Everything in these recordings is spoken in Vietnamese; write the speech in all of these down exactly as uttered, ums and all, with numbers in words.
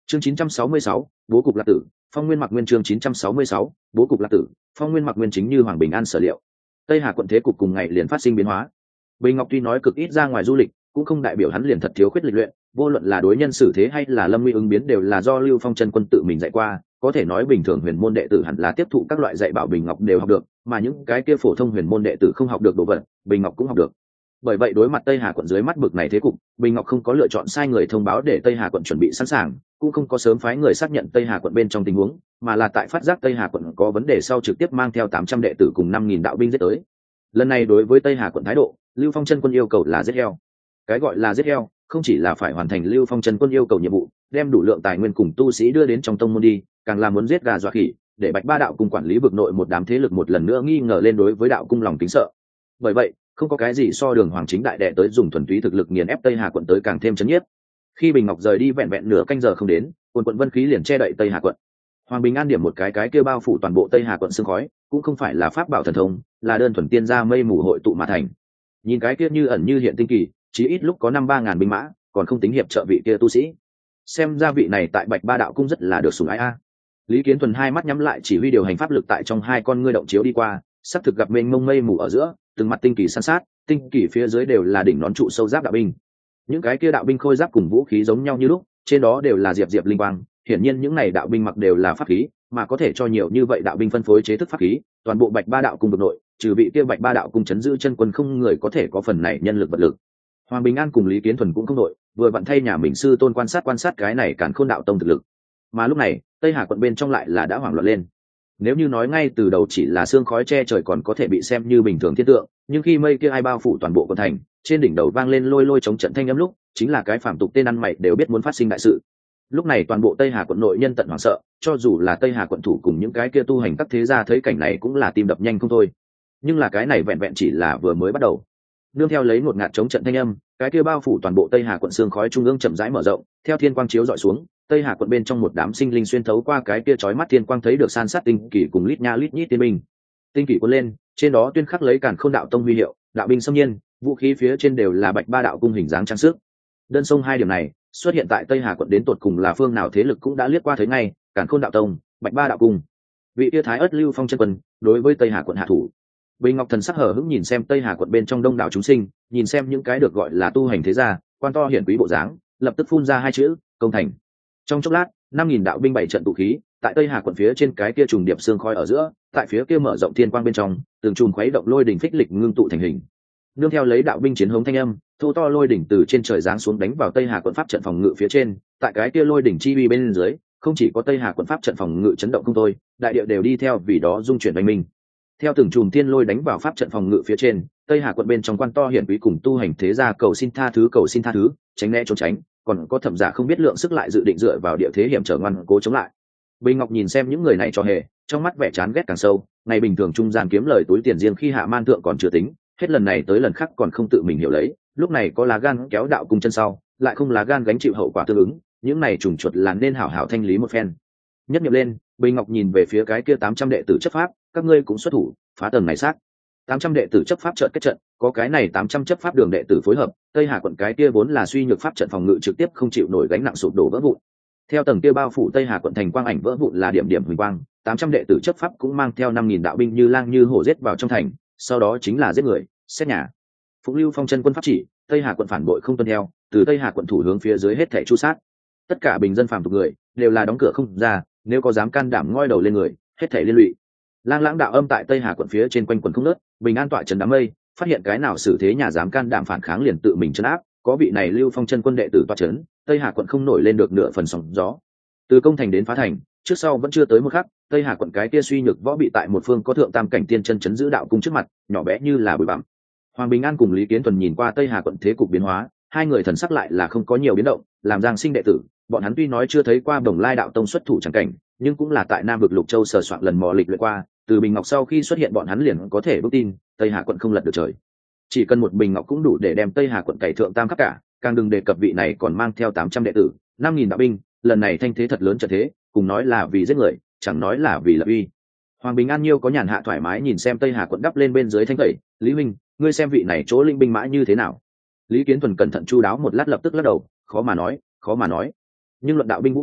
chương chín trăm sáu mươi sáu, bố cục lạc tử, phong nguyên mặc nguyên. Chương chín trăm sáu mươi sáu, bố cục lạc tử, phong nguyên mặc nguyên. Chính như Hoàng Bình An sở liệu, Tây Hà quận thế cục cùng ngày liền phát sinh biến hóa. Bình Ngọc tuy nói cực ít ra ngoài du lịch, cũng không đại biểu hắn liền thật thiếu khuyết lịch luyện, vô luận là đối nhân xử thế hay là lâm nguy ứng biến đều là do Lưu Phong chân quân tự mình dạy qua, có thể nói bình thường huyền môn đệ tử hẳn là tiếp thụ các loại dạy bảo Bình Ngọc đều học được, mà những cái kia phổ thông huyền môn đệ tử không học được đồ vật, Bình Ngọc cũng học được. Bởi vậy đối mặt Tây Hà quận dưới mắt bực này thế cục, Bình Ngọc không có lựa chọn sai người thông báo để Tây Hà quận chuẩn bị sẵn sàng, cũng không có sớm phái người xác nhận Tây Hà quận bên trong tình huống, mà là tại phát giác Tây Hà quận có vấn đề sau trực tiếp mang theo tám trăm đệ tử cùng năm nghìn đạo binh giết tới. Lần này đối với Tây Hà quận thái độ, Lưu Phong chân quân yêu cầu là giết heo. Cái gọi là giết heo, không chỉ là phải hoàn thành Lưu Phong chân quân yêu cầu nhiệm vụ, đem đủ lượng tài nguyên cùng tu sĩ đưa đến trong tông môn đi, càng là muốn giết gà dọa khỉ, để Bạch Ba đạo cung quản lý vực nội một đám thế lực một lần nữa nghi ngờ lên đối với đạo cung lòng kính sợ. Bởi vậy, không có cái gì so Đường Hoàng chính đại đệ tới dùng thuần túy thực lực nghiền ép Tây Hà quận tới càng thêm chấn nhiếp. Khi Bình Ngọc rời đi vẹn vẹn nửa canh giờ không đến, quần quận vân khí liền che đậy Tây Hà quận. Hoàng Bình An điểm một cái cái kia bao phủ toàn bộ Tây Hà quận sương khói, cũng không phải là pháp bảo thần thông, là đơn thuần tiên gia mây mù hội tụ mà thành. Nhìn cái kia như ẩn như hiện tinh kỳ, chí ít lúc có năm ba ngàn binh mã, còn không tính hiệp trợ vị kia tu sĩ. Xem ra vị này tại Bạch Ba đạo cung rất là được sủng ái a. Lý Kiến Thuần hai mắt nhắm lại chỉ huy điều hành pháp lực tại trong hai con ngươi động chiếu đi qua, sắp thực gặp mênh mông mây mù ở giữa, từng mặt tinh kỳ san sát, tinh kỳ phía dưới đều là đỉnh nón trụ sâu giáp đạo binh. Những cái kia đạo binh khôi giáp cùng vũ khí giống nhau như lúc, trên đó đều là diệp diệp linh quang, hiển nhiên những này đạo binh mặc đều là pháp khí, mà có thể cho nhiều như vậy đạo binh phân phối chế thức pháp khí, toàn bộ Bạch Ba đạo cung vực nội, trừ vị kia Bạch Ba đạo cung chấn giữ chân quân không người có thể có phần này nhân lực vật lực. Hoàng Bình An cùng Lý Kiến Thuần cũng không đội, vừa vặn thay nhà mình sư tôn quan sát quan sát cái này Càn Khôn đạo tông thực lực. Mà lúc này, Tây Hà quận bên trong lại là đã hoảng loạn lên. Nếu như nói ngay từ đầu chỉ là sương khói che trời còn có thể bị xem như bình thường thiên tượng, nhưng khi mây kia ai bao phủ toàn bộ quận thành, trên đỉnh đầu vang lên lôi lôi chống trận thanh âm lúc, chính là cái phàm tục tên ăn mày đều biết muốn phát sinh đại sự. Lúc này toàn bộ Tây Hà quận nội nhân tận hoảng sợ, cho dù là Tây Hà quận thủ cùng những cái kia tu hành các thế gia thấy cảnh này cũng là tim đập nhanh không thôi. Nhưng là cái này vẹn vẹn chỉ là vừa mới bắt đầu. Nương theo lấy một ngạt chống trận thanh âm, cái kia bao phủ toàn bộ Tây Hà quận sương khói trung ương chậm rãi mở rộng, theo thiên quang chiếu dọi xuống, Tây Hà quận bên trong một đám sinh linh xuyên thấu qua cái kia chói mắt thiên quang thấy được san sát tinh kỳ cùng lít nha lít nhít tiên binh. Tinh kỳ cuốn lên, trên đó tuyên khắc lấy Càn Khôn đạo tông huy hiệu, đạo binh xâm nhiên, vũ khí phía trên đều là Bạch Ba đạo cung hình dáng trang sức. Đơn sông hai điểm này, xuất hiện tại Tây Hà quận đến tột cùng là phương nào thế lực cũng đã liếc qua thấy ngay, Càn Khôn đạo tông, Bạch Ba đạo cung. Vị yêu thái ất Lưu Phong chân quân, đối với Tây Hà quận hạ thủ. Bình Ngọc thần sắc hở hững nhìn xem Tây Hà quận bên trong đông đảo chúng sinh, nhìn xem những cái được gọi là tu hành thế gia, quan to hiển quý bộ dáng, lập tức phun ra hai chữ, công thành. Trong chốc lát, năm nghìn đạo binh bảy trận tụ khí, tại Tây Hà quận phía trên cái kia trùng điệp xương khói ở giữa, tại phía kia mở rộng thiên quang bên trong, từng chùm khuấy động lôi đỉnh phích lịch ngưng tụ thành hình. Nương theo lấy đạo binh chiến hống thanh âm, thô to lôi đỉnh từ trên trời giáng xuống đánh vào Tây Hà quận pháp trận phòng ngự phía trên, tại cái kia lôi đỉnh chi uy bên dưới, không chỉ có Tây Hà quận pháp trận phòng ngự chấn động không thôi, đại địa đều đi theo vì đó dung chuyển oanh minh. Theo từng chùm thiên lôi đánh vào pháp trận phòng ngự phía trên, Tây Hà quận bên trong quan to hiển quý cùng tu hành thế gia cầu xin tha thứ cầu xin tha thứ, tránh né trốn tránh, còn có thẩm giả không biết lượng sức lại dự định dựa vào địa thế hiểm trở ngoan cố chống lại. Bình Ngọc nhìn xem những người này cho hề, trong mắt vẻ chán ghét càng sâu, ngày bình thường trung gian kiếm lời túi tiền riêng khi hạ man thượng còn chưa tính, hết lần này tới lần khác còn không tự mình hiểu lấy, lúc này có lá gan kéo đạo cung chân sau, lại không lá gan gánh chịu hậu quả tương ứng, những này trùng chuột là nên hảo hảo thanh lý một phen. Nhất nhập lên, Bình Ngọc nhìn về phía cái kia tám trăm đệ tử chấp pháp, các ngươi cũng xuất thủ, phá tầng này xác. tám trăm đệ tử chấp pháp trận kết trận, có cái này tám trăm chấp pháp đường đệ tử phối hợp, Tây Hà quận cái kia vốn là suy nhược pháp trận phòng ngự trực tiếp không chịu nổi gánh nặng sụp đổ vỡ vụn. Theo tầng kia bao phủ Tây Hà quận thành quang ảnh vỡ vụn là điểm điểm huỳnh quang, tám trăm đệ tử chấp pháp cũng mang theo năm nghìn đạo binh như lang như hổ giết vào trong thành, sau đó chính là giết người, xét nhà. Phụng Lưu Phong chân quân pháp chỉ, Tây Hà quận phản bội không tuân theo, từ Tây Hà quận thủ hướng phía dưới hết thảy chu sát. Tất cả bình dân phàm tục người đều là đóng cửa không ra, nếu có dám can đảm ngoi đầu lên người, hết thảy liên lụy. Lang lãng đạo âm tại Tây Hà quận phía trên quanh quần không nớt, Bình An tọa trấn đám mây, phát hiện cái nào xử thế nhà dám can đảm phản kháng liền tự mình trấn áp, có vị này Lưu Phong chân quân đệ tử tọa trấn, Tây Hà quận không nổi lên được nửa phần sóng gió. Từ công thành đến phá thành, trước sau vẫn chưa tới một khắc, Tây Hà quận cái kia suy nhược võ bị tại một phương có thượng tam cảnh tiên chân chấn giữ đạo cung trước mặt, nhỏ bé như là bụi bặm. Hoàng Bình An cùng Lý Kiến Thuần nhìn qua Tây Hà quận thế cục biến hóa, hai người thần sắc lại là không có nhiều biến động, làm Giang Sinh đệ tử, bọn hắn tuy nói chưa thấy qua Bồng Lai đạo tông xuất thủ chẳng cảnh, nhưng cũng là tại Nam vực Lục Châu sờ soạn lần mò lịch luyện qua, từ bình ngọc sau khi xuất hiện bọn hắn liền có thể vững tin, Tây Hà quận không lật được trời. Chỉ cần một bình ngọc cũng đủ để đem Tây Hà quận cày thượng tam khắp cả, càng đừng đề cập vị này còn mang theo tám trăm đệ tử, năm nghìn đạo binh, lần này thanh thế thật lớn trận thế, cùng nói là vì giết người, chẳng nói là vì lập uy. Hoàng Bình An nhiêu có nhàn hạ thoải mái nhìn xem Tây Hà quận đắp lên bên dưới thanh tẩy, Lý huynh, ngươi xem vị này chỗ linh binh mã như thế nào? Lý Kiến Thuần cẩn thận chu đáo một lát lập tức lắc đầu, khó mà nói, khó mà nói. Nhưng luận đạo binh vũ khí,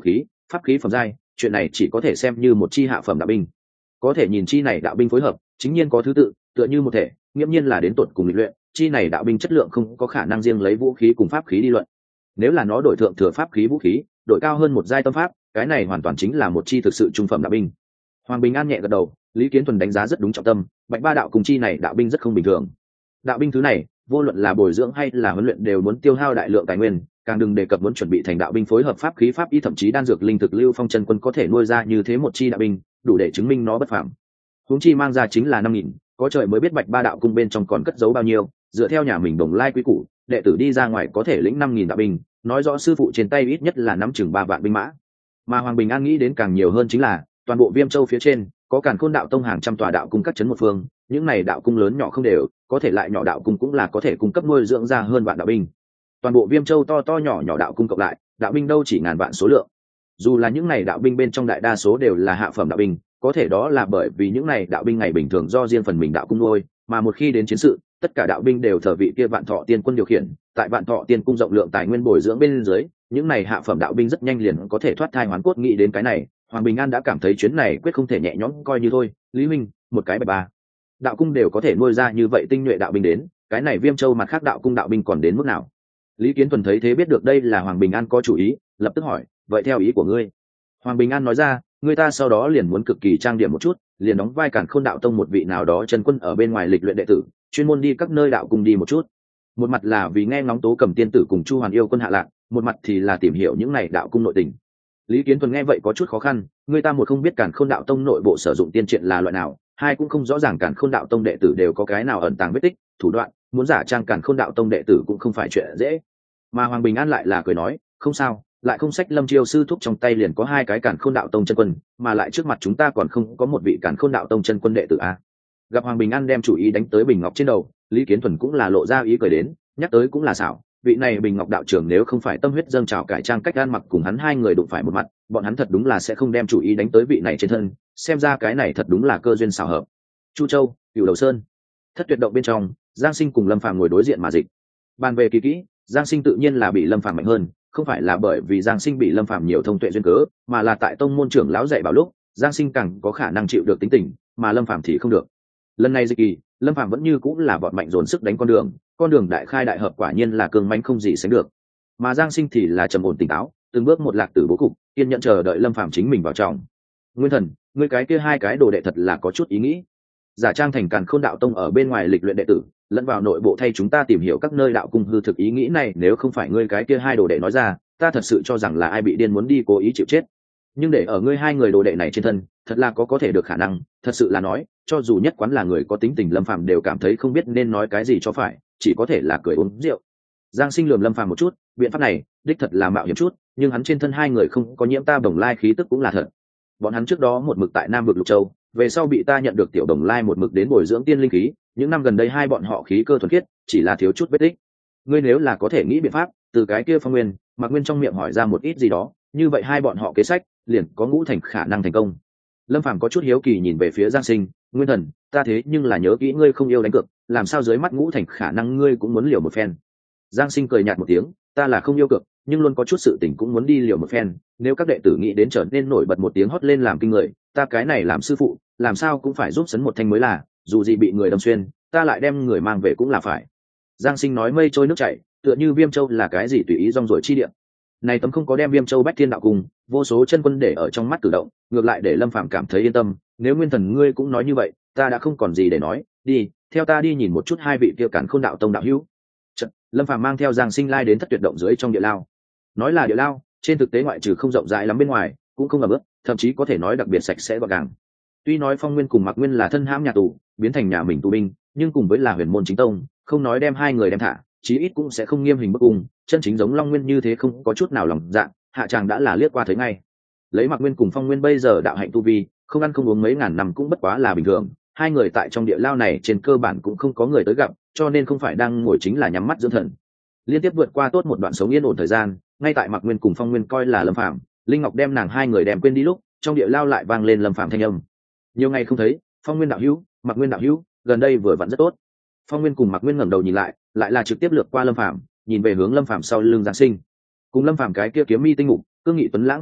pháp khí phẩm giai, chuyện này chỉ có thể xem như một chi hạ phẩm đạo binh. Có thể nhìn chi này đạo binh phối hợp chính nhiên có thứ tự, tựa như một thể, nghiễm nhiên là đến tột cùng lịch luyện. Chi này đạo binh chất lượng không có khả năng riêng lấy vũ khí cùng pháp khí đi luận. Nếu là nó đổi thượng thừa pháp khí vũ khí, đổi cao hơn một giai tâm pháp, cái này hoàn toàn chính là một chi thực sự trung phẩm đạo binh. Hoàng Bình An nhẹ gật đầu, Lý Kiến Thuần đánh giá rất đúng trọng tâm, Bạch Ba đạo cùng chi này đạo binh rất không bình thường. Đạo binh thứ này, vô luận là bồi dưỡng hay là huấn luyện đều muốn tiêu hao đại lượng tài nguyên, càng đừng đề cập muốn chuẩn bị thành đạo binh phối hợp pháp khí pháp y thậm chí đan dược linh thực Lưu Phong chân quân có thể nuôi ra như thế một chi đạo binh, đủ để chứng minh nó bất phàm. Huống chi mang ra chính là năm nghìn, có trời mới biết Bạch Ba đạo cung bên trong còn cất giấu bao nhiêu, dựa theo nhà mình Đồng Lai quý củ, đệ tử đi ra ngoài có thể lĩnh năm nghìn đạo binh, nói rõ sư phụ trên tay ít nhất là nắm chừng ba vạn binh mã. Mà Hoàng Bình An nghĩ đến càng nhiều hơn chính là, toàn bộ Viêm Châu phía trên, có Càn Khôn đạo tông hàng trăm tòa đạo cung các trấn một phương, những này đạo cung lớn nhỏ không đều, có thể lại nhỏ đạo cung cũng là có thể cung cấp nuôi dưỡng ra hơn vạn đạo binh. Toàn bộ Viêm Châu to to nhỏ nhỏ đạo cung cộng lại, đạo binh đâu chỉ ngàn vạn số lượng. Dù là những này đạo binh bên trong đại đa số đều là hạ phẩm đạo binh, có thể đó là bởi vì những này đạo binh ngày bình thường do riêng phần mình đạo cung nuôi, mà một khi đến chiến sự, tất cả đạo binh đều thờ vị kia Vạn Thọ Tiên Quân điều khiển, tại Vạn Thọ Tiên cung rộng lượng tài nguyên bồi dưỡng bên dưới, những này hạ phẩm đạo binh rất nhanh liền có thể thoát thai hoán cốt. Nghĩ đến cái này, Hoàng Bình An đã cảm thấy chuyến này quyết không thể nhẹ nhõm coi như thôi. Lý Minh, một cái Bạch Ba đạo cung đều có thể nuôi ra như vậy tinh nhuệ đạo binh đến, cái này Viêm Châu mặt khác đạo cung đạo binh còn đến mức nào? Lý Kiến Tuần thấy thế biết được đây là Hoàng Bình An có chủ ý, lập tức hỏi, vậy theo ý của ngươi? Hoàng Bình An nói ra, người ta sau đó liền muốn cực kỳ trang điểm một chút, liền đóng vai Càn Khôn đạo tông một vị nào đó chân quân ở bên ngoài lịch luyện đệ tử, chuyên môn đi các nơi đạo cung đi một chút. Một mặt là vì nghe ngóng Tố Cầm tiên tử cùng Chu Hoàn yêu quân hạ lạc, một mặt thì là tìm hiểu những này đạo cung nội tình. Lý Kiến Tuần nghe vậy có chút khó khăn, người ta một không biết Càn Khôn đạo tông nội bộ sử dụng tiên triện là loại nào, hai cũng không rõ ràng Càn Khôn đạo tông đệ tử đều có cái nào ẩn tàng vết tích, thủ đoạn, muốn giả trang Càn Khôn đạo tông đệ tử cũng không phải chuyện dễ. Mà Hoàng Bình An lại là cười nói, không sao, lại không sách Lâm Chiêu sư thúc trong tay liền có hai cái Càn Khôn đạo tông chân quân, mà lại trước mặt chúng ta còn không có một vị Càn Khôn đạo tông chân quân đệ tử a. Gặp Hoàng Bình An đem chủ ý đánh tới Bình Ngọc trên đầu, Lý Kiến Thuần cũng là lộ ra ý cười đến, nhắc tới cũng là xảo, vị này Bình Ngọc đạo trưởng nếu không phải tâm huyết dâng trào cải trang cách ăn mặc cùng hắn hai người đụng phải một mặt, bọn hắn thật đúng là sẽ không đem chủ ý đánh tới vị này trên thân, xem ra cái này thật đúng là cơ duyên xảo hợp. Chu Châu, Cửu Đầu Sơn, Thất Tuyệt động bên trong, Giang Sinh cùng Lâm Phàm ngồi đối diện mà dịch. Bàn về kỳ kỹ, Giang Sinh tự nhiên là bị Lâm Phàm mạnh hơn, không phải là bởi vì Giang Sinh bị Lâm Phàm nhiều thông tuệ duyên cớ, mà là tại tông môn trưởng lão dạy bảo lúc, Giang Sinh càng có khả năng chịu được tính tình, mà Lâm Phàm thì không được. Lần này dịch kỳ, Lâm Phàm vẫn như cũng là vọt mạnh dồn sức đánh con đường, con đường đại khai đại hợp quả nhiên là cường mãnh không gì sánh được. Mà Giang Sinh thì là trầm ổn tỉnh táo, từng bước một lạc tử bố cục, kiên nhẫn chờ đợi Lâm Phàm chính mình vào trong. Nguyên Thần, ngươi cái kia hai cái đồ đệ thật là có chút ý nghĩ. Giả trang thành Càn Khôn đạo tông ở bên ngoài lịch luyện đệ tử, lẫn vào nội bộ thay chúng ta tìm hiểu các nơi đạo cung hư thực ý nghĩ này, nếu không phải ngươi cái kia hai đồ đệ nói ra, ta thật sự cho rằng là ai bị điên muốn đi cố ý chịu chết. Nhưng để ở ngươi hai người đồ đệ này trên thân, thật là có có thể được khả năng, thật sự là nói, cho dù nhất quán là người có tính tình Lâm Phàm đều cảm thấy không biết nên nói cái gì cho phải, chỉ có thể là cười uống rượu. Giang Sinh lườm Lâm Phàm một chút, biện pháp này, đích thật là mạo hiểm chút, nhưng hắn trên thân hai người không có nhiễm ta Đồng Lai khí tức cũng là thật. Bọn hắn trước đó một mực tại Nam vực Lục Châu, về sau bị ta nhận được tiểu Đồng Lai một mực đến bồi dưỡng tiên linh khí, những năm gần đây hai bọn họ khí cơ thuần khiết, chỉ là thiếu chút vết tích. Ngươi nếu là có thể nghĩ biện pháp, từ cái kia Phong Nguyên, Mạc Nguyên trong miệng hỏi ra một ít gì đó, như vậy hai bọn họ kế sách, liền có ngũ thành khả năng thành công. Lâm Phàm có chút hiếu kỳ nhìn về phía Giang Sinh, Nguyên Thần, ta thế nhưng là nhớ kỹ ngươi không yêu đánh cược, làm sao dưới mắt ngũ thành khả năng ngươi cũng muốn liều một phen. Giang Sinh cười nhạt một tiếng, ta là không yêu cược, nhưng luôn có chút sự tình cũng muốn đi liều một phen, nếu các đệ tử nghĩ đến trở nên nổi bật một tiếng hót lên làm kinh người, ta cái này làm sư phụ, làm sao cũng phải giúp sấn một thanh mới là, dù gì bị người đâm xuyên, ta lại đem người mang về cũng là phải. Giang Sinh nói mây trôi nước chảy, tựa như Viêm Châu là cái gì tùy ý rong ruổi chi địa. Này tấm không có đem Viêm Châu Bách Thiên đạo cùng vô số chân quân để ở trong mắt cử động, ngược lại để Lâm Phàm cảm thấy yên tâm, nếu Nguyên Thần ngươi cũng nói như vậy, ta đã không còn gì để nói, đi, theo ta đi nhìn một chút hai vị kia Càn Khôn đạo tông đạo hữu. Chật, Lâm Phàm mang theo Giang Sinh lai đến Thất Tuyệt động dưới trong địa lao. Nói là địa lao, trên thực tế ngoại trừ không rộng rãi lắm bên ngoài, cũng không ẩm ướt, thậm chí có thể nói đặc biệt sạch sẽ gọn gàng. Tuy nói Phong Nguyên cùng Mạc Nguyên là thân hãm nhà tù, biến thành nhà mình tù binh, nhưng cùng với là huyền môn chính tông, không nói đem hai người đem thả, chí ít cũng sẽ không nghiêm hình bức cung, chân chính giống Long Nguyên như thế không có chút nào lòng dạ, hạ tràng đã là liếc qua thấy ngay. Lấy Mạc Nguyên cùng Phong Nguyên bây giờ đạo hạnh tu vi, không ăn không uống mấy ngàn năm cũng bất quá là bình thường, hai người tại trong địa lao này trên cơ bản cũng không có người tới gặp, cho nên không phải đang ngồi chính là nhắm mắt dưỡng thần. Liên tiếp vượt qua tốt một đoạn sống yên ổn thời gian, ngay tại Mạc Nguyên cùng Phong Nguyên coi là Lâm Phàm, Linh Ngọc đem nàng hai người đem quên đi lúc, trong địa lao lại vang lên Lâm Phàm thanh âm. Nhiều ngày không thấy, Phong Nguyên đạo hữu, Mạc Nguyên đạo hữu, gần đây vừa vặn rất tốt. Phong Nguyên cùng Mạc Nguyên ngẩng đầu nhìn lại, lại là trực tiếp lướt qua Lâm Phàm, nhìn về hướng Lâm Phàm sau lưng Giang Sinh. Cùng Lâm Phàm cái kia kiếm mi tinh ngục, cương nghị tuấn lãng khác biệt,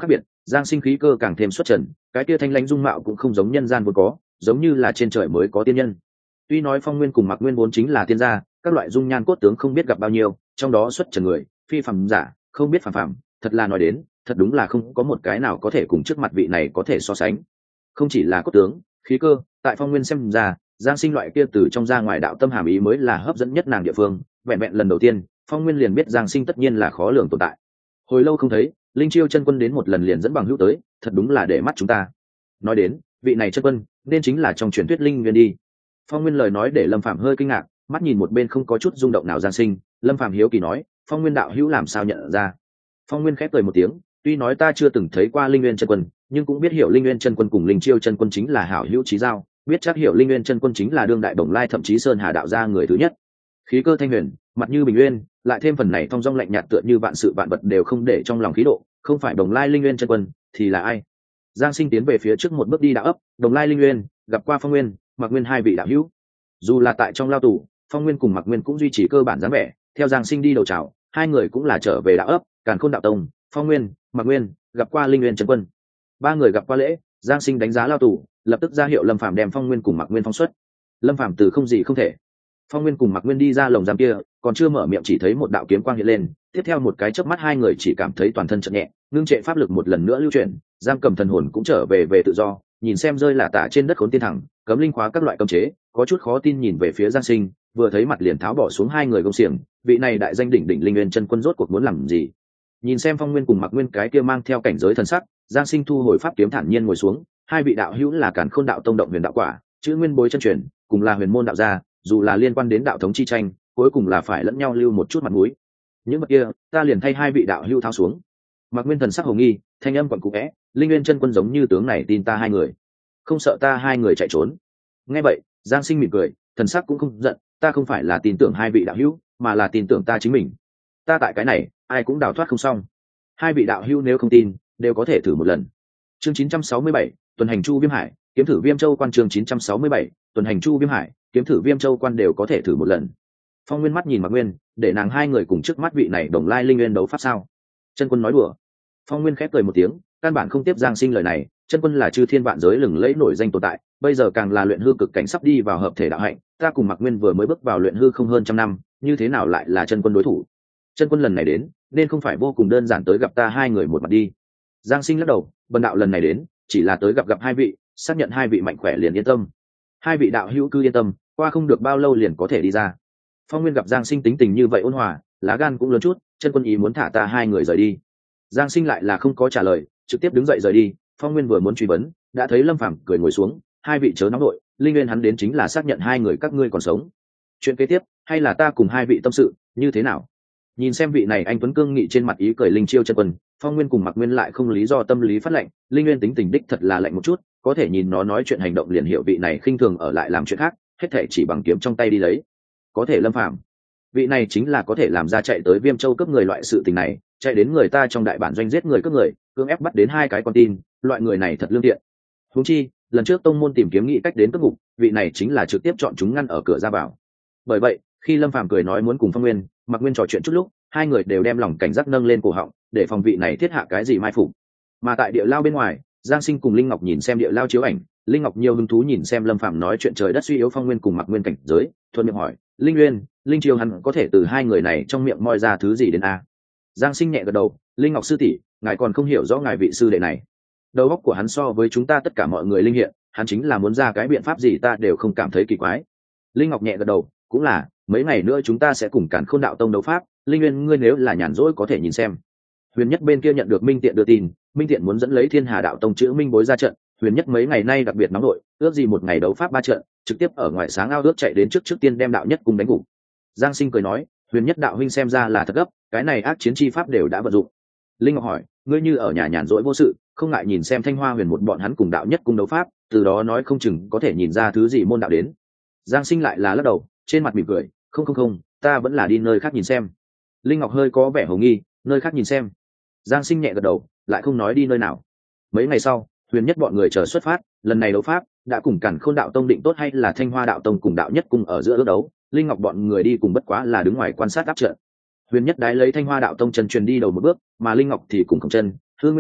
Giang Sinh khí cơ càng thêm xuất trần, cái kia thanh lãnh dung mạo cũng không giống nhân gian vốn có, giống như là trên trời mới có tiên nhân. Tuy nói Phong Nguyên cùng Mạc Nguyên vốn chính là tiên gia, các loại dung nhan cốt tướng không biết gặp bao nhiêu, trong đó xuất trần người, phi phàm giả, không biết phàm phàm, thật là nói đến, thật đúng là không có một cái nào có thể cùng trước mặt vị này có thể so sánh. Không chỉ là cốt tướng, khí cơ, tại Phong Nguyên xem ra, Giang Sinh loại kia từ trong ra ngoài đạo tâm hàm ý mới là hấp dẫn nhất nàng địa phương. Vẹn vẹn lần đầu tiên, Phong Nguyên liền biết Giang Sinh tất nhiên là khó lường tồn tại. Hồi lâu không thấy, Linh Chiêu chân quân đến một lần liền dẫn bằng hữu tới, thật đúng là để mắt chúng ta. Nói đến, vị này chân quân, nên chính là trong truyền thuyết linh nguyên đi. Phong Nguyên lời nói để Lâm Phàm hơi kinh ngạc, mắt nhìn một bên không có chút rung động nào Giang Sinh, Lâm Phàm hiếu kỳ nói, Phong Nguyên đạo hữu làm sao nhận ra? Phong Nguyên khép cười một tiếng, tuy nói ta chưa từng thấy qua linh nguyên chân quân, nhưng cũng biết hiểu linh nguyên chân quân cùng Linh Chiêu chân quân chính là hảo hữu chí giao, biết chắc hiểu linh nguyên chân quân chính là đương đại bổng lai thậm chí sơn hà đạo gia người thứ nhất. Khí cơ thanh huyền, mặt như bình nguyên, lại thêm phần này thong dong lạnh nhạt tựa như vạn sự vạn vật đều không để trong lòng khí độ, không phải đồng lai linh nguyên chân quân thì là ai? Giang Sinh tiến về phía trước một bước đi đạo ấp, đồng lai linh nguyên gặp qua Phong Nguyên, Mạc Nguyên hai vị đạo hữu. Dù là tại trong lao tù, Phong Nguyên cùng Mạc Nguyên cũng duy trì cơ bản dáng vẻ, theo Giang Sinh đi đầu chào, hai người cũng là trở về đạo ấp, Càn Khôn đạo tông, Phong Nguyên, Mạc Nguyên gặp qua linh nguyên chân quân. Ba người gặp qua lễ, Giang Sinh đánh giá lao tù, lập tức ra hiệu Lâm Phàm đem Phong Nguyên cùng Mạc Nguyên phóng xuất. Lâm Phàm từ không gì không thể. Phong Nguyên cùng Mạc Nguyên đi ra lồng giam kia, còn chưa mở miệng chỉ thấy một đạo kiếm quang hiện lên, tiếp theo một cái chớp mắt hai người chỉ cảm thấy toàn thân chợt nhẹ, ngưng trệ pháp lực một lần nữa lưu chuyển, giam cầm thần hồn cũng trở về về tự do, nhìn xem rơi là tả trên đất khốn tiên thẳng, cấm linh khóa các loại cấm chế, có chút khó tin nhìn về phía Giang Sinh, vừa thấy mặt liền tháo bỏ xuống hai người gông xiềng, vị này đại danh đỉnh đỉnh linh nguyên chân quân rốt cuộc muốn làm gì? Nhìn xem Phong Nguyên cùng Mạc Nguyên cái kia mang theo cảnh giới thần sắc, Giang Sinh thu hồi pháp kiếm thản nhiên ngồi xuống, hai vị đạo hữu là Càn Khôn đạo tông động huyền đạo quả, chữ nguyên bối chân truyền, cùng là huyền môn đạo gia, dù là liên quan đến đạo thống chi tranh, cuối cùng là phải lẫn nhau lưu một chút mặt mũi. Những vật kia, ta liền thay hai vị đạo hữu tháo xuống. Mạc Nguyên thần sắc hồng nghi, thanh âm quặn cũ é, linh nguyên chân quân giống như tướng này tin ta hai người, không sợ ta hai người chạy trốn. Nghe vậy, Giang Sinh mỉm cười, thần sắc cũng không giận, ta không phải là tin tưởng hai vị đạo hữu, mà là tin tưởng ta chính mình. Ta tại cái này, ai cũng đào thoát không xong. Hai vị đạo hữu nếu không tin, đều có thể thử một lần. Chương chín trăm sáu mươi bảy, tuần hành Chu Viêm Hải, kiếm thử Viêm Châu quan. Chương chín trăm sáu mươi bảy, tuần hành Chu Viêm Hải, kiếm thử Viêm Châu quan đều có thể thử một lần. Phong Nguyên mắt nhìn Mạc Nguyên, để nàng hai người cùng trước mắt vị này đồng lai linh nguyên đấu pháp sao? Chân quân nói đùa. Phong Nguyên khép cười một tiếng, căn bản không tiếp Giang Sinh lời này, chân quân là chư thiên vạn giới lừng lẫy nổi danh tồn tại, bây giờ càng là luyện hư cực cảnh sắp đi vào hợp thể đạo hạnh, ta cùng Mạc Nguyên vừa mới bước vào luyện hư không hơn trăm năm, như thế nào lại là chân quân đối thủ? Chân quân lần này đến, nên không phải vô cùng đơn giản tới gặp ta hai người một mặt đi. Giang Sinh lắc đầu, bần đạo lần này đến, chỉ là tới gặp gặp hai vị, xác nhận hai vị mạnh khỏe liền yên tâm. Hai vị đạo hữu cứ yên tâm, qua không được bao lâu liền có thể đi ra. Phong Nguyên gặp Giang Sinh tính tình như vậy ôn hòa, lá gan cũng lớn chút, chân quân ý muốn thả ta hai người rời đi. Giang Sinh lại là không có trả lời, trực tiếp đứng dậy rời đi. Phong Nguyên vừa muốn truy vấn, đã thấy Lâm Phàm cười ngồi xuống, hai vị chớ nóng nội, linh nguyên hắn đến chính là xác nhận hai người các ngươi còn sống. Chuyện kế tiếp, hay là ta cùng hai vị tâm sự, như thế nào? Nhìn xem vị này anh tuấn cương nghị trên mặt ý cười linh chiêu chân quân, Phong Nguyên cùng Mạc Nguyên lại không lý do tâm lý phát lạnh, linh nguyên tính tình đích thật là lạnh một chút, có thể nhìn nó nói chuyện hành động liền hiểu vị này khinh thường ở lại làm chuyện khác, hết thể chỉ bằng kiếm trong tay đi lấy. Có thể Lâm Phàm, vị này chính là có thể làm ra chạy tới Viêm Châu cướp người loại sự tình này, chạy đến người ta trong đại bản doanh giết người cướp người, cưỡng ép bắt đến hai cái con tin, loại người này thật lương thiện. Huống chi, lần trước tông môn tìm kiếm nghĩ cách đến cướp ngục, vị này chính là trực tiếp chọn chúng ngăn ở cửa ra vào. Bởi vậy, khi Lâm Phàm cười nói muốn cùng Phong Nguyên, Mạc Nguyên trò chuyện chút lúc, hai người đều đem lòng cảnh giác nâng lên cổ họng, để phòng vị này thiết hạ cái gì mai phục. Mà tại địa lao bên ngoài, Giang Sinh cùng Linh Ngọc nhìn xem địa lao chiếu ảnh, Linh Ngọc nhiều hứng thú nhìn xem Lâm Phàm nói chuyện trời đất suy yếu Phong Nguyên cùng Mạc Nguyên cảnh giới, thuận miệng hỏi, Linh Nguyên, Linh Chiêu hắn có thể từ hai người này trong miệng moi ra thứ gì đến a? Giang Sinh nhẹ gật đầu, Linh Ngọc sư tỷ, ngài còn không hiểu rõ ngài vị sư đệ này. Đầu óc của hắn so với chúng ta tất cả mọi người linh hiện, hắn chính là muốn ra cái biện pháp gì ta đều không cảm thấy kỳ quái. Linh Ngọc nhẹ gật đầu, cũng là, mấy ngày nữa chúng ta sẽ cùng Càn Khôn đạo tông đấu pháp, Linh Nguyên ngươi nếu là nhàn rỗi có thể nhìn xem. Huyền Nhất bên kia nhận được Minh Tiện đưa tin, Minh Tiện muốn dẫn lấy Thiên Hà đạo tông chữ Minh bối ra trận, Huyền Nhất mấy ngày nay đặc biệt nóng nội, ước gì một ngày đấu pháp ba trận, trực tiếp ở ngoài sáng ao ước chạy đến trước trước tiên đem đạo nhất cùng đánh gục. Giang Sinh cười nói, Huyền Nhất đạo huynh xem ra là thật gấp, cái này ác chiến chi pháp đều đã vận dụng. Linh Ngọc hỏi, ngươi như ở nhà nhàn rỗi vô sự, không ngại nhìn xem Thanh Hoa Huyền một bọn hắn cùng đạo nhất cung đấu pháp, từ đó nói không chừng có thể nhìn ra thứ gì môn đạo đến. Giang Sinh lại là lắc đầu, trên mặt mỉm cười, không không không, ta vẫn là đi nơi khác nhìn xem. Linh Ngọc hơi có vẻ hồ nghi, nơi khác nhìn xem. Giang Sinh nhẹ gật đầu, lại không nói đi nơi nào. Mấy ngày sau, Huyền Nhất bọn người chờ xuất phát, lần này đấu pháp đã cùng Càn Khôn đạo tông định tốt hay là Thanh Hoa đạo tông cùng đạo nhất cung ở giữa ước đấu, Linh Ngọc bọn người đi cùng bất quá là đứng ngoài quan sát áp trận. Huyền Nhất đái lấy Thanh Hoa đạo tông chân truyền đi đầu một bước, mà Linh Ngọc thì cùng Khổng Chân, Hương Nguyên Tử,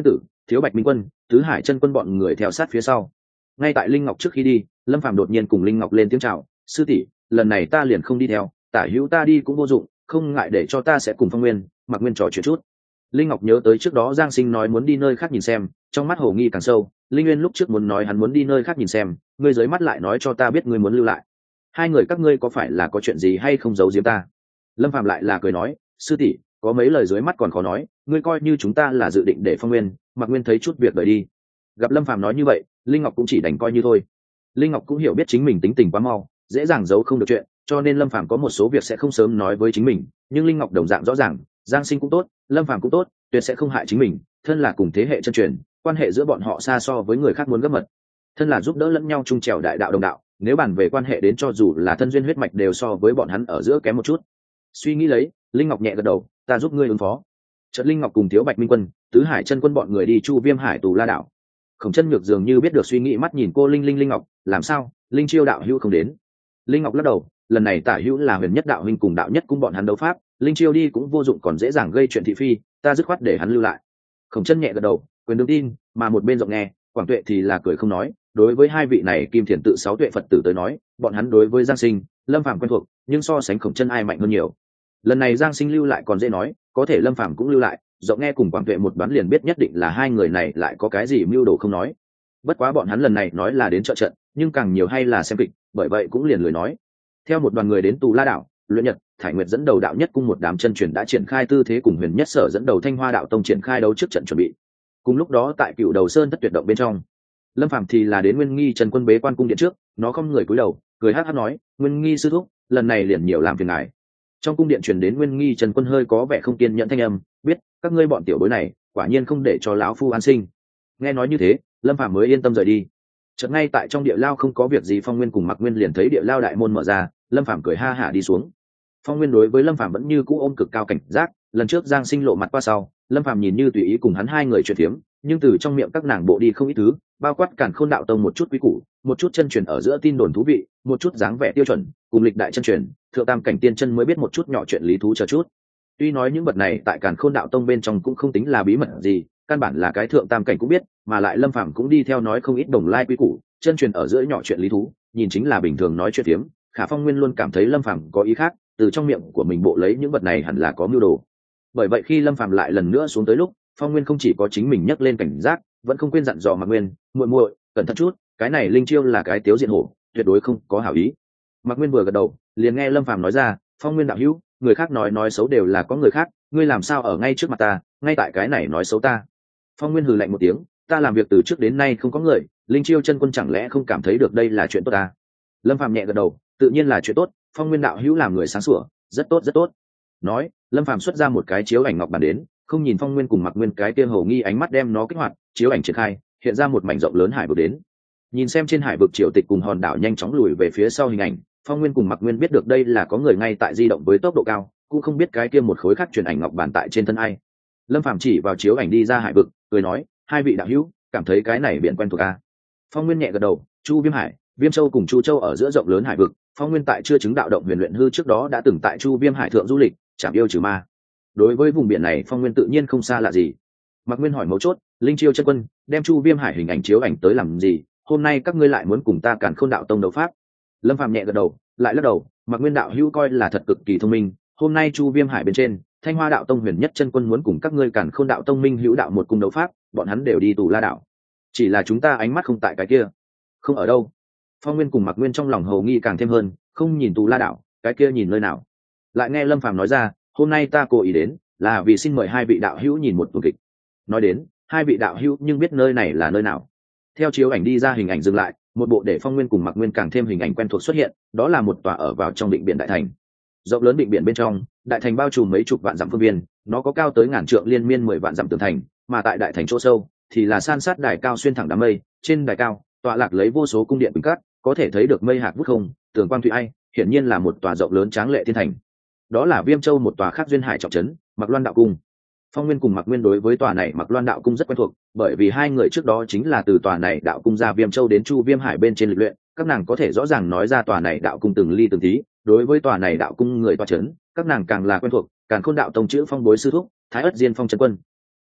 Thiếu Bạch Minh Quân, Tứ Hải Chân Quân bọn người theo sát phía sau. Ngay tại Linh Ngọc trước khi đi, Lâm Phàm đột nhiên cùng Linh Ngọc lên tiếng chào, sư tỷ, lần này ta liền không đi theo, tả hữu ta đi cũng vô dụng, không ngại để cho ta sẽ cùng Phong Nguyên, Mặc Nguyên trò chuyện chút. Linh Ngọc nhớ tới trước đó Giang Sinh nói muốn đi nơi khác nhìn xem, trong mắt hồ nghi càng sâu. Linh Nguyên lúc trước muốn nói hắn muốn đi nơi khác nhìn xem, ngươi dưới mắt lại nói cho ta biết ngươi muốn lưu lại. Hai người các ngươi có phải là có chuyện gì hay không giấu giếm ta? Lâm Phàm lại là cười nói, sư tỷ, có mấy lời dưới mắt còn khó nói, ngươi coi như chúng ta là dự định để Phong Nguyên, Mặc Nguyên thấy chút việc đợi đi. Gặp Lâm Phàm nói như vậy, Linh Ngọc cũng chỉ đành coi như thôi. Linh Ngọc cũng hiểu biết chính mình tính tình quá mau, dễ dàng giấu không được chuyện, cho nên Lâm Phàm có một số việc sẽ không sớm nói với chính mình, nhưng Linh Ngọc đồng dạng rõ ràng, Giang Sinh cũng tốt, Lâm Phàm cũng tốt, tuyệt sẽ không hại chính mình, thân là cùng thế hệ chân truyền, quan hệ giữa bọn họ xa so với người khác muốn gấp mật. Thân là giúp đỡ lẫn nhau chung trèo đại đạo đồng đạo, nếu bàn về quan hệ đến cho dù là thân duyên huyết mạch đều so với bọn hắn ở giữa kém một chút. Suy nghĩ lấy, Linh Ngọc nhẹ gật đầu, ta giúp ngươi ứng phó. Chợt Linh Ngọc cùng Thiếu Bạch Minh Quân, Tứ Hải Chân Quân bọn người đi Chu Viêm Hải tù La đảo. Khổng Chân Nhược dường như biết được suy nghĩ mắt nhìn cô Linh Linh Linh Ngọc, làm sao, Linh Chiêu đạo hữu không đến? Linh Ngọc lắc đầu, lần này tả hữu là Huyền Nhất đạo huynh cùng đạo nhất cung bọn hắn đấu pháp, Linh Chiêu đi cũng vô dụng còn dễ dàng gây chuyện thị phi, ta dứt khoát để hắn lưu lại. Khổng Chân nhẹ gật đầu, quyền đương tin, mà một bên rộng nghe, Quảng Tuệ thì là cười không nói, đối với hai vị này Kim Thiền tự sáu tuệ Phật tử tới nói, bọn hắn đối với Giang Sinh, Lâm Phàm quen thuộc, nhưng so sánh Khổng Chân ai mạnh hơn nhiều. Lần này Giang Sinh lưu lại còn dễ nói, có thể Lâm Phàm cũng lưu lại, rộng nghe cùng Quảng Tuệ một đoán liền biết nhất định là hai người này lại có cái gì mưu đồ không nói. Bất quá bọn hắn lần này nói là đến trợ trận, nhưng càng nhiều hay là xem kịch, bởi vậy cũng liền lười nói. Theo một đoàn người đến Tù La đảo, Luyện Nhật, Thải Nguyệt dẫn đầu đạo nhất cung một đám chân truyền đã triển khai tư thế cùng Huyền Nhất Sở dẫn đầu Thanh Hoa đạo tông triển khai đấu trước trận chuẩn bị. Cùng lúc đó tại Cựu Đầu Sơn thất tuyệt động bên trong, Lâm Phàm thì là đến Nguyên Nghi Trần Quân bế quan cung điện trước, nó không người cúi đầu, cười hắc hắc nói, "Nguyên Nghi sư thúc, lần này liền nhiều làm phiền ngài." Trong cung điện truyền đến Nguyên Nghi Trần Quân hơi có vẻ không kiên nhẫn thanh âm, "Biết, các ngươi bọn tiểu bối này, quả nhiên không để cho lão phu an sinh." Nghe nói như thế, Lâm Phàm mới yên tâm rời đi. Chợt ngay tại trong địa lao không có việc gì, Phong Nguyên cùng Mặc Nguyên liền thấy địa lao đại môn mở ra, Lâm Phàm cười ha hả đi xuống. Phong Nguyên đối với Lâm Phàm vẫn như cũ ôm cực cao cảnh giác, lần trước Giang Sinh lộ mặt qua sau, Lâm Phàm nhìn như tùy ý cùng hắn hai người chuyện tiếm, nhưng từ trong miệng các nàng bộ đi không ít thứ, bao quát Càn Khôn đạo tông một chút quý củ, một chút chân truyền ở giữa tin đồn thú vị, một chút dáng vẻ tiêu chuẩn, cùng lịch đại chân truyền, thượng tam cảnh tiên chân mới biết một chút nhỏ chuyện lý thú chờ chút. Tuy nói những vật này tại Càn Khôn đạo tông bên trong cũng không tính là bí mật gì, căn bản là cái thượng tam cảnh cũng biết, mà lại Lâm Phàm cũng đi theo nói không ít đồng lai quý củ, chân truyền ở giữa nhỏ chuyện lý thú, nhìn chính là bình thường nói chuyện tiếm. Khả Phong Nguyên luôn cảm thấy Lâm Phàm có ý khác, từ trong miệng của mình bộ lấy những vật này hẳn là có mưu đồ. Bởi vậy khi Lâm Phàm lại lần nữa xuống tới lúc, Phong Nguyên không chỉ có chính mình nhắc lên cảnh giác, vẫn không quên dặn dò Mạc Nguyên, muội muội, cẩn thận chút, cái này Linh Chiêu là cái tiếu diện hổ, tuyệt đối không có hảo ý. Mạc Nguyên vừa gật đầu, liền nghe Lâm Phàm nói ra, Phong Nguyên đạo hữu, người khác nói nói xấu đều là có người khác, ngươi làm sao ở ngay trước mặt ta, ngay tại cái này nói xấu ta. Phong Nguyên hừ lạnh một tiếng, ta làm việc từ trước đến nay không có người, Linh Chiêu chân quân chẳng lẽ không cảm thấy được đây là chuyện tốt à? Lâm Phàm nhẹ gật đầu, tự nhiên là chuyện tốt, Phong Nguyên đạo hữu làm người sáng sủa, rất tốt rất tốt. Nói, Lâm Phàm xuất ra một cái chiếu ảnh ngọc bàn đến, không nhìn Phong Nguyên cùng Mạc Nguyên cái kia hầu nghi ánh mắt đem nó kích hoạt, chiếu ảnh triển khai, hiện ra một mảnh rộng lớn hải vực đến. Nhìn xem trên hải vực triều tịch cùng hòn đảo nhanh chóng lùi về phía sau hình ảnh, Phong Nguyên cùng Mạc Nguyên biết được đây là có người ngay tại di động với tốc độ cao, cũng không biết cái kia một khối khác truyền ảnh ngọc bàn tại trên thân ai. Lâm Phàm chỉ vào chiếu ảnh đi ra hải vực, cười nói, hai vị đạo hữu, cảm thấy cái này biển quen thuộc à? Phong Nguyên nhẹ gật đầu, Chu Viêm Hải, Viêm Châu cùng Chu Châu ở giữa rộng lớn hải vực, Phong Nguyên tại chưa chứng đạo động huyền luyện hư trước đó đã từng tại Chu Viêm Hải thượng du lịch, chạm yêu trừ ma. Đối với vùng biển này Phong Nguyên tự nhiên không xa lạ gì. Mạc Nguyên hỏi mấu chốt, Linh Chiêu chân quân đem Chu Viêm Hải hình ảnh chiếu ảnh tới làm gì, hôm nay các ngươi lại muốn cùng ta Càn Khôn đạo tông đấu pháp? Lâm Phàm nhẹ gật đầu, lại lắc đầu, Mạc Nguyên đạo hữu coi là thật cực kỳ thông minh, hôm nay Chu Viêm Hải bên trên, Thanh Hoa đạo tông Huyền Nhất chân quân muốn cùng các ngươi Càn Khôn đạo tông minh hữu đạo một cung đấu pháp, bọn hắn đều đi Tù La đảo. Chỉ là chúng ta ánh mắt không tại cái kia. Không ở đâu. Phong Nguyên cùng Mạc Nguyên trong lòng hầu nghi càng thêm hơn, không nhìn Tù La đảo, cái kia nhìn nơi nào? Lại nghe Lâm Phàm nói ra, hôm nay ta cố ý đến, là vì xin mời hai vị đạo hữu nhìn một tuần kịch. Nói đến, hai vị đạo hữu nhưng biết nơi này là nơi nào? Theo chiếu ảnh đi ra hình ảnh dừng lại, một bộ để Phong Nguyên cùng Mạc Nguyên càng thêm hình ảnh quen thuộc xuất hiện, đó là một tòa ở vào trong định biển đại thành. Rộng lớn định biển bên trong, đại thành bao trùm mấy chục vạn dặm phương viên, nó có cao tới ngàn trượng liên miên mười vạn dặm tường thành, mà tại đại thành chỗ sâu thì là san sát đài cao xuyên thẳng đám mây, trên đài cao tọa lạc lấy vô số cung điện bình cát, có thể thấy được mây hạt vút không, tường quang thủy ai, hiển nhiên là một tòa rộng lớn tráng lệ thiên thành. Đó là Viêm Châu một tòa khác duyên hải trọng trấn, Mặc Loan đạo cung. Phong Nguyên cùng Mạc Nguyên đối với tòa này Mặc Loan đạo cung rất quen thuộc, bởi vì hai người trước đó chính là từ tòa này đạo cung ra Viêm Châu đến Chu Viêm Hải bên trên lịch luyện, các nàng có thể rõ ràng nói ra tòa này đạo cung từng ly từng tí, đối với tòa này đạo cung người tọa trấn, các nàng càng là quen thuộc, Càn Khôn đạo tông chữ Phong bối sư thúc, Thái Ức Diên Phong chân quân.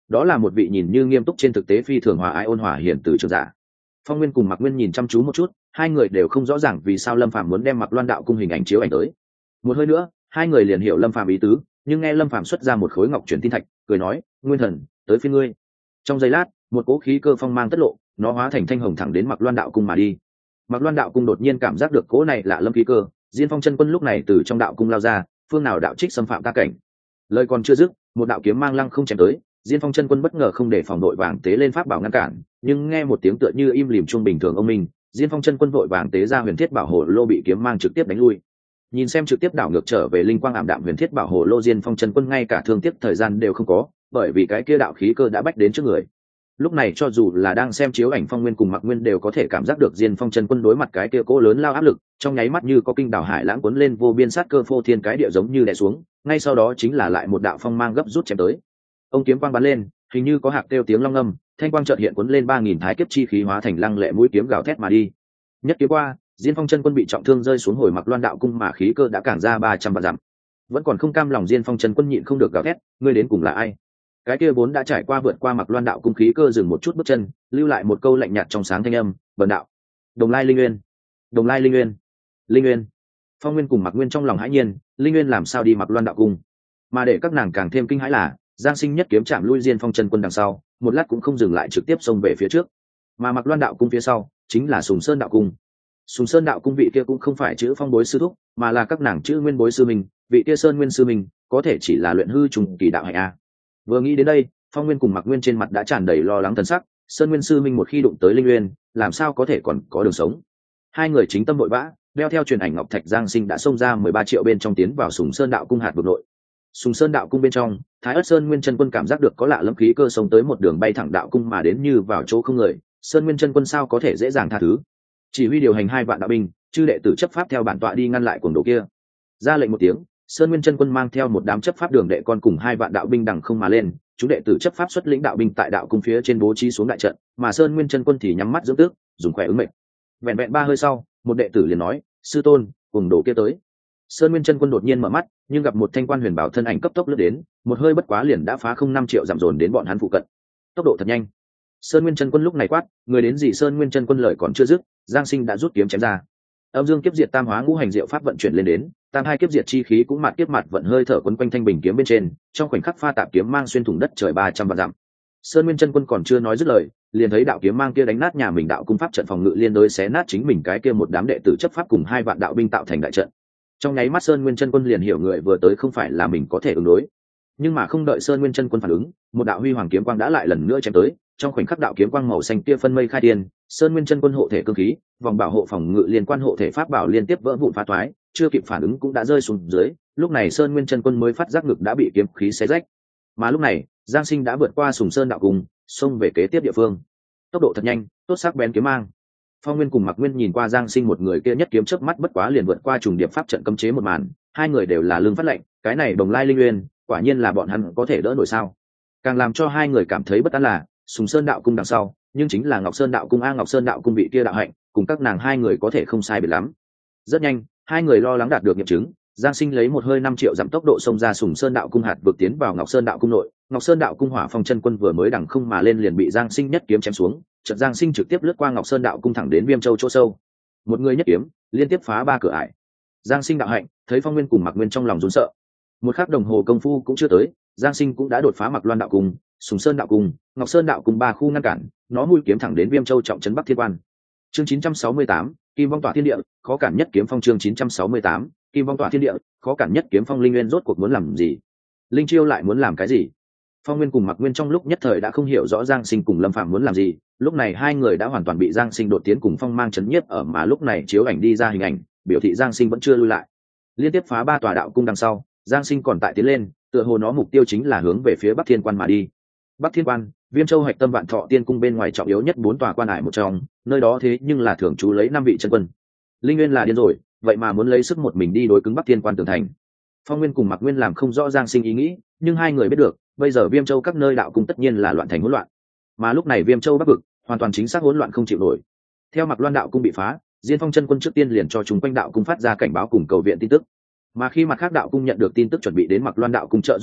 đó là một vị nhìn như nghiêm túc trên thực tế phi thường hòa ái ôn hòa hiền từ trường giả. Phong Nguyên cùng Mạc Nguyên nhìn chăm chú một chút, hai người đều không rõ ràng vì sao Lâm Phàm muốn đem Mạc Loan đạo cung hình ảnh chiếu ảnh tới. Một hơi nữa, hai người liền hiểu Lâm Phàm ý tứ, nhưng nghe Lâm Phàm xuất ra một khối ngọc truyền tin thạch, cười nói: "Nguyên thần, tới phiên ngươi." Trong giây lát, một cỗ khí cơ phong mang tất lộ, nó hóa thành thanh hồng thẳng đến Mạc Loan đạo cung mà đi. Mạc Loan đạo cung đột nhiên cảm giác được cỗ này lạ lâm khí cơ, Diên Phong chân quân lúc này từ trong đạo cung lao ra, phương nào đạo trích xâm phạm ta cảnh. Lời còn chưa dứt, một đạo kiếm mang lăng không chém tới, Diên Phong chân quân bất ngờ không để phòng đội vàng tế lên pháp bảo ngăn cản, nhưng nghe một tiếng tựa như im lìm chuông bình thường ông minh, Diên Phong chân quân vội vàng tế ra huyền thiết bảo hộ lô bị kiếm mang trực tiếp đánh lui. Nhìn xem trực tiếp đảo ngược trở về linh quang ảm đạm huyền thiết bảo hộ lô, Diên Phong chân quân ngay cả thương tiếc thời gian đều không có, bởi vì cái kia đạo khí cơ đã bách đến trước người. Lúc này cho dù là đang xem chiếu ảnh, Phong Nguyên cùng Mạc Nguyên đều có thể cảm giác được Diên Phong chân quân đối mặt cái kia cố lớn lao áp lực, trong nháy mắt như có kinh đảo hải lãng cuốn lên vô biên sát cơ phô thiên cái địa giống như đè xuống, ngay sau đó chính là lại một đạo phong mang gấp rút chém tới. Ông kiếm quang bắn lên, hình như có hạc kêu tiếng long ngâm, thanh quang chợt hiện cuốn lên ba nghìn thái kiếp chi khí hóa thành lăng lệ mũi kiếm gào thét mà đi. Nhất kiếm qua, Diên Phong chân quân bị trọng thương rơi xuống hồi Mạc Loan đạo cung mà khí cơ đã càng ra ba trăm vạn dặm. Vẫn còn không cam lòng, Diên Phong chân quân nhịn không được gào thét: "Ngươi đến cùng là ai?" Cái kia vốn đã trải qua vượt qua Mạc Loan đạo cung khí cơ dừng một chút bước chân, lưu lại một câu lạnh nhạt trong sáng thanh âm: "Bần đạo, Đồng Lai Linh Nguyên, Đồng Lai Linh Nguyên, Linh Nguyên." Phong Nguyên cùng Mạc Nguyên trong lòng hãi nhiên, Linh Nguyên làm sao đi Mạc Loan đạo cung? Mà để các nàng càng thêm kinh hãi là, Giang Sinh nhất kiếm chạm lui Diên Phong chân quân đằng sau, một lát cũng không dừng lại, trực tiếp xông về phía trước. Mà Mạc Loan đạo cung phía sau chính là Sùng Sơn đạo cung. Sùng Sơn đạo cung vị kia cũng không phải chữ Phong bối sư thúc, mà là các nàng chữ Nguyên bối sư mình, vị kia Sơn Nguyên sư mình, có thể chỉ là luyện hư trùng kỳ đạo hạnh a. Vừa nghĩ đến đây, Phong Nguyên cùng Mạc Nguyên trên mặt đã tràn đầy lo lắng thần sắc, Sơn Nguyên sư minh một khi đụng tới Linh Nguyên, làm sao có thể còn có đường sống. Hai người chính tâm vội vã, đeo theo truyền ảnh ngọc thạch, Giang Sinh đã xông ra mười ba triệu bên trong tiến vào Sùng Sơn đạo cung hạt vực nội. Sùng Sơn đạo cung bên trong, Thái Ức Sơn Nguyên chân quân cảm giác được có lạ lẫm khí cơ xông tới, một đường bay thẳng đạo cung mà đến như vào chỗ không người. Sơn Nguyên chân quân sao có thể dễ dàng tha thứ. Chỉ huy điều hành hai vạn đạo binh, chư đệ tử chấp pháp theo bản tọa đi ngăn lại cuồng đồ kia. Ra lệnh một tiếng, Sơn Nguyên chân quân mang theo một đám chấp pháp đường đệ con cùng hai vạn đạo binh đằng không mà lên, chúng đệ tử chấp pháp xuất lĩnh đạo binh tại đạo cung phía trên bố trí xuống đại trận, mà Sơn Nguyên chân quân thì nhắm mắt dưỡng tước, dùng khỏe ứng mệnh. Vẹn vẹn ba hơi sau, một đệ tử liền nói: "Sư tôn, cuồng đồ kia tới." Sơn Nguyên chân quân đột nhiên mở mắt, nhưng gặp một thanh quan huyền bảo thân ảnh cấp tốc lướt đến, một hơi bất quá liền đã phá không năm triệu dặm dồn đến bọn hắn phụ cận. Tốc độ thật nhanh. Sơn Nguyên chân quân lúc này quát: "Người đến gì?" Sơn Nguyên chân quân lời còn chưa dứt, Giang Sinh đã rút kiếm chém ra. Âm dương kiếp diệt tam hóa ngũ hành diệu pháp vận chuyển lên đến, tam hai kiếp diệt chi khí cũng mạt kiếp mặt vận hơi thở quấn quanh thanh bình kiếm bên trên, trong khoảnh khắc pha tạp kiếm mang xuyên thủng đất trời ba trăm vạn dặm. Sơn Nguyên chân quân còn chưa nói dứt lời, liền thấy đạo kiếm mang kia đánh nát nhà mình đạo cung pháp trận phòng ngự, liên đối xé nát chính mình cái kia một đám đệ tử chấp pháp cùng hai vạn đạo binh tạo thành đại trận. Trong nháy mắt Sơn Nguyên chân quân liền hiểu người vừa tới không phải là mình có thể ứng đối. Nhưng mà không đợi Sơn Nguyên chân quân phản ứng, một đạo huy hoàng kiếm quang đã lại lần nữa chém tới, trong khoảnh khắc đạo kiếm quang màu xanh kia phân mây khai tiên, Sơn Nguyên chân quân hộ thể cương khí, vòng bảo hộ phòng ngự liên quan hộ thể pháp bảo liên tiếp vỡ vụn phá toái, chưa kịp phản ứng cũng đã rơi xuống dưới. Lúc này Sơn Nguyên chân quân mới phát giác ngực đã bị kiếm khí xé rách. Mà lúc này, Giang Sinh đã vượt qua Sùng Sơn đạo cung, xông về kế tiếp địa phương. Tốc độ thật nhanh, tốt sắc bén kiếm mang. Phong Nguyên cùng Mạc Nguyên nhìn qua Giang Sinh một người kia nhất kiếm chớp mắt bất quá liền vượt qua trùng điệp pháp trận cấm chế một màn, hai người đều là lưng phát lệnh, cái này Đồng Lai Linh Nguyên, quả nhiên là bọn hắn có thể đỡ nổi sao? Càng làm cho hai người cảm thấy bất an là, Sùng Sơn đạo cung đằng sau, nhưng chính là Ngọc Sơn đạo cung a, Ngọc Sơn đạo cung vị kia đạo hạnh, cùng các nàng hai người có thể không sai biệt lắm. Rất nhanh, hai người lo lắng đạt được nghiệm chứng, Giang Sinh lấy một hơi năm triệu dặm tốc độ xông ra Sùng Sơn đạo cung hạt vực tiến vào Ngọc Sơn đạo cung nội. Ngọc Sơn đạo cung hỏa phong chân quân vừa mới đằng không mà lên liền bị Giang Sinh nhất kiếm chém xuống, chợt Giang Sinh trực tiếp lướt qua Ngọc Sơn đạo cung thẳng đến Viêm Châu chỗ sâu. Một người nhất kiếm, liên tiếp phá ba cửa ải. Giang Sinh đạo hạnh, thấy Phong Nguyên cùng Mạc Nguyên trong lòng run sợ. Một khắc đồng hồ công phu cũng chưa tới, Giang Sinh cũng đã đột phá Mạc Loan đạo cung, Sùng Sơn đạo cung, Ngọc Sơn đạo cung ba khu ngăn cản, nó mũi kiếm thẳng đến Viêm Châu trọng trấn Bắc Thiên Quan. Chương chín trăm sáu mươi tám, Kim Vong Tỏa Thiên Địa, khó cản nhất kiếm phong. Chương chín trăm sáu mươi tám, Kim Vong Tỏa Thiên Địa, khó cản nhất kiếm phong. Linh Nguyên rốt cuộc muốn làm gì? Linh Chiêu lại muốn làm cái gì? Phong Nguyên cùng Mạc Nguyên trong lúc nhất thời đã không hiểu rõ Giang Sinh cùng Lâm Phạm muốn làm gì. Lúc này hai người đã hoàn toàn bị Giang Sinh đột tiến cùng phong mang chấn nhiếp ở, mà lúc này chiếu ảnh đi ra hình ảnh, biểu thị Giang Sinh vẫn chưa lui lại. Liên tiếp phá ba tòa đạo cung đằng sau, Giang Sinh còn tại tiến lên, tựa hồ nó mục tiêu chính là hướng về phía Bắc Thiên Quan mà đi. Bắc Thiên Quan, Viêm Châu hạch tâm Vạn Thọ Tiên cung bên ngoài trọng yếu nhất bốn tòa quan hải một trong, nơi đó thế nhưng là thường trú lấy năm vị chân quân. Linh Nguyên là điên rồi, vậy mà muốn lấy sức một mình đi đối cứng Bắc Thiên Quan tường thành. Phong Nguyên cùng Mạc Nguyên làm không rõ Giang Sinh ý nghĩ, nhưng hai người biết được, bây giờ Viêm Châu các nơi đạo cung tất nhiên là loạn thành hỗn loạn. Mà lúc này Viêm Châu Bắc vực, hoàn toàn chính xác hỗn loạn không chịu nổi. Theo Mạc Loan đạo cung bị phá, Diên Phong chân quân trước tiên liền cho chúng quanh đạo cung phát ra cảnh báo cùng cầu viện tin tức. Mà khi mặt khác đạo cung nhận được tin tức chuẩn bị đến Mạc Loan đạo cung trợ giúp lúc,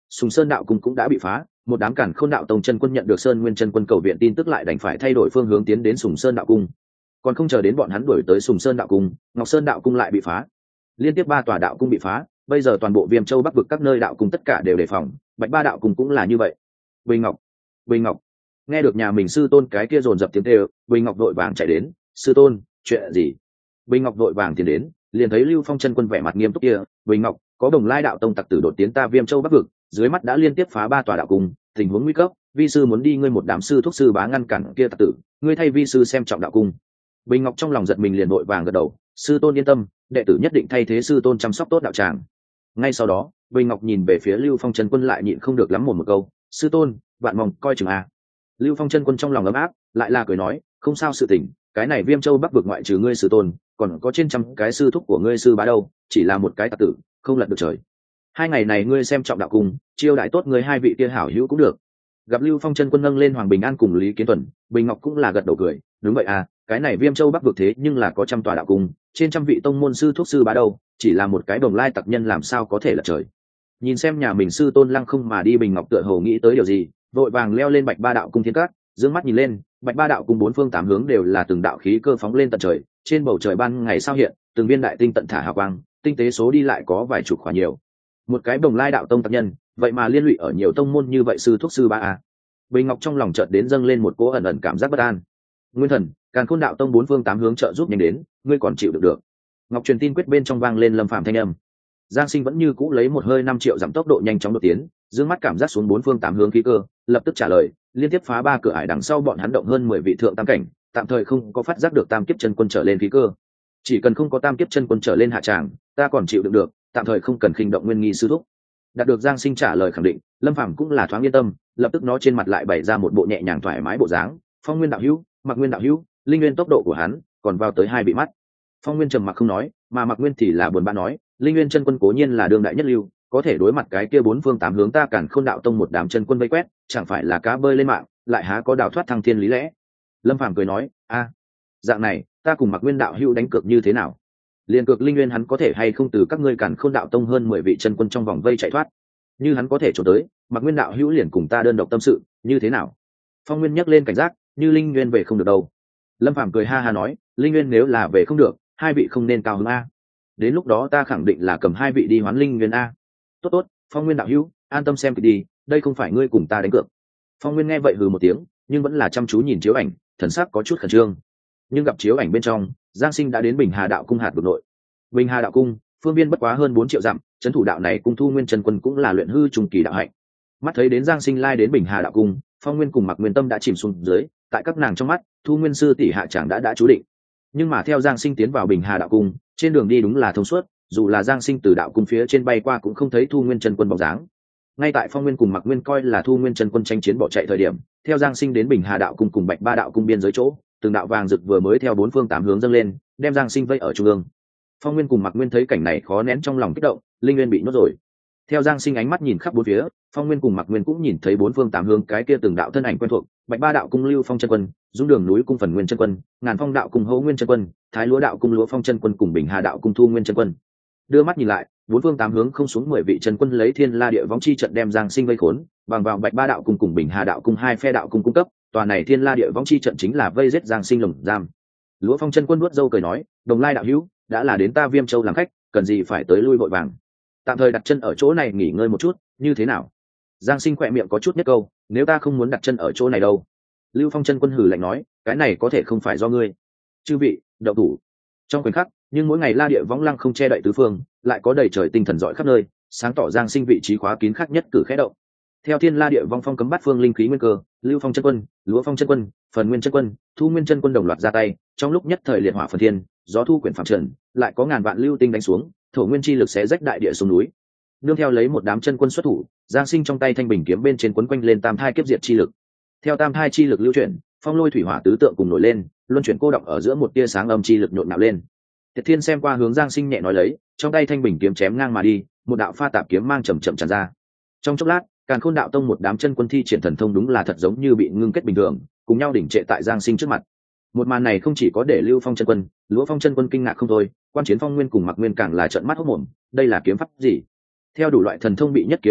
Sùng Sơn đạo cung cũng đã bị phá, một đám Càn Khôn đạo tông chân quân nhận được Sơn Nguyên chân quân cầu viện tin tức lại đành phải thay đổi phương hướng tiến đến Sùng Sơn đạo cung. Còn không chờ đến bọn hắn đuổi tới Sùng Sơn đạo cung, Ngọc Sơn đạo cung lại bị phá. Liên tiếp ba tòa đạo cung bị phá, bây giờ toàn bộ Viêm Châu Bắc vực các nơi đạo cung tất cả đều đề phòng, Bạch Ba đạo cung cũng là như vậy. Bình Ngọc, Bình Ngọc. Nghe được nhà mình sư tôn cái kia dồn dập tiếng kêu, Bình Ngọc vội vàng chạy đến, "Sư tôn, chuyện gì?" Bình Ngọc vội vàng tiến đến, liền thấy Lưu Phong chân quân vẻ mặt nghiêm túc kia, "Bình Ngọc, có Đồng Lai đạo tông tặc tử đột tiến ta Viêm Châu Bắc vực, dưới mắt đã liên tiếp phá ba tòa đạo cung, tình huống nguy cấp, vi sư muốn đi ngươi một đám sư thúc sư bá ngăn cản kia tặc tử, ngươi thay vi sư xem trọng đạo cung." Bình Ngọc trong lòng giật mình liền vội vàng gật đầu, "Sư tôn yên tâm, đệ tử nhất định thay thế sư tôn chăm sóc tốt đạo tràng." Ngay sau đó, Bình Ngọc nhìn về phía Lưu Phong chân quân lại nhịn không được lắm một một câu, "Sư tôn, vạn mong coi chừng a." Lưu Phong chân quân trong lòng ấm áp, lại là cười nói, "Không sao sự tình, cái này Viêm Châu Bắc vực ngoại trừ ngươi sư tôn, còn có trên trăm cái sư thúc của ngươi sư bá đâu, chỉ là một cái tặc tử, không lật được trời. Hai ngày này ngươi xem trọng đạo cung, chiêu đãi tốt ngươi hai vị kia hảo hữu cũng được." Gặp Lưu Phong chân quân nâng lên Hoàng Bình An cùng Lý Kiến Tuần, Bình Ngọc cũng là gật đầu cười, "Đúng vậy à, cái này Viêm Châu Bắc vực thế nhưng là có trăm tòa đạo cung, trên trăm vị tông môn sư thuốc sư bá đâu, chỉ là một cái Đồng Lai tặc nhân làm sao có thể lật trời." Nhìn xem nhà mình sư tôn lăng không mà đi, Bình Ngọc tựa hồ nghĩ tới điều gì, vội vàng leo lên Bạch Ba đạo cung thiên cát, dương mắt nhìn lên, Bạch Ba đạo cung bốn phương tám hướng đều là từng đạo khí cơ phóng lên tận trời, trên bầu trời ban ngày sao hiện, từng viên đại tinh tận thả hào quang, tinh tế số đi lại có vài chục khỏa nhiều. Một cái Đồng Lai đạo tông tặc nhân, vậy mà liên lụy ở nhiều tông môn như vậy sư thuốc sư bá à. Bình Ngọc trong lòng chợt đến dâng lên một cỗ ẩn ẩn cảm giác bất an. Nguyên Thần, Càn Khôn đạo tông bốn phương tám hướng trợ giúp nhanh đến, ngươi còn chịu được được? Ngọc truyền tin quyết bên trong vang lên Lâm Phàm thanh âm. Giang Sinh vẫn như cũ lấy một hơi năm triệu giảm tốc độ nhanh chóng đột tiến, dương mắt cảm giác xuống bốn phương tám hướng khí cơ, lập tức trả lời, liên tiếp phá ba cửa ải đằng sau bọn hắn động hơn mười vị thượng tam cảnh, tạm thời không có phát giác được tam kiếp chân quân trở lên khí cơ. Chỉ cần không có tam kiếp chân quân trở lên hạ tràng, ta còn chịu đựng được, tạm thời không cần khinh động nguyên nghi sư thúc. Đạt được Giang Sinh trả lời khẳng định, Lâm Phàm cũng là thoáng yên tâm, lập tức nó trên mặt lại bày ra một bộ nhẹ nhàng thoải mái bộ dáng, Phong Nguyên đạo hữu, Mặc Nguyên đạo hữu, linh nguyên tốc độ của hắn còn vào tới hai bị mắt. Phong Nguyên trầm mặc không nói, mà Mặc Nguyên thì là buồn bã nói, linh nguyên chân quân cố nhiên là đương đại nhất lưu, có thể đối mặt cái kia bốn phương tám hướng ta Càn Khôn đạo tông một đám chân quân vây quét, chẳng phải là cá bơi lên mạng, lại há có đào thoát thăng thiên lý lẽ. Lâm Phàm cười nói, a, dạng này, ta cùng Mặc Nguyên đạo hữu đánh cược như thế nào? Liên cược linh nguyên hắn có thể hay không từ các ngươi Càn Khôn đạo tông hơn mười vị chân quân trong vòng vây chạy thoát. Như hắn có thể trốn tới, Mặc Nguyên đạo hữu liền cùng ta đơn độc tâm sự, như thế nào? Phong Nguyên nhắc lên cảnh giác, như linh nguyên về không được đâu. Lâm Phàm cười ha ha nói, linh nguyên nếu là về không được, hai vị không nên cao hứng a. Đến lúc đó ta khẳng định là cầm hai vị đi hoán linh nguyên a. Tốt tốt, Phong Nguyên đạo hữu, an tâm xem kịch đi, đây không phải ngươi cùng ta đánh cược. Phong Nguyên nghe vậy hừ một tiếng, nhưng vẫn là chăm chú nhìn chiếu ảnh, thần sắc có chút khẩn trương. Nhưng gặp chiếu ảnh bên trong, Giang Sinh đã đến Bình Hà đạo cung hạt vực nội. Bình Hà đạo cung, phương viên bất quá hơn bốn triệu dặm, trấn thủ đạo này cung Thu Nguyên chân quân cũng là luyện hư trùng kỳ đạo hạnh. Mắt thấy đến Giang Sinh lai đến Bình Hà đạo cung, Phong Nguyên cùng Mặc Nguyên tâm đã chìm xuống dưới, tại các nàng trong mắt, Thu Nguyên sư tỷ hạ chẳng đã đã chú định. Nhưng mà theo Giang Sinh tiến vào Bình Hà đạo cung, trên đường đi đúng là thông suốt, dù là Giang Sinh từ đạo cung phía trên bay qua cũng không thấy Thu Nguyên chân quân bóng dáng. Ngay tại Phong Nguyên cùng Mặc Nguyên coi là Thu Nguyên chân quân tranh chiến bỏ chạy thời điểm, theo Giang Sinh đến Bình Hà đạo cung cùng Bạch Ba đạo cung biên giới chỗ, từng đạo vàng rực vừa mới theo bốn phương tám hướng dâng lên, đem Giang Sinh vây ở trung ương. Phong Nguyên cùng Mặc Nguyên thấy cảnh này khó nén trong lòng kích động, linh nguyên bị nhốt rồi. Theo Giang Sinh ánh mắt nhìn khắp bốn phía, Phong Nguyên cùng Mặc Nguyên cũng nhìn thấy bốn phương tám hướng cái kia từng đạo thân ảnh quen thuộc, Bạch Ba đạo cung Lưu Phong chân quân, Dung Đường núi cung Phần Nguyên chân quân, Ngàn Phong đạo cung Hỗ Nguyên chân quân, Thái Lúa đạo cung Lúa Phong chân quân cùng Bình Hà đạo cung Thu Nguyên chân quân. Đưa mắt nhìn lại, bốn phương tám hướng không xuống mười vị chân quân lấy Thiên La Địa Võng chi trận đem Giang Sinh vây khốn, bằng vào Bạch Ba đạo cung cùng Bình Hà đạo cung hai phe đạo cung cung cấp, tòa này Thiên La Địa Võng chi trận chính là vây giết Giang Sinh lồng giam. Lúa Phong chân quân nuốt dâu cười nói, Đồng Lai đạo hữu, đã là đến ta Viêm Châu làm khách, cần gì phải tới lui vội vàng. Tạm thời đặt chân ở chỗ này nghỉ ngơi một chút, như thế nào? Giang Sinh khỏe miệng có chút nhất câu, nếu ta không muốn đặt chân ở chỗ này đâu. Lưu Phong chân quân hừ lạnh nói, cái này có thể không phải do ngươi. Chư vị, động thủ. Trong khoảnh khắc, nhưng mỗi ngày La Địa Võng lăng không che đậy tứ phương, lại có đầy trời tinh thần dõi khắp nơi, sáng tỏ Giang Sinh vị trí khóa kín khắc nhất cử khẽ động. Theo Thiên La Địa Võng phong cấm bát phương linh khí nguyên cơ, Lưu Phong chân quân, Lúa Phong chân quân, Phần Nguyên chân quân, Thu Nguyên chân quân đồng loạt ra tay, trong lúc nhất thời liệt hỏa phần thiên, gió thu quyển phạm trần, lại có ngàn vạn lưu tinh đánh xuống, thổ nguyên chi lực xé rách đại địa xuống núi. Nương theo lấy một đám chân quân xuất thủ, Giang Sinh trong tay thanh bình kiếm bên trên quấn quanh lên tam thai kiếp diệt chi lực. Theo tam thai chi lực lưu chuyển, phong lôi thủy hỏa tứ tượng cùng nổi lên, luân chuyển cô động ở giữa một tia sáng âm chi lực nhộn nhạo lên. Tiệt Thiên xem qua hướng Giang Sinh nhẹ nói lấy, trong tay thanh bình kiếm chém ngang mà đi, một đạo pha tạp kiếm mang chậm chậm tràn ra. Trong chốc lát, Càn Khôn đạo tông một đám chân quân thi triển thần thông đúng là thật giống như bị ngưng kết bình thường, cùng nhau đỉnh trệ tại Giang Sinh trước mặt. Một màn này không chỉ có để Lưu Phong chân quân, Lúa Phong chân quân kinh ngạc không thôi, quan chiến Phong Nguyên cùng Mặc Nguyên càng là trợn mắt hốt mồm, đây là kiếm pháp gì? Theo đủ loại thần thông bị nhất kiếm ngưng trệ,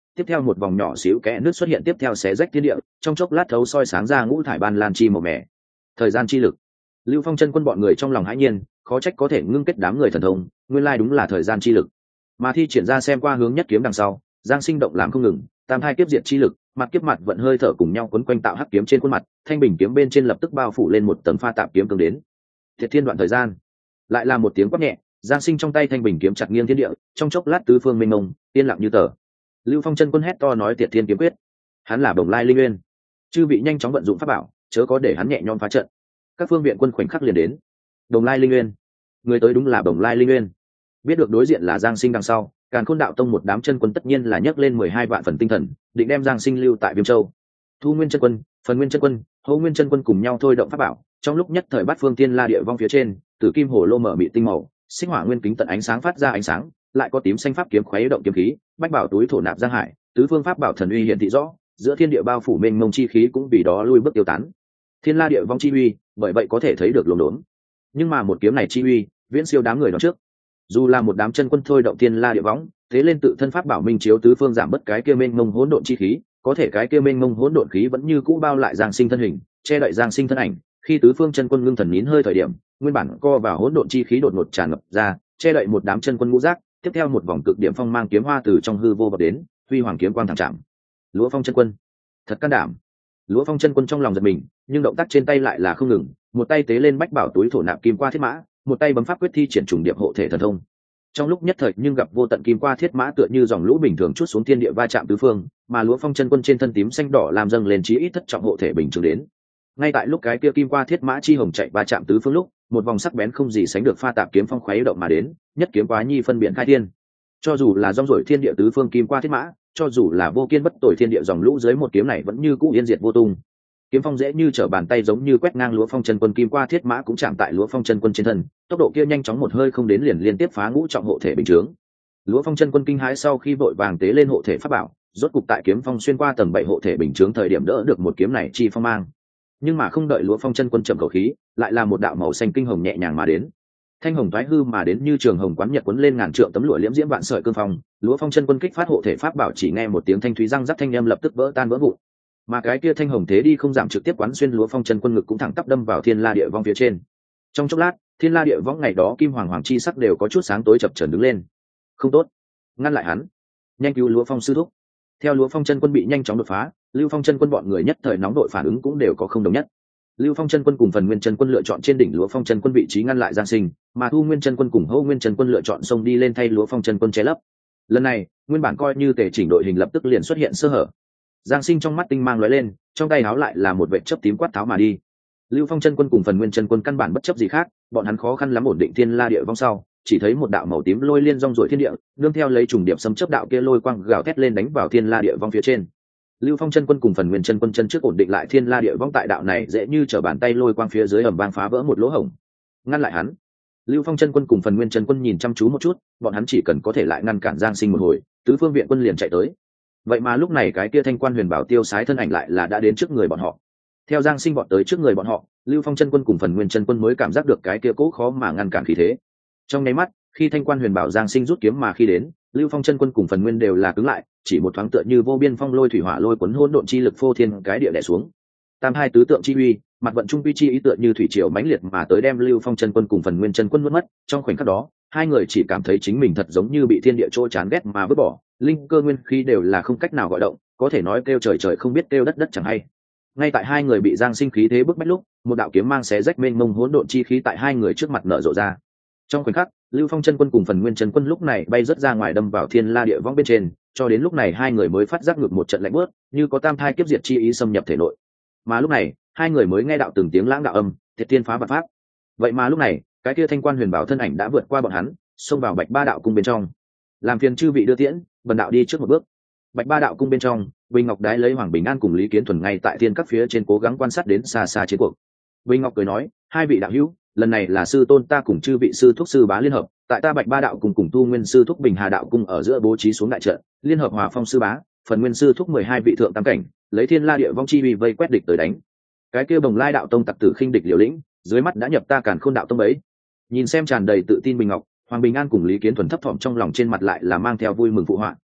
tiếp theo một vòng nhỏ xíu kẽ nước xuất hiện, tiếp theo xé rách thiên địa, trong chốc lát thấu soi sáng ra ngũ thải ban lan chi màu mẻ. Thời gian chi lực. Lưu Phong chân quân bọn người trong lòng hãi nhiên, khó trách có thể ngưng kết đám người thần thông, nguyên lai đúng là thời gian chi lực. Mà thi triển ra xem qua hướng nhất kiếm đằng sau, Giang Sinh động làm không ngừng, tam hai kiếp diệt chi lực, mặt kiếp mặt vận hơi thở cùng nhau quấn quanh tạo hắc kiếm trên khuôn mặt, thanh bình kiếm bên trên lập tức bao phủ lên một tầng pha tạp kiếm cương đến. Thiệt thiên đoạn thời gian. Lại là một tiếng quát nhẹ, Giang Sinh trong tay thanh bình kiếm chặt nghiêng thiên địa, trong chốc lát tứ phương mênh mông, yên lặng như tờ. Lưu Phong chân quân hét to nói Tiệt Thiên kiếm quyết. Hắn là Bồng Lai Linh Nguyên. Chư vị nhanh chóng vận dụng pháp bảo, chớ có để hắn nhẹ nhõm phá trận. Các phương viện quân khoảnh khắc liền đến. Bồng Lai Linh Nguyên. Người tới đúng là Bồng Lai Linh Nguyên. Biết được đối diện là Giang Sinh đằng sau, Càn Khôn đạo tông một đám chân quân tất nhiên là nhấc lên mười hai vạn phần tinh thần, định đem Giang Sinh lưu tại Viêm Châu. Thu Nguyên chân quân, Phần Nguyên chân quân, Hô Nguyên chân quân cùng nhau thôi động pháp bảo, trong lúc nhất thời bát phương tiên la địa vong phía trên, tử kim hồ lô mở mị tinh màu, sinh hỏa nguyên kính tận ánh sáng phát ra ánh sáng, lại có tím xanh pháp kiếm khuấy động kiếm khí, bách bảo túi thổ nạp giang hải, tứ phương pháp bảo thần uy hiện thị rõ, giữa thiên địa bao phủ mênh mông chi khí cũng vì đó lui bước tiêu tán. Thiên la địa vong chi uy, bởi vậy có thể thấy được luồng đốn. Nhưng mà một kiếm này chi uy, viễn siêu đám người đó trước. Dù là một đám chân quân thôi động thiên la địa võng, thế lên tự thân pháp bảo minh chiếu tứ phương giảm bớt cái kia mênh mông hỗn độn chi khí, có thể cái kia mênh mông hỗn độn khí vẫn như cũ bao lại Giang Sinh thân hình, che đậy Giang Sinh thân ảnh. Khi tứ phương chân quân ngưng thần nín hơi thời điểm, nguyên bản co vào hỗn độn chi khí đột ngột tràn ngập ra, che đậy một đám chân quân ngũ giác. Tiếp theo một vòng cực điểm phong mang kiếm hoa từ trong hư vô bật đến, huy hoàng kiếm quang thẳng chạm. Lúa Phong chân quân, thật can đảm. Lúa Phong chân quân trong lòng giật mình, nhưng động tác trên tay lại là không ngừng, một tay tế lên bách bảo túi thổ nạp kim qua thiết mã, một tay bấm pháp quyết thi triển trùng điệp hộ thể thần thông. Trong lúc nhất thời nhưng gặp vô tận kim qua thiết mã tựa như dòng lũ bình thường chút xuống thiên địa va chạm tứ phương, mà Lúa Phong chân quân trên thân tím xanh đỏ làm dâng lên chí ít thất trọng hộ thể bình thường đến. Ngay tại lúc cái kia kim qua thiết mã chi hồng chạy va chạm tứ phương lúc, một vòng sắc bén không gì sánh được pha tạp kiếm phong khuấy động mà đến, nhất kiếm quá nhi phân biển khai thiên. Cho dù là rong rổi thiên địa tứ phương kim qua thiết mã, cho dù là vô kiên bất tồi thiên địa dòng lũ dưới một kiếm này vẫn như cũ yên diệt vô tung. Kiếm phong dễ như trở bàn tay giống như quét ngang Lúa Phong chân quân kim qua thiết mã cũng chạm tại Lúa Phong chân quân trên thân, tốc độ kia nhanh chóng một hơi không đến liền liên tiếp phá ngũ trọng hộ thể bình chướng. Lúa Phong chân quân kinh hãi sau khi vội vàng tế lên hộ thể pháp bảo, rốt cục tại kiếm phong xuyên qua tầng bảy hộ thể bình chướng thời điểm đỡ được một kiếm này chi phong mang. Nhưng mà không đợi Lúa Phong chân quân chậm khẩu khí, lại là một đạo màu xanh kinh hồng nhẹ nhàng mà đến. Thanh hồng thoái hư mà đến như trường hồng quán nhật quấn lên ngàn trượng tấm lụa liễm diễm vạn sợi cương phong, Lúa Phong chân quân kích phát hộ thể pháp bảo chỉ nghe một tiếng thanh thúy răng rắc thanh âm lập tức vỡ tan vỡ vụn. Mà cái kia thanh hồng thế đi không giảm trực tiếp quán xuyên Lúa Phong chân quân ngực cũng thẳng tắp đâm vào thiên la địa vong phía trên. Trong chốc lát, thiên la địa vong ngày đó kim hoàng hoàng chi sắc đều có chút sáng tối chập chờn đứng lên. Không tốt, ngăn lại hắn, nhanh cứu Lúa Phong sư thúc. Theo Lúa Phong chân quân bị nhanh chóng đột phá, Lưu Phong chân quân bọn người nhất thời nóng đội phản ứng cũng đều có không đồng nhất. Lưu Phong chân quân cùng Phần Nguyên chân quân lựa chọn trên đỉnh Lúa Phong chân quân vị trí ngăn lại Giang Sinh, mà Thu Nguyên chân quân cùng Hô Nguyên chân quân lựa chọn xông đi lên thay Lúa Phong chân quân che lấp. Lần này, nguyên bản coi như tề chỉnh đội hình lập tức liền xuất hiện sơ hở. Giang Sinh trong mắt tinh mang lóe lên, trong tay áo lại là một vệt chớp tím quát tháo mà đi. Lưu Phong chân quân cùng Phần Nguyên chân quân căn bản bất chấp gì khác, bọn hắn khó khăn lắm ổn định thiên la địa vong sau, chỉ thấy một đạo màu tím lôi liên rong ruổi thiên địa, nương theo lấy trùng điệp xâm chớp đạo kia lôi quang gào thét lên đánh vào thiên la địa vong phía trên. Lưu Phong chân quân cùng Phần Nguyên chân quân chân trước ổn định lại thiên la địa vong tại đạo này dễ như trở bàn tay lôi quang phía dưới ầm vang phá vỡ một lỗ hổng. Ngăn lại hắn. Lưu Phong chân quân cùng Phần Nguyên chân quân nhìn chăm chú một chút, bọn hắn chỉ cần có thể lại ngăn cản Giang Sinh một hồi, tứ phương viện quân liền chạy tới. Vậy mà lúc này cái kia thanh quan huyền bảo tiêu sái thân ảnh lại là đã đến trước người bọn họ. Theo Giang Sinh bọn tới trước người bọn họ, Lưu Phong chân quân cùng Phần Nguyên chân quân mới cảm giác được cái kia cố khó mà ngăn cản khí thế. Trong nháy mắt, khi thanh quan huyền bảo Giang Sinh rút kiếm mà khi đến, Lưu Phong chân quân cùng Phần Nguyên đều là cứng lại, chỉ một thoáng tựa như vô biên phong lôi thủy hỏa lôi cuốn hỗn độn chi lực phô thiên cái địa đè xuống. Tam hai tứ tượng chi uy, mặt vận trung quy chi ý tựa như thủy triều mãnh liệt mà tới đem Lưu Phong chân quân cùng Phần Nguyên chân quân nuốt mất. Trong khoảnh khắc đó, hai người chỉ cảm thấy chính mình thật giống như bị thiên địa trôi chán ghét mà vứt bỏ, linh cơ nguyên khí đều là không cách nào gọi động, có thể nói kêu trời trời không biết kêu đất đất chẳng hay. Ngay tại hai người bị Giang Sinh khí thế bức bách lúc, một đạo kiếm mang xé rách mênh mông hỗn độn chi khí tại hai người trước mặt nở rộ ra. Trong khoảnh khắc, Lưu Phong chân quân cùng Phần Nguyên chân quân lúc này bay rất ra ngoài đâm vào thiên la địa vong bên trên, cho đến lúc này hai người mới phát giác ngược một trận lạnh bớt, như có tam thai kiếp diệt chi ý xâm nhập thể nội. Mà lúc này, hai người mới nghe đạo từng tiếng lãng đạo âm, thiệt thiên phá vạn pháp. Vậy mà lúc này, cái kia thanh quan huyền bảo thân ảnh đã vượt qua bọn hắn, xông vào Bạch Ba đạo cung bên trong. Làm phiền chư vị đưa tiễn, bần đạo đi trước một bước. Bạch Ba đạo cung bên trong, Bình Ngọc Đái lấy Hoàng Bình An cùng Lý Kiến Thuần ngay tại thiên các phía trên cố gắng quan sát đến xa xa chiến cuộc. Bình Ngọc cười nói, hai vị đạo hữu, lần này là sư tôn ta cùng chư vị sư thúc sư bá liên hợp, tại ta Bạch Ba đạo cùng cùng tu nguyên sư thúc Bình Hà đạo cung ở giữa bố trí xuống đại trận, liên hợp Hòa Phong sư bá, Phần Nguyên sư thúc mười hai vị thượng tam cảnh, lấy thiên la địa vong chi uy vây quét địch tới đánh. Cái kia Bồng Lai đạo tông tặc tử khinh địch liều lĩnh, dưới mắt đã nhập ta Càn Khôn đạo tông ấy. Nhìn xem tràn đầy tự tin Bình Ngọc, Hoàng Bình An cùng Lý Kiến Thuần thấp thỏm trong lòng trên mặt lại là mang theo vui mừng phụ họa.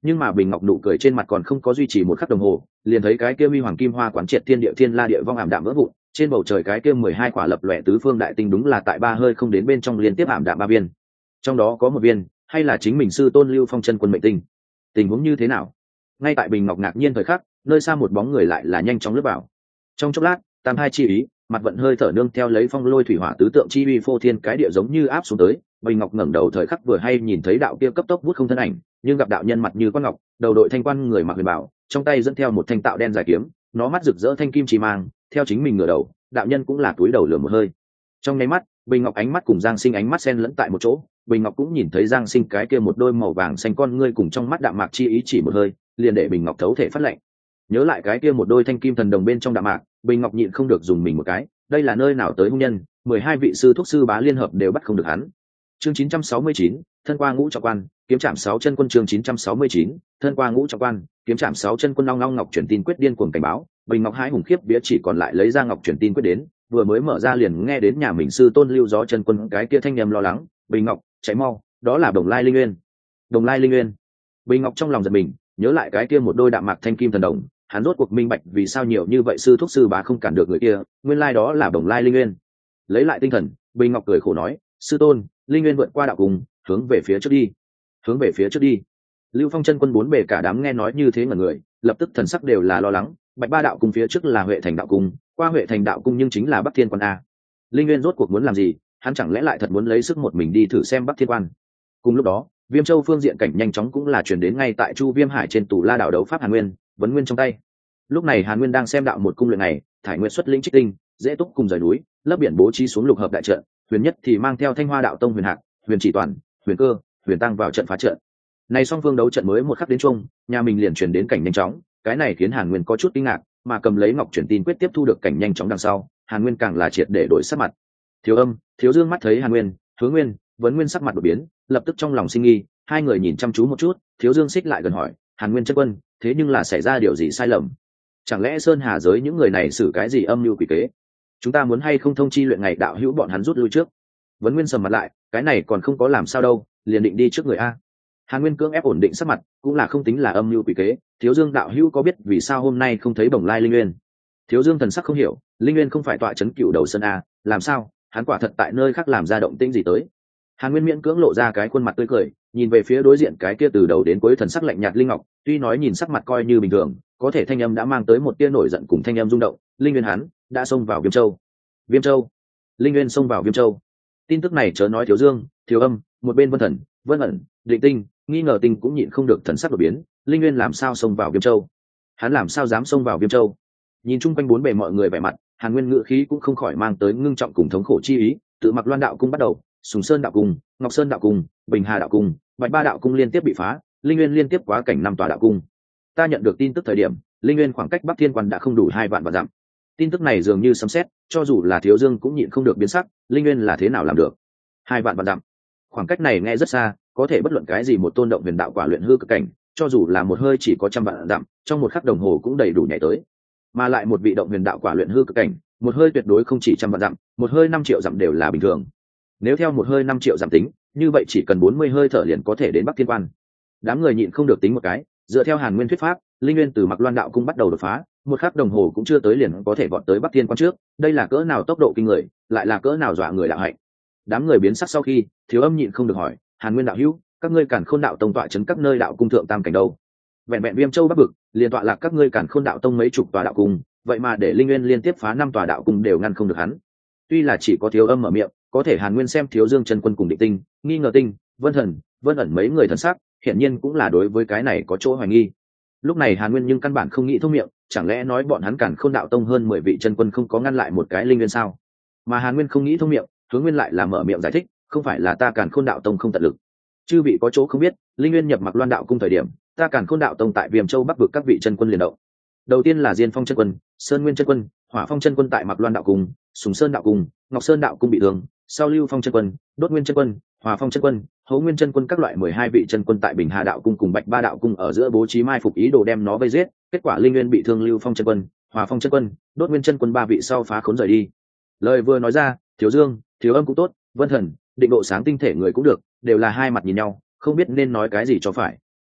Nhưng mà Bình Ngọc nụ cười trên mặt còn không có duy trì một khắc đồng hồ, liền thấy cái kia huy hoàng kim hoa quán triệt thiên địa thiên la địa vong ảm đạm vỡ vụn, trên bầu trời cái kia mười hai quả lập lòe tứ phương đại tinh đúng là tại ba hơi không đến bên trong liên tiếp ảm đạm ba viên. Trong đó có một viên, hay là chính mình sư tôn Lưu Phong chân quân mệnh tinh. Tình huống như thế nào? Ngay tại Bình Ngọc ngạc nhiên thời khắc, nơi xa một bóng người lại là nhanh chóng lướt vào. Trong chốc lát, tam hai chi ý, mặt vận hơi thở nương theo lấy phong lôi thủy hỏa tứ tượng chi uy phô thiên cái địa giống như áp xuống tới. Bình Ngọc ngẩng đầu thời khắc vừa hay nhìn thấy đạo kia cấp tốc vút không thân ảnh, nhưng gặp đạo nhân mặt như quan ngọc, đầu đội thanh quan người mặc huyền bảo, trong tay dẫn theo một thanh tạo đen dài kiếm, nó mắt rực rỡ thanh kim chỉ mang, theo chính mình ngửa đầu, đạo nhân cũng là túi đầu lườm một hơi. Trong nháy mắt, Bình Ngọc ánh mắt cùng Giang Sinh ánh mắt xen lẫn tại một chỗ, Bình Ngọc cũng nhìn thấy Giang Sinh cái kia một đôi màu vàng xanh con ngươi cùng trong mắt đạm mạc chi ý chỉ một hơi, liền để Bình Ngọc thấu thể phát lệnh. Nhớ lại cái kia một đôi thanh kim thần đồng bên trong đạm mạc, Bình Ngọc nhịn không được dùng mình một cái, đây là nơi nào tới hung nhân, mười hai vị sư thúc sư bá liên hợp đều bắt không được hắn. Chương chín trăm sáu mươi chín, thân qua ngũ trọng quan, kiếm chạm sáu chân quân. Chương chín trăm sáu mươi chín, thân qua ngũ trọng quan, kiếm chạm sáu chân quân. Long Long Ngọc truyền tin quyết điên cuồng cảnh báo, Bình Ngọc hái hùng khiếp vía chỉ còn lại lấy ra Ngọc truyền tin quyết đến, vừa mới mở ra liền nghe đến nhà mình sư tôn Lưu Gió chân quân cái kia thanh nhầm lo lắng, Bình Ngọc, chạy mau, đó là Đồng Lai Linh Nguyên. Đồng Lai Linh Nguyên. Bình Ngọc trong lòng giật mình, nhớ lại cái kia một đôi đạm mạc thanh kim thần đồng, hắn rốt cuộc minh bạch vì sao nhiều như vậy sư thúc sư bá không cản được người kia, nguyên lai đó là Đồng Lai Linh Nguyên. Lấy lại tinh thần, Bình Ngọc cười khổ nói, sư tôn, Linh Nguyên vượt qua đạo cùng, hướng về phía trước đi, hướng về phía trước đi. Lưu Phong chân quân bốn bề cả đám nghe nói như thế mà người, lập tức thần sắc đều là lo lắng, Bạch Ba đạo cung phía trước là Huệ Thành đạo cung, qua Huệ Thành đạo cung nhưng chính là Bắc Thiên quan a. Linh Nguyên rốt cuộc muốn làm gì, hắn chẳng lẽ lại thật muốn lấy sức một mình đi thử xem Bắc Thiên quan. Cùng lúc đó, Viêm Châu phương diện cảnh nhanh chóng cũng là truyền đến ngay tại Chu Viêm Hải trên tù la đảo đấu pháp Hàn Nguyên, vấn nguyên trong tay. Lúc này Hàn Nguyên đang xem đạo một cung luyện này, thải nguyên xuất linh trích tinh, dễ túc cùng rời núi, lấp biển bố trí xuống lục hợp đại trận, Huyền Nhất thì mang theo Thanh Hoa đạo tông Huyền Hạc, Huyền Chỉ Toàn, Huyền Cơ, Huyền Tăng vào trận phá trận. Này song phương đấu trận mới một khắc đến chung, nhà mình liền truyền đến cảnh nhanh chóng, cái này khiến Hàn Nguyên có chút kinh ngạc, mà cầm lấy Ngọc truyền tin quyết tiếp thu được cảnh nhanh chóng đằng sau, Hàn Nguyên càng là triệt để đổi sắc mặt. Thiếu Âm, Thiếu Dương mắt thấy Hàn Nguyên, Hướng Nguyên, Vấn Nguyên sắc mặt đổi biến, lập tức trong lòng sinh nghi, hai người nhìn chăm chú một chút, Thiếu Dương xích lại gần hỏi, Hàn Nguyên chân quân, thế nhưng là xảy ra điều gì sai lầm? Chẳng lẽ Sơn Hà giới những người này xử cái gì âm mưu quỷ kế? Chúng ta muốn hay không thông chi luyện ngày đạo hữu bọn hắn rút lui trước? Vấn Nguyên sầm mặt lại, cái này còn không có làm sao đâu, liền định đi trước người a. Hàn Nguyên cưỡng ép ổn định sắc mặt, cũng là không tính là âm mưu quỷ kế. Thiếu Dương đạo hữu có biết vì sao hôm nay không thấy Bồng Lai Linh Nguyên? Thiếu Dương thần sắc không hiểu, Linh Nguyên không phải tọa trấn cựu đầu sơn a, làm sao? Hắn quả thật tại nơi khác làm ra động tĩnh gì tới? Hàn Nguyên miễn cưỡng lộ ra cái khuôn mặt tươi cười, nhìn về phía đối diện cái kia từ đầu đến cuối thần sắc lạnh nhạt Linh Ngọc, tuy nói nhìn sắc mặt coi như bình thường, có thể thanh âm đã mang tới một tia nổi giận cùng thanh âm rung động. Linh Nguyên hắn đã xông vào Viêm Châu. Viêm Châu. Linh Nguyên xông vào Viêm Châu. Tin tức này chớ nói Thiếu Dương, Thiếu Âm, một bên Vân Thần, Vân ẩn, Định Tinh, nghi ngờ Tinh cũng nhịn không được thần sắc đổi biến. Linh Nguyên làm sao xông vào Viêm Châu? Hắn làm sao dám xông vào Viêm Châu? Nhìn chung quanh bốn bề mọi người vẻ mặt, Hàn Nguyên ngữ khí cũng không khỏi mang tới ngưng trọng cùng thống khổ chi ý. Tự Mặc Loan đạo cung bắt đầu, Sùng Sơn đạo cung, Ngọc Sơn đạo cung, Bình Hà đạo cung, Bạch Ba đạo cung liên tiếp bị phá, Linh Nguyên liên tiếp quá cảnh năm tòa đạo cung. Ta nhận được tin tức thời điểm, Linh Nguyên khoảng cách Bắc Thiên quan đã không đủ hai vạn vạn dặm. Tin tức này dường như sấm sét, cho dù là Thiếu Dương cũng nhịn không được biến sắc, Linh Nguyên là thế nào làm được? Hai vạn vạn dặm. Khoảng cách này nghe rất xa, có thể bất luận cái gì một tôn động huyền đạo quả luyện hư cực cảnh, cho dù là một hơi chỉ có trăm vạn dặm, trong một khắc đồng hồ cũng đầy đủ nhảy tới. Mà lại một vị động huyền đạo quả luyện hư cực cảnh, một hơi tuyệt đối không chỉ trăm vạn dặm, một hơi năm triệu dặm đều là bình thường. Nếu theo một hơi năm triệu dặm tính, như vậy chỉ cần bốn mươi hơi thở liền có thể đến Bắc Thiên quan. Đám người nhịn không được tính một cái, dựa theo Hàn Nguyên thuyết pháp, Linh Nguyên từ Mặc Loan đạo cung bắt đầu đột phá, một khắc đồng hồ cũng chưa tới liền có thể vọt tới Bắc Thiên quan trước, đây là cỡ nào tốc độ kinh người, lại là cỡ nào dọa người đạo hạnh. Đám người biến sắc sau khi, Thiếu Âm nhịn không được hỏi, Hàn Nguyên đạo hữu, các ngươi Càn Khôn đạo tông tọa trấn các nơi đạo cung thượng tam cảnh đâu? Vẹn vẹn Viêm Châu Bắc Vực, liền tọa lạc các ngươi Càn Khôn đạo tông mấy chục tòa đạo cung, vậy mà để Linh Nguyên liên tiếp phá năm tòa đạo cung đều ngăn không được hắn. Tuy là chỉ có Thiếu Âm mở miệng, có thể Hàn Nguyên xem Thiếu Dương chân quân cùng Định Tinh, nghi ngờ Tinh, Vân Thần, Vân ẩn mấy người thần sắc, hiển nhiên cũng là đối với cái này có chỗ hoài nghi. Lúc này Hàn Nguyên nhưng căn bản không nghĩ thông miệng, chẳng lẽ nói bọn hắn Càn Khôn đạo tông hơn mười vị chân quân không có ngăn lại một cái Linh Nguyên sao? Mà Hàn Nguyên không nghĩ thông miệng, Hướng Nguyên lại là mở miệng giải thích, không phải là ta Càn Khôn đạo tông không tận lực. Chư vị có chỗ không biết, Linh Nguyên nhập Mặc Loan đạo cung thời điểm, ta Càn Khôn đạo tông tại Viêm Châu Bắc vực các vị chân quân liền động. Đầu tiên là Diên Phong chân quân, Sơn Nguyên chân quân, Hỏa Phong chân quân tại Mặc Loan đạo cung, Sùng Sơn đạo cung, Ngọc Sơn đạo cung bị thương, sau Lưu Phong chân quân, Đốt Nguyên chân quân, Hòa Phong chân quân, Hấu Nguyên chân quân các loại mười hai vị chân quân tại Bình Hà đạo cung cùng Bạch Ba đạo cung ở giữa bố trí mai phục ý đồ đem nó vây giết, kết quả Linh Nguyên bị thương Lưu Phong chân quân, Hòa Phong chân quân, Đốt Nguyên chân quân ba vị sau phá khốn rời đi. Lời vừa nói ra, Thiếu Dương, Thiếu Âm cũng tốt, Vân Thần, Định Độ sáng tinh thể người cũng được, đều là hai mặt nhìn nhau, không biết nên nói cái gì cho phải.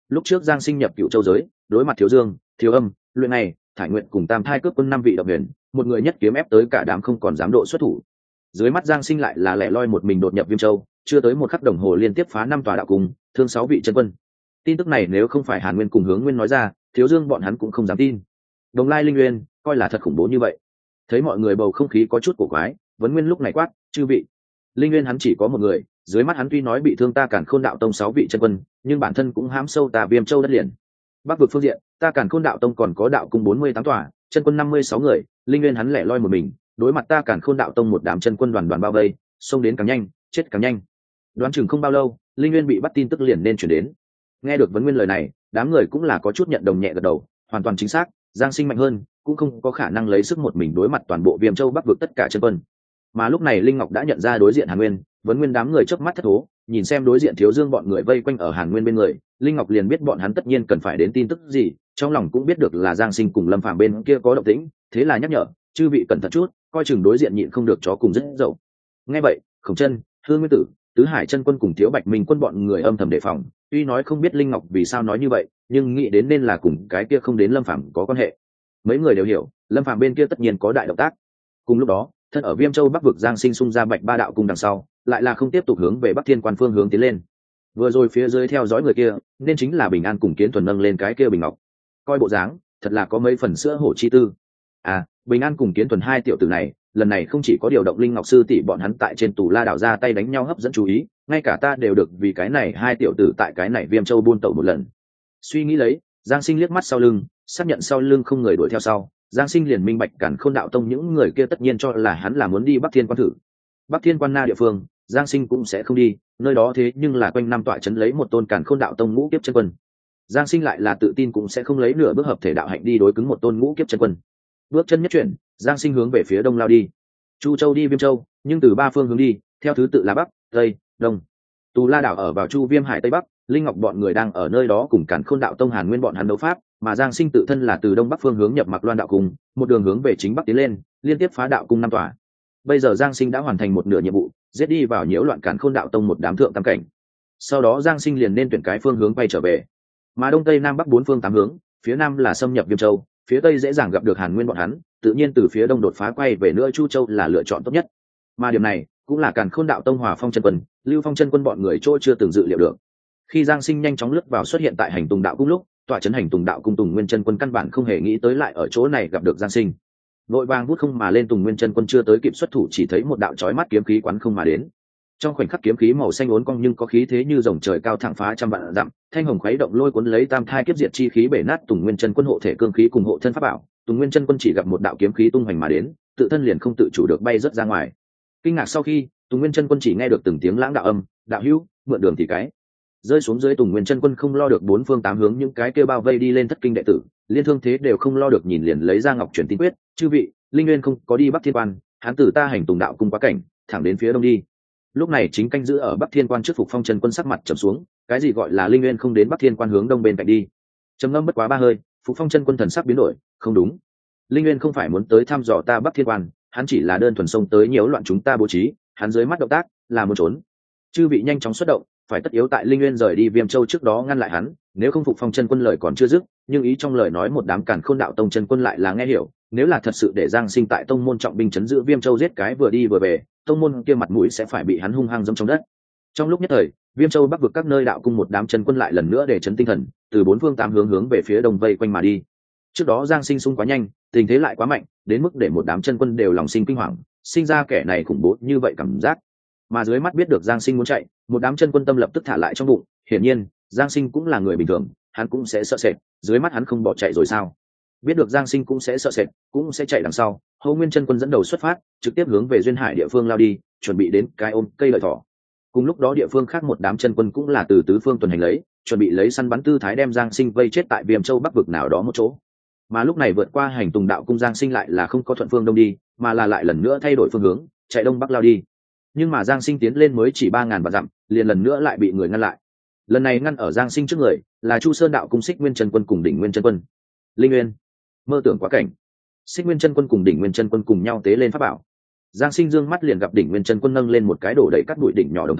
lúc trước giang sinh nhập cựu châu giới, đối mặt thiếu dương, thiếu âm, luyện này thải nguyện cùng tam thai cướp quân năm vị động huyền, một người nhất kiếm ép tới cả đám không còn dám độ xuất thủ. Dưới mắt giang sinh lại là lẻ loi một mình đột nhập Viêm Châu, chưa tới một khắc đồng hồ liên tiếp phá năm tòa đạo cung, thương sáu vị chân quân. Tin tức này nếu không phải Hàn Nguyên cùng Hướng Nguyên nói ra, thiếu dương bọn hắn cũng không dám tin. Đồng Lai Linh Nguyên coi là thật khủng bố như vậy. Thấy mọi người bầu không khí có chút cổ quái, Vấn Nguyên lúc này quát: chư vị, Linh Nguyên hắn chỉ có một người, dưới mắt hắn tuy nói bị thương ta Càn Khôn Đạo Tông sáu vị chân quân, nhưng bản thân cũng hãm sâu ta Viêm Châu đất liền. Bắc vực phương diện, ta Càn Khôn Đạo Tông còn có đạo cung bốn mươi tám tòa, chân quân năm mươi sáu người, Linh Nguyên hắn lẻ loi một mình, đối mặt ta Càn Khôn Đạo Tông một đám chân quân đoàn đoàn bao vây, xông đến càng nhanh, chết càng nhanh. Đoán chừng không bao lâu, Linh Nguyên bị bắt tin tức liền nên chuyển đến. Nghe được Vấn Nguyên lời này, đám người cũng là có chút nhận đồng nhẹ gật đầu, hoàn toàn chính xác, Giang Sinh mạnh hơn, cũng không có khả năng lấy sức một mình đối mặt toàn bộ Viêm Châu Bắc vực tất cả chân quân. Mà lúc này Linh Ngọc đã nhận ra đối diện Hàn Nguyên, Vấn Nguyên đám người chớp mắt thất thố, nhìn xem đối diện Thiếu Dương bọn người vây quanh ở Hàn Nguyên bên người, Linh Ngọc liền biết bọn hắn tất nhiên cần phải đến tin tức gì, trong lòng cũng biết được là Giang Sinh cùng Lâm Phàm bên kia có động tĩnh, thế là nhắc nhở, chư vị cẩn thận chút, coi chừng đối diện nhịn không được chó cùng rất dậu. Nghe vậy, Khổng Chân, Hương Nguyên Tử, Tứ Hải chân quân cùng Thiếu Bạch Minh quân bọn người âm thầm đề phòng, tuy nói không biết Linh Ngọc vì sao nói như vậy, nhưng nghĩ đến nên là cùng cái kia không đến Lâm Phàm có quan hệ. Mấy người đều hiểu, Lâm Phàm bên kia tất nhiên có đại động tác. Cùng lúc đó, thân ở Viêm Châu Bắc vực Giang Sinh xung ra Bạch Ba đạo cung đằng sau, lại là không tiếp tục hướng về Bắc Thiên Quan phương hướng tiến lên. Vừa rồi phía dưới theo dõi người kia, nên chính là Bình An cùng Kiến Thuần nâng lên cái kia bình ngọc. Coi bộ dáng, thật là có mấy phần sữa hổ chi tư. À, Bình An cùng Kiến Thuần hai tiểu tử này, lần này không chỉ có điều động Linh Ngọc sư tỷ bọn hắn tại trên Tù La đảo ra tay đánh nhau hấp dẫn chú ý, ngay cả ta đều được vì cái này hai tiểu tử tại cái này Viêm Châu buôn tẩu một lần. Suy nghĩ lấy, Giang Sinh liếc mắt sau lưng, xác nhận sau lưng không người đuổi theo sau, Giang Sinh liền minh bạch Càn Khôn Đạo Tông những người kia tất nhiên cho là hắn là muốn đi Bắc Thiên Quan thử. Bắc Thiên Quan na địa phương, Giang Sinh cũng sẽ không đi, nơi đó thế nhưng là quanh năm tọa trấn lấy một tôn Càn Khôn Đạo Tông ngũ kiếp chân quân. Giang Sinh lại là tự tin cũng sẽ không lấy nửa bước hợp thể đạo hạnh đi đối cứng một tôn ngũ kiếp chân quân. Bước chân nhất chuyển, Giang Sinh hướng về phía đông lao đi. Chu Châu đi Viêm Châu, nhưng từ ba phương hướng đi, theo thứ tự là Bắc, Tây, Đông. Tù La đảo ở vào Chu Viêm Hải Tây Bắc, Linh Ngọc bọn người đang ở nơi đó cùng Càn Khôn Đạo Tông Hàn Nguyên bọn hắn đấu pháp, mà Giang Sinh tự thân là từ đông bắc phương hướng nhập Mặc Loan đạo cung, một đường hướng về chính bắc tiến lên, liên tiếp phá đạo cung năm tòa. Bây giờ Giang Sinh đã hoàn thành một nửa nhiệm vụ, giết đi vào nhiễu loạn Càn Khôn Đạo Tông một đám thượng tam cảnh. Sau đó Giang Sinh liền nên tuyển cái phương hướng quay trở về. Mà đông tây nam bắc bốn phương tám hướng, phía nam là xâm nhập Viêm Châu, phía tây dễ dàng gặp được Hàn Nguyên bọn hắn, tự nhiên từ phía đông đột phá quay về nữa Chu Châu là lựa chọn tốt nhất. Mà điểm này cũng là Càn Khôn Đạo Tông Hòa Phong chân quân, Lưu Phong chân quân bọn người chỗ chưa từng dự liệu được. Khi Giang Sinh nhanh chóng lướt vào xuất hiện tại Hành Tùng Đạo cung lúc, tọa trấn Hành Tùng Đạo cung Tùng Nguyên chân quân căn bản không hề nghĩ tới lại ở chỗ này gặp được Giang Sinh. Vội vàng vút không mà lên, Tùng Nguyên chân quân chưa tới kịp xuất thủ chỉ thấy một đạo chói mắt kiếm khí quán không mà đến. Trong khoảnh khắc kiếm khí màu xanh uốn cong nhưng có khí thế như rồng trời cao thẳng phá trăm vạn dặm, thanh hồng khuấy động lôi cuốn lấy tam thai kiếp diệt chi khí bể nát Tùng Nguyên chân quân hộ thể cương khí cùng hộ thân pháp bảo. Tùng Nguyên chân quân chỉ gặp một đạo kiếm khí tung hoành mà đến, tự thân liền không tự chủ được bay rớt ra ngoài. Kinh ngạc sau khi, Tùng Nguyên chân quân chỉ nghe được từng tiếng lãng đạo âm, đạo hữu, mượn đường thì cái. Rơi xuống dưới, Tùng Nguyên chân quân không lo được bốn phương tám hướng những cái kia bao vây đi lên thất kinh đệ tử, liên thương thế đều không lo được nhìn liền lấy ra ngọc truyền tin quyết, chư vị, Linh Nguyên không có đi Bắc Thiên Quan, hắn tử ta Hành Tùng Đạo cung quá cảnh, thẳng đến phía đông đi. Lúc này chính canh giữ ở Bắc Thiên Quan trước Phục Phong chân quân sắc mặt trầm xuống, cái gì gọi là Linh Nguyên không đến Bắc Thiên Quan hướng đông bên cạnh đi? Trầm ngâm bất quá ba hơi, Phục Phong chân quân thần sắc biến đổi, không đúng. Linh Nguyên không phải muốn tới thăm dò ta Bắc Thiên Quan, hắn chỉ là đơn thuần xông tới nhiễu loạn chúng ta bố trí, hắn dưới mắt động tác là muốn trốn. Chư vị nhanh chóng xuất động, phải tất yếu tại Linh Nguyên rời đi Viêm Châu trước đó ngăn lại hắn, nếu không Phục Phong chân quân lời còn chưa dứt, nhưng ý trong lời nói một đám Càn Khôn Đạo Tông chân quân lại là nghe hiểu, nếu là thật sự để Giang Sinh tại tông môn trọng binh trấn giữ Viêm Châu giết cái vừa đi vừa về, tông môn kia mặt mũi sẽ phải bị hắn hung hăng dẫm trong đất. Trong lúc nhất thời, Viêm Châu Bắc vực các nơi đạo cung một đám chân quân lại lần nữa để chấn tinh thần, từ bốn phương tám hướng hướng về phía đông vây quanh mà đi. Trước đó Giang Sinh xung quá nhanh, tình thế lại quá mạnh, đến mức để một đám chân quân đều lòng sinh kinh hoàng, sinh ra kẻ này khủng bố như vậy cảm giác. Mà dưới mắt biết được Giang Sinh muốn chạy, một đám chân quân tâm lập tức thả lại trong bụng, hiển nhiên, Giang Sinh cũng là người bình thường, hắn cũng sẽ sợ sệt, dưới mắt hắn không bỏ chạy rồi sao? Biết được Giang Sinh cũng sẽ sợ sệt, cũng sẽ chạy đằng sau, Hồ Nguyên chân quân dẫn đầu xuất phát, trực tiếp hướng về duyên hải địa phương lao đi, chuẩn bị đến cái ôm cây lợi thỏ. Cùng lúc đó địa phương khác một đám chân quân cũng là từ tứ phương tuần hành lấy, chuẩn bị lấy săn bắn tư thái đem Giang Sinh vây chết tại Viêm Châu Bắc vực nào đó một chỗ. Mà lúc này vượt qua Hành Tùng Đạo cung Giang Sinh lại là không có thuận phương đông đi, mà là lại lần nữa thay đổi phương hướng, chạy đông bắc lao đi. Nhưng mà Giang Sinh tiến lên mới chỉ ba ngàn vạn dặm, liền lần nữa lại bị người ngăn lại. Lần này ngăn ở Giang Sinh trước người là Chu Sơn Đạo cung Xích Nguyên chân quân cùng Đỉnh Nguyên chân quân. Linh Nguyên, mơ tưởng quá cảnh. Xích Nguyên chân quân cùng Đỉnh Nguyên chân quân cùng nhau tế lên pháp bảo. Giang Sinh dương mắt liền gặp Đỉnh Nguyên chân quân nâng lên một cái đổ đầy cắt bụi đỉnh nhỏ đồng tàu,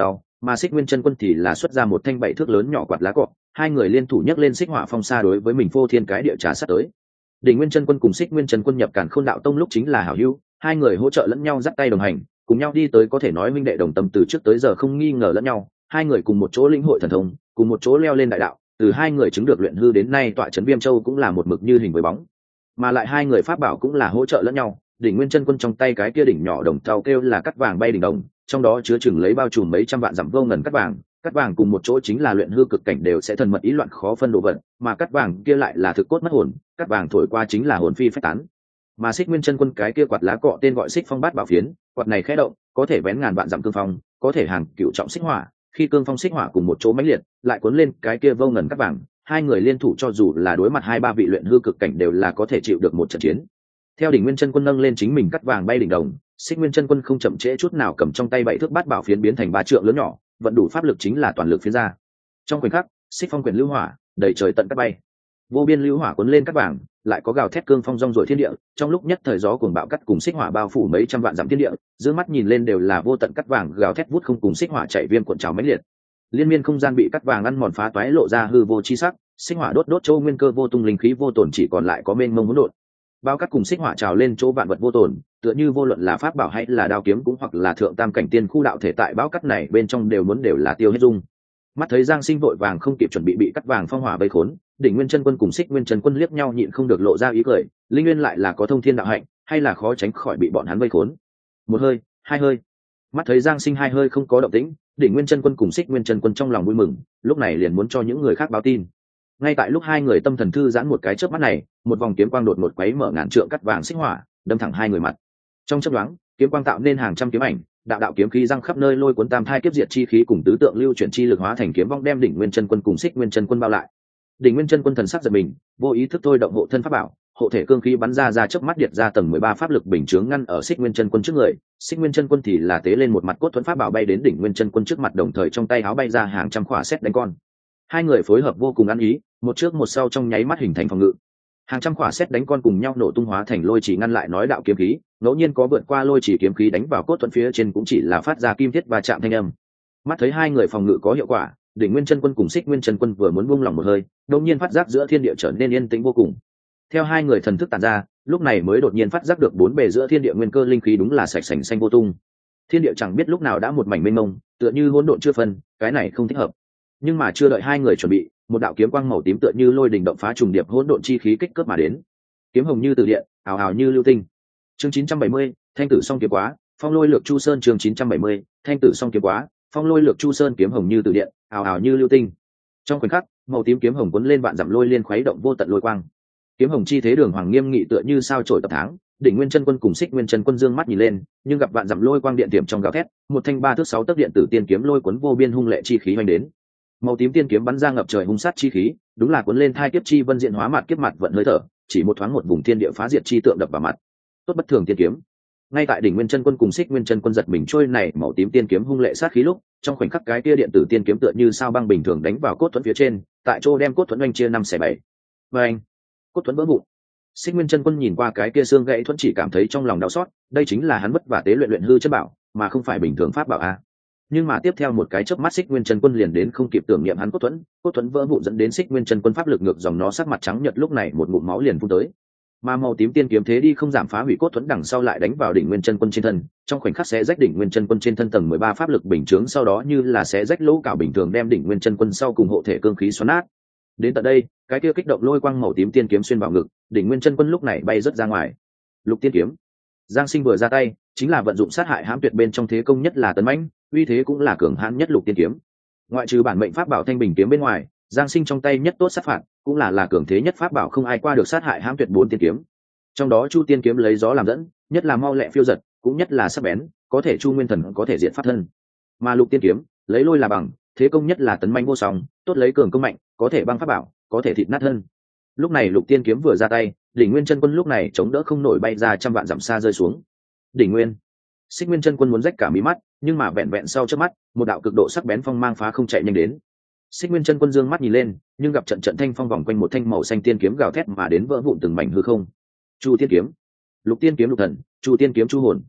mà Xích Nguyên chân quân thì là xuất ra một thanh bảy thước lớn nhỏ quạt lá cọ, hai người liên thủ nhấc lên xích hỏa phong xa đối với mình phô thiên cái địa trà sát tới. Đỉnh Nguyên chân quân cùng Xích Nguyên chân quân nhập Càn Khôn đạo tông lúc chính là hảo hữu, hai người hỗ trợ lẫn nhau dắt tay đồng hành, cùng nhau đi tới có thể nói minh đệ đồng tâm từ trước tới giờ không nghi ngờ lẫn nhau, hai người cùng một chỗ lĩnh hội thần thông, cùng một chỗ leo lên đại đạo, từ hai người chứng được luyện hư đến nay tọa trấn Viêm Châu cũng là một mực như hình với bóng. Mà lại hai người pháp bảo cũng là hỗ trợ lẫn nhau, Đỉnh Nguyên chân quân trong tay cái kia đỉnh nhỏ đồng thau kêu là cắt vàng bay đỉnh đồng, trong đó chứa chừng lấy bao trùm mấy trăm vạn dặm vô ngần cắt vàng, cắt vàng cùng một chỗ chính là luyện hư cực cảnh đều sẽ thần mật ý loạn khó phân đồ vật, mà cắt vàng kia lại là thực cốt mất hồn, cắt vàng thổi qua chính là hồn phi phách tán. Mà Xích Nguyên chân quân cái kia quạt lá cọ tên gọi Xích Phong Bát Bảo Phiến, quạt này khẽ động, có thể vén ngàn vạn dặm cương phong, có thể hàng cựu trọng xích hỏa, khi cương phong xích hỏa cùng một chỗ mãnh liệt, lại cuốn lên cái kia vô ngần cắt vàng, hai người liên thủ cho dù là đối mặt hai ba vị luyện hư cực cảnh đều là có thể chịu được một trận chiến. Theo Đỉnh Nguyên chân quân nâng lên chính mình cắt vàng bay đỉnh đồng, Xích Nguyên chân quân không chậm trễ chút nào cầm trong tay bảy thước bát bảo phiến biến thành ba trượng lớn nhỏ, vận đủ pháp lực chính là toàn lực phiến ra. Trong khoảnh khắc, xích phong quyển lưu hỏa, đầy trời tận cắt bay. Vô biên lưu hỏa cuốn lên cắt vàng, lại có gào thét cương phong rong rổi thiên địa, trong lúc nhất thời gió cuồng bạo cắt cùng xích hỏa bao phủ mấy trăm vạn dặm thiên địa, dương mắt nhìn lên đều là vô tận cắt vàng gào thét vút không cùng xích hỏa chạy viêm cuộn trào mãnh liệt. Liên miên không gian bị cắt vàng ăn mòn phá toái lộ ra hư vô chi sắc, xích hỏa đốt đốt châu nguyên cơ vô tung linh khí vô tổn chỉ còn lại có mênh mông hỗn độn. Bao cắt cùng xích hỏa trào lên chỗ vạn vật vô tổn, tựa như vô luận là pháp bảo hay là đao kiếm cũng hoặc là thượng tam cảnh tiên khu đạo thể tại bao cắt này bên trong đều muốn đều là tiêu hết dung. Mắt thấy Giang Sinh vội vàng không kịp chuẩn bị bị cắt vàng phong hỏa vây khốn, Đỉnh Nguyên chân quân cùng Xích Nguyên chân quân liếc nhau nhịn không được lộ ra ý cười, linh nguyên lại là có thông thiên đạo hạnh, hay là khó tránh khỏi bị bọn hắn vây khốn. Một hơi, hai hơi. Mắt thấy Giang Sinh hai hơi không có động tĩnh, Đỉnh Nguyên chân quân cùng Xích Nguyên chân quân trong lòng vui mừng, lúc này liền muốn cho những người khác báo tin. Ngay tại lúc hai người tâm thần thư giãn một cái chớp mắt này, một vòng kiếm quang đột ngột quấy mở ngàn trượng cắt vàng xích hỏa, đâm thẳng hai người mặt. Trong chớp nhoáng, kiếm quang tạo nên hàng trăm kiếm ảnh, đạo đạo kiếm khí răng khắp nơi lôi cuốn tam thai kiếp diệt chi khí cùng tứ tượng lưu chuyển chi lực hóa thành kiếm vong đem Đỉnh Nguyên chân quân cùng Xích Nguyên chân quân bao lại. Đỉnh Nguyên chân quân thần sắc giật mình, vô ý thức thôi động hộ thân pháp bảo, hộ thể cương khí bắn ra ra chớp mắt điệt ra tầng mười ba pháp lực bình chướng ngăn ở Xích Nguyên chân quân trước người, Xích Nguyên chân quân thì là tế lên một mặt cốt thuẫn pháp bảo bay đến Đỉnh Nguyên chân quân trước mặt đồng thời trong tay áo bay ra hàng trăm khỏa sét đánh con. Hai người phối hợp vô cùng ăn ý, một trước một sau trong nháy mắt hình thành phòng ngự. Hàng trăm quả sét đánh con cùng nhau nổ tung hóa thành lôi chỉ ngăn lại nói đạo kiếm khí, ngẫu nhiên có vượt qua lôi chỉ kiếm khí đánh vào cốt thuẫn phía trên cũng chỉ là phát ra kim thiết và chạm thanh âm. Mắt thấy hai người phòng ngự có hiệu quả, Đỉnh Nguyên chân quân cùng Xích Nguyên chân quân vừa muốn buông lỏng một hơi, đột nhiên phát giác giữa thiên địa trở nên yên tĩnh vô cùng. Theo hai người thần thức tản ra, lúc này mới đột nhiên phát giác được bốn bề giữa thiên địa nguyên cơ linh khí đúng là sạch sành xanh vô tung. Thiên địa chẳng biết lúc nào đã một mảnh mênh mông, tựa như hỗn độn chưa phân, cái này không thích hợp. Nhưng mà chưa đợi hai người chuẩn bị, một đạo kiếm quang màu tím tựa như lôi đình động phá trùng điệp hỗn độn chi khí kích cướp mà đến. Kiếm hồng như từ điện, ào ào như lưu tinh. Chương chín trăm bảy mươi, thanh tử song kiếm quá, phong lôi lược chu sơn. Chương chín trăm bảy mươi, thanh tử song kiếm quá, phong lôi lược chu sơn. Kiếm hồng như từ điện, ào ào như lưu tinh. Trong khoảnh khắc, màu tím kiếm hồng cuốn lên vạn dặm lôi liên khuấy động vô tận lôi quang. Kiếm hồng chi thế đường hoàng nghiêm nghị tựa như sao chổi tập tháng, Đỉnh Nguyên chân quân cùng Xích Nguyên chân quân dương mắt nhìn lên, nhưng gặp vạn dặm lôi quang điện tiềm trong gào thét, một thanh ba thước sáu tấc điện tử tiên kiếm lôi cuốn vô biên hung lệ chi khí hoành đến. Màu tím tiên kiếm bắn ra ngập trời hung sát chi khí, đúng là cuốn lên thai kiếp chi vân diện hóa mặt kiếp mặt vận hơi thở, chỉ một thoáng một vùng thiên địa phá diệt chi tượng đập vào mặt. Tốt bất thường tiên kiếm. Ngay tại Đỉnh Nguyên chân quân cùng Xích Nguyên chân quân giật mình trôi này màu tím tiên kiếm hung lệ sát khí lúc, trong khoảnh khắc cái kia điện tử tiên kiếm tựa như sao băng bình thường đánh vào cốt thuẫn phía trên, tại chỗ đem cốt thuẫn oanh chia năm xẻ bảy. Và anh, cốt thuẫn vỡ vụn. Xích Nguyên chân quân nhìn qua cái kia xương gãy thuẫn chỉ cảm thấy trong lòng đau xót, đây chính là hắn vất vả tế luyện luyện hư chất bảo, mà không phải bình thường pháp bảo a. Nhưng mà tiếp theo một cái chớp mắt Xích Nguyên chân quân liền đến không kịp tưởng niệm hắn cốt thuẫn, cốt thuẫn vỡ vụn dẫn đến Xích Nguyên chân quân pháp lực ngược dòng nó sắc mặt trắng nhợt lúc này một ngụm máu liền phun tới. Mà màu tím tiên kiếm thế đi không giảm phá hủy cốt thuẫn đằng sau lại đánh vào Đỉnh Nguyên chân quân trên thân, trong khoảnh khắc sẽ rách Đỉnh Nguyên chân quân trên thân tầng mười ba pháp lực bình chướng sau đó như là sẽ rách lỗ cào bình thường đem Đỉnh Nguyên chân quân sau cùng hộ thể cương khí xoắn nát. Đến tận đây, cái kia kích động lôi quang màu tím tiên kiếm xuyên vào ngực, Đỉnh Nguyên chân quân lúc này bay rất ra ngoài. Lục tiên kiếm. Giang Sinh vừa ra tay, chính là vận dụng sát hại hãm tuyệt bên trong thế công nhất là tấn mãnh, uy thế cũng là cường hãn nhất lục tiên kiếm. Ngoại trừ bản mệnh pháp bảo Thanh Bình kiếm bên ngoài, Giang Sinh trong tay nhất tốt sát phạt, cũng là là cường thế nhất pháp bảo không ai qua được sát hại hãm tuyệt bốn tiên kiếm. Trong đó Chu tiên kiếm lấy gió làm dẫn, nhất là mau lẹ phiêu giật, cũng nhất là sắc bén, có thể chu nguyên thần có thể diện pháp thân. Mà lục tiên kiếm, lấy lôi là bằng, thế công nhất là tấn mãnh vô song, tốt lấy cường công mạnh, có thể băng pháp bảo, có thể thịt nát thân. Lúc này lục tiên kiếm vừa ra tay, Đỉnh Nguyên chân quân lúc này chống đỡ không nổi bay ra trăm vạn dặm xa rơi xuống. Đỉnh Nguyên, Xích Nguyên chân quân muốn rách cả mí mắt, nhưng mà vẹn vẹn sau chớp mắt, một đạo cực độ sắc bén phong mang phá không chạy nhanh đến. Xích Nguyên chân quân dương mắt nhìn lên, nhưng gặp trận trận thanh phong vòng quanh một thanh màu xanh tiên kiếm gào thét mà đến vỡ vụn từng mảnh hư không. Chu tiên kiếm, lục tiên kiếm lục thần, chu tiên kiếm chu hồn.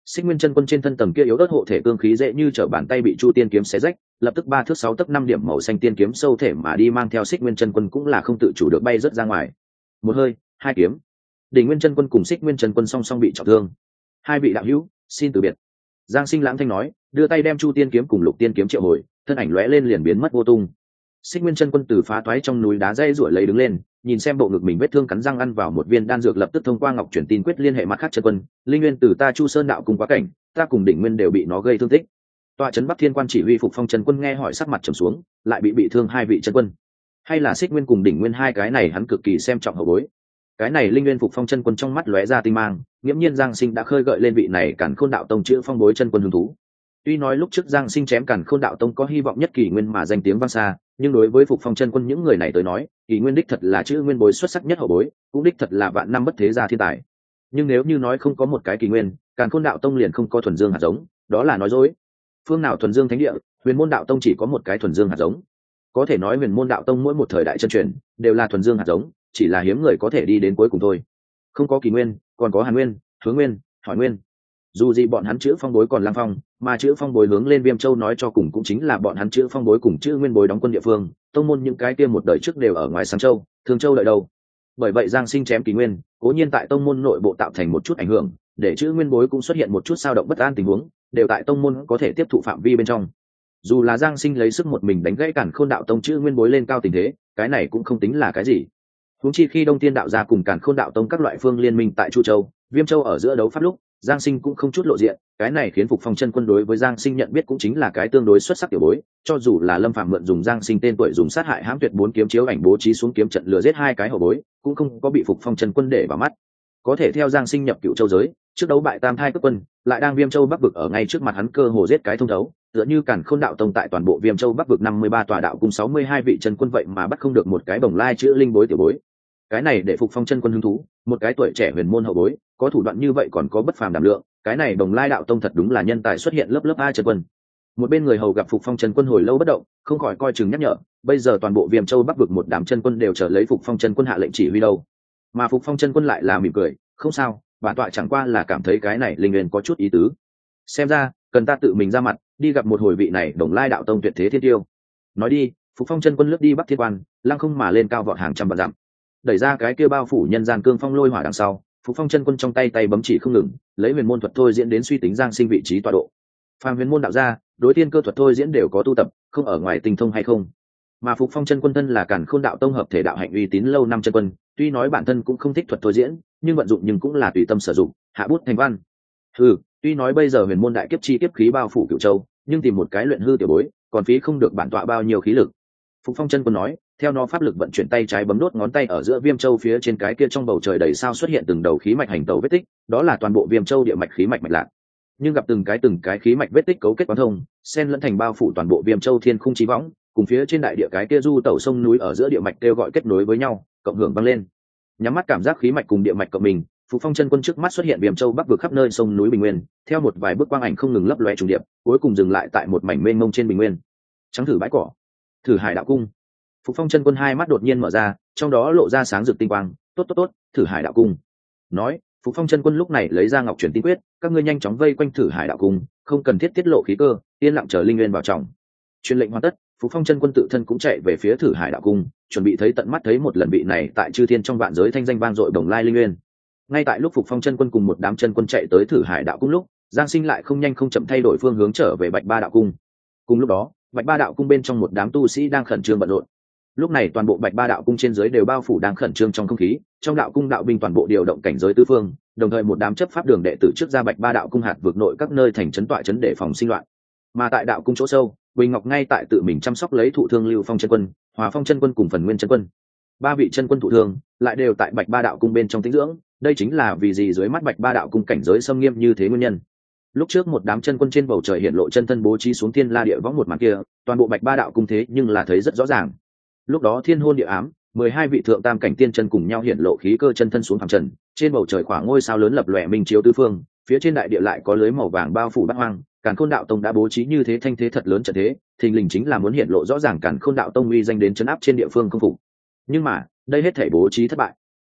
Xích Nguyên chân quân trên thân tầng kia yếu ớt hộ thể cương khí dễ như trở bàn tay bị Chu Tiên kiếm xé rách, lập tức ba thước sáu tấc năm điểm màu xanh tiên kiếm sâu thể mà đi mang theo Xích Nguyên chân quân cũng là không tự chủ được bay rớt ra ngoài. Một hơi, hai kiếm. Đỉnh Nguyên chân quân cùng Xích Nguyên chân quân song song bị trọng thương. Hai vị đạo hữu, xin từ biệt. Giang Sinh lãng thanh nói, đưa tay đem Chu Tiên kiếm cùng Lục Tiên kiếm triệu hồi, thân ảnh lóe lên liền biến mất vô tung. Xích Nguyên chân quân từ phá toái trong núi đá dây rủi lấy đứng lên, nhìn xem bộ ngực mình vết thương cắn răng ăn vào một viên đan dược, lập tức thông qua ngọc truyền tin quyết liên hệ mặt khác chân quân, linh nguyên từ ta Chu Sơn đạo cùng quá cảnh, ta cùng Đỉnh Nguyên đều bị nó gây thương tích. Tọa trấn Bắc Thiên Quan chỉ huy Phục Phong chân quân nghe hỏi sắc mặt trầm xuống, lại bị bị thương hai vị chân quân. Hay là Xích Nguyên cùng Đỉnh Nguyên hai cái này hắn cực kỳ xem trọng hậu bối. Cái này linh nguyên Phục Phong chân quân trong mắt lóe ra tinh mang, nghiễm nhiên Giang Sinh đã khơi gợi lên vị này Càn Khôn đạo tông chữ phong bối chân quân hứng thú. Tuy nói lúc trước Giang Sinh chém Càn Khôn đạo tông có hy vọng nhất kỳ nguyên mà danh tiếng vang xa, nhưng đối với Phục Phong chân quân những người này tới nói, kỳ nguyên đích thật là chữ nguyên bối xuất sắc nhất hậu bối, cũng đích thật là vạn năm bất thế gia thiên tài. Nhưng nếu như nói không có một cái kỳ nguyên, Càn Khôn đạo tông liền không có thuần dương hạt giống, đó là nói dối. Phương nào thuần dương thánh địa, Huyền Môn đạo tông chỉ có một cái thuần dương hạt giống. Có thể nói Huyền Môn đạo tông mỗi một thời đại chân truyền đều là thuần dương hạt giống, chỉ là hiếm người có thể đi đến cuối cùng thôi. Không có kỳ nguyên, còn có Hàn Nguyên, Hướng Nguyên, Hỏi Nguyên. Dù gì bọn hắn chữ phong bối còn lang phong, mà chữ phong bối hướng lên Viêm Châu nói cho cùng cũng chính là bọn hắn chữ phong bối cùng chữ nguyên bối đóng quân địa phương, tông môn những cái kia một đời trước đều ở ngoài Sáng Châu, Thương Châu đợi đâu. Bởi vậy Giang Sinh chém kỳ nguyên, cố nhiên tại tông môn nội bộ tạo thành một chút ảnh hưởng, để chữ nguyên bối cũng xuất hiện một chút dao động bất an tình huống, đều tại tông môn có thể tiếp thụ phạm vi bên trong. Dù là Giang Sinh lấy sức một mình đánh gãy Càn Khôn đạo tông chữ nguyên bối lên cao tình thế, cái này cũng không tính là cái gì. Huống chi khi Đông Tiên đạo gia cùng Càn Khôn đạo tông các loại phương liên minh tại Chu Châu, Viêm Châu ở giữa đấu pháp lúc, Giang Sinh cũng không chút lộ diện, cái này khiến Phục Phong chân quân đối với Giang Sinh nhận biết cũng chính là cái tương đối xuất sắc tiểu bối, cho dù là Lâm Phàm mượn dùng Giang Sinh tên tuổi dùng sát hại hãm tuyệt bốn kiếm chiếu ảnh bố trí xuống kiếm trận lừa giết hai cái hậu bối, cũng không có bị Phục Phong chân quân để vào mắt. Có thể theo Giang Sinh nhập Cựu Châu giới, trước đấu bại Tam Thai Cướp Quân, lại đang Viêm Châu Bắc vực ở ngay trước mặt hắn cơ hồ giết cái thông thấu, tựa như Càn Khôn đạo tông tại toàn bộ Viêm Châu Bắc vực năm mươi ba tòa đạo cùng sáu mươi hai vị chân quân vậy mà bắt không được một cái bồng lai chữ linh bối tiểu bối. Cái này để Phục Phong chân quân hứng thú, một cái tuổi trẻ huyền môn hậu bối, có thủ đoạn như vậy còn có bất phàm đảm lượng, cái này Đồng Lai đạo tông thật đúng là nhân tài xuất hiện lớp lớp a chân quân. Một bên người hầu gặp Phục Phong chân quân hồi lâu bất động, không khỏi coi chừng nhắc nhở, bây giờ toàn bộ Viêm Châu Bắc vực một đám chân quân đều chờ lấy Phục Phong chân quân hạ lệnh chỉ huy đâu. Mà Phục Phong chân quân lại là mỉm cười, không sao, bản tọa chẳng qua là cảm thấy cái này linh nguyên có chút ý tứ. Xem ra, cần ta tự mình ra mặt, đi gặp một hồi vị này Đồng Lai đạo tông tuyệt thế thiên tiêu. Nói đi, Phục Phong chân quân lướt đi Bắc Thiên Quan, lăng không mà lên cao vọt hàng trăm vạn dặm. Đẩy ra cái kia bao phủ nhân gian cương phong lôi hỏa đằng sau, Phục Phong chân quân trong tay tay bấm chỉ không ngừng, lấy huyền môn thuật thôi diễn đến suy tính Giang Sinh vị trí tọa độ. Phàm huyền môn đạo gia, đối tiên cơ thuật thôi diễn đều có tu tập, không ở ngoài tinh thông hay không. Mà Phục Phong chân quân thân là Càn Khôn đạo tông hợp thể đạo hạnh uy tín lâu năm chân quân, tuy nói bản thân cũng không thích thuật thôi diễn, nhưng vận dụng nhưng cũng là tùy tâm sử dụng, hạ bút thành văn. Hừ, tuy nói bây giờ huyền môn đại kiếp chi kiếp khí bao phủ Cửu Châu, nhưng tìm một cái luyện hư tiểu bối, còn phí không được bản tọa bao nhiêu khí lực. Phục Phong chân quân nói, theo nó pháp lực vận chuyển tay trái bấm đốt ngón tay ở giữa Viêm Châu phía trên cái kia trong bầu trời đầy sao xuất hiện từng đầu khí mạch hành tẩu vết tích, đó là toàn bộ Viêm Châu địa mạch khí mạch mạch lạc. Nhưng gặp từng cái từng cái khí mạch vết tích cấu kết quán thông, xen lẫn thành bao phủ toàn bộ Viêm Châu thiên khung chí võng, cùng phía trên đại địa cái kia du tẩu sông núi ở giữa địa mạch kêu gọi kết nối với nhau, cộng hưởng vang lên. Nhắm mắt cảm giác khí mạch cùng địa mạch cộng mình, Phục Phong chân quân trước mắt xuất hiện Viêm Châu Bắc vực khắp nơi sông núi bình nguyên, theo một vài bước quang ảnh không ngừng lấp lóe trùng điệp, cuối cùng dừng lại tại một mảnh mênh mông trên bình nguyên. Trắng thử bãi cỏ, Thử Hải đạo cung. Phục Phong chân quân hai mắt đột nhiên mở ra, trong đó lộ ra sáng rực tinh quang, tốt tốt tốt, Thử Hải đạo cung. Nói, Phục Phong chân quân lúc này lấy ra ngọc truyền tín quyết, các ngươi nhanh chóng vây quanh Thử Hải đạo cung, không cần thiết tiết lộ khí cơ, yên lặng chờ linh nguyên vào trong. Truyền lệnh hoàn tất, Phục Phong chân quân tự thân cũng chạy về phía Thử Hải đạo cung, chuẩn bị thấy tận mắt thấy một lần vị này tại chư thiên trong vạn giới thanh danh vang dội Đồng Lai linh nguyên. Ngay tại lúc Phục Phong chân quân cùng một đám chân quân chạy tới Thử Hải đạo cung lúc, Giang Sinh lại không nhanh không chậm thay đổi phương hướng trở về Bạch Ba đạo cung. Cùng lúc đó, Bạch Ba đạo cung bên trong một đám tu sĩ đang khẩn trương bận rộn. Lúc này toàn bộ Bạch Ba đạo cung trên dưới đều bao phủ đang khẩn trương trong không khí, trong đạo cung đạo binh toàn bộ điều động cảnh giới tứ phương, đồng thời một đám chấp pháp đường đệ tử trước ra Bạch Ba đạo cung hạt vượt nội các nơi thành trấn tọa trấn để phòng sinh loạn. Mà tại đạo cung chỗ sâu, Bình Ngọc ngay tại tự mình chăm sóc lấy thụ thương Lưu Phong chân quân, Hòa Phong chân quân cùng Phần Nguyên chân quân. Ba vị chân quân thụ thương, lại đều tại Bạch Ba đạo cung bên trong tĩnh dưỡng, đây chính là vì gì dưới mắt Bạch Ba đạo cung cảnh giới xâm nghiêm như thế nguyên nhân. Lúc trước một đám chân quân trên bầu trời hiện lộ chân thân bố trí xuống thiên la địa võng một màn kia, toàn bộ Bạch Ba đạo cung thế nhưng là thấy rất rõ ràng. Lúc đó thiên hôn địa ám, mười hai vị thượng tam cảnh tiên chân cùng nhau hiện lộ khí cơ chân thân xuống phàm trần, trên bầu trời khoảng ngôi sao lớn lập lòe minh chiếu tứ phương, phía trên đại địa lại có lưới màu vàng bao phủ bát hoang. Càn Khôn đạo tông đã bố trí như thế thanh thế thật lớn trận thế, thình lình chính là muốn hiện lộ rõ ràng Càn Khôn đạo tông uy danh đến chấn áp trên địa phương không phục. Nhưng mà, đây hết thảy bố trí thất bại.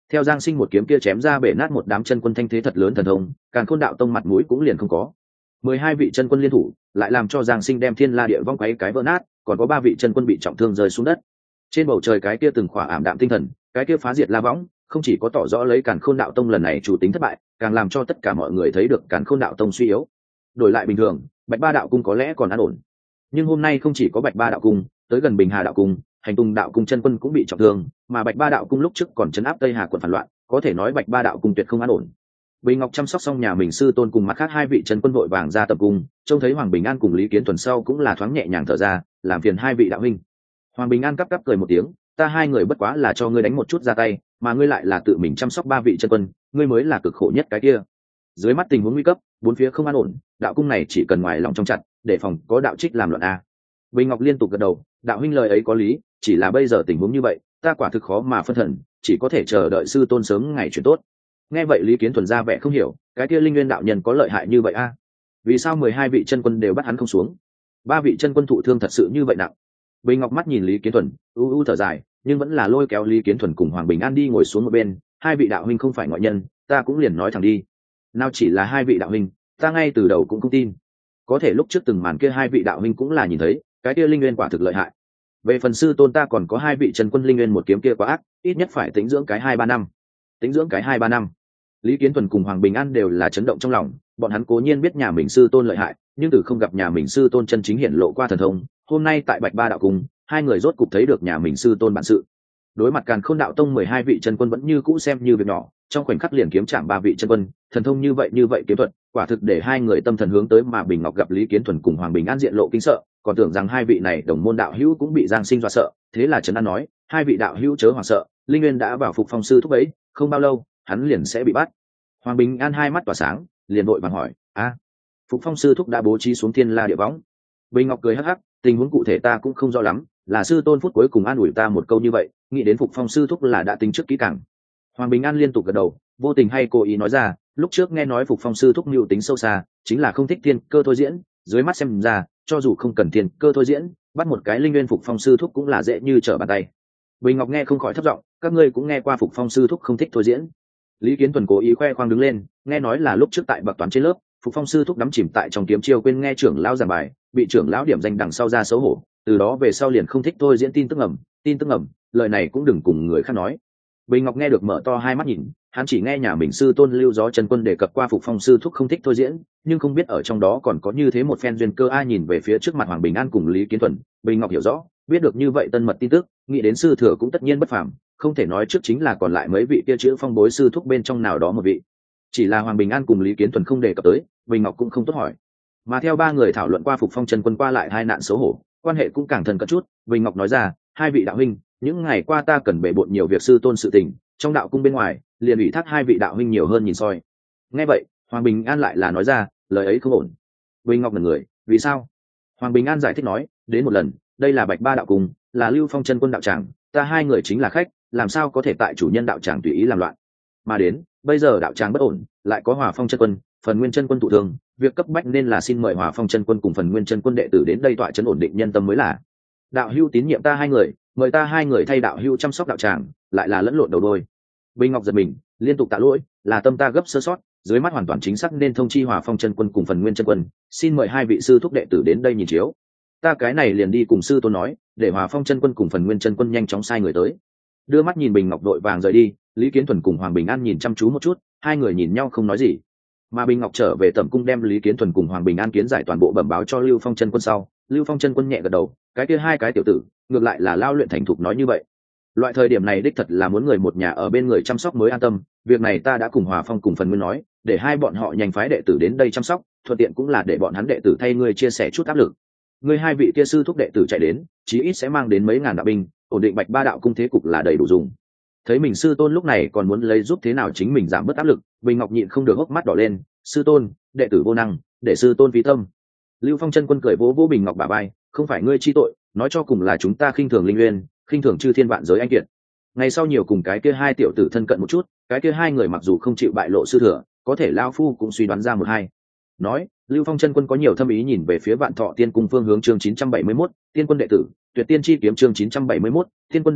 Theo Giang Sinh một kiếm kia chém ra bể nát một đám chân quân thanh thế thật lớn thần thông, Càn Khôn đạo tông mặt mũi cũng liền không có. Mười hai vị chân quân liên thủ, lại làm cho Giang Sinh đem Thiên La địa vong quấy cái vỡ nát, còn có ba vị chân quân bị trọng thương rơi xuống đất. Trên bầu trời cái kia từng khỏa ảm đạm tinh thần, cái kia phá diệt la võng, không chỉ có tỏ rõ lấy Càn Khôn đạo tông lần này chủ tính thất bại, càng làm cho tất cả mọi người thấy được Càn Khôn đạo tông suy yếu. Đổi lại bình thường, Bạch Ba đạo cung có lẽ còn an ổn, nhưng hôm nay không chỉ có Bạch Ba đạo cung, tới gần Bình Hà đạo cung, Hành Tung đạo cung chân quân cũng bị trọng thương, mà Bạch Ba đạo cung lúc trước còn chấn áp Tây Hà quận phản loạn, có thể nói Bạch Ba đạo cung tuyệt không an ổn. Bình Ngọc chăm sóc xong nhà mình sư tôn cùng mặt khác hai vị chân quân vội vàng ra tập cung, trông thấy Hoàng Bình An cùng Lý Kiến Tuần sau cũng là thoáng nhẹ nhàng thở ra, làm phiền hai vị đạo huynh. Hoàng Bình An cắp cắp cười một tiếng, ta hai người bất quá là cho ngươi đánh một chút ra tay, mà ngươi lại là tự mình chăm sóc ba vị chân quân, ngươi mới là cực khổ nhất cái kia. Dưới mắt tình huống nguy cấp, bốn phía không an ổn, đạo cung này chỉ cần ngoài lòng trong chặt, để phòng có đạo trích làm loạn a. Bình Ngọc liên tục gật đầu, đạo huynh lời ấy có lý, chỉ là bây giờ tình huống như vậy, ta quả thực khó mà phân thần, chỉ có thể chờ đợi sư tôn sớm ngày chuyển tốt. Nghe vậy Lý Kiến Thuần ra vẻ không hiểu, cái kia linh nguyên đạo nhân có lợi hại như vậy a? Vì sao mười hai vị chân quân đều bắt hắn không xuống, ba vị chân quân thụ thương thật sự như vậy nặng? Bình Ngọc mắt nhìn Lý Kiến Thuần, u u thở dài, nhưng vẫn là lôi kéo Lý Kiến Thuần cùng Hoàng Bình An đi ngồi xuống một bên. Hai vị đạo huynh không phải ngoại nhân, ta cũng liền nói thẳng đi. Nào chỉ là hai vị đạo huynh, ta ngay từ đầu cũng không tin. Có thể lúc trước từng màn kia hai vị đạo huynh cũng là nhìn thấy, cái kia linh nguyên quả thực lợi hại. Về phần sư tôn ta còn có hai vị chân quân linh nguyên một kiếm kia quá ác, ít nhất phải tĩnh dưỡng cái hai ba năm. Tĩnh dưỡng cái hai ba năm. Lý Kiến Thuần cùng Hoàng Bình An đều là chấn động trong lòng, bọn hắn cố nhiên biết nhà mình sư tôn lợi hại, nhưng từ không gặp nhà mình sư tôn chân chính hiển lộ qua thần thông, hôm nay tại Bạch Ba đạo cung, hai người rốt cục thấy được nhà mình sư tôn bản sự. Đối mặt Càn Khôn đạo tông mười hai vị chân quân vẫn như cũ xem như việc nhỏ, trong khoảnh khắc liền kiếm chạm ba vị chân quân, thần thông như vậy như vậy kiếm thuật, quả thực để hai người tâm thần hướng tới. Mà Bình Ngọc gặp Lý Kiến Thuần cùng Hoàng Bình An diện lộ kinh sợ, còn tưởng rằng hai vị này đồng môn đạo hữu cũng bị Giang Sinh dọa sợ, thế là trấn an nói, hai vị đạo hữu chớ hoảng sợ, linh nguyên đã vào Phục Phong sư thúc ấy, không bao lâu hắn liền sẽ bị bắt. Hoàng Bình An hai mắt tỏa sáng, liền vội vàng hỏi, a, Phục Phong sư thúc đã bố trí xuống Thiên La địa võng? Bình Ngọc cười hắc hắc, tình huống cụ thể ta cũng không rõ lắm, là sư tôn phút cuối cùng an ủi ta một câu như vậy, nghĩ đến Phục Phong sư thúc là đã tính trước kỹ càng. Hoàng Bình An liên tục gật đầu, vô tình hay cố ý nói ra, lúc trước nghe nói Phục Phong sư thúc mưu tính sâu xa, chính là không thích thiên cơ thôi diễn, dưới mắt xem ra, cho dù không cần thiên cơ thôi diễn, bắt một cái linh nguyên Phục Phong sư thúc cũng là dễ như trở bàn tay. Bình Ngọc nghe không khỏi thấp giọng, các ngươi cũng nghe qua Phục Phong sư thúc không thích thôi diễn. Lý Kiến Tuần cố ý khoe khoang đứng lên, nghe nói là lúc trước tại bậc toán trên lớp, Phục Phong sư thúc đắm chìm tại trong kiếm chiêu quên nghe trưởng lão giảng bài, bị trưởng lão điểm danh đằng sau ra xấu hổ, từ đó về sau liền không thích thôi diễn tin tức ẩm, tin tức ẩm, lời này cũng đừng cùng người khác nói. Bình Ngọc nghe được mở to hai mắt nhìn, hắn chỉ nghe nhà mình sư tôn Lưu Gió chân quân đề cập qua Phục Phong sư thúc không thích thôi diễn, nhưng không biết ở trong đó còn có như thế một phen duyên cơ. Ai nhìn về phía trước mặt Hoàng Bình An cùng Lý Kiến Thuần, Bình Ngọc hiểu rõ, biết được như vậy tân mật tin tức, nghĩ đến sư thừa cũng tất nhiên bất phàm, không thể nói trước chính là còn lại mấy vị kia chữ phong bối sư thúc bên trong nào đó một vị. Chỉ là Hoàng Bình An cùng Lý Kiến Thuần không đề cập tới, Bình Ngọc cũng không tốt hỏi. Mà theo ba người thảo luận qua Phục Phong chân quân qua lại hai nạn xấu hổ, quan hệ cũng càng thân cận chút, Bình Ngọc nói ra, hai vị đạo huynh, những ngày qua ta cần bề bộn nhiều việc sư tôn sự tình, trong đạo cung bên ngoài, liền ủy thác hai vị đạo huynh nhiều hơn nhìn soi. Nghe vậy, Hoàng Bình An lại là nói ra, lời ấy không ổn. Bình Ngọc ngẩn người, vì sao? Hoàng Bình An giải thích nói, đến một lần, đây là Bạch Ba đạo cung, là Lưu Phong chân quân đạo tràng, ta hai người chính là khách, làm sao có thể tại chủ nhân đạo tràng tùy ý làm loạn. Mà đến, bây giờ đạo tràng bất ổn, lại có Hỏa Phong chân quân, Phần Nguyên chân quân thụ thương, việc cấp bách nên là xin mời Hỏa Phong chân quân cùng Phần Nguyên chân quân đệ tử đến đây tọa trấn ổn định nhân tâm mới là. Đạo hữu tín nhiệm ta hai người, mời ta hai người thay đạo hữu chăm sóc đạo tràng, lại là lẫn lộn đầu đôi. Bình Ngọc giật mình, liên tục tạ lỗi, là tâm ta gấp sơ sót, dưới mắt hoàn toàn chính xác nên thông chi Hỏa Phong chân quân cùng Phần Nguyên chân quân, xin mời hai vị sư thúc đệ tử đến đây nhìn chiếu. Ta cái này liền đi cùng sư tôn nói, để Hỏa Phong chân quân cùng Phần Nguyên chân quân nhanh chóng sai người tới. Đưa mắt nhìn Bình Ngọc đội vàng rời đi, Lý Kiến Thuần cùng Hoàng Bình An nhìn chăm chú một chút, hai người nhìn nhau không nói gì. Mà Bình Ngọc trở về tẩm cung đem Lý Kiến Thuần cùng Hoàng Bình An kiến giải toàn bộ bẩm báo cho Lưu Phong chân quân sau, Lưu Phong chân quân nhẹ gật đầu, cái kia hai cái tiểu tử, ngược lại là lao luyện thành thục nói như vậy. Loại thời điểm này đích thật là muốn người một nhà ở bên người chăm sóc mới an tâm, việc này ta đã cùng Hỏa Phong cùng Phần Nguyên nói, để hai bọn họ nhanh phái đệ tử đến đây chăm sóc, thuận tiện cũng là để bọn hắn đệ tử thay ngươi chia sẻ chút áp lực. Ngươi hai vị kia sư thúc đệ tử chạy đến, chí ít sẽ mang đến mấy ngàn đạo binh, ổn định Bạch Ba đạo cung thế cục là đầy đủ dùng. Thấy mình sư tôn lúc này còn muốn lấy giúp thế nào chính mình giảm bớt áp lực, Bình Ngọc nhịn không được hốc mắt đỏ lên, sư tôn, đệ tử vô năng, để sư tôn phí tâm. Lưu Phong chân quân cười vỗ vỗ Bình Ngọc bả vai, không phải ngươi chi tội, nói cho cùng là chúng ta khinh thường linh nguyên, khinh thường chư thiên vạn giới anh kiệt. Ngày sau nhiều cùng cái kia hai tiểu tử thân cận một chút, cái kia hai người mặc dù không chịu bại lộ sư thừa, có thể lao phu cũng suy đoán ra một hai. Nói, Lưu Phong chân quân có nhiều thâm ý nhìn về phía Vạn Thọ Tiên cung phương hướng chương chín trăm bảy mươi mốt, Tiên quân đệ tử, Tuyệt Tiên chi kiếm chương chín trăm bảy mươi mốt, Tiên quân đệ tử,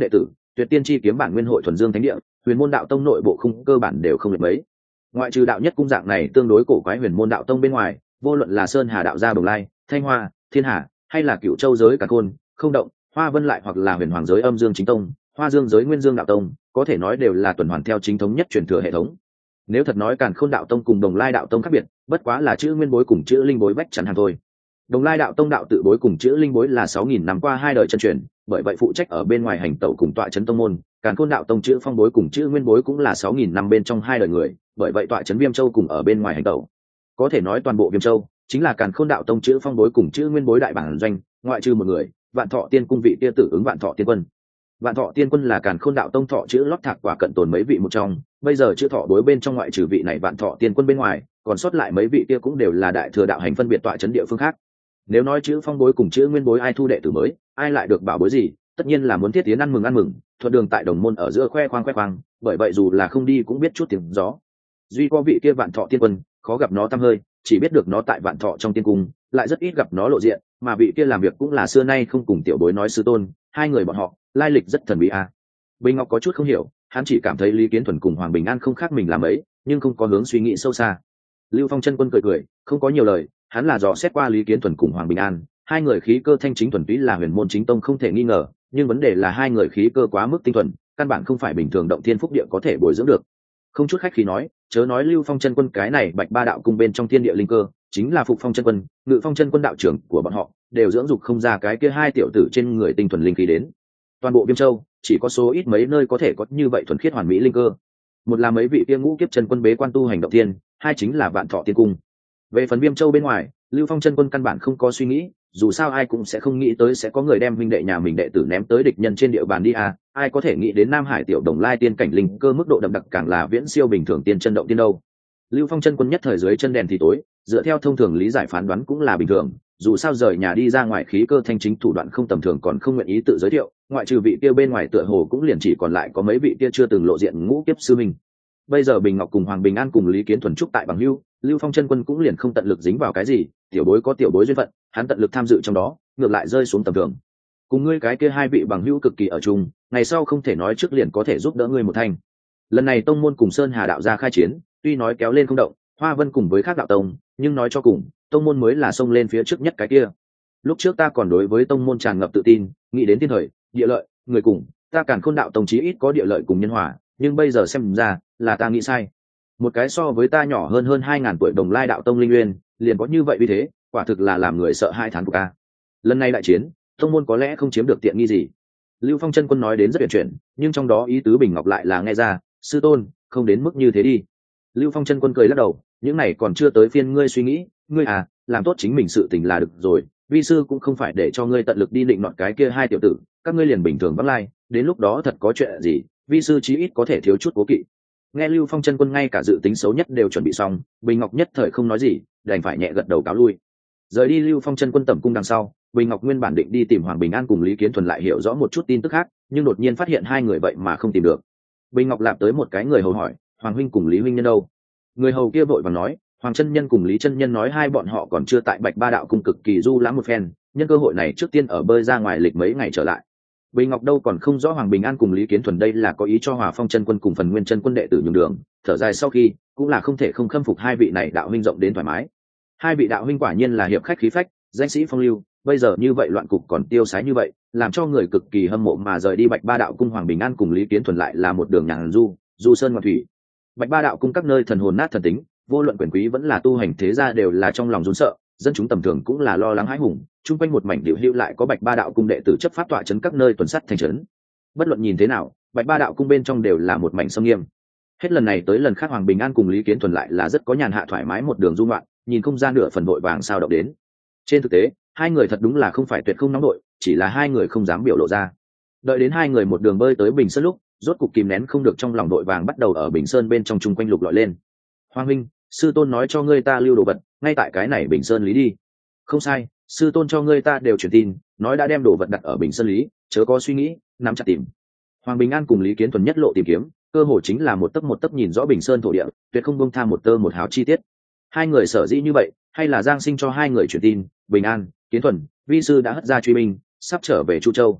tuyệt tiên chi kiếm bản nguyên hội thuần dương thánh địa, huyền môn đạo tông nội bộ khung cơ bản đều không lệch mấy. Ngoại trừ đạo nhất cung dạng này tương đối cổ quái huyền môn đạo tông bên ngoài, vô luận là sơn hà đạo gia bồng lai, thanh hoa, thiên hà, hay là cựu châu giới cả khôn, không động, hoa vân lại hoặc là huyền hoàng giới âm dương chính tông, hoa dương giới nguyên dương đạo tông, có thể nói đều là tuần hoàn theo chính thống nhất truyền thừa hệ thống. Nếu thật nói càn khôn đạo tông cùng đồng lai đạo tông khác biệt, bất quá là chữ nguyên bối cùng chữ linh bối vách chắn hàng thôi. Đồng lai đạo tông đạo tự bối cùng chữ linh bối là sáu nghìn năm qua hai đời chân truyền, bởi vậy phụ trách ở bên ngoài hành tẩu cùng tọa chấn tông môn. Càn khôn đạo tông chữ phong bối cùng chữ nguyên bối cũng là sáu nghìn năm bên trong hai đời người, bởi vậy tọa chấn Viêm Châu cùng ở bên ngoài hành tẩu. Có thể nói toàn bộ Viêm Châu chính là càn khôn đạo tông chữ phong bối cùng chữ nguyên bối đại bản doanh, ngoại trừ một người, Vạn Thọ Tiên cung vị tia tử ứng Vạn Thọ Tiên quân. Vạn Thọ Tiên quân là càn khôn đạo tông thọ chữ lót thạc quả cận tồn mấy vị một trong, bây giờ chữ thọ đối bên trong ngoại trừ vị này Vạn Thọ Tiên quân bên ngoài, còn sót lại mấy vị kia cũng đều là đại thừa đạo hành phân biệt tọa chấn địa phương khác. Nếu nói chữ phong bối cùng chữ nguyên bối ai thu đệ tử mới, ai lại được bảo bối gì, tất nhiên là muốn thiết tiến ăn mừng ăn mừng, thuận đường tại đồng môn ở giữa khoe khoang khoe khoang, bởi vậy dù là không đi cũng biết chút tiếng gió. Duy có vị kia Vạn Thọ Tiên quân, khó gặp nó tăm hơi, chỉ biết được nó tại Vạn Thọ trong tiên cung, lại rất ít gặp nó lộ diện, mà vị kia làm việc cũng là xưa nay không cùng tiểu bối nói sư tôn, hai người bọn họ lai lịch rất thần bí a. À. Bình Ngọc có chút không hiểu, hắn chỉ cảm thấy Lý Kiến Thuần cùng Hoàng Bình An không khác mình làm ấy, nhưng không có hướng suy nghĩ sâu xa. Lưu Phong chân quân cười cười, không có nhiều lời, hắn là dò xét qua Lý Kiến Thuần cùng Hoàng Bình An, hai người khí cơ thanh chính thuần túy là huyền môn chính tông không thể nghi ngờ, nhưng vấn đề là hai người khí cơ quá mức tinh thuần, căn bản không phải bình thường động thiên phúc địa có thể bồi dưỡng được. Không chút khách khí nói, chớ nói Lưu Phong chân quân cái này Bạch Ba đạo cung bên trong thiên địa linh cơ, chính là Phục Phong chân quân, Ngự Phong chân quân đạo trưởng của bọn họ, đều dưỡng dục không ra cái kia hai tiểu tử trên người tinh thuần linh khí đến. Toàn bộ Viêm Châu, chỉ có số ít mấy nơi có thể có như vậy thuần khiết hoàn mỹ linh cơ. Một là mấy vị kia ngũ kiếp chân quân bế quan tu hành động thiên, hai chính là Vạn Thọ Tiên cung. Về phần Viêm Châu bên ngoài, Lưu Phong chân quân căn bản không có suy nghĩ, dù sao ai cũng sẽ không nghĩ tới sẽ có người đem huynh đệ nhà mình đệ tử ném tới địch nhân trên địa bàn đi à, ai có thể nghĩ đến Nam Hải tiểu đồng lai tiên cảnh linh cơ mức độ đậm đặc càng là viễn siêu bình thường tiên chân động tiên đâu. Lưu Phong chân quân nhất thời dưới chân đèn thì tối, dựa theo thông thường lý giải phán đoán cũng là bình thường, dù sao rời nhà đi ra ngoài khí cơ thanh chính thủ đoạn không tầm thường còn không nguyện ý tự giới thiệu, ngoại trừ vị kia bên ngoài tựa hồ cũng liền chỉ còn lại có mấy vị kia chưa từng lộ diện ngũ kiếp sư minh. Bây giờ Bình Ngọc cùng Hoàng Bình An cùng Lý Kiến Thuần trúc tại bằng hưu, Lưu Phong chân quân cũng liền không tận lực dính vào cái gì, tiểu bối có tiểu bối duyên phận, hắn tận lực tham dự trong đó, ngược lại rơi xuống tầm thường. Cùng ngươi cái kia hai vị bằng hữu cực kỳ ở chung, ngày sau không thể nói trước liền có thể giúp đỡ ngươi một thành. Lần này tông môn cùng Sơn Hà đạo gia khai chiến, tuy nói kéo lên không động, Hoa Vân cùng với khác đạo tông, nhưng nói cho cùng, tông môn mới là xông lên phía trước nhất cái kia. Lúc trước ta còn đối với tông môn tràn ngập tự tin, nghĩ đến thiên thời, địa lợi, người cùng, ta Càn Khôn đạo tông chí ít có địa lợi cùng nhân hòa, nhưng bây giờ xem ra, là ta nghĩ sai. Một cái so với ta nhỏ hơn hơn hai ngàn tuổi đồng lai đạo tông linh nguyên, liền có như vậy vì thế, quả thực là làm người sợ hai thán phục a. Lần này đại chiến, tông môn có lẽ không chiếm được tiện nghi gì. Lưu Phong chân quân nói đến rất tuyệt chuyển, nhưng trong đó ý tứ Bình Ngọc lại là nghe ra, sư tôn, không đến mức như thế đi. Lưu Phong chân quân cười lắc đầu, những này còn chưa tới phiên ngươi suy nghĩ, ngươi à, làm tốt chính mình sự tình là được rồi, vi sư cũng không phải để cho ngươi tận lực đi định nọt cái kia hai tiểu tử, các ngươi liền bình thường vắng lai, đến lúc đó thật có chuyện gì, vi sư chí ít có thể thiếu chút cố kỵ. Nghe Lưu Phong chân quân ngay cả dự tính xấu nhất đều chuẩn bị xong, Bình Ngọc nhất thời không nói gì, đành phải nhẹ gật đầu cáo lui. Rời đi Lưu Phong chân quân tẩm cung đằng sau, Bình Ngọc nguyên bản định đi tìm Hoàng Bình An cùng Lý Kiến Thuần lại hiểu rõ một chút tin tức khác, nhưng đột nhiên phát hiện hai người vậy mà không tìm được. Bình Ngọc lạp tới một cái người hầu hỏi, Hoàng huynh cùng Lý huynh nhân đâu? Người hầu kia vội vàng nói, Hoàng chân nhân cùng Lý chân nhân nói hai bọn họ còn chưa tại Bạch Ba đạo cung cực kỳ du lãm một phen, nhân cơ hội này trước tiên ở bơi ra ngoài lịch mấy ngày trở lại. Bình Ngọc đâu còn không rõ Hoàng Bình An cùng Lý Kiến Thuần đây là có ý cho Hòa Phong chân quân cùng Phần Nguyên chân quân đệ tử nhường đường, thở dài sau khi, cũng là không thể không khâm phục hai vị này đạo huynh rộng đến thoải mái. Hai vị đạo huynh quả nhiên là hiệp khách khí phách, danh sĩ phong lưu, bây giờ như vậy loạn cục còn tiêu sái như vậy, làm cho người cực kỳ hâm mộ mà rời đi Bạch Ba đạo cung. Hoàng Bình An cùng Lý Kiến Thuần lại là một đường nhàn du, du sơn ngoạn thủy. Bạch Ba đạo cung các nơi thần hồn nát thần tính, vô luận quyền quý vẫn là tu hành thế gia đều là trong lòng run sợ, dân chúng tầm thường cũng là lo lắng hãi hùng, chung quanh một mảnh điệu hữu lại có Bạch Ba đạo cung đệ tử chấp pháp tọa trấn các nơi tuần sắt thành trấn. Bất luận nhìn thế nào, Bạch Ba đạo cung bên trong đều là một mảnh sâm nghiêm. Hết lần này tới lần khác Hoàng Bình An cùng Lý Kiến Thuần lại là rất có nhàn hạ thoải mái một đường du ngoạn, nhìn không ra nửa phần vội vàng sao động đến. Trên thực tế, hai người thật đúng là không phải tuyệt không nóng đội, chỉ là hai người không dám biểu lộ ra. Đợi đến hai người một đường bơi tới Bình Sơn lúc, rốt cục kìm nén không được trong lòng đội vàng bắt đầu ở Bình Sơn bên trong chung quanh lục lọi lên. Hoàng huynh, sư tôn nói cho ngươi ta lưu đồ vật, ngay tại cái này Bình Sơn lý đi. Không sai, sư tôn cho ngươi ta đều truyền tin, nói đã đem đồ vật đặt ở Bình Sơn lý, chớ có suy nghĩ, nắm chặt tìm. Hoàng Bình An cùng Lý Kiến Thuần nhất lộ tìm kiếm, cơ hội chính là một tấc một tấc nhìn rõ Bình Sơn thổ địa, tuyệt không buông tha một tơ một hào chi tiết. Hai người sở dĩ như vậy, hay là Giang Sinh cho hai người truyền tin, Bình An, Kiến Thuần, vi sư đã hất ra truy binh, sắp trở về Chu Châu.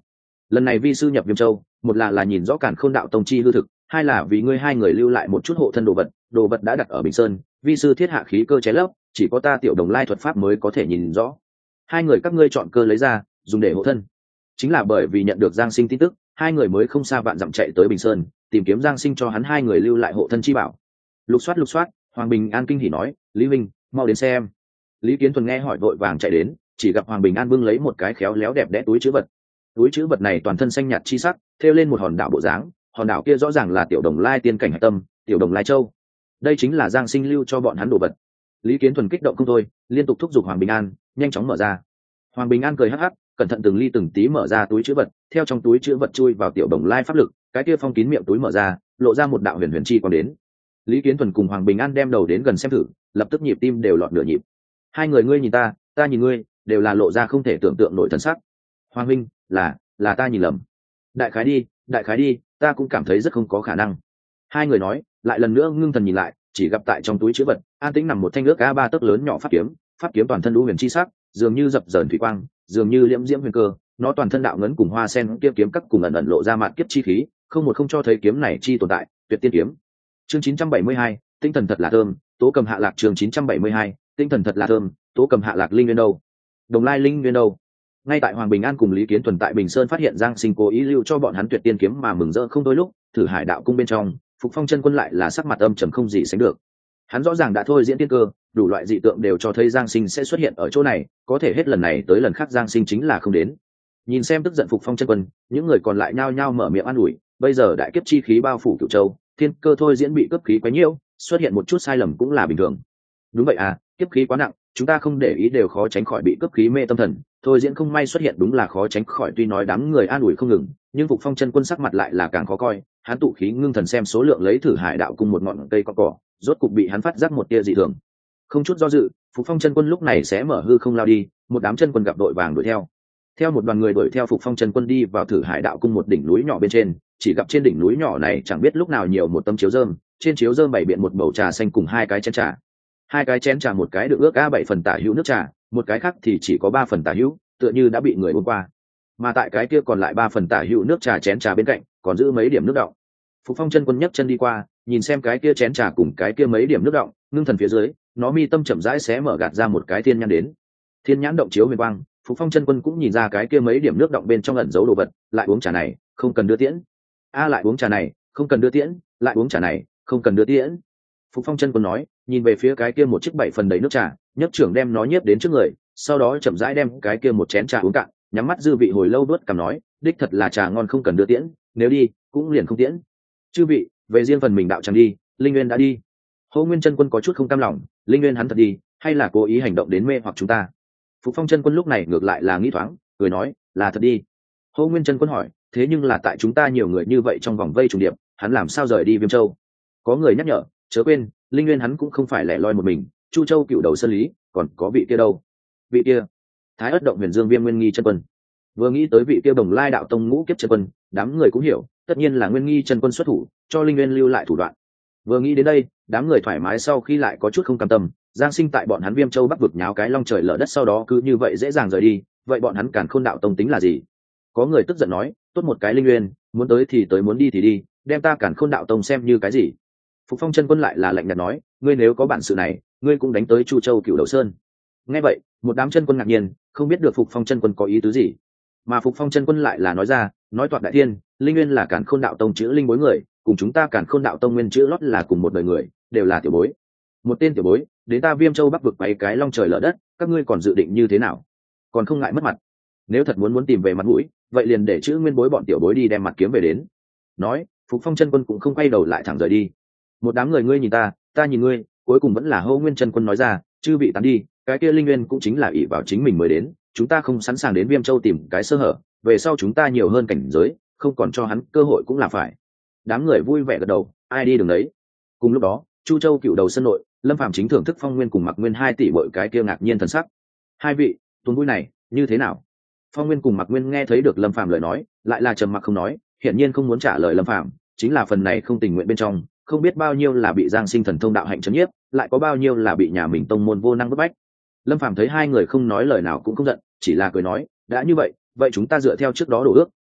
lần này vi sư nhập viêm châu, một là là nhìn rõ càn khôn đạo tông chi hư thực, hai là vì ngươi hai người lưu lại một chút hộ thân đồ vật, đồ vật đã đặt ở bình sơn, vi sư thiết hạ khí cơ chế lấp, chỉ có ta tiểu đồng lai thuật pháp mới có thể nhìn rõ. Hai người các ngươi chọn cơ lấy ra, dùng để hộ thân. Chính là bởi vì nhận được Giang Sinh tin tức, hai người mới không xa vạn dặm chạy tới bình sơn, tìm kiếm Giang Sinh cho hắn hai người lưu lại hộ thân chi bảo. Lục soát lục soát, Hoàng Bình An kinh hỉ nói, Lý Minh, mau đến xem. Lý Kiến Thuần nghe hỏi vội vàng chạy đến, chỉ gặp Hoàng Bình An bưng lấy một cái khéo léo đẹp đẽ túi trữ vật. Túi trữ vật này toàn thân xanh nhạt chi sắc, thêu lên một hòn đảo bộ dáng, hòn đảo kia rõ ràng là tiểu đồng lai tiên cảnh hải tâm, tiểu đồng lai châu. Đây chính là Giang Sinh lưu cho bọn hắn đồ vật. Lý Kiến Thuần kích động không thôi, liên tục thúc giục Hoàng Bình An nhanh chóng mở ra. Hoàng Bình An cười hắc hắc, cẩn thận từng ly từng tí mở ra túi trữ vật, theo trong túi trữ vật chui vào tiểu đồng lai pháp lực, cái kia phong kín miệng túi mở ra, lộ ra một đạo huyền huyền chi quang đến. Lý Kiến Thuần cùng Hoàng Bình An đem đầu đến gần xem thử, lập tức nhịp tim đều lọt nửa nhịp. Hai người ngươi nhìn ta, ta nhìn ngươi, đều là lộ ra không thể tưởng tượng nổi thần sắc. Hoàng huynh, là, là ta nhìn lầm. Đại khái đi, đại khái đi, ta cũng cảm thấy rất không có khả năng. Hai người nói, lại lần nữa ngưng thần nhìn lại, chỉ gặp tại trong túi trữ vật, an tĩnh nằm một thanh ước a ba tấc lớn nhỏ pháp kiếm, pháp kiếm toàn thân lũ huyền chi sắc, dường như dập dờn thủy quang, dường như liễm diễm huyền cơ, nó toàn thân đạo ngấn cùng hoa sen kia kiếm cắt cùng ẩn ẩn lộ ra mạn kiếp chi khí, không một không cho thấy kiếm này chi tồn tại, tuyệt tiên kiếm. Chương chín trăm bảy mươi hai, tinh thần thật là thơm, tố cầm hạ lạc. Chương chín trăm bảy mươi hai, tinh thần thật là thơm, tố cầm hạ lạc. Linh nguyên đâu? Đồng lai linh nguyên đâu? Ngay tại Hoàng Bình An cùng Lý Kiến Thuần tại Bình Sơn phát hiện Giang Sinh cố ý lưu cho bọn hắn tuyệt tiên kiếm mà mừng rỡ không đôi lúc, thử hải đạo cung bên trong, Phục Phong chân quân lại là sắc mặt âm trầm không gì sánh được. Hắn rõ ràng đã thôi diễn tiên cơ, đủ loại dị tượng đều cho thấy Giang Sinh sẽ xuất hiện ở chỗ này, có thể hết lần này tới lần khác Giang Sinh chính là không đến. Nhìn xem tức giận Phục Phong chân quân, những người còn lại nhao nhao mở miệng an ủi, bây giờ đại kiếp chi khí bao phủ Cửu Châu, thiên cơ thôi diễn bị cướp khí quá nhiều, xuất hiện một chút sai lầm cũng là bình thường. Đúng vậy à, kiếp khí quá nặng, chúng ta không để ý đều khó tránh khỏi bị cướp khí mê tâm thần, thôi diễn không may xuất hiện đúng là khó tránh khỏi. Tuy nói đám người an ủi không ngừng, nhưng Phục Phong chân quân sắc mặt lại là càng khó coi, hắn tụ khí ngưng thần xem số lượng lấy thử hải đạo cung một ngọn cây cỏ cỏ, rốt cục bị hắn phát giác một tia dị thường. Không chút do dự, Phục Phong chân quân lúc này sẽ mở hư không lao đi, một đám chân quân gặp đội vàng đuổi theo. Theo một đoàn người đuổi theo Phục Phong chân quân đi vào thử hải đạo cung một đỉnh núi nhỏ bên trên, chỉ gặp trên đỉnh núi nhỏ này chẳng biết lúc nào nhiều một tấm chiếu rơm, trên chiếu rơm bày biện một bầu trà xanh cùng hai cái chén trà. Hai cái chén trà một cái được ước a bảy phần tả hữu nước trà, một cái khác thì chỉ có ba phần tả hữu, tựa như đã bị người uống qua. Mà tại cái kia còn lại ba phần tả hữu nước trà chén trà bên cạnh, còn giữ mấy điểm nước đọng. Phục Phong chân quân nhấc chân đi qua, nhìn xem cái kia chén trà cùng cái kia mấy điểm nước đọng, ngưng thần phía dưới, nó mi tâm chậm rãi xé mở gạt ra một cái thiên nhãn đến. Thiên nhãn động chiếu huyền quang, Phục Phong chân quân cũng nhìn ra cái kia mấy điểm nước đọng bên trong ẩn giấu đồ vật, lại uống trà này, không cần đưa tiễn. A lại uống trà này, không cần đưa tiễn, lại uống trà này, không cần đưa tiễn. Phục Phong chân quân nói, nhìn về phía cái kia một chiếc bảy phần đầy nước trà, nhấc trưởng đem nó nhiếp đến trước người, sau đó chậm rãi đem cái kia một chén trà uống cạn, nhắm mắt dư vị hồi lâu đuốt cằm nói, đích thật là trà ngon không cần đưa tiễn, nếu đi, cũng liền không tiễn. Chư vị, về riêng phần mình đạo tràng đi, Linh Nguyên đã đi. Hồ Nguyên chân quân có chút không cam lòng, Linh Nguyên hắn thật đi, hay là cố ý hành động đến mê hoặc chúng ta? Phục Phong chân quân lúc này ngược lại là nghĩ thoáng, cười nói, là thật đi. Hồ Nguyên chân quân hỏi, thế nhưng là tại chúng ta nhiều người như vậy trong vòng vây trùng điệp, hắn làm sao rời đi Viêm Châu? Có người nhắc nhở, chớ quên, Linh Nguyên hắn cũng không phải lẻ loi một mình, Chu Châu cựu đầu sơn lý, còn có vị kia đâu? Vị kia, Thái Ất động Huyền Dương Viêm Nguyên Nghi chân quân. Vừa nghĩ tới vị kia Đồng Lai đạo tông ngũ kiếp chân quân, đám người cũng hiểu, tất nhiên là Nguyên Nghi chân quân xuất thủ, cho Linh Nguyên lưu lại thủ đoạn. Vừa nghĩ đến đây, đám người thoải mái sau khi lại có chút không cam tâm, Giang Sinh tại bọn hắn Viêm Châu Bắc vực nháo cái long trời lở đất sau đó cứ như vậy dễ dàng rời đi, vậy bọn hắn Càn Khôn đạo tông tính là gì? Có người tức giận nói, tốt một cái Linh Nguyên, muốn tới thì tới muốn đi thì đi, đem ta Càn Khôn đạo tông xem như cái gì? Phục Phong chân quân lại là lạnh nhạt nói, ngươi nếu có bản sự này, ngươi cũng đánh tới Chu Châu Cửu Đầu Sơn. Nghe vậy, một đám chân quân ngạc nhiên, không biết được Phục Phong chân quân có ý tứ gì. Mà Phục Phong chân quân lại là nói ra, nói toạc đại thiên, Linh Nguyên là Càn Khôn đạo tông chữ linh bối người, cùng chúng ta Càn Khôn đạo tông nguyên chữ lót là cùng một đời người, đều là tiểu bối. Một tên tiểu bối, đến ta Viêm Châu Bắc vực bày cái long trời lở đất, các ngươi còn dự định như thế nào? Còn không ngại mất mặt. Nếu thật muốn muốn tìm về mặt mũi, vậy liền để chữ nguyên bối bọn tiểu bối đi đem mặt kiếm về đến. Nói, Phục Phong chân quân cũng không quay đầu lại thẳng rời đi. Một đám người ngươi nhìn ta, ta nhìn ngươi, cuối cùng vẫn là Hồ Nguyên chân quân nói ra, chư vị tán đi, cái kia Linh Nguyên cũng chính là ỷ vào chính mình mới đến, chúng ta không sẵn sàng đến Viêm Châu tìm cái sơ hở, về sau chúng ta nhiều hơn cảnh giới, không còn cho hắn cơ hội cũng là phải. Đám người vui vẻ gật đầu, ai đi đường đấy. Cùng lúc đó, Chu Châu cựu đầu sân nội, Lâm Phàm chính thưởng thức Phong Nguyên cùng Mạc Nguyên hai tỷ bội cái kia ngạc nhiên thần sắc. Hai vị, tuần vui này như thế nào? Phong Nguyên cùng Mạc Nguyên nghe thấy được Lâm Phàm lời nói, lại là trầm mặc không nói, hiển nhiên không muốn trả lời Lâm Phàm, chính là phần này không tình nguyện bên trong, không biết bao nhiêu là bị Giang Sinh thần thông đạo hạnh chấn nhiếp, lại có bao nhiêu là bị nhà mình tông môn vô năng bức bách. Lâm Phàm thấy hai người không nói lời nào cũng không giận, chỉ là cười nói, đã như vậy, vậy chúng ta dựa theo trước đó đổ ước,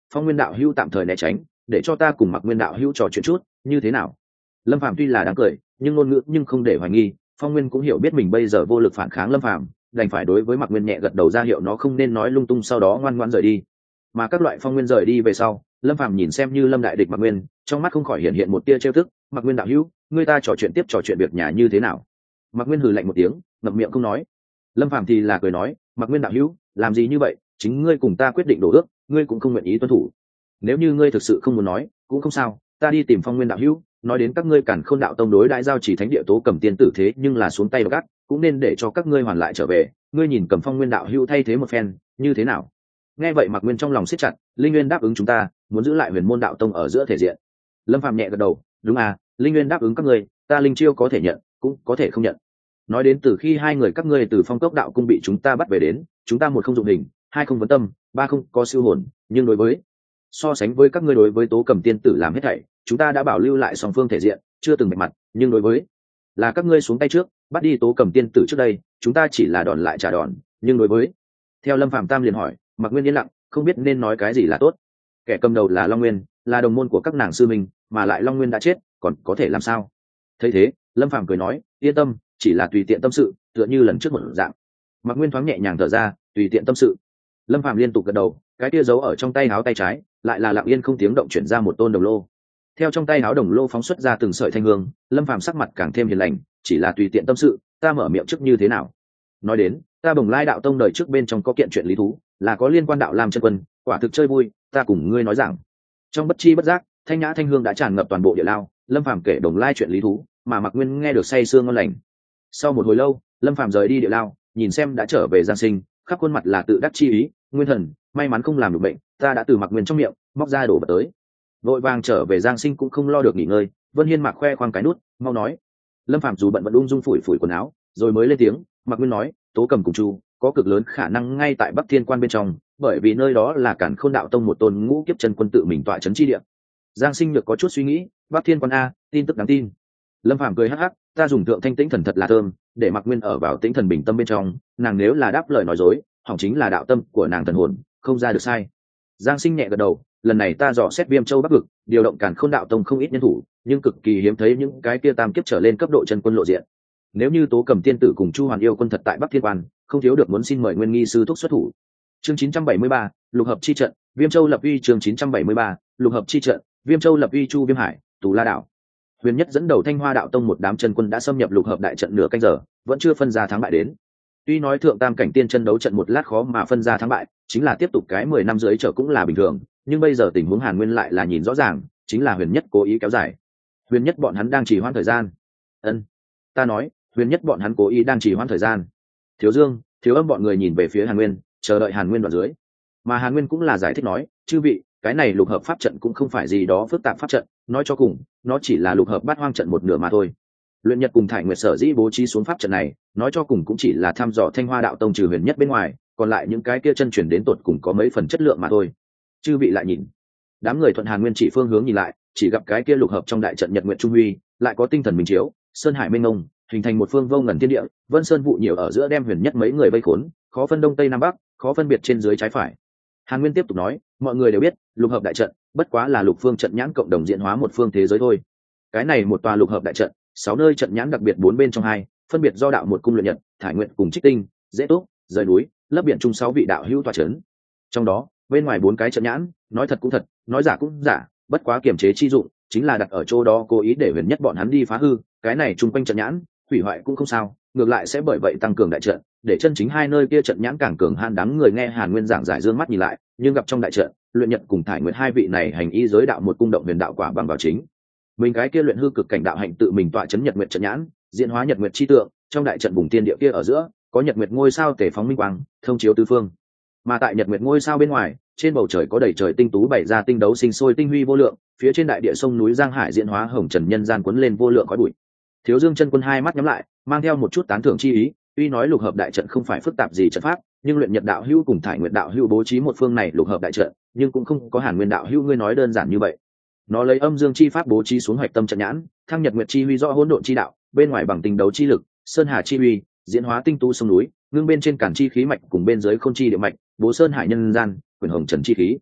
Phong Nguyên đạo hữu tạm thời né tránh, để cho ta cùng Mặc Nguyên đạo hữu trò chuyện chút, như thế nào? Lâm Phàm tuy là đáng cười, nhưng ngôn ngữ nhưng không để hoài nghi. Phong Nguyên cũng hiểu biết mình bây giờ vô lực phản kháng Lâm Phàm, đành phải đối với Mặc Nguyên nhẹ gật đầu ra hiệu nó không nên nói lung tung, sau đó ngoan ngoãn rời đi. Mà các loại Phong Nguyên rời đi về sau, Lâm Phàm nhìn xem như Lâm đại địch Mặc Nguyên, trong mắt không khỏi hiện hiện một tia trêu tức. Mặc Nguyên đạo hữu, người ta trò chuyện tiếp trò chuyện việc nhà như thế nào? Mặc Nguyên hừ lạnh một tiếng, ngậm miệng không nói. Lâm Phàm thì là cười nói, Mặc Nguyên đạo hữu, làm gì như vậy, chính ngươi cùng ta quyết định đổ ước, ngươi cũng không nguyện ý tuân thủ. Nếu như ngươi thực sự không muốn nói, cũng không sao, ta đi tìm Phong Nguyên đạo hữu, nói đến các ngươi Càn Khôn đạo tông đối đãi giao chỉ thánh địa Tố Cầm tiên tử thế nhưng là xuống tay gắt, cũng nên để cho các ngươi hoàn lại trở về, ngươi nhìn cầm Phong Nguyên đạo hữu thay thế một phen, như thế nào? Nghe vậy Mặc Nguyên trong lòng siết chặt, Linh Nguyên đáp ứng chúng ta, muốn giữ lại Huyền Môn đạo tông ở giữa thể diện. Lâm Phàm nhẹ gật đầu, đúng à, Linh Nguyên đáp ứng các ngươi, ta Linh Chiêu có thể nhận, cũng có thể không nhận. Nói đến từ khi hai người các ngươi từ Phong Cốc đạo cung bị chúng ta bắt về đến, chúng ta một không dụng hình, hai không vấn tâm, ba không có siêu hồn, nhưng đối với so sánh với các ngươi đối với Tố Cầm tiên tử làm hết thảy, chúng ta đã bảo lưu lại song phương thể diện, chưa từng bạch mặt, nhưng đối với là các ngươi xuống tay trước, bắt đi Tố Cầm tiên tử trước đây, chúng ta chỉ là đòn lại trả đòn, nhưng đối với theo Lâm Phàm Tam liền hỏi, Mặc Nguyên yên lặng, không biết nên nói cái gì là tốt. Kẻ cầm đầu là Long Nguyên, là đồng môn của các nàng sư minh, mà lại Long Nguyên đã chết, còn có thể làm sao? Thấy thế, Lâm Phàm cười nói, yên tâm, chỉ là tùy tiện tâm sự, tựa như lần trước một dạng. Mặc Nguyên thoáng nhẹ nhàng thở ra, tùy tiện tâm sự. Lâm Phàm liên tục gật đầu, cái kia giấu ở trong tay áo tay trái, lại là lặng yên không tiếng động chuyển ra một tôn đồng lô. Theo trong tay áo đồng lô phóng xuất ra từng sợi thanh hương, Lâm Phàm sắc mặt càng thêm hiền lành, chỉ là tùy tiện tâm sự, ta mở miệng trước như thế nào? Nói đến, ta Bồng Lai đạo tông đời trước bên trong có kiện chuyện lý thú, là có liên quan đạo Lam chân quân, quả thực chơi vui, ta cùng ngươi nói rằng. Trong bất chi bất giác, thanh nhã thanh hương đã tràn ngập toàn bộ địa lao, Lâm Phàm kể Bồng Lai chuyện lý thú, mà Mặc Nguyên nghe được say sưa ngon lành. Sau một hồi lâu, Lâm Phàm rời đi địa lao, nhìn xem đã trở về Giang Sinh, khắp khuôn mặt là tự đắc chi ý, Nguyên thần, may mắn không làm được bệnh, ta đã từ Mặc Nguyên trong miệng móc ra đổ vật tới. Vội vàng trở về Giang Sinh cũng không lo được nghỉ ngơi, Vân Hiên Mạc khoe khoang cái nút, mau nói. Lâm Phàm dù bận vẫn ung dung phủi phủi quần áo, rồi mới lên tiếng, Mặc Nguyên nói, Tố Cầm cùng Chu có cực lớn khả năng ngay tại Bắc Thiên Quan bên trong, bởi vì nơi đó là Càn Khôn đạo tông một tôn ngũ kiếp chân quân tự mình tọa trấn chi địa. Giang Sinh được có chút suy nghĩ, Bắc Thiên Quan a, tin tức đáng tin. Lâm Phàm cười hắc hắc, ta dùng thượng thanh tĩnh thần thật là thơm, để Mặc Nguyên ở vào tĩnh thần bình tâm bên trong, nàng nếu là đáp lời nói dối, hỏng chính là đạo tâm của nàng thần hồn, không ra được sai. Giang Sinh nhẹ gật đầu, lần này ta dò xét Viêm Châu Bắc vực, điều động Càn Khôn đạo tông không ít nhân thủ, nhưng cực kỳ hiếm thấy những cái kia tam kiếp trở lên cấp độ chân quân lộ diện. Nếu như Tố Cầm tiên tử cùng Chu Hoàn yêu quân thật tại Bắc Thiên Quan, không thiếu được muốn xin mời Nguyên nghi sư thúc xuất thủ. Chương chín trăm bảy mươi ba, lục hợp chi trận, Viêm Châu lập uy. Chương chín trăm bảy mươi ba, lục hợp chi trận, Viêm Châu lập uy. Chu Viêm Hải, Tù La đảo. Huyền Nhất dẫn đầu Thanh Hoa đạo tông một đám chân quân đã xâm nhập lục hợp đại trận nửa canh giờ, vẫn chưa phân ra thắng bại đến. Tuy nói thượng tam cảnh tiên chân đấu trận một lát khó mà phân ra thắng bại, chính là tiếp tục cái mười năm dưới trở cũng là bình thường, nhưng bây giờ tình huống Hàn Nguyên lại là nhìn rõ ràng, chính là Huyền Nhất cố ý kéo dài. Huyền Nhất bọn hắn đang trì hoãn thời gian. Ân, ta nói, Huyền Nhất bọn hắn cố ý đang trì hoãn thời gian. Thiếu Dương, Thiếu Âm bọn người nhìn về phía Hàn Nguyên, chờ đợi Hàn Nguyên đoạn dưới. Mà Hàn Nguyên cũng là giải thích nói, chư vị, cái này lục hợp pháp trận cũng không phải gì đó phức tạp pháp trận, nói cho cùng, nó chỉ là lục hợp bát hoang trận một nửa mà thôi. Luyện Nhật cùng Thải Nguyệt sở dĩ bố trí xuống pháp trận này, nói cho cùng cũng chỉ là thăm dò Thanh Hoa đạo tông trừ Huyền Nhất bên ngoài, còn lại những cái kia chân chuyển đến tột cùng có mấy phần chất lượng mà thôi. Chư vị lại nhìn, đám người thuận Hàn Nguyên chỉ phương hướng nhìn lại, chỉ gặp cái kia lục hợp trong đại trận Nhật Nguyệt Trung Huy, lại có tinh thần minh chiếu, sơn hải mênh mông, hình thành một phương vô ngần thiên địa, vân sơn vụ nhiều ở giữa đem Huyền Nhất mấy người vây khốn, khó phân đông tây nam bắc, khó phân biệt trên dưới trái phải. Hàn Nguyên tiếp tục nói, mọi người đều biết, lục hợp đại trận bất quá là lục phương trận nhãn cộng đồng diễn hóa một phương thế giới thôi. Cái này một tòa lục hợp đại trận, sáu nơi trận nhãn đặc biệt bốn bên trong hai, phân biệt do đạo một cung Luyện Nhật, Thải Nguyệt cùng Trích Tinh, Dễ Túc, rời núi, lấp biển chung sáu vị đạo hữu tọa chấn. Trong đó, bên ngoài bốn cái trận nhãn, nói thật cũng thật, nói giả cũng giả, bất quá kiềm chế chi dụng, chính là đặt ở chỗ đó cố ý để Huyền Nhất bọn hắn đi phá hư, cái này chung quanh trận nhãn, hủy hoại cũng không sao, ngược lại sẽ bởi vậy tăng cường đại trận, để chân chính hai nơi kia trận nhãn càng cường han. Đám người nghe Hàn Nguyên giảng giải dương mắt nhìn lại, nhưng gặp trong đại trận, Luyện Nhật cùng Thải Nguyệt hai vị này hành y giới đạo một cung động huyền đạo quả bằng vào chính mình cái kia luyện hư cực cảnh đạo hạnh tự mình tọa chấn Nhật Nguyệt trận nhãn, diễn hóa Nhật Nguyệt chi tượng, trong đại trận vùng tiên địa kia ở giữa, có Nhật Nguyệt ngôi sao tề phóng minh quang, thông chiếu tứ phương. Mà tại Nhật Nguyệt ngôi sao bên ngoài, trên bầu trời có đầy trời tinh tú bày ra tinh đấu sinh sôi tinh huy vô lượng, phía trên đại địa sông núi Giang Hải diễn hóa hồng trần nhân gian cuốn lên vô lượng khói bụi. Thiếu Dương chân quân hai mắt nhắm lại, mang theo một chút tán thưởng chi ý, tuy nói lục hợp đại trận không phải phức tạp gì trận pháp, nhưng Luyện Nhật đạo hữu cùng Thải Nguyệt đạo hữu bố trí một phương này lục hợp đại trận, nhưng cũng không có Hàn Nguyên đạo hữu ngươi nói đơn giản như vậy. Nó lấy âm dương chi pháp bố trí xuống hoạch tâm trận nhãn, thăng Nhật Nguyệt chi huy rõ hỗn độn chi đạo, bên ngoài bằng tinh đấu chi lực, sơn hà chi huy, diễn hóa tinh tú sông núi, ngưng bên trên cản chi khí mạch cùng bên dưới không chi địa mạch, bố sơn hải nhân gian, quyền hồng trần chi khí.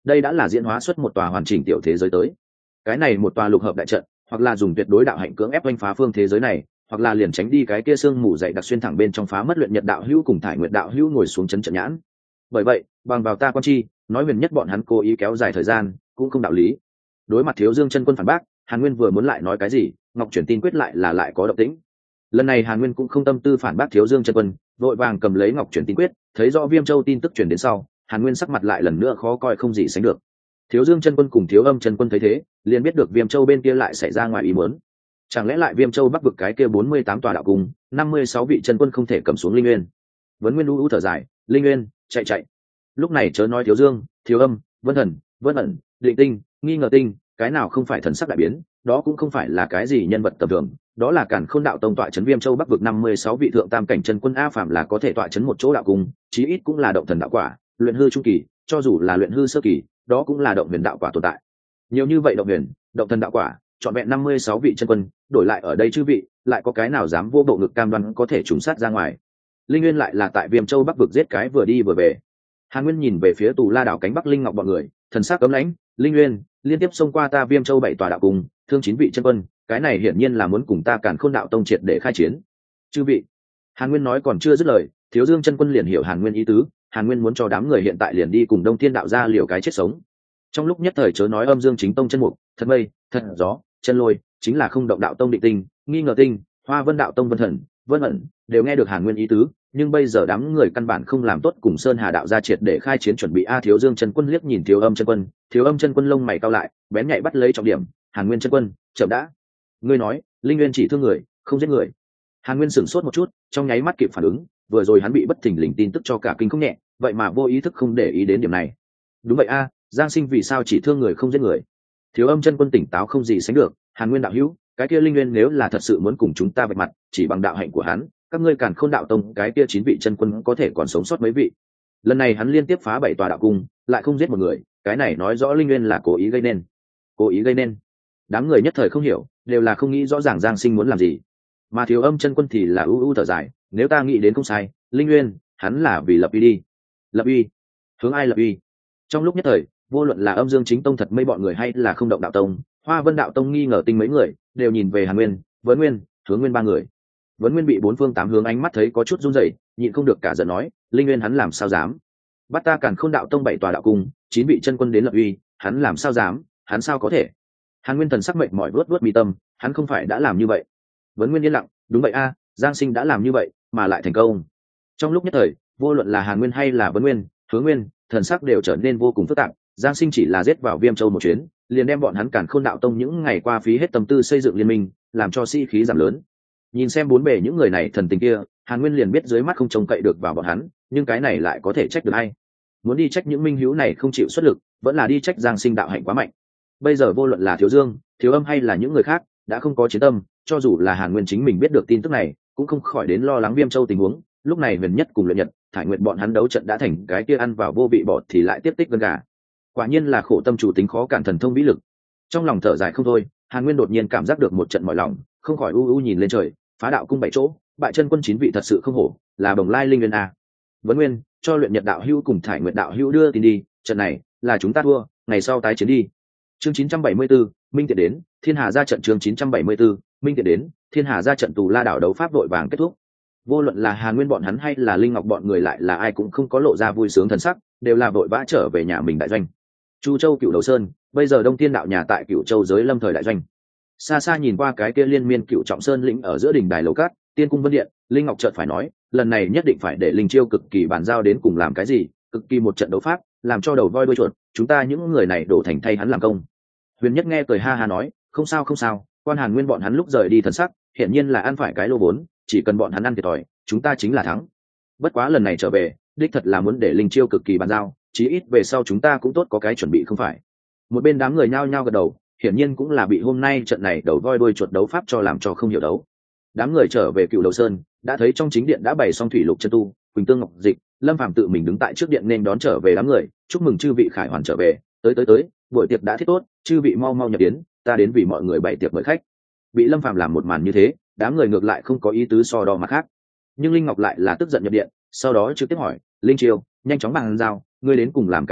đây đã là diễn hóa xuất một tòa hoàn chỉnh tiểu thế giới tới. Cái này một tòa lục hợp đại trận, hoặc là dùng tuyệt đối đạo hạnh cưỡng ép oanh phá phương thế giới này, hoặc là liền tránh đi cái kia xương mù dậy đặc xuyên thẳng bên trong phá mất luyện nhật đạo hữu cùng thải nguyệt đạo hữu ngồi xuống chấn trận nhãn. Bởi vậy bằng vào ta quan chi, nói huyền nhất bọn hắn cố ý kéo dài thời gian cũng không đạo lý. Đối mặt Thiếu Dương chân quân phản bác, Hàn Nguyên vừa muốn lại nói cái gì, Ngọc Chuyển tin quyết lại là lại có động tĩnh. Lần này Hàn Nguyên cũng không tâm tư phản bác Thiếu Dương chân quân, vội vàng cầm lấy Ngọc Chuyển tin quyết, thấy rõ Viêm Châu tin tức truyền đến sau, Hàn Nguyên sắc mặt lại lần nữa khó coi không gì sánh được. Thiếu Dương chân quân cùng Thiếu Âm chân quân thấy thế, liền biết được Viêm Châu bên kia lại xảy ra ngoài ý muốn. Chẳng lẽ lại Viêm Châu bắc vực cái kia bốn mươi tám tòa đạo cung, năm mươi sáu vị chân quân không thể cầm xuống Linh Nguyên? Vấn Nguyên u u thở dài, Linh Nguyên, chạy chạy. Lúc này chớ nói Thiếu Dương, Thiếu Âm, Vân Thần, Vân ẩn, Định Tinh, Nghi Ngờ Tinh, cái nào không phải thần sắc đại biến, đó cũng không phải là cái gì nhân vật tầm thường, đó là Càn Khôn đạo tông tọa trấn Viêm Châu bắc vực năm mươi sáu vị thượng tam cảnh chân quân a phạm là có thể tọa trấn một chỗ đạo cung, chí ít cũng là động thần đạo quả, luyện hư trung kỳ, cho dù là luyện hư sơ kỳ, đó cũng là động huyền đạo quả tồn tại. Nhiều như vậy động huyền, động thần đạo quả, chọn vẹn năm mươi sáu vị chân quân, đổi lại ở đây chư vị, lại có cái nào dám vô bộ ngực cam đoan có thể trùng sát ra ngoài. Linh Nguyên lại là tại Viêm Châu bắc vực giết cái vừa đi vừa về. Hàn Nguyên nhìn về phía Tù La đảo cánh Bắc Linh Ngọc bọn người, thần sắc cấm lãnh, Linh Nguyên liên tiếp xông qua ta Viêm Châu bảy tòa đạo cùng, thương chín vị chân quân, cái này hiển nhiên là muốn cùng ta Càn Khôn đạo tông triệt để khai chiến. Chư vị. Hàn Nguyên nói còn chưa dứt lời, Thiếu Dương chân quân liền hiểu Hàn Nguyên ý tứ, Hàn Nguyên muốn cho đám người hiện tại liền đi cùng Đông Thiên đạo ra liều cái chết sống. Trong lúc nhất thời chớ nói Âm Dương chính tông chân mục, thật mây, thật gió, chân lôi, chính là không động đạo tông Định Tinh, Nghi Ngờ Tinh, Hoa Vân đạo tông Vân Thần, Vân ẩn, đều nghe được Hàn Nguyên ý tứ, nhưng bây giờ đám người căn bản không làm tốt cùng Sơn Hà đạo ra triệt để khai chiến chuẩn bị. A Thiếu Dương chân quân liếc nhìn Thiếu Âm chân quân, Thiếu Âm chân quân lông mày cau lại, bén nhạy bắt lấy trọng điểm, Hàn Nguyên chân quân, chậm đã. Ngươi nói, Linh Nguyên chỉ thương người, không giết người. Hàn Nguyên sửng sốt một chút, trong nháy mắt kịp phản ứng, vừa rồi hắn bị bất thình lình tin tức cho cả kinh không nhẹ, vậy mà vô ý thức không để ý đến điểm này. Đúng vậy a, Giang Sinh vì sao chỉ thương người không giết người? Thiếu Âm chân quân tỉnh táo không gì sánh được, Hàn Nguyên đạo hữu, cái kia Linh Nguyên nếu là thật sự muốn cùng chúng ta vạch mặt, chỉ bằng đạo hạnh của hắn, các ngươi Càn Khôn đạo tông cái kia chín vị chân quân có thể còn sống sót mấy vị. Lần này hắn liên tiếp phá bảy tòa đạo cung, lại không giết một người, cái này nói rõ Linh Nguyên là cố ý gây nên. Cố ý gây nên. Đám người nhất thời không hiểu, đều là không nghĩ rõ ràng Giang Sinh muốn làm gì. Mà Thiếu Âm chân quân thì là ưu ưu thở dài, nếu ta nghĩ đến không sai, Linh Nguyên, hắn là vì lập uy đi. Lập uy? Hướng ai lập uy? Trong lúc nhất thời, vô luận là Âm Dương chính tông thật mấy bọn người hay là không động đạo tông, Hoa Vân đạo tông Nghi Ngờ Tinh mấy người, đều nhìn về Hàn Nguyên, Vấn Nguyên, Hướng Nguyên ba người. Vấn Nguyên bị bốn phương tám hướng ánh mắt thấy có chút run rẩy, nhịn không được cả giận nói, Linh Nguyên hắn làm sao dám? Bắt ta Càn Khôn đạo tông bảy tòa đạo cung, chín vị chân quân đến lập uy, hắn làm sao dám, hắn sao có thể? Hàn Nguyên thần sắc mệnh mỏi vuốt vuốt mi tâm, hắn không phải đã làm như vậy. Vấn Nguyên yên lặng, đúng vậy a, Giang Sinh đã làm như vậy, mà lại thành công. Trong lúc nhất thời, vô luận là Hàn Nguyên hay là Vấn Nguyên, Hướng Nguyên, thần sắc đều trở nên vô cùng phức tạp. Giang Sinh chỉ là giết vào Viêm Châu một chuyến, liền đem bọn hắn Càn Khôn đạo tông những ngày qua phí hết tâm tư xây dựng liên minh, làm cho sĩ khí giảm lớn. Nhìn xem bốn bề những người này thần tình kia, Hàn Nguyên liền biết dưới mắt không trông cậy được vào bọn hắn, nhưng cái này lại có thể trách được ai? Muốn đi trách những minh hữu này không chịu xuất lực, vẫn là đi trách Giang Sinh đạo hạnh quá mạnh. Bây giờ vô luận là Thiếu Dương, Thiếu Âm hay là những người khác, đã không có chiến tâm, cho dù là Hàn Nguyên chính mình biết được tin tức này, cũng không khỏi đến lo lắng Viêm Châu tình huống. Lúc này Huyền Nhất cùng Luyện Nhật, Thải Nguyệt bọn hắn đấu trận đã thành cái kia ăn vào vô vị bọt thì lại tiếp tích gần gà. Quả nhiên là khổ tâm chủ tính khó cản thần thông vĩ lực. Trong lòng thở dài không thôi, Hàn Nguyên đột nhiên cảm giác được một trận mỏi lòng, không khỏi u u nhìn lên trời, phá đạo cung bảy chỗ, bại chân quân chín vị thật sự không hổ, là bồng lai Linh Nguyên a. Vấn Nguyên, cho Luyện Nhật đạo hữu cùng Thải Nguyệt đạo hữu đưa tin đi, trận này là chúng ta thua, ngày sau tái chiến đi. Chương chín trăm bảy mươi tư, Minh Tiện đến, Thiên Hà ra trận. Chương chín trăm bảy mươi tư, Minh Tiện đến, Thiên Hà ra trận. Tù La đảo đấu pháp vội vàng kết thúc. Vô luận là Hàn Nguyên bọn hắn hay là Linh Ngọc bọn người lại là ai cũng không có lộ ra vui sướng thần sắc, đều là vội vã trở về nhà mình đại doanh. Chu Châu Cựu Đầu Sơn, bây giờ Đông Thiên đạo nhà tại Cựu Châu giới Lâm thời đại doanh. Xa xa nhìn qua cái kia liên miên Cựu Trọng Sơn lĩnh ở giữa đỉnh đài lầu cát, Tiên cung Vân Điện, Linh Ngọc chợt phải nói, lần này nhất định phải để Linh Chiêu cực kỳ bàn giao đến cùng làm cái gì, cực kỳ một trận đấu pháp, làm cho đầu voi đuôi chuột, chúng ta những người này đổ thành thay hắn làm công. Huyền Nhất nghe cười ha ha nói, không sao không sao, quan Hàn Nguyên bọn hắn lúc rời đi thần sắc, hiển nhiên là ăn phải cái lô vốn, chỉ cần bọn hắn ăn thiệt thòi, chúng ta chính là thắng. Bất quá lần này trở về, đích thật là muốn để Linh Chiêu cực kỳ bàn giao, chí ít về sau chúng ta cũng tốt có cái chuẩn bị không phải. Một bên đám người nhao nhao gật đầu, hiển nhiên cũng là bị hôm nay trận này đầu voi đuôi chuột đấu pháp cho làm cho không hiểu đấu. Đám người trở về Cựu Đầu Sơn, đã thấy trong chính điện đã bày xong thủy lục chân tu, Quỳnh Tương Ngọc Dịch, Lâm Phàm tự mình đứng tại trước điện nên đón trở về đám người, chúc mừng chư vị khải hoàn trở về, tới tới tới, buổi tiệc đã thiết tốt, chư vị mau mau nhập đến, ta đến vì mọi người bày tiệc mời khách. Bị Lâm Phàm làm một màn như thế, đám người ngược lại không có ý tứ so đo mà khác. Nhưng Linh Ngọc lại là tức giận nhập điện, sau đó trực tiếp hỏi, Linh Chiêu, nhanh chóng bàn giao, ngươi đến cùng làm cái gì,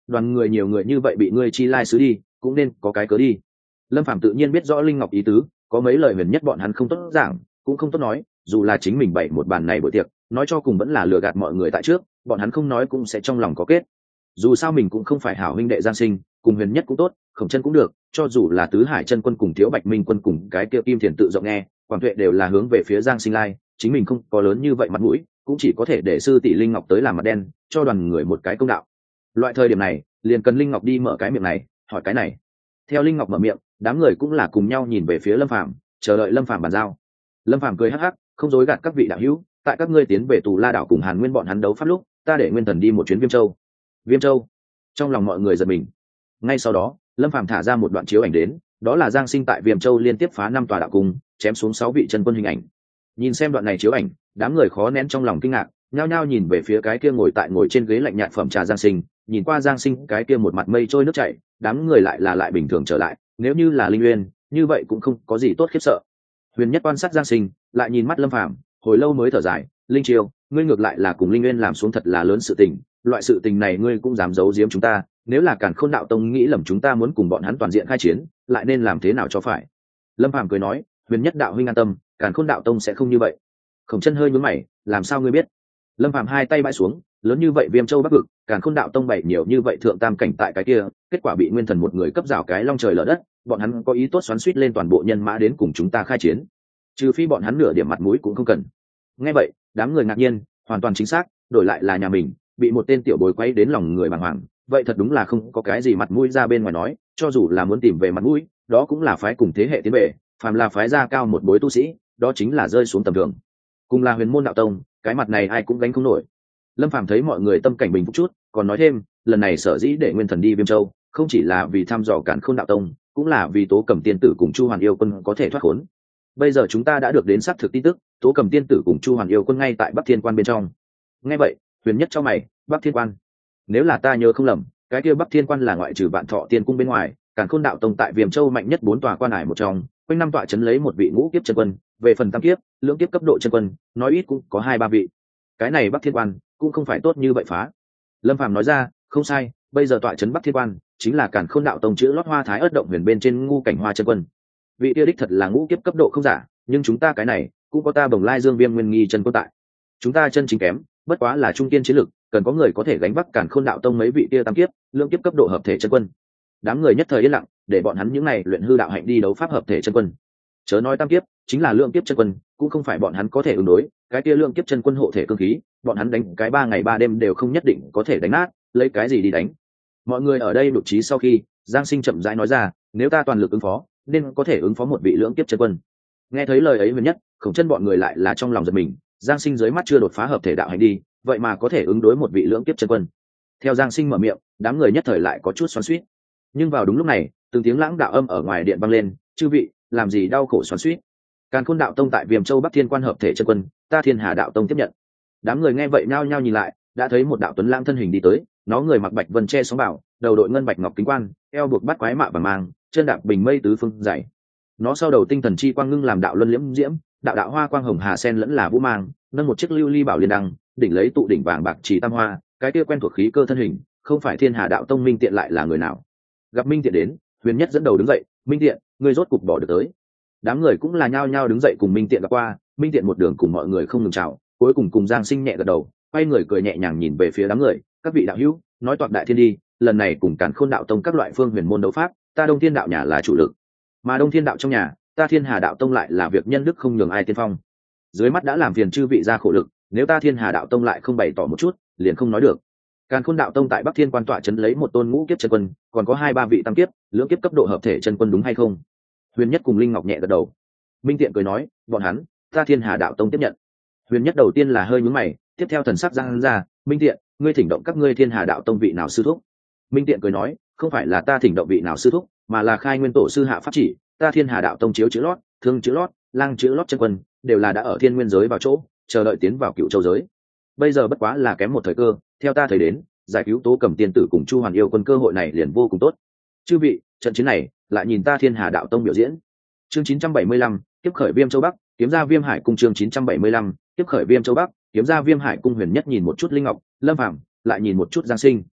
đoàn người nhiều người như vậy bị ngươi chi lai sứ đi cũng nên có cái cớ đi. Lâm Phàm tự nhiên biết rõ Linh Ngọc ý tứ, có mấy lời huyền nhất bọn hắn không tốt giảng cũng không tốt nói, dù là chính mình bày một bàn này buổi tiệc nói cho cùng vẫn là lừa gạt mọi người tại trước, bọn hắn không nói cũng sẽ trong lòng có kết. Dù sao mình cũng không phải hảo huynh đệ Giang Sinh, cùng huyền nhất cũng tốt, Khổng Chân cũng được, cho dù là tứ hải chân quân cùng thiếu bạch minh quân cùng cái kia kim thiền tự rộng nghe Quảng Tuệ đều là hướng về phía Giang Sinh lai, chính mình không có lớn như vậy mặt mũi, cũng chỉ có thể để sư tỷ Linh Ngọc tới làm mặt đen, cho đoàn người một cái công đạo. Loại thời điểm này liền cần Linh Ngọc đi mở cái miệng này, hỏi cái này. Theo Linh Ngọc mở miệng, đám người cũng là cùng nhau nhìn về phía Lâm Phàm, chờ đợi Lâm Phàm bàn giao. Lâm Phàm cười hắc hắc, không dối gạt các vị đạo hữu, tại các ngươi tiến về Tù La đảo cùng Hàn Nguyên bọn hắn đấu pháp lúc, ta để Nguyên Thần đi một chuyến Viêm Châu. Viêm Châu? Trong lòng mọi người giật mình. Ngay sau đó, Lâm Phàm thả ra một đoạn chiếu ảnh đến, đó là Giang Sinh tại Viêm Châu liên tiếp phá năm tòa đạo cung, chém xuống sáu vị chân quân hình ảnh. Nhìn xem đoạn này chiếu ảnh, đám người khó nén trong lòng kinh ngạc, nhao nhao nhìn về phía cái kia ngồi tại ngồi trên ghế lạnh nhạt phẩm trà Giang Sinh, nhìn qua Giang Sinh cái kia một mặt mây trôi nước chảy, đám người lại là lại bình thường trở lại, nếu như là Linh Uyên, như vậy cũng không có gì tốt khiếp sợ. Huyền Nhất quan sát Giang Sinh, lại nhìn mắt Lâm Phàm, hồi lâu mới thở dài, "Linh Triều, ngươi ngược lại là cùng Linh Uyên làm xuống thật là lớn sự tình, loại sự tình này ngươi cũng dám giấu giếm chúng ta, nếu là Càn Khôn đạo tông nghĩ lầm chúng ta muốn cùng bọn hắn toàn diện khai chiến, lại nên làm thế nào cho phải?" Lâm Phàm cười nói, "Huyền Nhất đạo huynh an tâm, Càn Khôn đạo tông sẽ không như vậy." Khổng Chân hơi nhướng mày, "Làm sao ngươi biết?" Lâm Phàm hai tay bãi xuống, lớn như vậy Viêm Châu Bắc vực, Càn Khôn đạo tông bảy nhiều như vậy thượng tam cảnh tại cái kia, kết quả bị Nguyên Thần một người cấp rào cái long trời lở đất, bọn hắn có ý tốt xoắn xuýt lên toàn bộ nhân mã đến cùng chúng ta khai chiến, trừ phi bọn hắn nửa điểm mặt mũi cũng không cần. Nghe vậy, đám người ngạc nhiên, hoàn toàn chính xác, đổi lại là nhà mình, bị một tên tiểu bối quấy đến lòng người bàng hoàng, vậy thật đúng là không có cái gì mặt mũi ra bên ngoài nói, cho dù là muốn tìm về mặt mũi, đó cũng là phái cùng thế hệ tiến về, phàm là phái ra cao một bối tu sĩ, đó chính là rơi xuống tầm thường. Cùng là Huyền Môn đạo tông, cái mặt này ai cũng gánh không nổi. Lâm Phàm thấy mọi người tâm cảnh bình phục chút, còn nói thêm, lần này sở dĩ để Nguyên Thần đi Viêm Châu, không chỉ là vì thăm dò Càn Khôn đạo tông, cũng là vì Tố Cẩm tiên tử cùng Chu Hoàn yêu quân có thể thoát khốn. Bây giờ chúng ta đã được đến xác thực tin tức, Tố Cẩm tiên tử cùng Chu Hoàn yêu quân ngay tại Bắc Thiên Quan bên trong. Nghe vậy, Huyền Nhất cho mày, Bắc Thiên Quan? Nếu là ta nhớ không lầm, cái kia Bắc Thiên Quan là ngoại trừ Vạn Thọ Tiên cung bên ngoài, Càn Khôn đạo tông tại Viêm Châu mạnh nhất bốn tòa quan hải một trong, quanh năm tọa chấn lấy một vị ngũ kiếp chân quân, về phần tam kiếp, lưỡng kiếp cấp độ chân quân, nói ít cũng có hai ba vị. Cái này Bắc Thiên Quan cũng không phải tốt như vậy phá. Lâm Phàm nói ra, không sai, bây giờ tọa chấn Bắc Thiên Quan chính là Càn Khôn đạo tông chữ lót hoa thái ớt động huyền bên trên ngu cảnh hoa chân quân. Vị kia đích thật là ngũ kiếp cấp độ không giả, nhưng chúng ta cái này cũng có ta Bồng Lai Dương Viêm Nguyên Nghi chân quân tại. Chúng ta chân chính kém, bất quá là trung kiên chiến lực, cần có người có thể gánh vác Càn Khôn đạo tông mấy vị kia tam kiếp, lưỡng kiếp cấp độ hợp thể chân quân. Đám người nhất thời yên lặng, để bọn hắn những này luyện hư đạo hạnh đi đấu pháp hợp thể chân quân. Chớ nói tam kiếp, chính là lượng kiếp chân quân, cũng không phải bọn hắn có thể ứng đối, cái kia lượng kiếp chân quân hộ thể cương khí, bọn hắn đánh cái ba ngày ba đêm đều không nhất định có thể đánh nát, lấy cái gì đi đánh. Mọi người ở đây đột trí sau khi, Giang Sinh chậm rãi nói ra, nếu ta toàn lực ứng phó, nên có thể ứng phó một vị lượng kiếp chân quân. Nghe thấy lời ấy Huyền Nhất, Khổng Chân bọn người lại là trong lòng giật mình, Giang Sinh dưới mắt chưa đột phá hợp thể đạo hành đi, vậy mà có thể ứng đối một vị lượng kiếp chân quân. Theo Giang Sinh mở miệng, đám người nhất thời lại có chút xoắn xuýt. Nhưng vào đúng lúc này, từng tiếng lãng đạo âm ở ngoài điện vang lên, chư vị, làm gì đau khổ xoắn xuýt? Càn Khôn đạo tông tại Viêm Châu Bắc Thiên Quan hợp thể chân quân, ta Thiên Hà đạo tông tiếp nhận. Đám người nghe vậy nhao nhao nhìn lại, đã thấy một đạo tuấn lãng thân hình đi tới, nó người mặc bạch vân che sóng bảo, đầu đội ngân bạch ngọc kính quan, eo buộc bát quái mạ và mang, chân đạp bình mây tứ phương dày. Nó sau đầu tinh thần chi quang ngưng làm đạo luân liễm diễm, đạo đạo hoa quang hồng hà sen lẫn là vũ mang, nâng một chiếc lưu ly bảo liên đăng, đỉnh lấy tụ đỉnh vàng bạc chỉ tam hoa, cái kia quen thuộc khí cơ thân hình, không phải Thiên Hà đạo tông Minh Tiện lại là người nào? Gặp Minh Tiện đến, Huyền Nhất dẫn đầu đứng dậy, Minh Tiện, ngươi rốt cục bỏ được tới. Đám người cũng là nhao nhao đứng dậy cùng Minh Tiện gặp qua, Minh Tiện một đường cùng mọi người không ngừng chào, cuối cùng cùng Giang Sinh nhẹ gật đầu, quay người cười nhẹ nhàng nhìn về phía đám người, các vị đạo hữu, nói toạc đại thiên đi, lần này cùng Càn Khôn đạo tông các loại phương huyền môn đấu pháp, ta Đông Thiên đạo nhà là chủ lực, mà Đông Thiên đạo trong nhà, ta Thiên Hà đạo tông lại là việc nhân đức không nhường ai tiên phong. Dưới mắt đã làm phiền chư vị ra khổ lực, nếu ta Thiên Hà đạo tông lại không bày tỏ một chút, liền không nói được. Càn Khôn đạo tông tại Bắc Thiên Quan tọa trấn lấy một tôn ngũ kiếp chân quân, còn có hai ba vị tam kiếp, lưỡng kiếp cấp độ hợp thể chân quân đúng hay không? Huyền Nhất cùng Linh Ngọc nhẹ gật đầu. Minh Tiện cười nói, bọn hắn, ta Thiên Hà đạo tông tiếp nhận. Huyền Nhất đầu tiên là hơi nhướng mày, tiếp theo thần sắc giang ra, Minh Tiện, ngươi thỉnh động các ngươi Thiên Hà đạo tông vị nào sư thúc? Minh Tiện cười nói, không phải là ta thỉnh động vị nào sư thúc, mà là khai nguyên tổ sư hạ pháp chỉ, ta Thiên Hà đạo tông chiếu chữ lót, thương chữ lót, lang chữ lót chân quân, đều là đã ở thiên nguyên giới vào chỗ, chờ đợi tiến vào cựu châu giới. Bây giờ bất quá là kém một thời cơ, theo ta thấy đến, giải cứu Tố Cẩm tiên tử cùng Chu Hoàn yêu quân cơ hội này liền vô cùng tốt. Chư vị, trận chiến này, lại nhìn ta Thiên Hà đạo tông biểu diễn. Chương chín trăm bảy mươi lăm, tiếp khởi Viêm Châu Bắc, kiếm ra Viêm Hải cung. Chương chín trăm bảy mươi lăm, tiếp khởi Viêm Châu Bắc, kiếm ra Viêm Hải cung. Huyền Nhất nhìn một chút Linh Ngọc, Lâm Phàm, lại nhìn một chút Giang Sinh.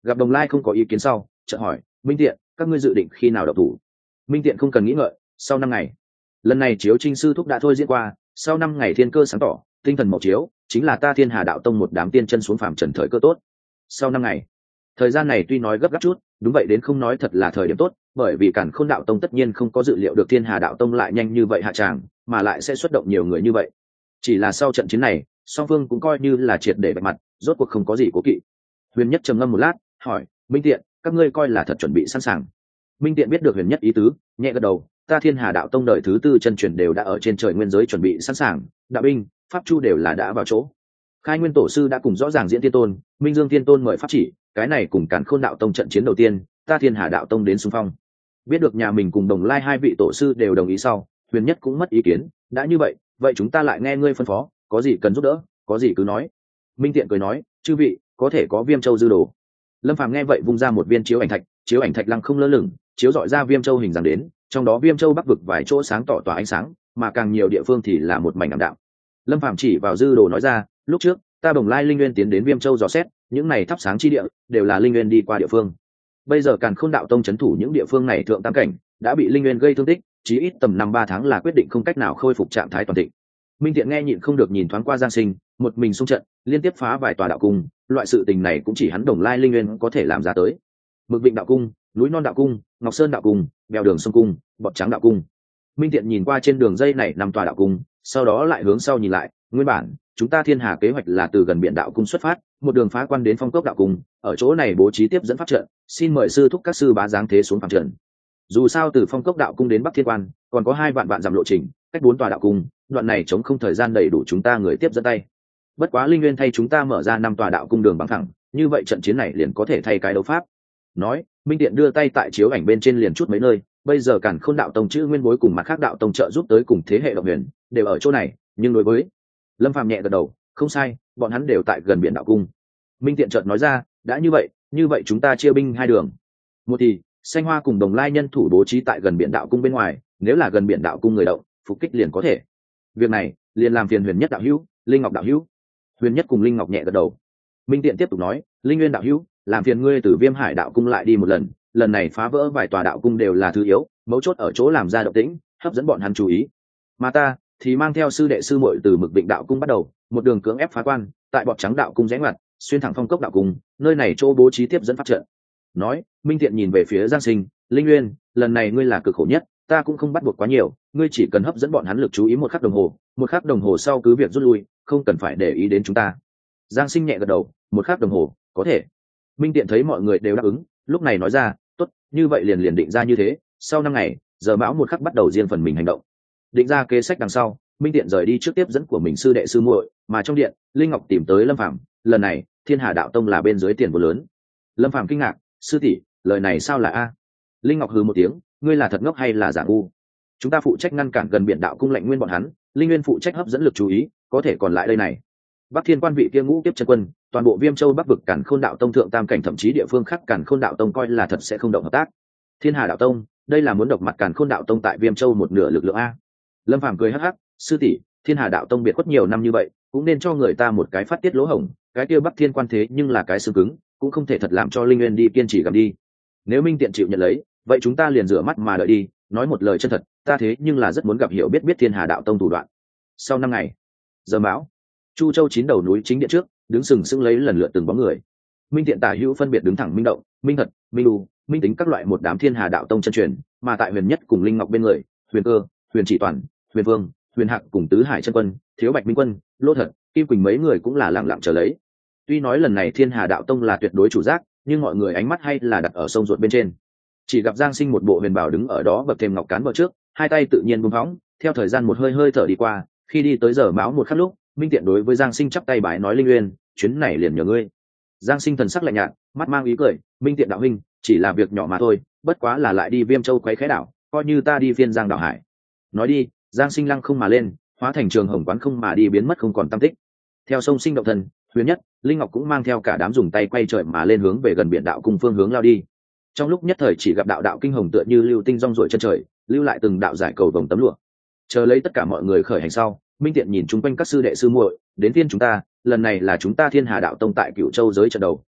gặp Đồng Lai không có ý kiến sau, chợt hỏi, Minh Tiện, các ngươi dự định khi nào độc thủ? Minh Tiện không cần nghĩ ngợi, sau năm ngày. Lần này chiếu trinh sư thúc đã thôi diễn qua, sau năm ngày thiên cơ sáng tỏ, tinh thần mộc chiếu, chính là ta Thiên Hà đạo tông một đám tiên chân xuống phàm trần thời cơ tốt. Sau năm ngày, thời gian này tuy nói gấp gáp chút, đúng vậy đến không nói thật là thời điểm tốt, bởi vì Càn Khôn đạo tông tất nhiên không có dự liệu được Thiên Hà đạo tông lại nhanh như vậy hạ tràng, mà lại sẽ xuất động nhiều người như vậy. Chỉ là sau trận chiến này, song phương cũng coi như là triệt để bạch mặt, rốt cuộc không có gì cố kỵ. Huyền Nhất trầm ngâm một lát, hỏi, Minh Tiện, các ngươi coi là thật chuẩn bị sẵn sàng? Minh Tiện biết được Huyền Nhất ý tứ, nhẹ gật đầu, ta Thiên Hà đạo tông đời thứ tư chân truyền đều đã ở trên trời nguyên giới chuẩn bị sẵn sàng, đạo binh, pháp chu đều là đã vào chỗ. Khai Nguyên tổ sư đã cùng rõ ràng diễn Thiên tôn, Minh Dương Thiên tôn mời pháp chỉ, cái này cùng Càn Khôn đạo tông trận chiến đầu tiên, ta Thiên Hà đạo tông đến xung phong. Biết được nhà mình cùng Đồng Lai hai vị tổ sư đều đồng ý sau, Huyền Nhất cũng mất ý kiến, đã như vậy, vậy chúng ta lại nghe ngươi phân phó, có gì cần giúp đỡ, có gì cứ nói. Minh Tiện cười nói, chư vị, có thể có Viêm Châu dư đồ. Lâm Phàm nghe vậy vung ra một viên chiếu ảnh thạch, chiếu ảnh thạch lăng không lơ lửng, chiếu dọi ra Viêm Châu hình dáng đến, trong đó Viêm Châu bắc vực vài chỗ sáng tỏ tỏa ánh sáng, mà càng nhiều địa phương thì là một mảnh ảm đạm. Lâm Phàm chỉ vào dư đồ nói ra, lúc trước ta Bồng Lai Linh Nguyên tiến đến Viêm Châu dò xét, những này thắp sáng chi địa đều là Linh Nguyên đi qua địa phương. Bây giờ Càn Khôn đạo tông trấn thủ những địa phương này thượng tam cảnh đã bị Linh Nguyên gây thương tích, chí ít tầm năm ba tháng là quyết định không cách nào khôi phục trạng thái toàn thịnh. Minh Tiện nghe nhịn không được nhìn thoáng qua Giang Sinh, một mình xung trận, liên tiếp phá vài tòa đạo cung, loại sự tình này cũng chỉ hắn Đồng Lai Linh Nguyên có thể làm ra tới. Mực Vịnh đạo cung, núi non đạo cung, Ngọc Sơn đạo cung, bèo đường sông cung, bọt trắng đạo cung. Minh Tiện nhìn qua trên đường dây này năm tòa đạo cung, sau đó lại hướng sau nhìn lại, nguyên bản chúng ta Thiên Hà kế hoạch là từ gần biển đạo cung xuất phát, một đường phá quan đến Phong Cốc đạo cung, ở chỗ này bố trí tiếp dẫn pháp trận, xin mời sư thúc các sư bá giáng thế xuống phàm trận. Dù sao từ Phong Cốc đạo cung đến Bắc Thiên Quan còn có hai vạn vạn dặm lộ trình, cách bốn tòa đạo cung, đoạn này chống không thời gian đầy đủ chúng ta người tiếp dẫn tay. Bất quá Linh Nguyên thay chúng ta mở ra năm tòa đạo cung đường bằng thẳng, như vậy trận chiến này liền có thể thay cái đấu pháp. Nói, Minh Tiện đưa tay tại chiếu ảnh bên trên liền chút mấy nơi, bây giờ Càn Khôn đạo tông chữ nguyên bối cùng mặt khác đạo tông trợ giúp tới cùng thế hệ động huyền, đều ở chỗ này, nhưng đối với Lâm Phàm nhẹ gật đầu, không sai, bọn hắn đều tại gần biển đạo cung. Minh Tiện chợt nói ra, đã như vậy, như vậy chúng ta chia binh hai đường. Một thì, Xanh Hoa cùng Đồng Lai nhân thủ bố trí tại gần biển đạo cung bên ngoài, nếu là gần biển đạo cung người động, phục kích liền có thể. Việc này, liền làm phiền Huyền Nhất đạo hữu, Linh Ngọc đạo hữu. Huyền Nhất cùng Linh Ngọc nhẹ gật đầu. Minh Tiện tiếp tục nói, Linh Nguyên đạo hữu, làm phiền ngươi từ Viêm Hải đạo cung lại đi một lần, lần này phá vỡ vài tòa đạo cung đều là thứ yếu, mấu chốt ở chỗ làm ra động tĩnh, hấp dẫn bọn hắn chú ý. Mà ta thì mang theo sư đệ sư muội từ Mực Vịnh đạo cung bắt đầu, một đường cưỡng ép phá quan, tại bọt trắng đạo cung rẽ ngoặt, xuyên thẳng Phong Cốc đạo cung, nơi này chỗ bố trí tiếp dẫn pháp trận. Nói, Minh Tiện nhìn về phía Giang Sinh, Linh Nguyên, lần này ngươi là cực khổ nhất, ta cũng không bắt buộc quá nhiều, ngươi chỉ cần hấp dẫn bọn hắn lực chú ý một khắc đồng hồ, một khắc đồng hồ sau cứ việc rút lui, không cần phải để ý đến chúng ta. Giang Sinh nhẹ gật đầu, một khắc đồng hồ, có thể. Minh Tiện thấy mọi người đều đáp ứng, lúc này nói ra, tốt, như vậy liền liền định ra như thế, sau năm ngày, giờ mão một khắc bắt đầu riêng phần mình hành động. Định ra kế sách đằng sau, Minh Tiện rời đi trước tiếp dẫn của mình sư đệ sư muội, mà trong điện, Linh Ngọc tìm tới Lâm Phàm, lần này, Thiên Hà đạo tông là bên dưới tiền vô lớn. Lâm Phàm kinh ngạc, sư tỷ, lời này sao là a? Linh Ngọc hừ một tiếng, ngươi là thật ngốc hay là giả ngu? Chúng ta phụ trách ngăn cản gần biển đạo cung lệnh nguyên bọn hắn, Linh Nguyên phụ trách hấp dẫn lực chú ý, có thể còn lại đây này. Bắc Thiên Quan vị kia ngũ kiếp chân quân, toàn bộ Viêm Châu Bắc vực Càn Khôn đạo tông thượng tam cảnh thậm chí địa phương khác Càn Khôn đạo tông coi là thật sẽ không động hợp tác. Thiên Hà đạo tông, đây là muốn độc mặt Càn Khôn đạo tông tại Viêm Châu một nửa lực lượng a. Lâm Phàm cười hắc hắc, sư tỷ, Thiên Hà đạo tông biệt khuất nhiều năm như vậy, cũng nên cho người ta một cái phát tiết lỗ hổng, cái kia Bắc Thiên Quan thế nhưng là cái xương cứng, cũng không thể thật làm cho Linh Nguyên đi kiên trì gầm đi. Nếu Minh Tiện chịu nhận lấy, vậy chúng ta liền rửa mắt mà đợi đi, nói một lời chân thật, ta thế nhưng là rất muốn gặp hiểu biết biết Thiên Hà đạo tông thủ đoạn. Sau năm ngày, giờ mão, Chu Châu chín đầu núi chính điện trước, đứng sừng sững lấy lần lượt từng bóng người. Minh Tiện tả hữu phân biệt đứng thẳng Minh Động, Minh Thật, Minh U, Minh Tính các loại một đám Thiên Hà đạo tông chân truyền, mà tại Huyền Nhất cùng Linh Ngọc bên người, Huyền Cơ, Huyền Chỉ Toàn, Huyền Vương, Huyền Hạc cùng Tứ Hải chân quân, Thiếu Bạch Minh quân, Lô Thật, Kim Quỳnh mấy người cũng là lặng lặng chờ lấy. Tuy nói lần này Thiên Hà đạo tông là tuyệt đối chủ giác, nhưng mọi người ánh mắt hay là đặt ở sông ruột bên trên. Chỉ gặp Giang Sinh một bộ huyền bảo đứng ở đó bậc thềm ngọc cán bờ trước, hai tay tự nhiên buông phóng, theo thời gian một hơi hơi thở đi qua, khi đi tới giờ mão một khắc lúc, Minh Tiện đối với Giang Sinh chắp tay bái nói, Linh Nguyên, chuyến này liền nhờ ngươi. Giang Sinh thần sắc lạnh nhạt, mắt mang ý cười, Minh Tiện đạo huynh, chỉ là việc nhỏ mà thôi, bất quá là lại đi Viêm Châu quấy khế đảo, coi như ta đi phiên Giang đảo hải. Nói đi, Giang Sinh lăng không mà lên, hóa thành trường hồng quán không mà đi biến mất không còn tăm tích. Theo sông Sinh động thần, Huyền Nhất, Linh Ngọc cũng mang theo cả đám dùng tay quay trời mà lên hướng về gần biển đạo cung phương hướng lao đi. Trong lúc nhất thời chỉ gặp đạo đạo kinh hồng tựa như lưu tinh rong ruổi chân trời, lưu lại từng đạo giải cầu vồng tấm lụa. Chờ lấy tất cả mọi người khởi hành sau, Minh Tiện nhìn chung quanh các sư đệ sư muội, đến tiên chúng ta, lần này là chúng ta Thiên Hà đạo tông tại Cửu Châu giới trận đầu,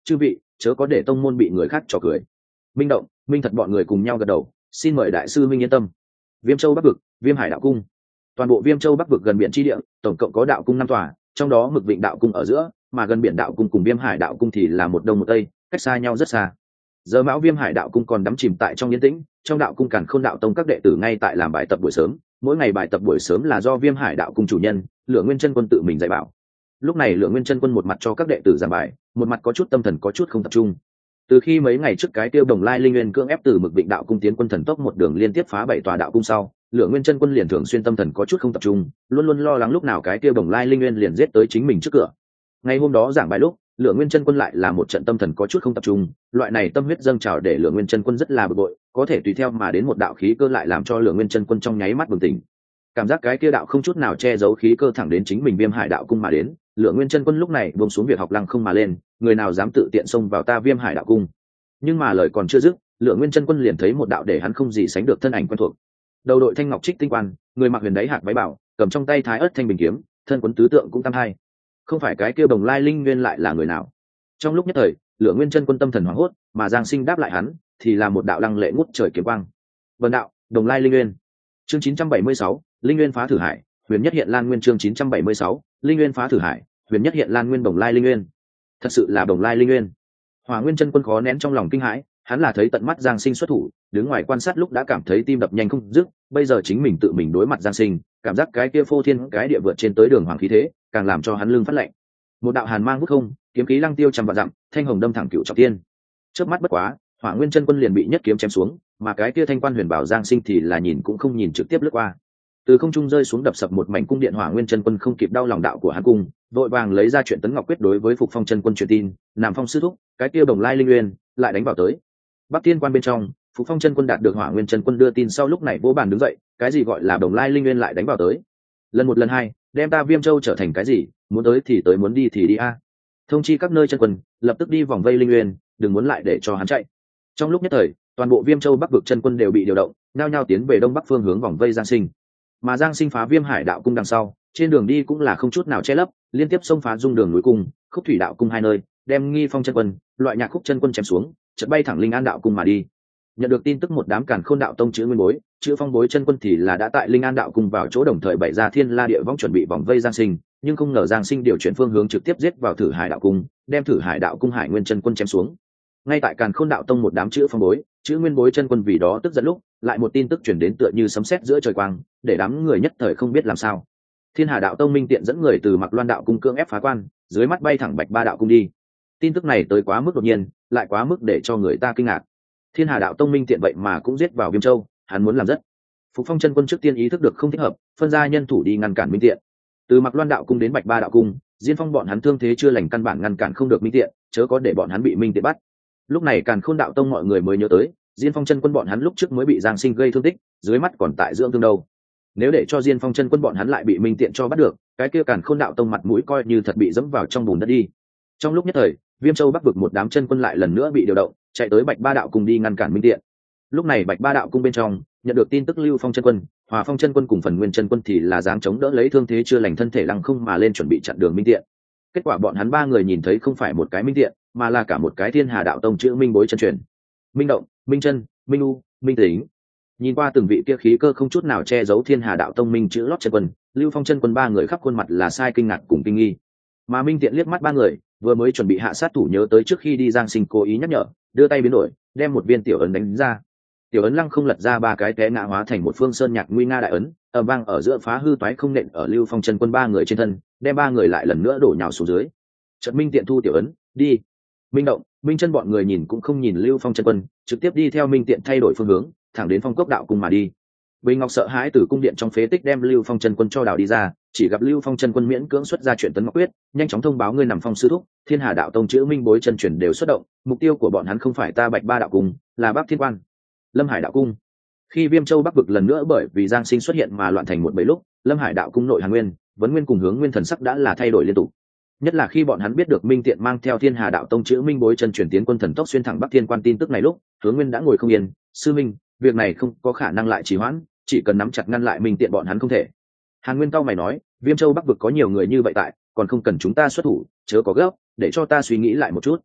chư vị chớ có để tông môn bị người khác trò cười. Minh Động, Minh Thật bọn người cùng nhau gật đầu, xin mời đại sư Minh yên tâm. Viêm Châu Bắc vực, Viêm Hải đạo cung. Toàn bộ Viêm Châu Bắc vực gần biển chi địa, tổng cộng có đạo cung năm tòa, trong đó Mực Vịnh đạo cung ở giữa, mà gần biển đạo cung cùng Viêm Hải đạo cung thì là một đông một tây, cách xa nhau rất xa. Giờ Mão Viêm Hải đạo cung còn đắm chìm tại trong yên tĩnh, trong đạo cung Càn Khôn đạo tông các đệ tử ngay tại làm bài tập buổi sớm, mỗi ngày bài tập buổi sớm là do Viêm Hải đạo cung chủ nhân, Lửa Nguyên Chân Quân tự mình dạy bảo. Lúc này Lửa Nguyên Chân Quân một mặt cho các đệ tử giảng bài, một mặt có chút tâm thần có chút không tập trung. Từ khi mấy ngày trước cái tiêu Đồng Lai Linh Nguyên cưỡng ép từ Mực Vịnh đạo cung tiến quân thần tốc một đường liên tiếp phá bảy tòa đạo cung sau, Lửa Nguyên Chân Quân liền thường xuyên tâm thần có chút không tập trung, luôn luôn lo lắng lúc nào cái tiêu Đồng Lai Linh Nguyên liền giết tới chính mình trước cửa. Ngày hôm đó giảng bài lúc, Lửa Nguyên Chân Quân lại là một trận tâm thần có chút không tập trung, loại này tâm huyết dâng trào để Lửa Nguyên Chân Quân rất là bực bội, có thể tùy theo mà đến một đạo khí cơ lại làm cho Lửa Nguyên Chân Quân trong nháy mắt bừng tỉnh. Cảm giác cái kia đạo không chút nào che giấu khí cơ thẳng đến chính mình Viêm Hải đạo cung mà đến, Lửa Nguyên Chân Quân lúc này buông xuống việc học lăng không mà lên, người nào dám tự tiện xông vào ta Viêm Hải đạo cung. Nhưng mà lời còn chưa dứt, Lửa Nguyên Chân Quân liền thấy một đạo để hắn không gì sánh được thân ảnh quen thuộc. Đầu đội thanh ngọc trích tinh quan, người mặc huyền đáy hạc váy bảo, cầm trong tay thái ớt thanh bình kiếm, thân quấn tứ tượng cũng tam hai. Không phải cái kia Đồng Lai Linh Nguyên lại là người nào? Trong lúc nhất thời, Lửa Nguyên Chân Quân tâm thần hoảng hốt, mà Giang Sinh đáp lại hắn, thì là một đạo lăng lệ ngút trời kiếm quang. Vân đạo, Đồng Lai Linh Nguyên. Chương chín trăm bảy mươi sáu, Linh Nguyên phá thử hải, huyền nhất hiện Lan Nguyên chương chín trăm bảy mươi sáu, Linh Nguyên phá thử hải, huyền nhất hiện Lan Nguyên Đồng Lai Linh Nguyên. Thật sự là Đồng Lai Linh Nguyên. Hỏa Nguyên Chân Quân khó nén trong lòng kinh hãi, hắn là thấy tận mắt Giang Sinh xuất thủ, đứng ngoài quan sát lúc đã cảm thấy tim đập nhanh không dứt, bây giờ chính mình tự mình đối mặt Giang Sinh, cảm giác cái kia phô thiên cái địa vượt trên tới đường hoàng khí thế, càng làm cho hắn lưng phát lạnh. Một đạo hàn mang vút không, kiếm khí lăng tiêu trăm vạn dặm, thanh hồng đâm thẳng cựu trọng thiên. Chớp mắt bất quá, Hỏa Nguyên Chân Quân liền bị nhất kiếm chém xuống, mà cái kia thanh quan huyền bảo Giang Sinh thì là nhìn cũng không nhìn trực tiếp lướt qua. Từ không trung rơi xuống đập sập một mảnh cung điện. Hỏa Nguyên Chân Quân không kịp đau lòng đạo của hắn cung, vội vàng lấy ra chuyện tấn ngọc quyết đối với Phục Phong Chân Quân truyền tin, Nam Phong sư thúc, cái kia Đồng Lai Linh Nguyên lại đánh vào tới. Bắc Thiên Quan bên trong, Phục Phong Chân Quân đạt được Hỏa Nguyên Chân Quân đưa tin sau lúc này vỗ bàn đứng dậy, cái gì gọi là Đồng Lai Linh Nguyên lại đánh vào tới? Lần một lần hai, đem ta Viêm Châu trở thành cái gì, muốn tới thì tới muốn đi thì đi a. Thông chi các nơi chân quân, lập tức đi vòng vây Linh Nguyên, đừng muốn lại để cho hắn chạy. Trong lúc nhất thời, toàn bộ Viêm Châu Bắc vực chân quân đều bị điều động, nhao nhao tiến về đông bắc phương hướng vòng vây Giang Sinh. Mà Giang Sinh phá Viêm Hải đạo cung đằng sau, trên đường đi cũng là không chút nào che lấp, liên tiếp xông phá dung đường núi cung, Khúc Thủy đạo cung hai nơi, đem Nghi Phong chân quân, loại nhạc khúc chân quân chém xuống, chợt bay thẳng Linh An đạo cung mà đi. Nhận được tin tức một đám Càn Khôn đạo tông chữ nguyên bối, chữ phong bối chân quân thì là đã tại Linh An đạo cung vào chỗ đồng thời bày ra Thiên La địa võng chuẩn bị vòng vây Giang Sinh, nhưng không ngờ Giang Sinh điều chuyển phương hướng trực tiếp giết vào Thử Hải đạo cung, đem Thử Hải đạo cung Hải Nguyên chân quân chém xuống. Ngay tại Càn Khôn đạo tông một đám chữ phong bối, chữ nguyên bối chân quân vì đó tức giận lúc, lại một tin tức truyền đến tựa như sấm sét giữa trời quang, để đám người nhất thời không biết làm sao. Thiên Hà đạo tông Minh Tiện dẫn người từ Mặc Loan đạo cung cưỡng ép phá quan, dưới mắt bay thẳng Bạch Ba đạo cung đi. Tin tức này tới quá mức đột nhiên, lại quá mức để cho người ta kinh ngạc. Thiên Hà đạo tông Minh Tiện vậy mà cũng giết vào Viêm Châu, hắn muốn làm rất. Phục Phong chân quân trước tiên ý thức được không thích hợp, phân ra nhân thủ đi ngăn cản Minh Tiện. Từ Mặc Loan đạo cung đến Bạch Ba đạo cung, Diên Phong bọn hắn thương thế chưa lành căn bản ngăn cản không được Minh Tiện, chớ có để bọn hắn bị Minh Tiện bắt. Lúc này Càn Khôn đạo tông mọi người mới nhớ tới, Diên Phong chân quân bọn hắn lúc trước mới bị Giang Sinh gây thương tích, dưới mắt còn tại dưỡng thương đâu. Nếu để cho Diên Phong chân quân bọn hắn lại bị Minh Tiện cho bắt được, cái kia Càn Khôn đạo tông mặt mũi coi như thật bị dẫm vào trong bùn đất đi. Trong lúc nhất thời, Viêm Châu Bắc vực một đám chân quân lại lần nữa bị điều động, chạy tới Bạch Ba đạo cung đi ngăn cản Minh Tiện. Lúc này Bạch Ba đạo cung bên trong, nhận được tin tức Lưu Phong chân quân, Hòa Phong chân quân cùng Phần Nguyên chân quân thì là dáng chống đỡ lấy thương thế chưa lành thân thể lăng không mà lên chuẩn bị chặn đường Minh Tiện. Kết quả bọn hắn ba người nhìn thấy không phải một cái Minh Tiện, mà là cả một cái Thiên Hà đạo tông chữ Minh bối chân truyền. Minh Động, Minh Chân, Minh U, Minh Tính. Nhìn qua từng vị kia khí cơ không chút nào che giấu Thiên Hà đạo tông Minh chữ lót chân quân, Lưu Phong chân quân ba người khắp khuôn mặt là sai kinh ngạc cùng kinh nghi. Mà Minh Tiện liếc mắt ba người, vừa mới chuẩn bị hạ sát thủ nhớ tới trước khi đi Giang Sinh cố ý nhắc nhở, đưa tay biến đổi, đem một viên tiểu ấn đánh ra. Tiểu ấn lăng không lật ra ba cái té ngã hóa thành một phương sơn nhạc nguy nga đại ấn, ầm vang ở giữa phá hư toái không nện ở Lưu Phong chân quân ba người trên thân, đem ba người lại lần nữa đổ nhào xuống dưới. Chợt Minh Tiện thu tiểu ấn, đi. Minh Động, Minh Chân bọn người nhìn cũng không nhìn Lưu Phong chân quân, trực tiếp đi theo Minh Tiện thay đổi phương hướng, thẳng đến Phong Cốc đạo cung mà đi. Bình Ngọc sợ hãi từ cung điện trong phế tích đem Lưu Phong chân quân cho đào đi ra, chỉ gặp Lưu Phong chân quân miễn cưỡng xuất ra chuyện tấn ngọc quyết, nhanh chóng thông báo ngươi nằm phong sư thúc, Thiên Hà đạo tông chữ Minh bối chân truyền đều xuất động, mục tiêu của bọn hắn không phải ta Bạch Ba đạo cung, là Bắc Thiên Quan, Lâm Hải đạo cung. Khi Viêm Châu Bắc vực lần nữa bởi vì Giang Sinh xuất hiện mà loạn thành một bầy lúc, Lâm Hải đạo cung nội Hàn Nguyên, Vấn Nguyên cùng Hướng Nguyên thần sắc đã là thay đổi liên tục. Nhất là khi bọn hắn biết được Minh Tiện mang theo Thiên Hà đạo tông chữ Minh bối chân truyền tiến quân thần tốc xuyên thẳng Bắc Thiên Quan tin tức này lúc, Hướng Nguyên đã ngồi không yên, sư minh, việc này không có khả năng lại trì hoãn, chỉ cần nắm chặt ngăn lại Minh Tiện bọn hắn không thể. Hàn Nguyên cao mày nói, Viêm Châu Bắc vực có nhiều người như vậy tại, còn không cần chúng ta xuất thủ, chớ có gấp, để cho ta suy nghĩ lại một chút.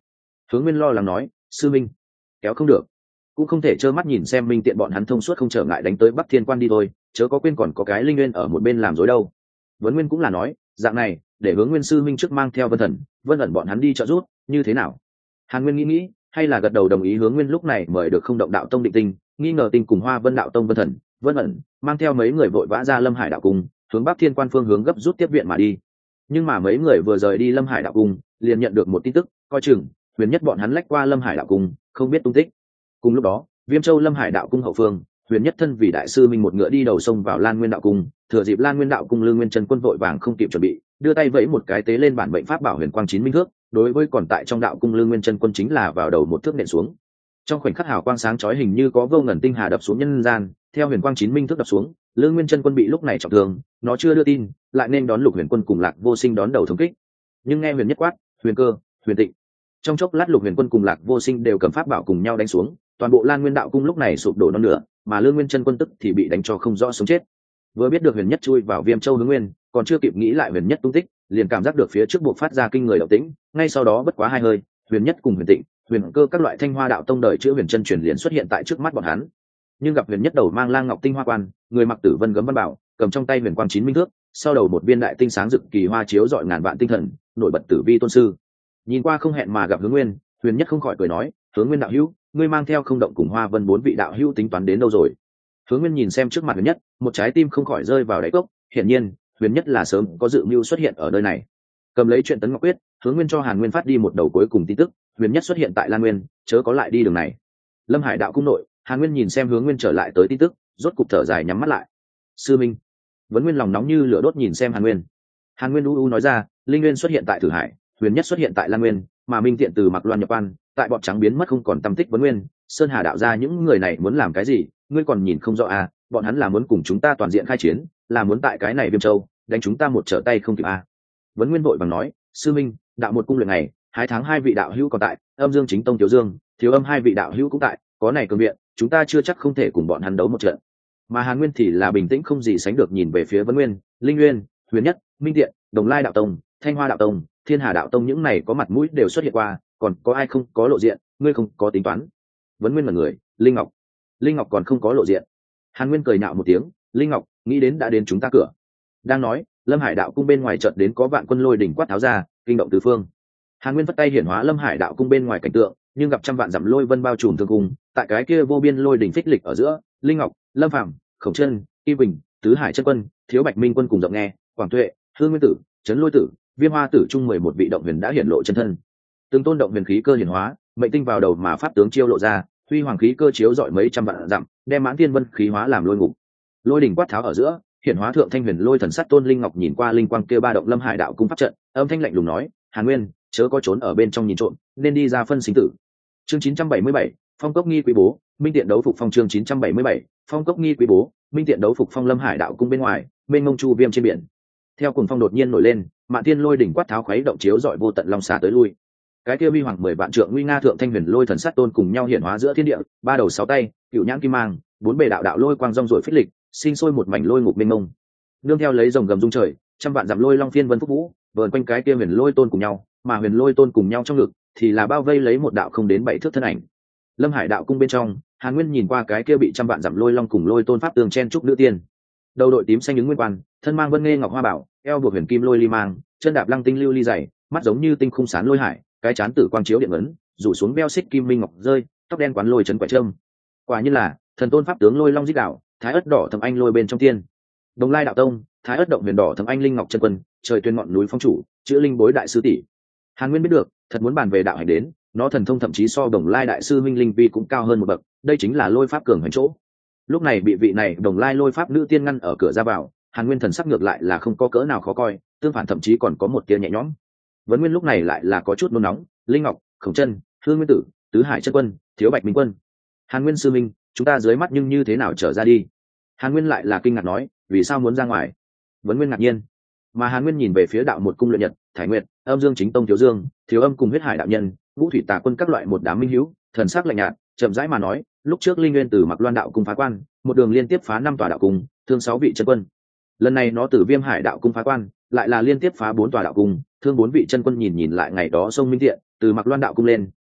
Hướng Nguyên lo lắng nói, sư minh, kéo không được, cũng không thể trơ mắt nhìn xem Minh Tiện bọn hắn thông suốt không trở ngại đánh tới Bắc Thiên Quan đi thôi, chớ có quên còn có cái Linh Nguyên ở một bên làm dối đâu. Vấn Nguyên cũng là nói, dạng này, để Hướng Nguyên sư minh trước mang theo Vân Thần, Vân ẩn bọn hắn đi trợ giúp, như thế nào? Hàn Nguyên nghĩ nghĩ, hay là gật đầu đồng ý. Hướng Nguyên lúc này mời được Không Động Đạo Tông Định Tinh, nghi ngờ Tinh cùng Hoa Vân Đạo Tông Vân Thần, Vân ẩn mang theo mấy người vội vã ra Lâm Hải Đạo Cung, hướng Bắc Thiên Quan phương hướng gấp rút tiếp viện mà đi. Nhưng mà mấy người vừa rời đi Lâm Hải Đạo Cung, liền nhận được một tin tức, coi chừng Huyền Nhất bọn hắn lách qua Lâm Hải Đạo Cung, không biết tung tích. Cùng lúc đó, Viêm Châu Lâm Hải Đạo Cung hậu phương, Huyền Nhất thân vì đại sư minh một ngựa đi đầu sông vào Lan Nguyên Đạo Cung, thừa dịp Lan Nguyên Đạo Cung Lương Nguyên Chân Quân vội vàng không kịp chuẩn bị, đưa tay vẫy một cái tế lên bản mệnh pháp bảo Huyền Quang chín minh thước, đối với còn tại trong đạo cung Lương Nguyên Chân Quân chính là vào đầu một thước nện xuống. Trong khoảnh khắc hào quang sáng chói hình như có vô ngần tinh hà đập xuống nhân gian, theo Huyền Quang chín minh thước đập xuống, Lương Nguyên Chân Quân bị lúc này trọng thương, nó chưa đưa tin, lại nên đón Lục Huyền Quân cùng Lạc Vô Sinh đón đầu thống kích. Nhưng nghe Huyền Nhất quát, Huyền Cơ, Huyền Tịnh. Trong chốc lát Lục Huyền Quân cùng Lạc Vô Sinh đều cầm pháp bảo cùng nhau đánh xuống, toàn bộ Lan Nguyên Đạo Cung lúc này sụp đổ non nửa, mà Lương Nguyên Chân Quân tức thì bị đánh cho không rõ sống chết. Vừa biết được Huyền Nhất chui vào Viêm Châu hướng nguyên, còn chưa kịp nghĩ lại Huyền Nhất tung tích, liền cảm giác được phía trước buộc phát ra kinh người động tĩnh, ngay sau đó bất quá hai hơi, Huyền Nhất cùng Huyền Tịnh, Huyền Cơ các loại Thanh Hoa Đạo Tông đời chữa Huyền Chân truyền liền xuất hiện tại trước mắt bọn hắn. Nhưng gặp Huyền Nhất đầu mang lang ngọc tinh hoa quan, người mặc tử vân gấm văn bảo, cầm trong tay Huyền Quang chín minh thước, sau đầu một viên đại tinh sáng rực kỳ hoa chiếu rọi ngàn vạn tinh thần, nổi bật tử vi tôn sư. Nhìn qua không hẹn mà gặp Hướng Nguyên, Huyền Nhất không khỏi cười nói, Hướng Nguyên đạo hữu, ngươi mang theo Không Động cùng Hoa Vân bốn vị đạo hữu tính toán đến đâu rồi? Hướng Nguyên nhìn xem trước mặt Huyền Nhất, một trái tim không khỏi rơi vào đáy cốc, hiển nhiên, Huyền Nhất là sớm có dự mưu xuất hiện ở nơi này. Cầm lấy chuyện Tấn Ngọc Quyết, Hướng Nguyên cho Hàn Nguyên phát đi một đầu cuối cùng tin tức, Huyền Nhất xuất hiện tại Lan Nguyên, chớ có lại đi đường này. Lâm Hải Đạo cung nội, Hàn Nguyên nhìn xem Hướng Nguyên trở lại tới tin tức, rốt cục thở dài nhắm mắt lại. Sư Minh, Vấn Nguyên lòng nóng như lửa đốt nhìn xem Hàn Nguyên. Hàn Nguyên u u nói ra, Linh Nguyên xuất hiện tại Thử Hải, Huyền Nhất xuất hiện tại Lan Nguyên, mà Minh Tiện từ Mặc Loan nhập quan, tại bọn trắng biến mất không còn tăm tích. Vấn Nguyên, Sơn Hà đạo ra những người này muốn làm cái gì, ngươi còn nhìn không rõ à? Bọn hắn là muốn cùng chúng ta toàn diện khai chiến, là muốn tại cái này Viêm Châu đánh chúng ta một trở tay không kịp à? Vấn Nguyên vội vàng nói, sư minh, đạo một cung luyện này, hai tháng hai vị đạo hữu còn tại, Âm Dương Chính Tông Thiếu Dương, Thiếu Âm hai vị đạo hữu cũng tại, có này cường viện, chúng ta chưa chắc không thể cùng bọn hắn đấu một trận. Mà Hàn Nguyên thì là bình tĩnh không gì sánh được nhìn về phía Vấn Nguyên, Linh Nguyên, Huyền Nhất, Minh Tiện, Đồng Lai đạo tông, Thanh Hoa đạo tông, Thiên Hà đạo tông những này có mặt mũi đều xuất hiện qua, còn có ai không có lộ diện, ngươi không có tính toán. Vấn Nguyên là người, Linh Ngọc, Linh Ngọc còn không có lộ diện. Hàn Nguyên cười nhạo một tiếng, Linh Ngọc, nghĩ đến đã đến chúng ta cửa. Đang nói, Lâm Hải đạo cung bên ngoài chợt đến có vạn quân lôi đỉnh quát tháo ra, kinh động tứ phương. Hàn Nguyên vất tay hiển hóa Lâm Hải đạo cung bên ngoài cảnh tượng, nhưng gặp trăm vạn dặm lôi vân bao trùm thương cung, tại cái kia vô biên lôi đỉnh phích lịch ở giữa, Linh Ngọc, Lâm Phàm, Khổng Chân, Y Bình, Tứ Hải chân quân, Thiếu Bạch Minh quân cùng rộng nghe, Quảng Tuệ, Hương Nguyên tử, Trấn Lôi tử, Viêm Hoa tử chung mười một vị động huyền đã hiển lộ chân thân. Từng tôn động huyền khí cơ hiển hóa, mệnh tinh vào đầu mà pháp tướng chiêu lộ ra, huy hoàng khí cơ chiếu dọi mấy trăm vạn dặm, đem mãn thiên vân khí hóa làm lôi ngục. Lôi đỉnh quát tháo ở giữa, hiển hóa thượng thanh huyền lôi thần sắt tôn Linh Ngọc nhìn qua linh quang kia ba động Lâm Hải đạo cung pháp trận, âm thanh lạnh lùng nói, Hàn Nguyên, chớ có trốn ở bên trong nhìn trộm, nên đi ra phân sinh tử. Chương chín trăm bảy mươi bảy, Phong Cốc Nghi Quý Bố, Minh Tiện đấu phục phong. Chương chín trăm bảy mươi bảy, Phong Cốc Nghi Quý Bố, Minh Tiện đấu phục phong. Lâm Hải đạo cung bên ngoài, bên ngông chu viêm trên biển. Theo cuồng phong đột nhiên nổi lên, mạn thiên lôi đỉnh quát tháo khuấy động chiếu dọi vô tận long xà tới lui. Cái kia vi hoàng mười vạn trượng nguy nga thượng thanh huyền lôi thần sát tôn cùng nhau hiển hóa giữa thiên địa, ba đầu sáu tay, cựu nhãn kim mang, bốn bề đạo đạo lôi quang rong rổi phích lịch, sinh sôi một mảnh lôi ngục mênh mông. Nương theo lấy rồng gầm rung trời, trăm vạn dặm lôi long phiên vân phúc vũ, vờn quanh cái kia huyền lôi tôn cùng nhau, mà huyền lôi tôn cùng nhau trong ngực thì là bao vây lấy một đạo không đến bảy thước thân ảnh. Lâm Hải đạo cung bên trong, Hàn Nguyên nhìn qua cái kia bị trăm vạn dặm lôi long cùng lôi tôn pháp tường chen trúc nữ tiên. Đầu đội tím xanh ứng nguyên quan, thân mang vân nghe ngọc hoa bảo, eo buộc huyền kim lôi ly mang, chân đạp lăng tinh lưu ly dày, mắt giống như tinh khung sán lôi hải, cái chán tử quang chiếu điện ấn, rủ xuống beo xích kim minh ngọc rơi, tóc đen quán lôi trấn quải trâm. Quả nhiên là thần tôn pháp tướng lôi long dích đạo, thái ất đỏ thầm anh lôi bên trong tiên. Đồng Lai đạo tông, thái ất động huyền đỏ thầm anh linh ngọc chân quân, trời tuyên ngọn núi phong chủ, chữ linh bối đại sư tỷ. Hàn Nguyên biết được, thật muốn bàn về đạo hành đến, nó thần thông thậm chí so Đồng Lai đại sư minh linh vi cũng cao hơn một bậc, đây chính là lôi pháp cường hành chỗ. Lúc này bị vị này Đồng Lai lôi pháp nữ tiên ngăn ở cửa ra vào, Hàn Nguyên thần sắc ngược lại là không có cỡ nào khó coi, tương phản thậm chí còn có một tia nhẹ nhõm. Vấn Nguyên lúc này lại là có chút nôn nóng, Linh Ngọc, Khổng Chân, Hương Nguyên tử, Tứ Hải chân quân, Thiếu Bạch Minh quân. Hàn Nguyên sư minh, chúng ta dưới mắt nhưng như thế nào trở ra đi? Hàn Nguyên lại là kinh ngạc nói, vì sao muốn ra ngoài? Vấn Nguyên ngạc nhiên, mà Hàn Nguyên nhìn về phía đạo một cung luyện nhật, Thải Nguyệt, Âm Dương Chính Tông Thiếu Dương, Thiếu Âm cùng Huyết Hải đạo nhân, Ngũ Thủy Tà quân các loại một đám minh hữu, thần sắc lạnh nhạt, chậm rãi mà nói, lúc trước Linh Nguyên từ Mặc Loan đạo cung phá quan, một đường liên tiếp phá năm tòa đạo cung, thương sáu vị chân quân. Lần này nó từ Viêm Hải đạo cung phá quan, lại là liên tiếp phá bốn tòa đạo cung, thương bốn vị chân quân. Nhìn nhìn lại ngày đó sông Minh Tiện từ Mặc Loan đạo cung lên,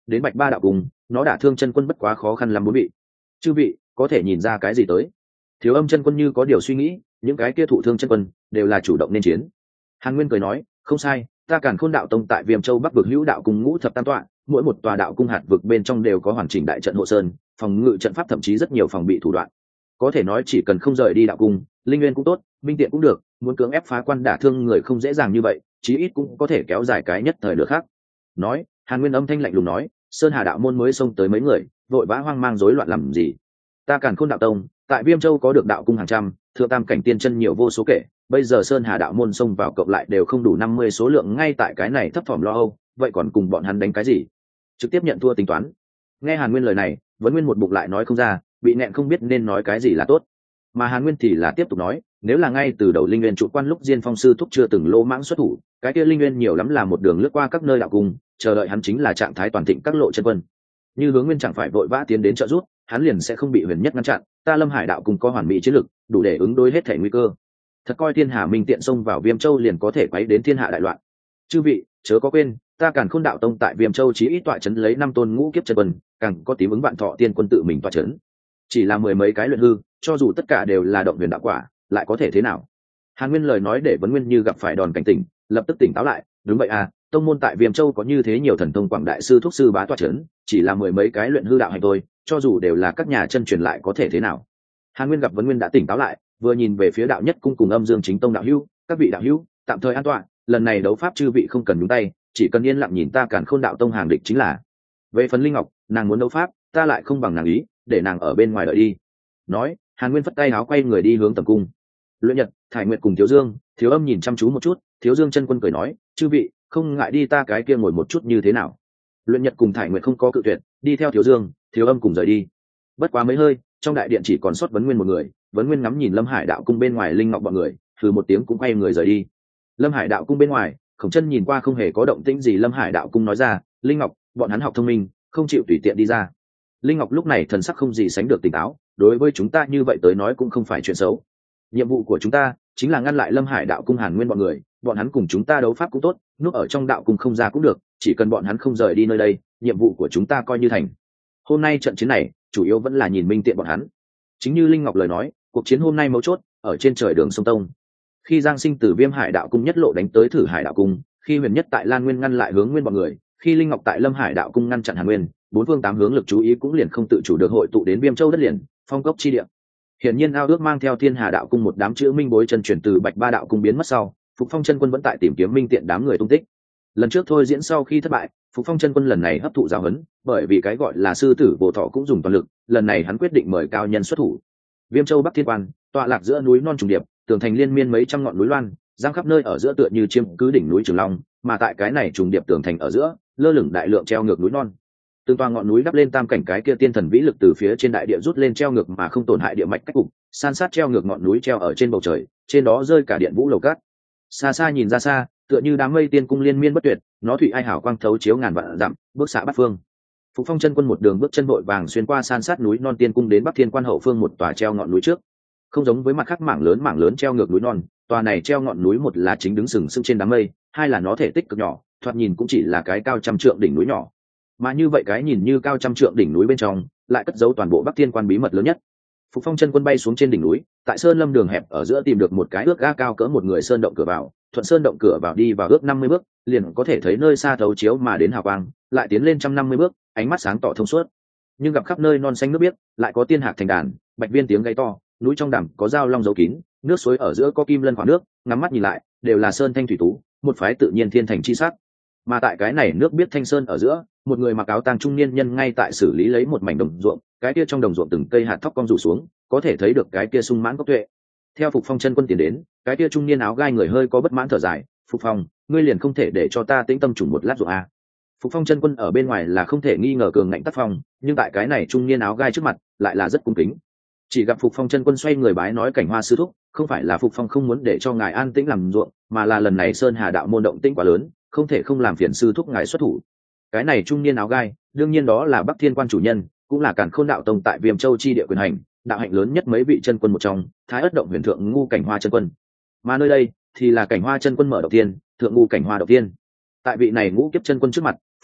đến bạch ba đạo cung, nó đả thương chân quân bất quá khó khăn lắm bốn vị. Chư vị có thể nhìn ra cái gì tới? Thiếu Âm chân quân như có điều suy nghĩ, những cái kia thụ thương chân quân đều là chủ động nên chiến. Hàn Nguyên cười nói, không sai, ta Càn Khôn đạo tông tại Viêm Châu Bắc vực hữu đạo cung ngũ thập tam tọa, mỗi một tòa đạo cung hạt vực bên trong đều có hoàn chỉnh đại trận hộ sơn, phòng ngự trận pháp thậm chí rất nhiều phòng bị thủ đoạn. Có thể nói chỉ cần không rời đi đạo cung, linh nguyên cũng tốt, minh tiện cũng được, muốn cưỡng ép phá quan đả thương người không dễ dàng như vậy, chí ít cũng có thể kéo dài cái nhất thời được khác. Nói, Hàn Nguyên âm thanh lạnh lùng nói, Sơn Hà đạo môn mới xông tới mấy người, vội vã hoang mang rối loạn làm gì? Ta Càn Khôn đạo tông tại Viêm Châu có được đạo cung hàng trăm, thượng tam cảnh tiên chân nhiều vô số kể, bây giờ Sơn Hà đạo môn xông vào cộng lại đều không đủ năm mươi số lượng, ngay tại cái này thấp thỏm lo âu, vậy còn cùng bọn hắn đánh cái gì? Trực tiếp nhận thua tính toán. Nghe Hàn Nguyên lời này, Vấn Nguyên một bụng lại nói không ra, bị nẹn không biết nên nói cái gì là tốt. Mà Hàn Nguyên thì là tiếp tục nói, nếu là ngay từ đầu linh nguyên trụ quan lúc Diên Phong sư thúc chưa từng lô mãng xuất thủ, cái kia linh nguyên nhiều lắm là một đường lướt qua các nơi đạo cung, chờ đợi hắn chính là trạng thái toàn thịnh các lộ chân quân. Như Hướng Nguyên chẳng phải vội vã tiến đến trợ giúp, hắn liền sẽ không bị Huyền Nhất ngăn chặn, ta Lâm Hải đạo cung có hoàn mỹ chiến lực, đủ để ứng đối hết thể nguy cơ. Thật coi Thiên Hà Minh tiện xông vào Viêm Châu liền có thể quấy đến thiên hạ đại loạn. Chư vị, chớ có quên, ta Càn Khôn đạo tông tại Viêm Châu chí ít tọa trấn lấy năm tôn ngũ kiếp chân quân, càng có tím ứng vạn thọ tiên quân tự mình tọa trấn. Chỉ là mười mấy cái luyện hư, cho dù tất cả đều là động huyền đạo quả, lại có thể thế nào? Hàn Nguyên lời nói để Vấn Nguyên như gặp phải đòn cảnh tỉnh, lập tức tỉnh táo lại, đúng vậy à, tông môn tại Viêm Châu có như thế nhiều thần thông quảng đại sư thuốc sư bá tọa trấn, chỉ là mười mấy cái luyện hư đạo hành thôi, cho dù đều là các nhà chân truyền lại có thể thế nào? Hàn Nguyên gặp Vấn Nguyên đã tỉnh táo lại, vừa nhìn về phía đạo nhất cung cùng Âm Dương Chính Tông đạo hữu, các vị đạo hữu, tạm thời an toàn, lần này đấu pháp chư vị không cần nhúng tay, chỉ cần yên lặng nhìn ta Càn Khôn đạo tông hàng địch chính là. Về phần Linh Ngọc, nàng muốn đấu pháp, ta lại không bằng nàng ý, để nàng ở bên ngoài đợi đi. Nói, Hàn Nguyên phất tay áo quay người đi hướng tầm cung. Luyện Nhật, Thải Nguyệt cùng Thiếu Dương, Thiếu Âm nhìn chăm chú một chút, Thiếu Dương chân quân cười nói, chư vị không ngại đi ta cái kia ngồi một chút như thế nào? Luyện Nhật cùng Thải Nguyệt không có cự tuyệt, đi theo Thiếu Dương, Thiếu Âm cùng rời đi. Bất quá mấy hơi, trong đại điện chỉ còn sót Vấn Nguyên một người. Vấn Nguyên ngắm nhìn Lâm Hải đạo cung bên ngoài Linh Ngọc bọn người, thử một tiếng cũng quay người rời đi. Lâm Hải đạo cung bên ngoài, Khổng Chân nhìn qua không hề có động tĩnh gì. Lâm Hải đạo cung nói ra, Linh Ngọc, bọn hắn học thông minh, không chịu tùy tiện đi ra. Linh Ngọc lúc này thần sắc không gì sánh được tỉnh táo, đối với chúng ta như vậy tới nói cũng không phải chuyện xấu. Nhiệm vụ của chúng ta chính là ngăn lại Lâm Hải đạo cung Hàn Nguyên bọn người, bọn hắn cùng chúng ta đấu pháp cũng tốt, núp ở trong đạo cung không ra cũng được, chỉ cần bọn hắn không rời đi nơi đây, nhiệm vụ của chúng ta coi như thành. Hôm nay trận chiến này, chủ yếu vẫn là nhìn minh tiện bọn hắn. Chính như Linh Ngọc lời nói, cuộc chiến hôm nay mấu chốt ở trên trời đường sông Tông. Khi Giang Sinh từ Viêm Hải đạo cung nhất lộ đánh tới Thử Hải đạo cung, khi Huyền Nhất tại Lan Nguyên ngăn lại Hướng Nguyên bọn người, khi Linh Ngọc tại Lâm Hải đạo cung ngăn chặn Hàn Nguyên, bốn phương tám hướng lực chú ý cũng liền không tự chủ được hội tụ đến Viêm Châu đất liền, Phong Cốc chi địa. Hiển nhiên ao ước mang theo Thiên Hà đạo cung một đám chữ minh bối chân chuyển từ Bạch Ba đạo cung biến mất sau, Phục Phong chân quân vẫn tại tìm kiếm minh tiện đám người tung tích. Lần trước thôi diễn sau khi thất bại, Phục Phong chân quân lần này hấp thụ giáo huấn, bởi vì cái gọi là sư tử Vô Thọ cũng dùng toàn lực, lần này hắn quyết định mời cao nhân xuất thủ. Viêm Châu Bắc Thiên Quan, tọa lạc giữa núi non trùng điệp, tường thành liên miên mấy trăm ngọn núi loan, giang khắp nơi ở giữa tựa như chiêm cứ đỉnh núi Trường Long, mà tại cái này trùng điệp tường thành ở giữa, lơ lửng đại lượng treo ngược núi non. Từng toa ngọn núi đắp lên tam cảnh cái kia tiên thần vĩ lực từ phía trên đại địa rút lên treo ngược mà không tổn hại địa mạch cách cục, san sát treo ngược ngọn núi treo ở trên bầu trời, trên đó rơi cả điện vũ lầu cát. Xa xa nhìn ra xa, tựa như đám mây tiên cung liên miên bất tuyệt, nó thủy ai hảo quang thấu chiếu ngàn vạn dặm, bước xạ bát phương. Phục Phong chân quân một đường bước chân vội vàng xuyên qua san sát núi non tiên cung đến Bắc Thiên Quan hậu phương một tòa treo ngọn núi trước. Không giống với mặt khác mảng lớn mảng lớn treo ngược núi non, tòa này treo ngọn núi một là chính đứng sừng sững trên đám mây, hai là nó thể tích cực nhỏ, thoạt nhìn cũng chỉ là cái cao trăm trượng đỉnh núi nhỏ. Mà như vậy cái nhìn như cao trăm trượng đỉnh núi bên trong, lại cất giấu toàn bộ Bắc Thiên Quan bí mật lớn nhất. Phục Phong chân quân bay xuống trên đỉnh núi, tại sơn lâm đường hẹp ở giữa tìm được một cái ước ga cao cỡ một người sơn động cửa vào, thuận sơn động cửa vào đi vào ước năm mươi bước, liền có thể thấy nơi xa thấu chiếu mà đến hào quang, lại tiến lên trăm năm mươi bước, ánh mắt sáng tỏ thông suốt. Nhưng gặp khắp nơi non xanh nước biếc, lại có tiên hạc thành đàn, bạch viên tiếng gáy to, núi trong đầm có dao long giấu kín, nước suối ở giữa có kim lân khoảng nước, ngắm mắt nhìn lại, đều là sơn thanh thủy tú, một phái tự nhiên thiên thành chi sắc. Mà tại cái này nước biếc thanh sơn ở giữa, một người mặc áo tang trung niên nhân ngay tại xử lý lấy một mảnh đồng ruộng, cái kia trong đồng ruộng từng cây hạt thóc cong rủ xuống, có thể thấy được cái kia sung mãn gốc tuệ. Theo Phục Phong chân quân tiến đến, cái kia trung niên áo gai người hơi có bất mãn thở dài, "Phục Phong, ngươi liền không thể để cho ta tĩnh tâm trùng một lát ruộng à?" Phục Phong chân quân ở bên ngoài là không thể nghi ngờ cường ngạnh tác phong, nhưng tại cái này trung niên áo gai trước mặt, lại là rất cung kính. Chỉ gặp Phục Phong chân quân xoay người bái nói, "Cảnh Hoa sư thúc, không phải là Phục Phong không muốn để cho ngài an tĩnh làm ruộng, mà là lần này Sơn Hà đạo môn động tĩnh quá lớn, không thể không làm phiền sư thúc ngài xuất thủ." Cái này trung niên áo gai, đương nhiên đó là Bắc Thiên Quan chủ nhân, cũng là Càn Khôn đạo tông tại Viêm Châu chi địa quyền hành, đạo hạnh lớn nhất mấy vị chân quân một trong, Thái Ất động huyền thượng ngu Cảnh Hoa chân quân. Mà nơi đây thì là Cảnh Hoa chân quân mở đầu tiên, thượng ngu Cảnh Hoa đầu tiên. Tại vị này ngũ kiếp chân quân trước mặt,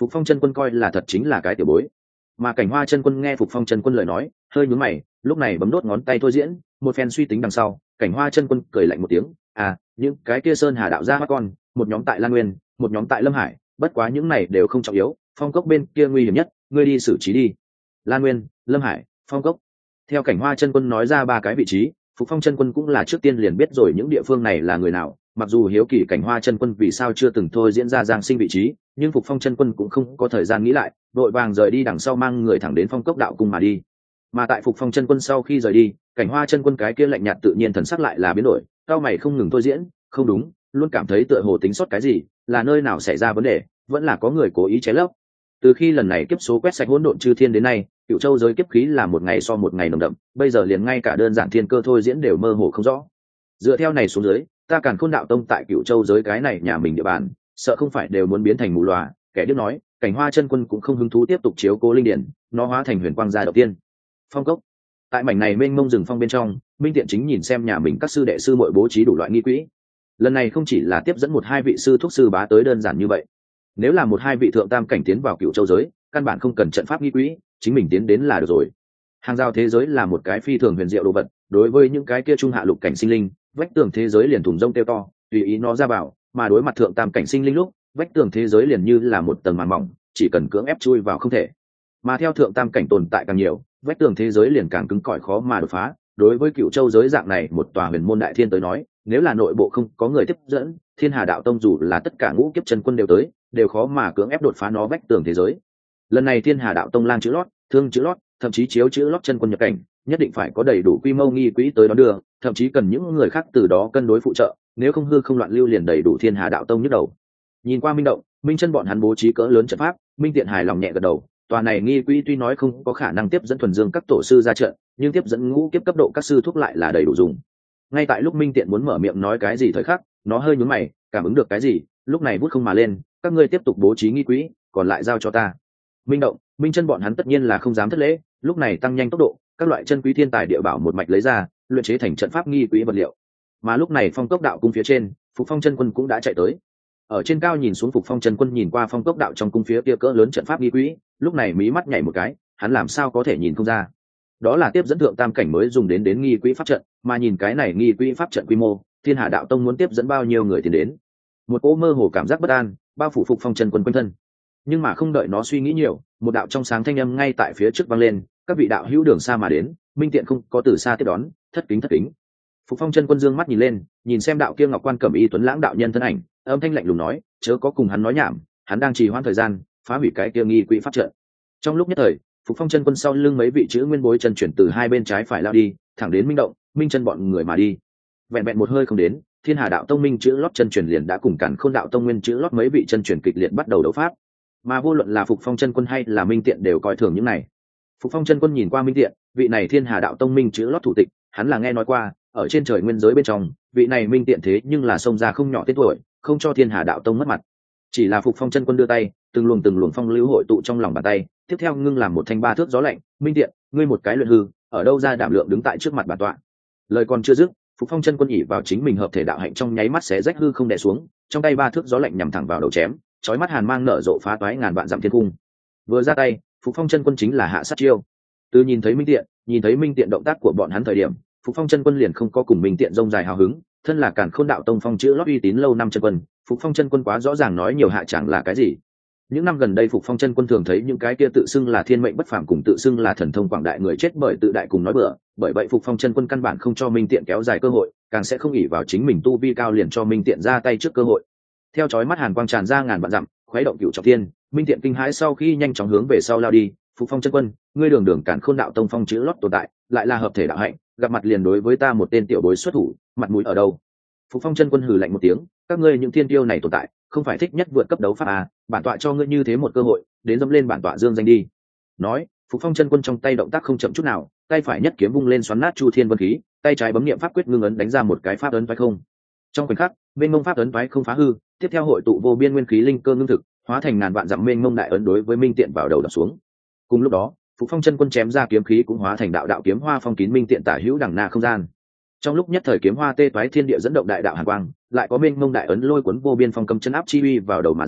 Phục Phong chân quân coi là thật chính là cái tiểu bối. Mà Cảnh Hoa chân quân nghe Phục Phong chân quân lời nói, hơi nhướng mày, lúc này bấm đốt ngón tay thôi diễn, một phen suy tính đằng sau, Cảnh Hoa chân quân cười lạnh một tiếng, à, những cái kia sơn hà đạo gia mắt con, một nhóm tại Lan Nguyên, một nhóm tại Lâm Hải, bất quá những này đều không trọng yếu, phong cốc bên kia nguy hiểm nhất, ngươi đi xử trí đi. Lan Nguyên, Lâm Hải, phong cốc. Theo Cảnh Hoa chân quân nói ra ba cái vị trí, Phục Phong chân quân cũng là trước tiên liền biết rồi những địa phương này là người nào, mặc dù hiếu kỳ Cảnh Hoa chân quân vì sao chưa từng thôi diễn ra Giang Sinh vị trí, nhưng Phục Phong chân quân cũng không có thời gian nghĩ lại, vội vàng rời đi đằng sau mang người thẳng đến Phong Cốc đạo cung mà đi. Mà tại Phục Phong chân quân sau khi rời đi, Cảnh Hoa chân quân cái kia lạnh nhạt tự nhiên thần sắc lại là biến đổi, cao mày không ngừng thôi diễn, không đúng, luôn cảm thấy tựa hồ tính sót cái gì, là nơi nào xảy ra vấn đề, vẫn là có người cố ý chế lấp. Từ khi lần này kiếp số quét sạch hỗn độn chư thiên đến nay, Cựu Châu giới kiếp khí là một ngày so một ngày nồng đậm, bây giờ liền ngay cả đơn giản thiên cơ thôi diễn đều mơ hồ không rõ. Dựa theo này xuống dưới, ta Càn Khôn đạo tông tại Cựu Châu giới cái này nhà mình địa bàn, sợ không phải đều muốn biến thành mù lòa. Kẻ điếc nói, Cảnh Hoa chân quân cũng không hứng thú tiếp tục chiếu cố linh điển, nó hóa thành huyền quang gia đầu tiên. Phong cốc. Tại mảnh này mênh mông rừng phong bên trong, Minh Tiện chính nhìn xem nhà mình các sư đệ sư muội bố trí đủ loại nghi quỹ. Lần này không chỉ là tiếp dẫn một hai vị sư thúc sư bá tới đơn giản như vậy. Nếu là một hai vị thượng tam cảnh tiến vào Cựu Châu giới, căn bản không cần trận pháp nghi quỹ, chính mình tiến đến là được rồi. Hàng rào thế giới là một cái phi thường huyền diệu đồ vật, đối với những cái kia trung hạ lục cảnh sinh linh, vách tường thế giới liền thủng rông tiêu to, tùy ý nó ra vào, mà đối mặt thượng tam cảnh sinh linh lúc, vách tường thế giới liền như là một tầng màn mỏng, chỉ cần cưỡng ép chui vào không thể. Mà theo thượng tam cảnh tồn tại càng nhiều, vách tường thế giới liền càng cứng cỏi khó mà đột phá. Đối với Cựu Châu giới dạng này một tòa huyền môn đại thiên tới nói, nếu là nội bộ không có người tiếp dẫn, Thiên Hà đạo tông dù là tất cả ngũ kiếp chân quân đều tới, đều khó mà cưỡng ép đột phá nó vách tường thế giới. Lần này Thiên Hà đạo tông lang chữ lót, thương chữ lót, thậm chí chiếu chữ lót chân quân nhập cảnh, nhất định phải có đầy đủ quy mô nghi quỹ tới đón đưa, thậm chí cần những người khác từ đó cân đối phụ trợ, nếu không hư không loạn lưu liền đầy đủ Thiên Hà đạo tông nhức đầu. Nhìn qua Minh động, Minh chân bọn hắn bố trí cỡ lớn trận pháp, Minh Tiện hài lòng nhẹ gật đầu, tòa này nghi quỹ tuy nói không có khả năng tiếp dẫn thuần dương các tổ sư ra trận, nhưng tiếp dẫn ngũ kiếp cấp độ các sư thúc lại là đầy đủ dùng. Ngay tại lúc Minh Tiện muốn mở miệng nói cái gì thời khắc, nó hơi nhướng mày, cảm ứng được cái gì, lúc này bút không mà lên, các ngươi tiếp tục bố trí nghi quỹ, còn lại giao cho ta. Minh động, Minh chân bọn hắn tất nhiên là không dám thất lễ, lúc này tăng nhanh tốc độ, các loại chân quý thiên tài địa bảo một mạch lấy ra, luyện chế thành trận pháp nghi quỹ vật liệu. Mà lúc này Phong Cốc đạo cung phía trên, Phục Phong chân quân cũng đã chạy tới. Ở trên cao nhìn xuống, Phục Phong chân quân nhìn qua Phong Cốc đạo trong cung phía kia cỡ lớn trận pháp nghi quỹ, lúc này mí mắt nhảy một cái, hắn làm sao có thể nhìn không ra? Đó là tiếp dẫn thượng tam cảnh mới dùng đến đến nghi quỹ pháp trận, mà nhìn cái này nghi quỹ pháp trận quy mô, Thiên Hà đạo tông muốn tiếp dẫn bao nhiêu người tiến đến? Một cỗ mơ hồ cảm giác bất an bao phủ Phục Phong chân quân quanh thân. Nhưng mà không đợi nó suy nghĩ nhiều, một đạo trong sáng thanh âm ngay tại phía trước vang lên, các vị đạo hữu đường xa mà đến, Minh Tiện không có từ xa tiếp đón, thất kính thất kính. Phục Phong chân quân dương mắt nhìn lên, nhìn xem đạo kia ngọc quan cẩm y tuấn lãng đạo nhân thân ảnh, âm thanh lạnh lùng nói, chớ có cùng hắn nói nhảm, hắn đang trì hoãn thời gian, phá hủy cái kia nghi quỹ pháp trận. Trong lúc nhất thời, Phục Phong chân quân sau lưng mấy vị chữ nguyên bối chân chuyển từ hai bên trái phải lao đi, thẳng đến Minh động, Minh chân bọn người mà đi. Vẹn vẹn một hơi không đến, Thiên Hà đạo tông Minh chữ lót chân chuyển liền đã cùng Càn Khôn đạo tông nguyên chữ lót mấy vị chân chuyển kịch liệt bắt đầu đấu pháp. Mà vô luận là Phục Phong chân quân hay là Minh Tiện đều coi thường những này. Phục Phong chân quân nhìn qua Minh Tiện, vị này Thiên Hà đạo tông Minh chữ lót thủ tịch, hắn là nghe nói qua, ở trên trời nguyên giới bên trong, vị này Minh Tiện thế nhưng là xông ra không nhỏ tên tuổi, không cho Thiên Hà đạo tông mất mặt. Chỉ là Phục Phong chân quân đưa tay, từng luồng từng luồng phong lưu hội tụ trong lòng bàn tay, tiếp theo ngưng làm một thanh ba thước gió lạnh, Minh Tiện, ngươi một cái luyện hư, ở đâu ra đảm lượng đứng tại trước mặt bản tọa. Lời còn chưa dứt, Phục Phong chân quân ỉ vào chính mình hợp thể đạo hạnh trong nháy mắt xé rách hư không đè xuống, trong tay ba thước gió lạnh nhằm thẳng vào đầu chém, chói mắt hàn mang nở rộ phá toái ngàn vạn dặm thiên cung. Vừa ra tay, Phục Phong chân quân chính là hạ sát chiêu. Từ nhìn thấy Minh Tiện, nhìn thấy Minh Tiện động tác của bọn hắn thời điểm, Phục Phong chân quân liền không có cùng Minh Tiện rông dài hào hứng, thân là Càn Khôn đạo tông phong chữ lót uy tín lâu năm chân quân, Phục Phong chân quân quá rõ ràng nói nhiều hạ chẳng là cái gì. Những năm gần đây Phục Phong chân quân thường thấy những cái kia tự xưng là thiên mệnh bất phàm cùng tự xưng là thần thông quảng đại người chết bởi tự đại cùng nói bừa, bởi vậy Phục Phong chân quân căn bản không cho Minh Tiện kéo dài cơ hội, càng sẽ không ỷ vào chính mình tu vi cao liền cho Minh Tiện ra tay trước cơ hội. Theo chói mắt hàn quang tràn ra ngàn vạn dặm, khuấy động cửu trọng thiên, Minh Tiện kinh hãi sau khi nhanh chóng hướng về sau lao đi. Phục Phong chân quân, ngươi đường đường Càn Khôn đạo tông phong chữ lót tồn tại, lại là hợp thể đạo hạnh, gặp mặt liền đối với ta một tên tiểu bối xuất thủ, mặt mũi ở đâu? Phục Phong chân quân hừ lạnh một tiếng, các ngươi những thiên tiêu này tồn tại, không phải thích nhất vượt cấp đấu pháp à, bản tọa cho ngươi như thế một cơ hội, đến dẫm lên bản tọa dương danh đi. Nói, Phục Phong chân quân trong tay động tác không chậm chút nào, tay phải nhất kiếm vung lên xoắn nát chu thiên vân khí, tay trái bấm niệm pháp quyết ngưng ấn đánh ra một cái pháp ấn phái không. Trong khoảnh khắc, mênh mông pháp ấn phái không phá hư, tiếp theo hội tụ vô biên nguyên khí linh cơ ngưng thực, hóa thành ngàn vạn dặm mênh mông đại ấn đối với Minh Tiện vào đầu đập xuống. Cùng lúc đó, Phục Phong chân quân chém ra kiếm khí cũng hóa thành đạo đạo kiếm hoa phong kín Minh Tiện tả hữu đẳng na không gian. Trong lúc nhất thời kiếm hoa tê toái thiên địa dẫn động đại đạo hàn quang, lại có mênh mông đại ấn lôi cuốn vô biên phong cầm chân áp chi uy vào đầu mà rơi,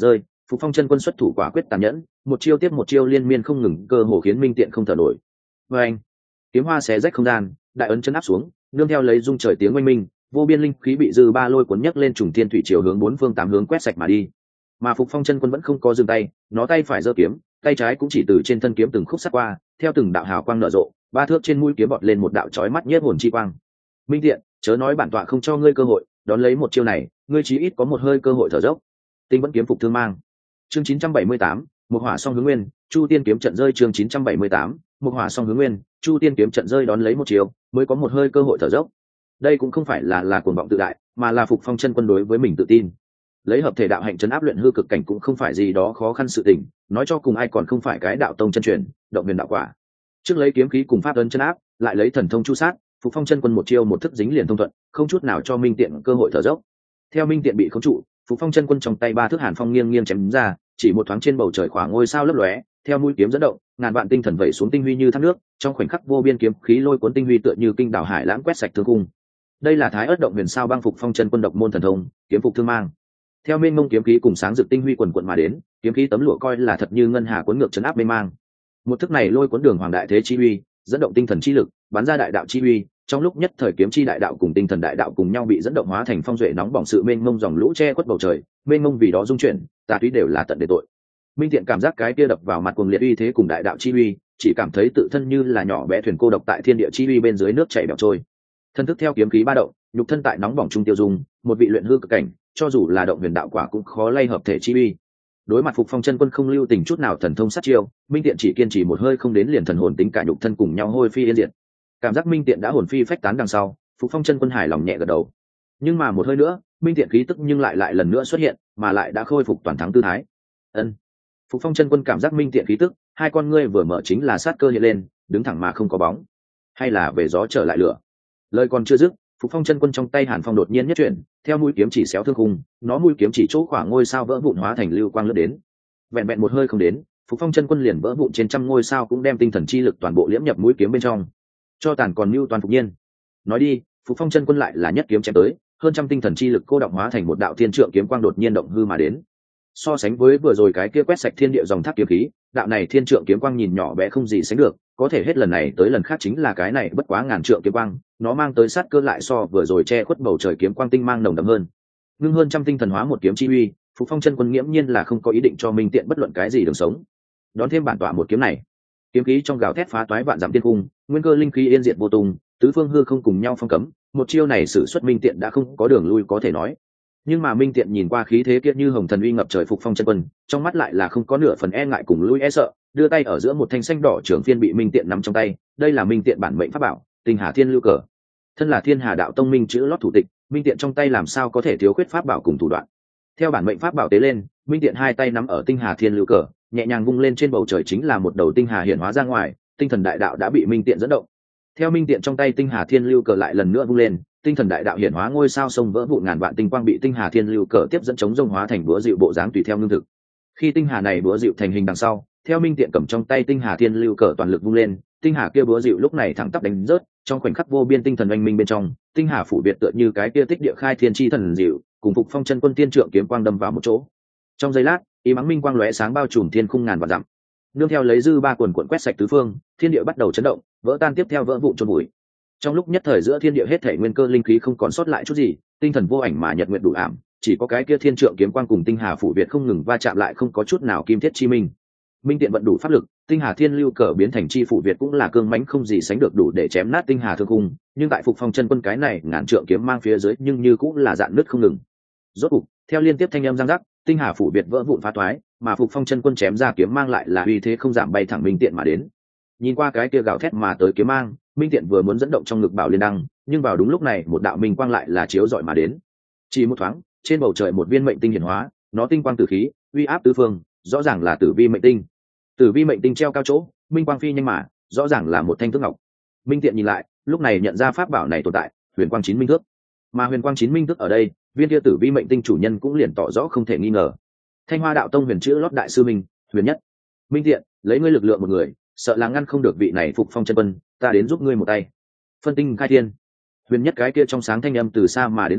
Phục Phong chân quân xuất thủ quả quyết tàn nhẫn, một chiêu tiếp một chiêu liên miên không ngừng, cơ hồ khiến Minh Tiện không thở nổi. Và anh, kiếm hoa xé rách không gian, đại ấn chân áp xuống, nương theo lấy rung trời tiếng oanh minh, vô biên linh khí bị dư ba lôi cuốn nhấc lên trùng thiên thủy chiều hướng bốn phương tám hướng quét sạch mà đi. Mà Phục Phong chân quân vẫn không có dừng tay, nó tay phải giơ kiếm, tay trái cũng chỉ từ trên thân kiếm từng khúc sát qua, theo từng đạo hào quang nở rộ, ba thước trên mũi kiếm bọt lên một đạo chói mắt nhiếp hồn chi quang. Minh Tiện, chớ nói bản tọa không cho ngươi cơ hội, đón lấy một chiêu này, ngươi chí ít có một hơi cơ hội thở dốc. Tinh vẫn kiếm phục thương mang. Chương chín trăm bảy mươi tám, một hỏa song hướng nguyên, Chu Tiên kiếm trận rơi chương chín trăm bảy mươi tám, một hỏa song hướng nguyên, Chu Tiên kiếm trận rơi đón lấy một chiêu, mới có một hơi cơ hội thở dốc. Đây cũng không phải là là cuồng vọng tự đại, mà là Phục Phong chân quân đối với mình tự tin. Lấy hợp thể đạo hạnh trấn áp luyện hư cực cảnh cũng không phải gì đó khó khăn sự tình, nói cho cùng ai còn không phải cái đạo tông chân truyền, động huyền đạo quả. Trước lấy kiếm khí cùng pháp ấn chân áp, lại lấy thần thông chu sát, Phục Phong chân quân một chiêu một thức dính liền thông thuận, không chút nào cho Minh Tiện cơ hội thở dốc. Theo Minh Tiện bị khống trụ, Phục Phong chân quân trong tay ba thước hàn phong nghiêng nghiêng chém ra, chỉ một thoáng trên bầu trời khoảng ngôi sao lấp lóe, theo mũi kiếm dẫn động, ngàn vạn tinh thần vẩy xuống tinh huy như thác nước, trong khoảnh khắc vô biên kiếm khí lôi cuốn tinh huy tựa như kinh đảo hải lãng quét sạch thương cung. Đây là Thái Ức động huyền sao băng Phục Phong chân quân độc môn thần thông, kiếm phục thương mang. Theo mênh mông kiếm khí cùng sáng rực tinh huy quần quận mà đến, kiếm khí tấm lụa coi là thật như ngân hà cuốn ngược chấn áp mênh mang. Một thức này lôi cuốn đường hoàng đại thế chi uy, dẫn động tinh thần chi lực, bắn ra đại đạo chi uy, trong lúc nhất thời kiếm chi đại đạo cùng tinh thần đại đạo cùng nhau bị dẫn động hóa thành phong duệ nóng bỏng sự mênh mông dòng lũ che khuất bầu trời, mênh mông vì đó dung chuyển, tà túy đều là tận để tội. Minh Tiện cảm giác cái kia đập vào mặt cuồng liệt uy thế cùng đại đạo chi uy, chỉ cảm thấy tự thân như là nhỏ bé thuyền cô độc tại thiên địa chi uy bên dưới nước chảy bẹo trôi. Thân thức theo kiếm khí ba động, nhục thân tại nóng bỏng trung tiêu dung, một vị luyện hư cực cảnh, cho dù là động huyền đạo quả cũng khó lay hợp thể chi uy. Đối mặt Phục Phong chân quân không lưu tình chút nào thần thông sát chiêu, Minh Tiện chỉ kiên trì một hơi không đến liền thần hồn tính cả nhục thân cùng nhau hôi phi yên diệt. Cảm giác Minh Tiện đã hồn phi phách tán đằng sau, Phục Phong chân quân hài lòng nhẹ gật đầu. Nhưng mà một hơi nữa, Minh Tiện khí tức nhưng lại lại lần nữa xuất hiện, mà lại đã khôi phục toàn thắng tư thái. Ân. Phục Phong chân quân cảm giác Minh Tiện khí tức, hai con ngươi vừa mở chính là sát cơ hiện lên, đứng thẳng mà không có bóng. Hay là về gió trở lại lửa. Lời còn chưa dứt, Phục Phong chân quân trong tay Hàn Phong đột nhiên nhất chuyển, theo mũi kiếm chỉ xéo thương khung, nó mũi kiếm chỉ chỗ khoảng ngôi sao vỡ vụn hóa thành lưu quang lướt đến. Vẹn vẹn một hơi không đến, Phục Phong chân quân liền vỡ vụn trên trăm ngôi sao cũng đem tinh thần chi lực toàn bộ liễm nhập mũi kiếm bên trong. Cho tàn còn lưu toàn phục nhiên. Nói đi, Phục Phong chân quân lại là nhất kiếm chém tới, hơn trăm tinh thần chi lực cô động hóa thành một đạo thiên trượng kiếm quang đột nhiên động hư mà đến. So sánh với vừa rồi cái kia quét sạch thiên địa dòng thác kiếm khí, đạo này thiên trượng kiếm quang nhìn nhỏ bé không gì sánh được, có thể hết lần này tới lần khác chính là cái này bất quá ngàn trượng kiếm quang, nó mang tới sát cơ lại so vừa rồi che khuất bầu trời kiếm quang tinh mang nồng đậm hơn. Ngưng hơn trăm tinh thần hóa một kiếm chi uy, Phục Phong chân quân nghiễm nhiên là không có ý định cho Minh Tiện bất luận cái gì đường sống. Đón thêm bản tọa một kiếm này, kiếm khí trong gào thét phá toái vạn dặm tiên cung, nguyên cơ linh khí yên diệt vô tung, tứ phương hư không cùng nhau phong cấm, một chiêu này sử xuất Minh Tiện đã không có đường lui có thể nói. Nhưng mà Minh Tiện nhìn qua khí thế kia như hồng thần uy ngập trời Phục Phong chân quân, trong mắt lại là không có nửa phần e ngại cùng lui e sợ, đưa tay ở giữa một thanh xanh đỏ trường phiên bị Minh Tiện nắm trong tay, đây là Minh Tiện bản mệnh pháp bảo, Tinh Hà Thiên Lưu Cờ. Thân là Thiên Hà đạo tông minh chữ lót thủ tịch, Minh Tiện trong tay làm sao có thể thiếu khuyết pháp bảo cùng thủ đoạn. Theo bản mệnh pháp bảo tế lên, Minh Tiện hai tay nắm ở Tinh Hà Thiên Lưu Cờ, nhẹ nhàng vung lên trên bầu trời chính là một đầu tinh hà hiện hóa ra ngoài, tinh thần đại đạo đã bị Minh Tiện dẫn động. Theo Minh Tiện trong tay Tinh Hà Thiên Lưu Cờ lại lần nữa vung lên, tinh thần đại đạo hiện hóa ngôi sao sông vỡ vụn ngàn vạn tinh quang bị Tinh Hà Thiên Lưu Cờ tiếp dẫn chống rông hóa thành búa dịu bộ dáng tùy theo ngưng thực. Khi tinh hà này búa dịu thành hình đằng sau, theo Minh Tiện cầm trong tay Tinh Hà Thiên Lưu Cờ toàn lực vung lên, tinh hà kia búa dịu lúc này thẳng tắp đánh rớt, trong khoảnh khắc vô biên tinh thần oanh minh bên trong, tinh hà phủ biệt tựa như cái kia tích địa khai thiên chi thần dịu, cùng Phục Phong chân quân tiên trượng kiếm quang đâm vào một chỗ. Trong giây lát, ý mắng minh quang lóe sáng bao trùm thiên khung ngàn vạn dặm. Nương theo lấy dư ba quần quần quét sạch tứ phương, thiên địa bắt đầu chấn động, vỡ tan tiếp theo vỡ vụn chôn bụi. Trong lúc nhất thời giữa thiên địa hết thảy nguyên cơ linh khí không còn sót lại chút gì, tinh thần vô ảnh mà nhật nguyện đủ ảm, chỉ có cái kia thiên trượng kiếm quang cùng tinh hà phủ việt không ngừng va chạm lại không có chút nào kim thiết chi minh. Minh Tiện vận đủ pháp lực, Tinh Hà Thiên Lưu Cờ biến thành chi phủ việt cũng là cương mãnh không gì sánh được đủ để chém nát tinh hà thương cung, nhưng tại Phục Phong chân quân cái này ngàn trượng kiếm mang phía dưới nhưng như cũng là dạn nứt không ngừng. Rốt cục, theo liên tiếp thanh âm răng rắc, tinh hà phủ việt vỡ vụn phá toái, mà Phục Phong chân quân chém ra kiếm mang lại là uy thế không giảm bay thẳng Minh Tiện mà đến. Nhìn qua cái kia gào thét mà tới kiếm mang, Minh Tiện vừa muốn dẫn động trong ngực Bảo Liên đăng, nhưng vào đúng lúc này một đạo minh quang lại là chiếu rọi mà đến. Chỉ một thoáng, trên bầu trời một viên mệnh tinh hiển hóa, nó tinh quang tử khí, uy áp tứ phương, rõ ràng là Tử Vi mệnh tinh. Tử Vi mệnh tinh treo cao chỗ, minh quang phi nhanh mà, rõ ràng là một thanh thước ngọc. Minh Tiện nhìn lại, lúc này nhận ra pháp bảo này tồn tại, huyền quang chín minh thước. Mà huyền quang chín minh thước ở đây, viên kia Tử Vi mệnh tinh chủ nhân cũng liền tỏ rõ không thể nghi ngờ. Thanh Hoa đạo tông huyền chữ lót đại sư minh, huyền nhất. Minh Tiện, lấy ngươi lực lượng một người, sợ là ngăn không được vị này Phục Phong chân quân, ta đến giúp ngươi một tay. Phân tinh khai thiên. Huyền nhất cái kia trong sáng thanh âm từ xa mà đến gần,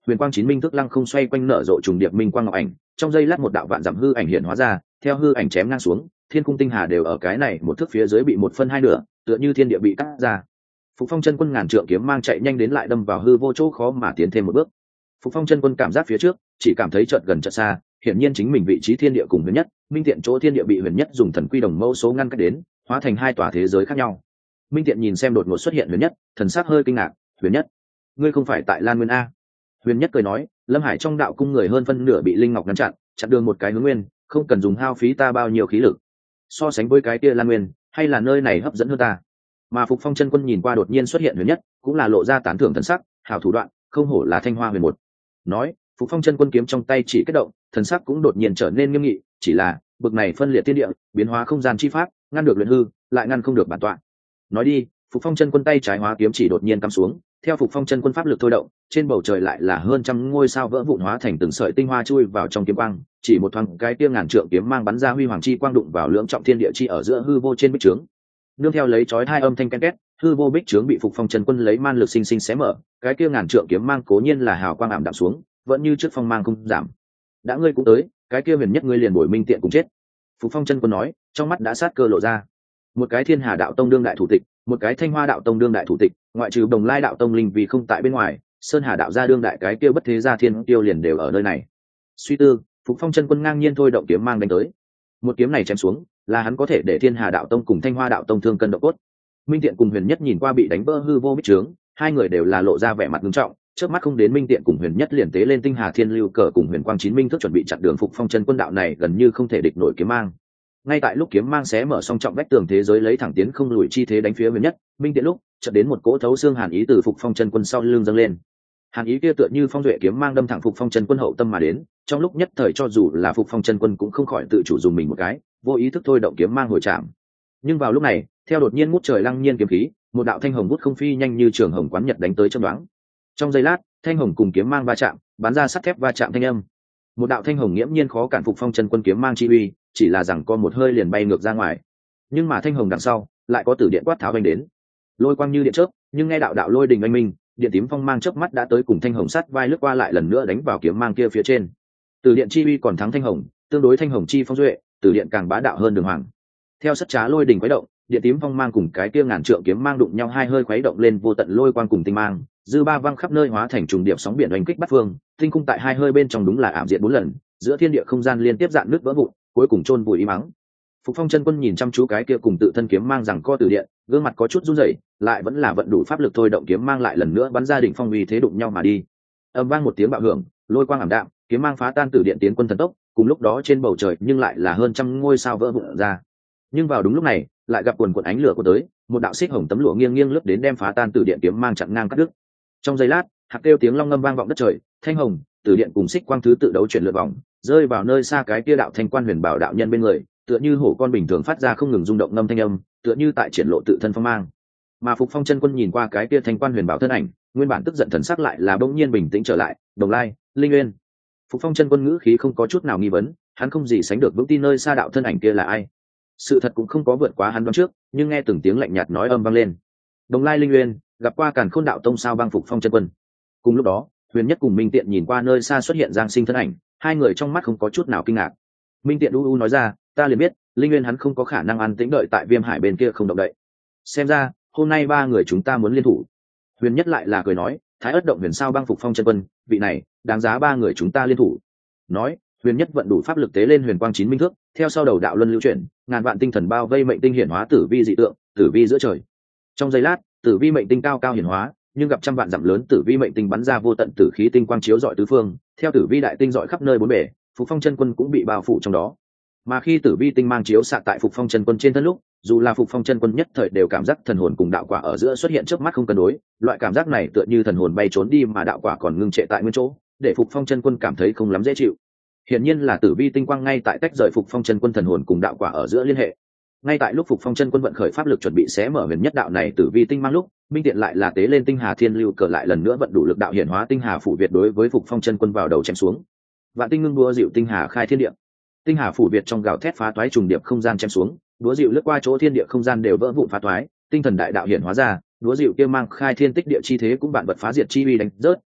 huyền quang chín minh thức lăng không xoay quanh nở rộ trùng điệp minh quang ngọc ảnh, trong giây lát một đạo vạn dặm hư ảnh hiện hóa ra, theo hư ảnh chém ngang xuống, thiên cung tinh hà đều ở cái này một thước phía dưới bị một phân hai nửa, tựa như thiên địa bị cắt ra. Phục Phong chân quân ngàn trượng kiếm mang chạy nhanh đến lại đâm vào hư vô chỗ khó mà tiến thêm một bước. Phục Phong chân quân cảm giác phía trước, chỉ cảm thấy chợt gần chợt xa, hiển nhiên chính mình vị trí thiên địa cùng huyền nhất, minh tiện chỗ thiên địa bị huyền nhất dùng thần quy đồng mẫu số ngăn cách đến, hóa thành hai tòa thế giới khác nhau. Minh tiện nhìn xem đột ngột xuất hiện huyền nhất, thần sắc hơi kinh ngạc, "Huyền nhất, ngươi không phải tại Lan Nguyên a?" Huyền nhất cười nói, "Lâm Hải trong đạo cung người hơn phân nửa bị linh ngọc ngăn chặn, chặn đường một cái hướng nguyên, không cần dùng hao phí ta bao nhiêu khí lực. So sánh với cái kia Lan Nguyên, hay là nơi này hấp dẫn hơn ta." Mà Phục Phong chân quân nhìn qua đột nhiên xuất hiện huyền nhất, cũng là lộ ra tán thưởng thần sắc, "Hảo thủ đoạn, không hổ là Thanh Hoa Huyền một." Nói, Phục Phong chân quân kiếm trong tay chỉ kết động, thần sắc cũng đột nhiên trở nên nghiêm nghị, chỉ là, bực này phân liệt thiên địa, biến hóa không gian chi pháp, ngăn được luyện hư, lại ngăn không được bản tọa. Nói đi, Phục Phong chân quân tay trái hóa kiếm chỉ đột nhiên cắm xuống, theo Phục Phong chân quân pháp lực thôi động, trên bầu trời lại là hơn trăm ngôi sao vỡ vụn hóa thành từng sợi tinh hoa chui vào trong kiếm quang, chỉ một thoáng cái kia ngàn trượng kiếm mang bắn ra huy hoàng chi quang đụng vào lưỡng trọng thiên địa chi ở giữa hư vô trên bích trướng. Nương theo lấy chói hai âm thanh ken két, hư vô bích trướng bị Phục Phong chân quân lấy man lực sinh sinh xé mở, cái kia ngàn trượng kiếm mang cố nhiên là hào quang ảm đạm xuống, vẫn như trước phong mang không giảm. "Đã ngươi cũng tới, cái kia huyền nhất ngươi liền bồi minh tiện cùng chết." Phục Phong chân quân nói, trong mắt đã sát cơ lộ ra. Một cái Thiên Hà đạo tông đương đại thủ tịch, một cái Thanh Hoa đạo tông đương đại thủ tịch, ngoại trừ Đồng Lai đạo tông linh vì không tại bên ngoài, Sơn Hà đạo gia đương đại cái kia bất thế gia thiên tiêu liền đều ở nơi này. Suy tư, Phục Phong chân quân ngang nhiên thôi động kiếm mang đánh tới. Một kiếm này chém xuống, là hắn có thể để Thiên Hà đạo tông cùng Thanh Hoa đạo tông thương cân độ cốt. Minh Tiện cùng Huyền Nhất nhìn qua bị đánh vỡ hư vô bích trướng, hai người đều là lộ ra vẻ mặt nghiêm trọng, trước mắt không đến Minh Tiện cùng Huyền Nhất liền tế lên tinh hà thiên lưu cờ cùng huyền quang chín minh thức chuẩn bị chặn đường Phục Phong chân quân đạo này gần như không thể địch nổi kiếm mang. Ngay tại lúc kiếm mang xé mở song trọng vách tường thế giới lấy thẳng tiến không lùi chi thế đánh phía Huyền Nhất, Minh Tiện lúc chợt đến một cỗ thấu xương hàn ý từ Phục Phong chân quân sau lưng dâng lên. Hàn ý kia tựa như phong duệ kiếm mang đâm thẳng Phục Phong chân quân hậu tâm mà đến, trong lúc nhất thời cho dù là Phục Phong chân quân cũng không khỏi tự chủ dùng mình một cái, vô ý thức thôi động kiếm mang hồi chạm. Nhưng vào lúc này, theo đột nhiên ngút trời lăng nhiên kiếm khí, một đạo thanh hồng bút không phi nhanh như trường hồng quán nhật đánh tới trong đoán. Trong giây lát, thanh hồng cùng kiếm mang va chạm, bắn ra sắt thép va chạm thanh âm. Một đạo thanh hồng nghiễm nhiên khó cản Phục Phong chân quân kiếm mang chi uy, chỉ là rằng có một hơi liền bay ngược ra ngoài. Nhưng mà thanh hồng đằng sau, lại có tử điện quát tháo vành đến. Lôi quang như điện chớp, nhưng nghe đạo đạo lôi đình oanh minh, điện tím phong mang chớp mắt đã tới cùng thanh hồng sắt vai lướt qua lại lần nữa đánh vào kiếm mang kia phía trên. Tử điện chi uy còn thắng thanh hồng, tương đối thanh hồng chi phong duệ, tử điện càng bá đạo hơn đường hoàng. Theo sắt trá lôi đình quấy động, điện tím phong mang cùng cái kia ngàn trượng kiếm mang đụng nhau hai hơi khuấy động lên vô tận lôi quang cùng tinh mang, dư ba văng khắp nơi hóa thành trùng điệp sóng biển oanh kích bắt phương, tinh cung tại hai hơi bên trong đúng là ảm diện bốn lần, giữa thiên địa không gian liên tiếp dạn nước vỡ vụn, cuối cùng chôn vùi im mắng. Phục Phong chân quân nhìn chăm chú cái kia cùng tự thân kiếm mang rằng co từ điện, gương mặt có chút run rẩy, lại vẫn là vận đủ pháp lực thôi động kiếm mang lại lần nữa bắn ra đỉnh phong uy thế đụng nhau mà đi. Âm vang một tiếng bạo hưởng, lôi quang ảm đạm, kiếm mang phá tan từ điện tiến quân thần tốc, cùng lúc đó trên bầu trời nhưng lại là hơn trăm ngôi sao vỡ vụn ra. Nhưng vào đúng lúc này, lại gặp quần quần ánh lửa của tới, một đạo xích hồng tấm lụa nghiêng nghiêng lướt đến đem phá tan từ điện kiếm mang chặn ngang cắt đứt. Trong giây lát, hạt kêu tiếng long ngâm vang vọng đất trời, thanh hồng, từ điện cùng xích quang thứ tự đấu chuyển lượt vòng, rơi vào nơi xa cái kia đạo thanh quan huyền bảo đạo nhân bên người, tựa như hổ con bình thường phát ra không ngừng rung động ngâm thanh âm, tựa như tại triển lộ tự thân phong mang. Mà Phục Phong chân quân nhìn qua cái kia thanh quan huyền bảo thân ảnh, nguyên bản tức giận thần sắc lại là bỗng nhiên bình tĩnh trở lại, Đồng Lai, Linh Nguyên. Phục Phong chân quân ngữ khí không có chút nào nghi vấn, hắn không gì sánh được vững tin nơi xa đạo thân ảnh kia là ai. Sự thật cũng không có vượt quá hắn đoán trước, nhưng nghe từng tiếng lạnh nhạt nói âm vang lên. Đồng Lai Linh Nguyên, gặp qua Càn Khôn đạo tông sao băng Phục Phong chân quân. Cùng lúc đó, Huyền Nhất cùng Minh Tiện nhìn qua nơi xa xuất hiện Giang Sinh thân ảnh, hai người trong mắt không có chút nào kinh ngạc. Minh Tiện u u nói ra, ta liền biết, Linh Nguyên hắn không có khả năng an tĩnh đợi tại Viêm Hải bên kia không động đậy. Xem ra, hôm nay ba người chúng ta muốn liên thủ. Huyền Nhất lại là cười nói, Thái Ức động huyền sao băng Phục Phong chân quân, vị này, đáng giá ba người chúng ta liên thủ. Nói, Huyền Nhất vận đủ pháp lực tế lên huyền quang chín minh thước, theo sau đầu đạo luân lưu chuyển, ngàn vạn tinh thần bao vây mệnh tinh hiển hóa tử vi dị tượng, tử vi giữa trời. Trong giây lát, tử vi mệnh tinh cao cao hiển hóa, nhưng gặp trăm vạn dặm lớn tử vi mệnh tinh bắn ra vô tận tử khí tinh quang chiếu rọi tứ phương, theo tử vi đại tinh rọi khắp nơi bốn bể, Phục Phong chân quân cũng bị bao phủ trong đó. Mà khi tử vi tinh mang chiếu xạ tại Phục Phong chân quân trên thân lúc, dù là Phục Phong chân quân nhất thời đều cảm giác thần hồn cùng đạo quả ở giữa xuất hiện trước mắt không cân đối, loại cảm giác này tựa như thần hồn bay trốn đi mà đạo quả còn ngưng trệ tại nguyên chỗ, để Phục Phong chân quân cảm thấy không lắm dễ chịu. Hiển nhiên là tử vi tinh quang ngay tại tách rời Phục Phong chân quân thần hồn cùng đạo quả ở giữa liên hệ. Ngay tại lúc Phục Phong chân quân vận khởi pháp lực chuẩn bị xé mở huyền nhất đạo này tử vi tinh mang lúc, Minh Tiện lại là tế lên tinh hà thiên lưu cờ lại lần nữa vận đủ lực đạo hiển hóa tinh hà phủ việt đối với Phục Phong chân quân vào đầu chém xuống. Vạn tinh ngưng đua dịu tinh hà khai thiên địa. Tinh hà phủ việt trong gào thét phá toái trùng điệp không gian chém xuống, đúa dịu lướt qua chỗ thiên địa không gian đều vỡ vụn phá toái, tinh thần đại đạo hiển hóa ra, đúa dịu kia mang khai thiên tích địa chi thế cũng bạn vật phá diệt chi uy đánh rớt,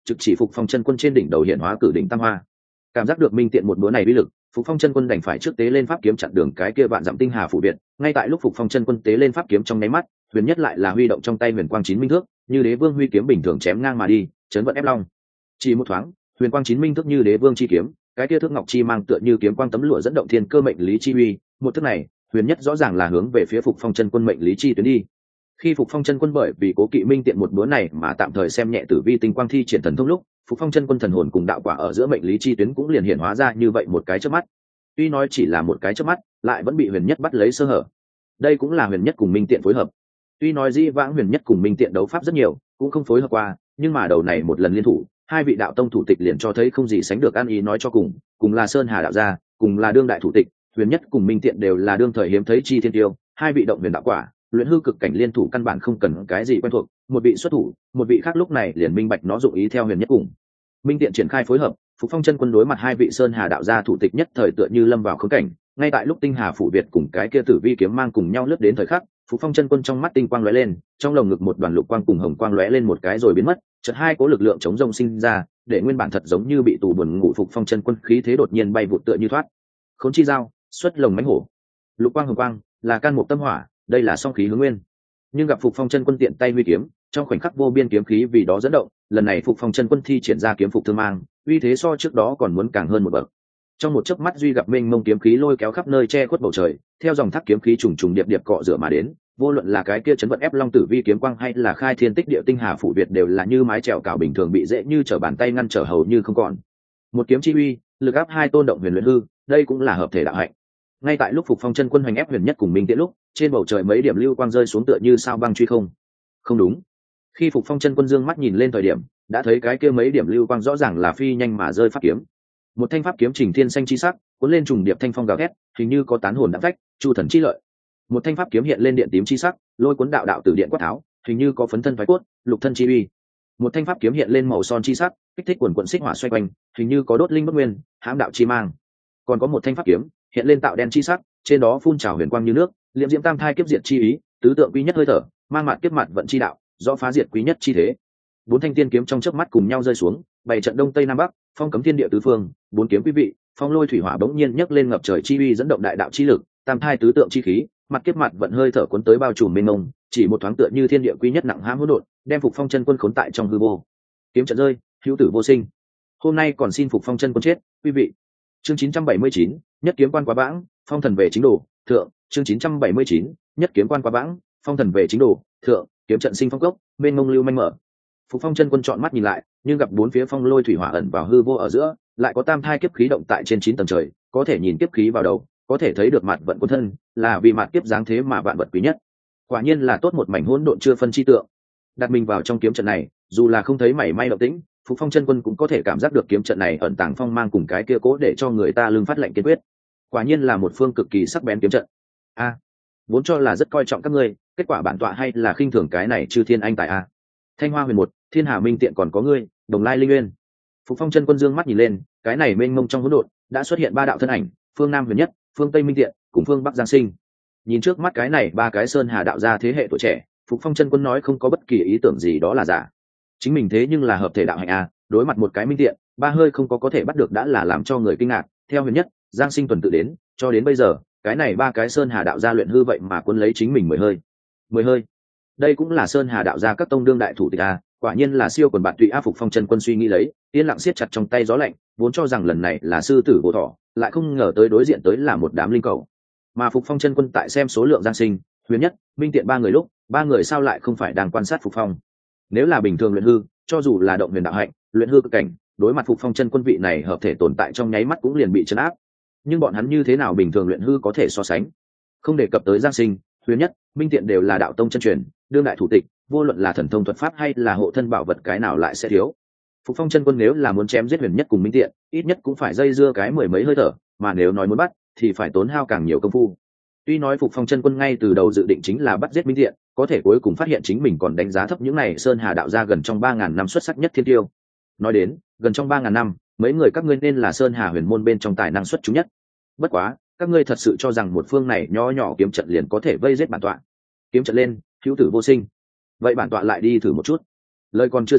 trực chỉ Phục Phong chân quân trên đỉnh đầu hiện hóa cử đỉnh tam hoa. Cảm giác được minh tiện một búa này uy lực, Phục Phong chân quân đành phải trước tế lên pháp kiếm chặn đường cái kia vạn dặm tinh hà phủ viện. Ngay tại lúc Phục Phong chân quân tế lên pháp kiếm trong nháy mắt, Huyền Nhất lại là huy động trong tay huyền quang chín minh thước, như đế vương huy kiếm bình thường chém ngang mà đi, chấn vận ép long. Chỉ một thoáng, huyền quang chín minh thước như đế vương chi kiếm, cái kia thước ngọc chi mang tựa như kiếm quang tấm lụa dẫn động thiên cơ mệnh lý chi uy. Một thước này, Huyền Nhất rõ ràng là hướng về phía Phục Phong chân quân mệnh lý chi tuyến đi. Khi Phục Phong chân quân bởi vì cố kỵ minh tiện một búa này mà tạm thời xem nhẹ tử vi tinh quang thi triển thần thông lúc, Phục Phong chân quân thần hồn cùng đạo quả ở giữa mệnh lý chi tuyến cũng liền hiện hóa ra như vậy một cái chớp mắt. Tuy nói chỉ là một cái chớp mắt, lại vẫn bị Huyền Nhất bắt lấy sơ hở. Đây cũng là Huyền Nhất cùng minh tiện phối hợp. Tuy nói dĩ vãng Huyền Nhất cùng minh tiện đấu pháp rất nhiều, cũng không phối hợp qua, nhưng mà đầu này một lần liên thủ, hai vị đạo tông thủ tịch liền cho thấy không gì sánh được ăn ý. Nói cho cùng, cùng là Sơn Hà đạo gia, cùng là đương đại thủ tịch, Huyền Nhất cùng minh tiện đều là đương thời hiếm thấy chi thiên tiêu, hai vị động huyền đạo quả, luyện hư cực cảnh liên thủ căn bản không cần cái gì quen thuộc, một vị xuất thủ, một vị khác lúc này liền minh bạch nó dụng ý theo Huyền Nhất cùng minh tiện triển khai phối hợp. Phục Phong chân quân đối mặt hai vị Sơn Hà đạo gia thủ tịch nhất thời tựa như lâm vào khốn cảnh. Ngay tại lúc tinh hà phủ việt cùng cái kia tử vi kiếm mang cùng nhau lướt đến thời khắc, Phục Phong chân quân trong mắt tinh quang lóe lên, trong lồng ngực một đoàn lục quang cùng hồng quang lóe lên một cái rồi biến mất, chợt hai cố lực lượng chống rông sinh ra, để nguyên bản thật giống như bị tù buồn ngủ Phục Phong chân quân khí thế đột nhiên bay vụt tựa như thoát khốn chi dao, xuất lồng mãnh hổ. Lục quang hồng quang là can mục tâm hỏa, đây là song khí hướng nguyên. Nhưng gặp Phục Phong chân quân tiện tay huy kiếm, trong khoảnh khắc vô biên kiếm khí vì đó dẫn động, lần này Phục Phong chân quân thi triển ra kiếm phục thương mang, uy thế so trước đó còn muốn càng hơn một bậc. Trong một chớp mắt duy gặp mênh mông kiếm khí lôi kéo khắp nơi che khuất bầu trời, theo dòng thác kiếm khí trùng trùng điệp điệp cọ rửa mà đến, vô luận là cái kia chấn vận ép long tử vi kiếm quang hay là khai thiên tích địa tinh hà phủ việt đều là như mái chèo cào bình thường bị dễ như trở bàn tay ngăn trở hầu như không còn. Một kiếm chi uy, lực áp hai tôn động huyền luyện hư, đây cũng là hợp thể đạo hạnh. Ngay tại lúc Phục Phong chân quân hoành ép Huyền Nhất cùng minh tiện lúc, trên bầu trời mấy điểm lưu quang rơi xuống tựa như sao băng truy không. Không đúng. Khi Phục Phong chân quân dương mắt nhìn lên thời điểm, đã thấy cái kia mấy điểm lưu quang rõ ràng là phi nhanh mà rơi pháp kiếm. Một thanh pháp kiếm trình thiên xanh chi sắc, cuốn lên trùng điệp thanh phong gào thét, hình như có tán hồn đã phách, chu thần chi lợi. Một thanh pháp kiếm hiện lên điện tím chi sắc, lôi cuốn đạo đạo tử điện quát tháo, hình như có phấn thân phái cốt, lục thân chi uy. Một thanh pháp kiếm hiện lên màu son chi sắc, kích thích quần quần xích hỏa xoay quanh, hình như có đốt linh bất nguyên, hãm đạo chi mang. Còn có một thanh pháp kiếm hiện lên tạo đen chi sắc, trên đó phun trào huyền quang như nước, liễm diễm tam thai kiếp diệt chi ý, tứ tượng quý nhất hơi thở, mang mặt kiếp mặt vận chi đạo, do phá diệt quý nhất chi thế. Bốn thanh tiên kiếm trong chớp mắt cùng nhau rơi xuống, bảy trận đông tây nam bắc, phong cấm thiên địa tứ phương, bốn kiếm quý vị, phong lôi thủy hỏa bỗng nhiên nhấc lên ngập trời chi uy dẫn động đại đạo chi lực, tam thai tứ tượng chi khí, mặt kiếp mặt vận hơi thở cuốn tới bao trùm mênh mông, chỉ một thoáng tựa như thiên địa quý nhất nặng hãm hỗn độn, đem Phục Phong chân quân khốn tại trong hư vô. Kiếm trận rơi, hữu tử vô sinh. Hôm nay còn xin Phục Phong chân quân chết, quý vị. Chương chín trăm bảy mươi chín, nhất kiếm quan quá bãng, phong thần về chính đồ, thượng. Chương chín trăm bảy mươi chín, nhất kiếm quan quá bãng, phong thần về chính đồ, thượng. Kiếm trận sinh phong cốc, mênh mông lưu manh mở. Phục Phong chân quân chọn mắt nhìn lại, nhưng gặp bốn phía phong lôi thủy hỏa ẩn vào hư vô ở giữa, lại có tam thai kiếp khí động tại trên chín tầng trời, có thể nhìn kiếp khí vào đầu, có thể thấy được mặt vận quân thân, là vì mặt kiếp dáng thế mà vạn vật quý nhất. Quả nhiên là tốt một mảnh hỗn độn chưa phân chi tượng. Đặt mình vào trong kiếm trận này, dù là không thấy mảy may động tĩnh, Phục Phong chân quân cũng có thể cảm giác được kiếm trận này ẩn tàng phong mang cùng cái kia cố để cho người ta lưng phát lệnh kiên quyết. Quả nhiên là một phương cực kỳ sắc bén kiếm trận. A, à, vốn cho là rất coi trọng các ngươi, kết quả bản tọa hay là khinh thường cái này chư thiên anh tài a. À. Thanh Hoa Huyền một, Thiên Hà Minh tiện còn có ngươi, Đồng Lai Linh Nguyên. Phục Phong chân quân dương mắt nhìn lên, cái này mênh mông trong hỗn độn đã xuất hiện ba đạo thân ảnh, phương Nam Huyền Nhất, phương Tây Minh tiện, cùng phương Bắc Giang Sinh. Nhìn trước mắt cái này ba cái Sơn Hà đạo gia thế hệ tuổi trẻ, Phục Phong chân quân nói không có bất kỳ ý tưởng gì đó là giả. Chính mình thế nhưng là hợp thể đạo hạnh a, đối mặt một cái minh tiện, ba hơi không có có thể bắt được đã là làm cho người kinh ngạc. Theo Huyền Nhất, Giang Sinh tuần tự đến, cho đến bây giờ, cái này ba cái Sơn Hà đạo gia luyện hư vậy mà quân lấy chính mình mười hơi. Mười hơi. Đây cũng là Sơn Hà đạo gia các tông đương đại thủ tịch a, quả nhiên là siêu quần bạn tụy. A Phục Phong chân quân suy nghĩ lấy, yên lặng siết chặt trong tay gió lạnh, vốn cho rằng lần này là sư tử vô thọ, lại không ngờ tới đối diện tới là một đám linh cầu. Mà Phục Phong chân quân tại xem số lượng Giang Sinh, Huyền Nhất, Minh tiện ba người lúc, ba người sao lại không phải đang quan sát Phục Phong? Nếu là bình thường luyện hư, cho dù là động huyền đạo hạnh, luyện hư cực cảnh, đối mặt Phục Phong chân quân vị này hợp thể tồn tại trong nháy mắt cũng liền bị chấn áp. Nhưng bọn hắn như thế nào bình thường luyện hư có thể so sánh? Không đề cập tới Giang Sinh, Huyền Nhất, Minh tiện đều là đạo tông chân truyền, đương đại thủ tịch, vô luận là thần thông thuật pháp hay là hộ thân bảo vật cái nào lại sẽ thiếu. Phục Phong chân quân nếu là muốn chém giết Huyền Nhất cùng Minh tiện, ít nhất cũng phải dây dưa cái mười mấy hơi thở, mà nếu nói muốn bắt thì phải tốn hao càng nhiều công phu. Tuy nói Phục Phong chân quân ngay từ đầu dự định chính là bắt giết Minh tiện, có thể cuối cùng phát hiện chính mình còn đánh giá thấp những này Sơn Hà đạo gia gần trong ba ngàn năm xuất sắc nhất thiên tiêu. Nói đến, gần trong ba ngàn năm, mấy người các ngươi nên là Sơn Hà huyền môn bên trong tài năng xuất chúng nhất. Bất quá, các ngươi thật sự cho rằng một phương này nho nhỏ kiếm trận liền có thể vây giết bản tọa? Kiếm trận lên, hữu tử vô sinh. Vậy bản tọa lại đi thử một chút. Lời còn chưa dứt,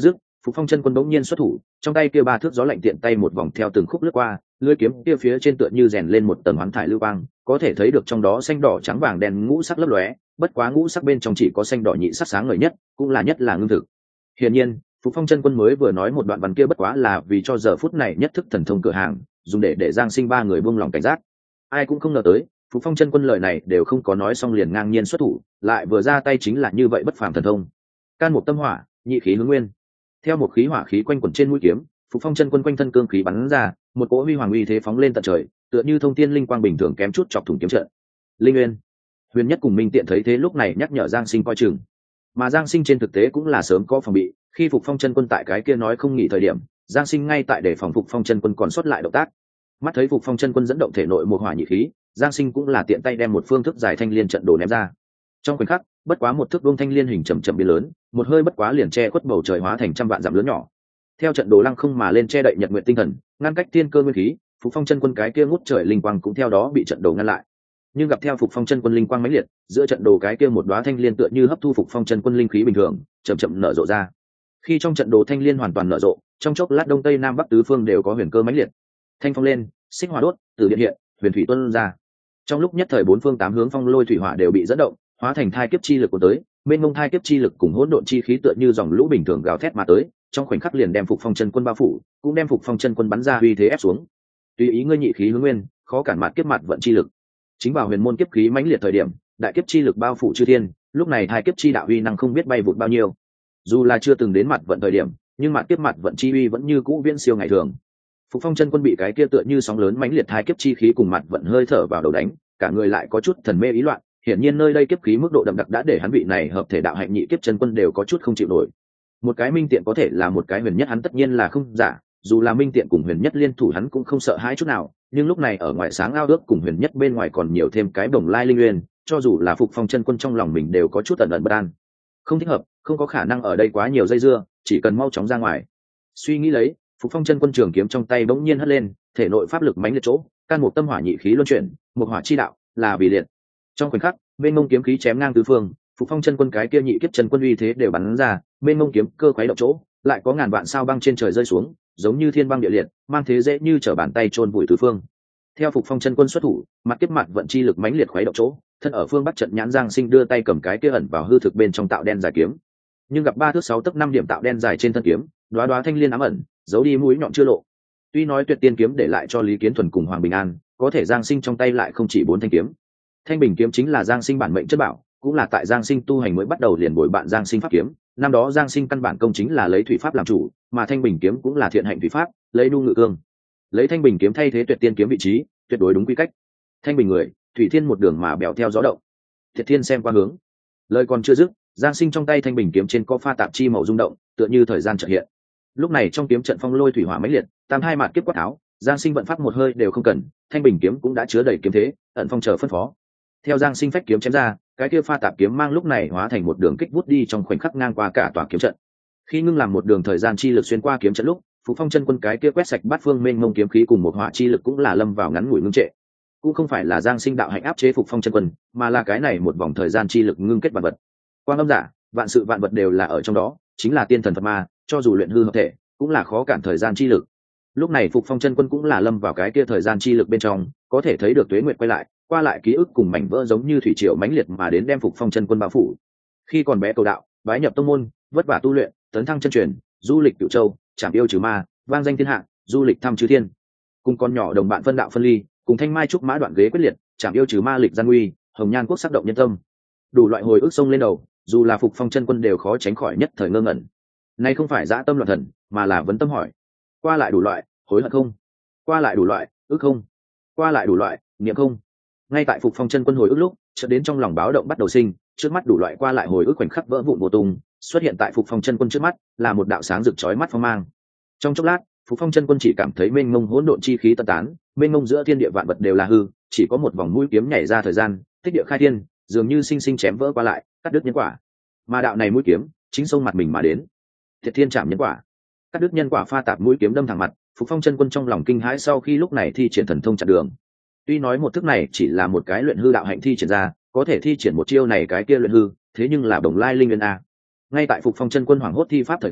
Phục Phong chân quân bỗng nhiên xuất thủ, trong tay kia ba thước gió lạnh tiện tay một vòng theo từng khúc lướt qua, lưỡi kiếm kia phía trên tựa như rèn lên một tầng hoán thải lưu quang, có thể thấy được trong đó xanh đỏ trắng vàng đen ngũ sắc lấp lóe, bất quá ngũ sắc bên trong chỉ có xanh đỏ nhị sắc sáng ngời nhất, cũng là nhất là ngưng thực. Hiển nhiên, Phục Phong chân quân mới vừa nói một đoạn văn kia bất quá là vì cho giờ phút này nhất thức thần thông cửa hàng, dùng để để Giang Sinh ba người buông lòng cảnh giác. Ai cũng không ngờ tới, Phục Phong chân quân lời này đều không có nói xong liền ngang nhiên xuất thủ, lại vừa ra tay chính là như vậy bất phàm thần thông. Can một tâm hỏa, nhị khí hướng nguyên. Theo một khí hỏa khí quanh quẩn trên mũi kiếm, Phục Phong chân quân quanh thân cương khí bắn ra, một cỗ huy hoàng uy thế phóng lên tận trời, tựa như thông thiên linh quang bình thường kém chút chọc thủng kiếm trận. Linh Nguyên, Huyền Nhất cùng Minh Tiện thấy thế lúc này nhắc nhở Giang Sinh coi chừng. Mà Giang Sinh trên thực tế cũng là sớm có phòng bị, khi Phục Phong chân quân tại cái kia nói không nghỉ thời điểm, Giang Sinh ngay tại để phòng Phục Phong chân quân còn sót lại động tác. Mắt thấy Phục Phong chân quân dẫn động thể nội một hỏa nhị khí, Giang Sinh cũng là tiện tay đem một phương thức dài thanh liên trận đồ ném ra. Trong khoảnh khắc, bất quá một thước vuông thanh liên hình chậm chậm biến lớn, một hơi bất quá liền che khuất bầu trời hóa thành trăm vạn dặm lớn nhỏ. Theo trận đồ lăng không mà lên che đậy nhật nguyện tinh thần, ngăn cách thiên cơ nguyên khí, Phục Phong chân quân cái kia ngút trời linh quang cũng theo đó bị trận đồ ngăn lại. Nhưng gặp theo Phục Phong chân quân linh quang mãnh liệt, giữa trận đồ cái kia một đóa thanh liên tựa như hấp thu Phục Phong chân quân linh khí bình thường, chậm chậm nở rộ ra. Khi trong trận đồ thanh liên hoàn toàn nở rộ, trong chốc lát đông tây nam bắc tứ phương đều có huyền cơ mãnh liệt. Thanh phong lên, xích hỏa đốt, từ điện hiện, huyền thủy tuôn ra. Trong lúc nhất thời bốn phương tám hướng phong lôi thủy hỏa đều bị dẫn động, hóa thành thai kiếp chi lực của tới, mênh mông thai kiếp chi lực cùng hỗn độn chi khí tựa như dòng lũ bình thường gào thét mà tới, trong khoảnh khắc liền đem Phục Phong chân quân bao phủ, cũng đem Phục Phong chân quân bắn ra uy thế ép xuống. Tùy ý ngươi nhị khí hướng nguyên, khó cản mặt kiếp mặt vận chi lực. Chính vào huyền môn kiếp khí mãnh liệt thời điểm, đại kiếp chi lực bao phủ chư thiên, lúc này thai kiếp chi đạo uy năng không biết bay vụt bao nhiêu. Dù là chưa từng đến mặt vận thời điểm, nhưng mặt kiếp mặt vận chi uy vẫn như cũ viễn siêu ngày thường. Phục Phong chân quân bị cái kia tựa như sóng lớn mãnh liệt thai kiếp chi khí cùng mặt vận hơi thở vào đầu đánh, cả người lại có chút thần mê ý loạn. Hiển nhiên nơi đây kiếp khí mức độ đậm đặc đã để hắn vị này hợp thể đạo hạnh nhị kiếp chân quân đều có chút không chịu nổi. Một cái minh tiện có thể là một cái huyền nhất hắn tất nhiên là không giả, dù là minh tiện cùng huyền nhất liên thủ hắn cũng không sợ hãi chút nào, nhưng lúc này ở ngoài sáng ao ước cùng huyền nhất bên ngoài còn nhiều thêm cái bồng lai linh nguyên, cho dù là Phục Phong chân quân trong lòng mình đều có chút ẩn ẩn bất an. Không thích hợp, không có khả năng ở đây quá nhiều dây dưa, chỉ cần mau chóng ra ngoài. Suy nghĩ lấy, Phục Phong chân quân trường kiếm trong tay bỗng nhiên hất lên, thể nội pháp lực mãnh liệt chỗ, can một tâm hỏa nhị khí luân chuyển, một hỏa chi đạo, là vì liệt. Trong khoảnh khắc, bên mông kiếm khí chém ngang tứ phương, Phục Phong chân quân cái kia nhị kiếp chân quân uy thế đều bắn ra, bên mông kiếm cơ khuấy động chỗ, lại có ngàn vạn sao băng trên trời rơi xuống, giống như thiên băng địa liệt, mang thế dễ như trở bàn tay chôn vùi tứ phương. Theo Phục Phong chân quân xuất thủ, mặt kiếp mặt vận chi lực mãnh liệt khuấy động chỗ, thân ở phương bắc trận nhãn Giang Sinh đưa tay cầm cái kia ẩn vào hư thực bên trong tạo đen dài kiếm. Nhưng gặp ba thước sáu tấc năm điểm tạo đen dài trên thân kiếm, đóa đóa thanh liên ám ẩn, giấu đi mũi nhọn chưa lộ. Tuy nói Tuyệt Tiên kiếm để lại cho Lý Kiến Thuần cùng Hoàng Bình An, có thể Giang Sinh trong tay lại không chỉ bốn thanh kiếm. Thanh Bình kiếm chính là Giang Sinh bản mệnh chất bảo, cũng là tại Giang Sinh tu hành mới bắt đầu liền bồi bạn Giang Sinh pháp kiếm. Năm đó Giang Sinh căn bản công chính là lấy thủy pháp làm chủ, mà Thanh Bình kiếm cũng là thiện hạnh thủy pháp, lấy đu ngự cương. Lấy Thanh Bình kiếm thay thế Tuyệt Tiên kiếm vị trí, tuyệt đối đúng quy cách. Thanh Bình người, thủy thiên một đường mà bèo theo gió động. Thiệt Thiên xem qua hướng. Lời còn chưa dứt, Giang Sinh trong tay Thanh Bình kiếm trên có pha tạp chi màu rung động, tựa như thời gian chợt hiện. Lúc này trong kiếm trận phong lôi thủy hỏa mãnh liệt, tam hai mạt kiếp quát áo, Giang Sinh vận pháp một hơi đều không cần, Thanh Bình kiếm cũng đã chứa đầy kiếm thế, ẩn phong chờ phân phó. Theo Giang Sinh phách kiếm chém ra, cái kia pha tạp kiếm mang lúc này hóa thành một đường kích vút đi trong khoảnh khắc ngang qua cả tòa kiếm trận. Khi ngưng làm một đường thời gian chi lực xuyên qua kiếm trận lúc, Phục Phong chân quân cái kia quét sạch bát phương mênh mông kiếm khí cùng một hỏa chi lực cũng là lâm vào ngắn ngủi ngưng trệ. Cũng không phải là Giang Sinh đạo hạnh áp chế Phục Phong chân quân, mà là cái này một vòng thời gian chi lực ngưng kết vạn vật. Quang âm giả, vạn sự vạn vật đều là ở trong đó, chính là tiên thần Phật ma, cho dù luyện hư hợp thể, cũng là khó cản thời gian chi lực. Lúc này Phục Phong chân quân cũng là lâm vào cái kia thời gian chi lực bên trong, có thể thấy được tuế nguyệt quay lại, qua lại ký ức cùng mảnh vỡ giống như thủy triều mãnh liệt mà đến đem Phục Phong chân quân bao phủ. Khi còn bé cầu đạo, bái nhập tông môn, vất vả tu luyện, tấn thăng chân truyền, du lịch cửu châu, chảm yêu trừ ma, vang danh thiên hạ, du lịch thăm chư thiên. Cùng con nhỏ đồng bạn phân đạo phân ly, cùng thanh mai trúc mã đoạn ghế quyết liệt, chảm yêu trừ ma lịch gian nguy, hồng nhan quốc sắc động nhân tâm. Đủ loại hồi ức sông lên đầu, dù là Phục Phong chân quân đều khó tránh khỏi nhất thời ngơ ngẩn. Này không phải dã tâm loạn thần, mà là vấn tâm hỏi. Qua lại đủ loại, hối hận không? Qua lại đủ loại, ước không? Qua lại đủ loại, niệm không? Ngay tại Phục Phong chân quân hồi ức lúc, chợt đến trong lòng báo động bắt đầu sinh, trước mắt đủ loại qua lại hồi ức khoảnh khắc vỡ vụn vô tung, xuất hiện tại Phục Phong chân quân trước mắt, là một đạo sáng rực chói mắt phong mang. Trong chốc lát, Phục Phong chân quân chỉ cảm thấy mênh mông hỗn độn chi khí tận tán, mênh mông giữa thiên địa vạn vật đều là hư, chỉ có một vòng mũi kiếm nhảy ra thời gian, tích địa khai thiên, dường như sinh sinh chém vỡ qua lại, cắt đứt nhân quả. Mà đạo này mũi kiếm, chính sông mặt mình mà đến. Thiệt Thiên chạm nhân quả, cắt đứt nhân quả pha tạp mũi kiếm đâm thẳng mặt. Phục Phong chân quân trong lòng kinh hãi sau khi lúc này thi triển thần thông chặn đường. Tuy nói một thức này chỉ là một cái luyện hư đạo hạnh thi triển ra, có thể thi triển một chiêu này cái kia luyện hư, thế nhưng là đồng lai linh nguyên a. Ngay tại Phục Phong chân quân hoảng hốt thi pháp thời khắc,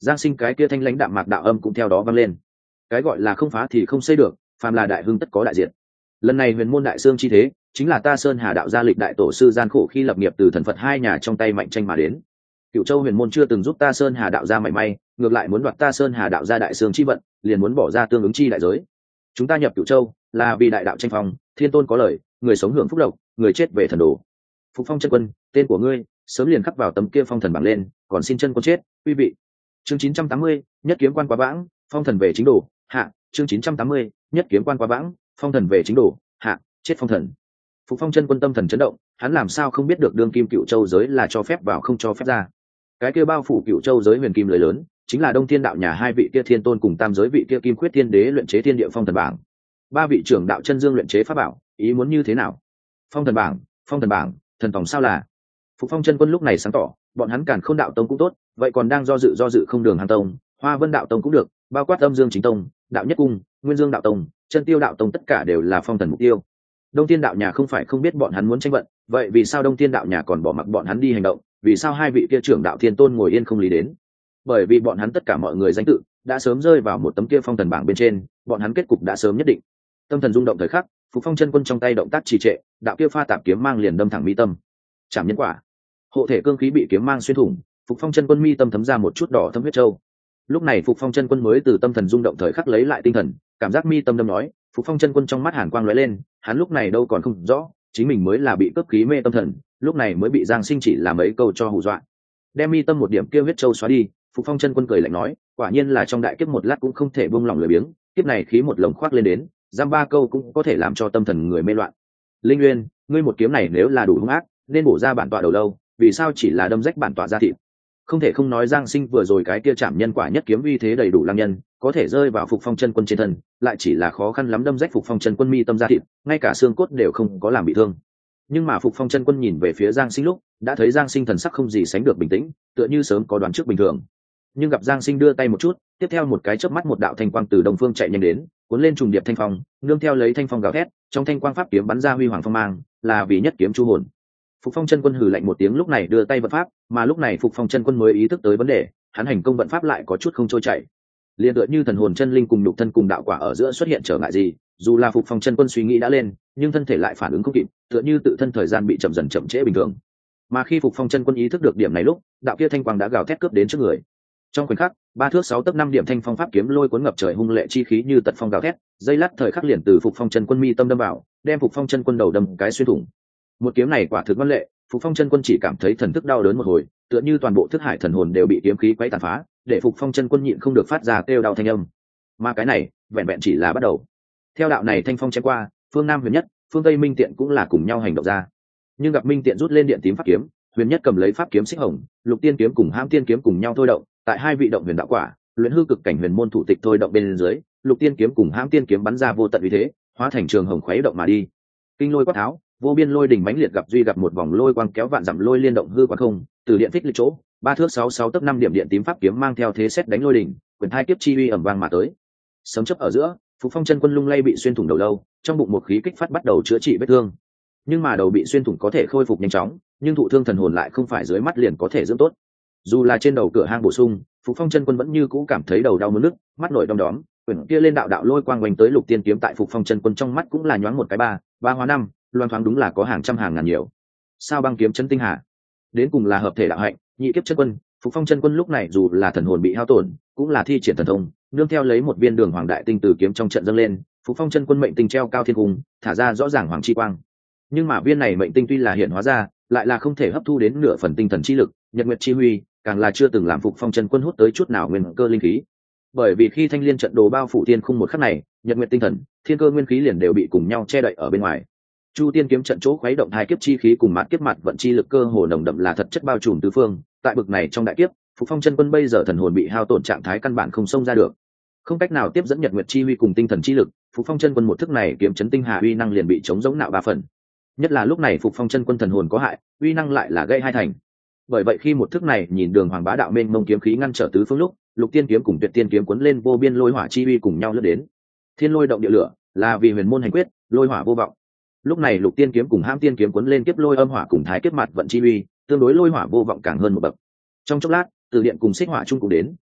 Giang Sinh cái kia thanh lãnh đạm mạc đạo âm cũng theo đó vang lên. Cái gọi là không phá thì không xây được, phàm là đại hưng tất có đại diệt. Lần này huyền môn đại xương chi thế, chính là ta Sơn Hà đạo gia lịch đại tổ sư gian khổ khi lập nghiệp từ thần Phật hai nhà trong tay mạnh tranh mà đến. Cửu Châu huyền môn chưa từng giúp ta Sơn Hà đạo gia mảy may, ngược lại muốn đoạt ta Sơn Hà đạo gia đại xương chi vận, liền muốn bỏ ra tương ứng chi đại giới. Chúng ta nhập Cửu Châu là vì đại đạo tranh phong, thiên tôn có lời, người sống hưởng phúc lộc, người chết về thần đồ. Phục Phong chân quân, tên của ngươi sớm liền khắc vào tấm kia phong thần bảng lên, còn xin chân quân chết, quý vị. Chương chín trăm tám mươi, nhất kiếm quan quá bãng, phong thần về chính đồ, hạ. Chương chín trăm tám mươi, nhất kiếm quan quá bãng, phong thần về chính đồ, hạ, chết phong thần. Phục Phong chân quân tâm thần chấn động, hắn làm sao không biết được đương kim Cửu Châu giới là cho phép vào không cho phép ra. Cái kia bao phủ Cửu Châu giới huyền kim lời lớn, chính là Đông Thiên đạo nhà hai vị kia thiên tôn cùng tam giới vị kia kim khuyết thiên đế luyện chế thiên địa phong thần bảng. Ba vị trưởng đạo chân dương luyện chế pháp bảo, ý muốn như thế nào? Phong thần bảng, phong thần bảng, thần tổng sao là? Phục Phong chân quân lúc này sáng tỏ, bọn hắn Càn Khôn đạo tông cũng tốt, vậy còn đang do dự do dự không đường hàng tông, Hoa Vân đạo tông cũng được, bao quát Âm Dương chính tông, Đạo Nhất cung, Nguyên Dương đạo tông, Chân Tiêu đạo tông tất cả đều là phong thần mục tiêu. Đông Thiên đạo nhà không phải không biết bọn hắn muốn tranh vận, vậy vì sao Đông Thiên đạo nhà còn bỏ mặc bọn hắn đi hành động? Vì sao hai vị kia trưởng đạo thiên tôn ngồi yên không lý đến? Bởi vì bọn hắn tất cả mọi người danh tự đã sớm rơi vào một tấm kia phong thần bảng bên trên, bọn hắn kết cục đã sớm nhất định. Tâm thần rung động thời khắc, Phục Phong chân quân trong tay động tác trì trệ, đạo kia pha tạp kiếm mang liền đâm thẳng mi tâm. Chạm nhân quả, hộ thể cương khí bị kiếm mang xuyên thủng, Phục Phong chân quân mi tâm thấm ra một chút đỏ thâm huyết châu. Lúc này Phục Phong chân quân mới từ tâm thần rung động thời khắc lấy lại tinh thần, cảm giác mi tâm đâm nói, Phục Phong chân quân trong mắt hàn quang lóe lên, hắn lúc này đâu còn không rõ, chính mình mới là bị cướp khí mê tâm thần, lúc này mới bị Giang Sinh chỉ làm mấy câu cho hù dọa. Đem mi tâm một điểm kia huyết châu xóa đi, Phục Phong chân quân cười lạnh nói, quả nhiên là trong đại kiếp một lát cũng không thể buông lỏng lười biếng, kiếp này khí một lồng khoác lên đến, giam ba câu cũng có thể làm cho tâm thần người mê loạn. Linh Nguyên, ngươi một kiếm này nếu là đủ hung ác, nên bổ ra bản tọa đầu lâu, vì sao chỉ là đâm rách bản tọa ra thịt? Không thể không nói Giang Sinh vừa rồi cái kia chạm nhân quả nhất kiếm uy thế đầy đủ lang nhân, có thể rơi vào Phục Phong chân quân trên thân, lại chỉ là khó khăn lắm đâm rách Phục Phong chân quân mi tâm ra thịt, ngay cả xương cốt đều không có làm bị thương. Nhưng mà Phục Phong chân quân nhìn về phía Giang Sinh lúc, đã thấy Giang Sinh thần sắc không gì sánh được bình tĩnh, tựa như sớm có đoán trước bình thường. Nhưng gặp Giang Sinh đưa tay một chút, tiếp theo một cái chớp mắt một đạo thanh quang từ đông phương chạy nhanh đến, cuốn lên trùng điệp thanh phong, nương theo lấy thanh phong gào thét, trong thanh quang pháp kiếm bắn ra huy hoàng phong mang, là vì nhất kiếm chu hồn. Phục Phong chân quân hừ lạnh một tiếng lúc này đưa tay vận pháp, mà lúc này Phục Phong chân quân mới ý thức tới vấn đề, hắn hành công vận pháp lại có chút không trôi chảy. Liên tựa như thần hồn chân linh cùng nhục thân cùng đạo quả ở giữa xuất hiện trở ngại gì, dù là Phục Phong chân quân suy nghĩ đã lên, nhưng thân thể lại phản ứng không kịp, tựa như tự thân thời gian bị chậm dần chậm trễ bình thường. Mà khi Phục Phong chân quân ý thức được điểm này lúc, đạo kia thanh quang đã gào thét cướp đến trước người. Trong khoảnh khắc, ba thước sáu tấc năm điểm thanh phong pháp kiếm lôi cuốn ngập trời hung lệ chi khí như tật phong gào thét, dây lát thời khắc liền từ Phục Phong chân quân mi tâm đâm vào, đem Phục Phong chân quân đầu đâm cái xuyên thủng. Một kiếm này quả thực ngoan lệ, Phục Phong chân quân chỉ cảm thấy thần thức đau đớn một hồi, tựa như toàn bộ thức hải thần hồn đều bị kiếm khí quấy tàn phá, để Phục Phong chân quân nhịn không được phát ra kêu đau thanh âm. Mà cái này, vẹn vẹn chỉ là bắt đầu. Theo đạo này thanh phong chém qua, phương Nam Huyền Nhất, phương Tây Minh Tiện cũng là cùng nhau hành động ra. Nhưng gặp Minh Tiện rút lên điện tím pháp kiếm, Huyền Nhất cầm lấy pháp kiếm xích hồng, Lục Tiên kiếm cùng Hãm Tiên kiếm cùng nhau thôi động, tại hai vị động huyền đạo quả, luyện hư cực cảnh huyền môn thủ tịch thôi động bên dưới, Lục Tiên kiếm cùng Hãm Tiên kiếm bắn ra vô tận uy thế, hóa thành trường hồng khuấy động mà đi. Kinh lôi quát tháo, vô biên lôi đỉnh mãnh liệt gặp duy gặp một vòng lôi quang kéo vạn dặm lôi liên động hư quang không, từ điện phích lịch chỗ, ba thước sáu sáu tấc năm điểm điện tím pháp kiếm mang theo thế xét đánh lôi đỉnh, quyền thai kiếp chi uy ầm vang mà tới. Sấm chớp ở giữa, Phục Phong chân quân lung lay bị xuyên thủng đầu lâu, trong bụng một khí kích phát bắt đầu chữa trị vết thương. Nhưng mà đầu bị xuyên thủng có thể khôi phục nhanh chóng, nhưng thụ thương thần hồn lại không phải dưới mắt liền có thể dưỡng tốt. Dù là trên đầu cửa hang bổ sung, Phục Phong chân quân vẫn như cũ cảm thấy đầu đau muốn nứt, mắt nổi đom đóm, quyển kia lên đạo đạo lôi quang quanh tới Lục Tiên kiếm tại Phục Phong chân quân trong mắt cũng là nhoáng một cái ba, ba hóa năm, loan thoáng đúng là có hàng trăm hàng ngàn nhiều. Sao băng kiếm chân tinh hà, đến cùng là hợp thể đạo hạnh, nhị kiếp chân quân, Phục Phong chân quân lúc này dù là thần hồn bị hao tổn, cũng là thi triển thần thông, nương theo lấy một viên đường hoàng đại tinh từ kiếm trong trận dâng lên, Phục Phong chân quân mệnh tinh treo cao thiên cung, thả ra rõ ràng hoàng chi quang. Nhưng mà viên này mệnh tinh tuy là hiện hóa ra, lại là không thể hấp thu đến nửa phần tinh thần chi lực, nhật nguyệt chi huy, càng là chưa từng làm Phục Phong chân quân hút tới chút nào nguyên cơ linh khí. Bởi vì khi thanh liên trận đồ bao phủ thiên khung một khắc này, nhật nguyệt tinh thần, thiên cơ nguyên khí liền đều bị cùng nhau che đậy ở bên ngoài. Chu Tiên kiếm trận chỗ khuấy động hai kiếp chi khí cùng mạt kiếp mặt vận chi lực cơ hồ nồng đậm là thật chất bao trùm tứ phương, tại bực này trong đại kiếp, Phục Phong chân quân bây giờ thần hồn bị hao tổn trạng thái căn bản không xông ra được, không cách nào tiếp dẫn nhật nguyệt chi huy cùng tinh thần chi lực, Phục Phong chân quân một thức này kiếm chấn tinh hà uy năng liền bị chống giống nạo ba phần. Nhất là lúc này Phục Phong chân quân thần hồn có hại, uy năng lại là gây hai thành. Bởi vậy khi một thức này nhìn đường hoàng bá đạo mênh mông kiếm khí ngăn trở tứ phương lúc, Lục Tiên kiếm cùng Tuyệt Tiên kiếm cuốn lên vô biên lôi hỏa chi uy cùng nhau lướt đến. Thiên lôi động địa lửa, là vì huyền môn hành quyết, lôi hỏa vô vọng. Lúc này Lục Tiên kiếm cùng Hãm Tiên kiếm cuốn lên kiếp lôi âm hỏa cùng thái kiếp mặt vận chi uy, tương đối lôi hỏa vô vọng càng hơn một bậc. Trong chốc lát, Từ Điện cùng Xích Hỏa chung cùng đến,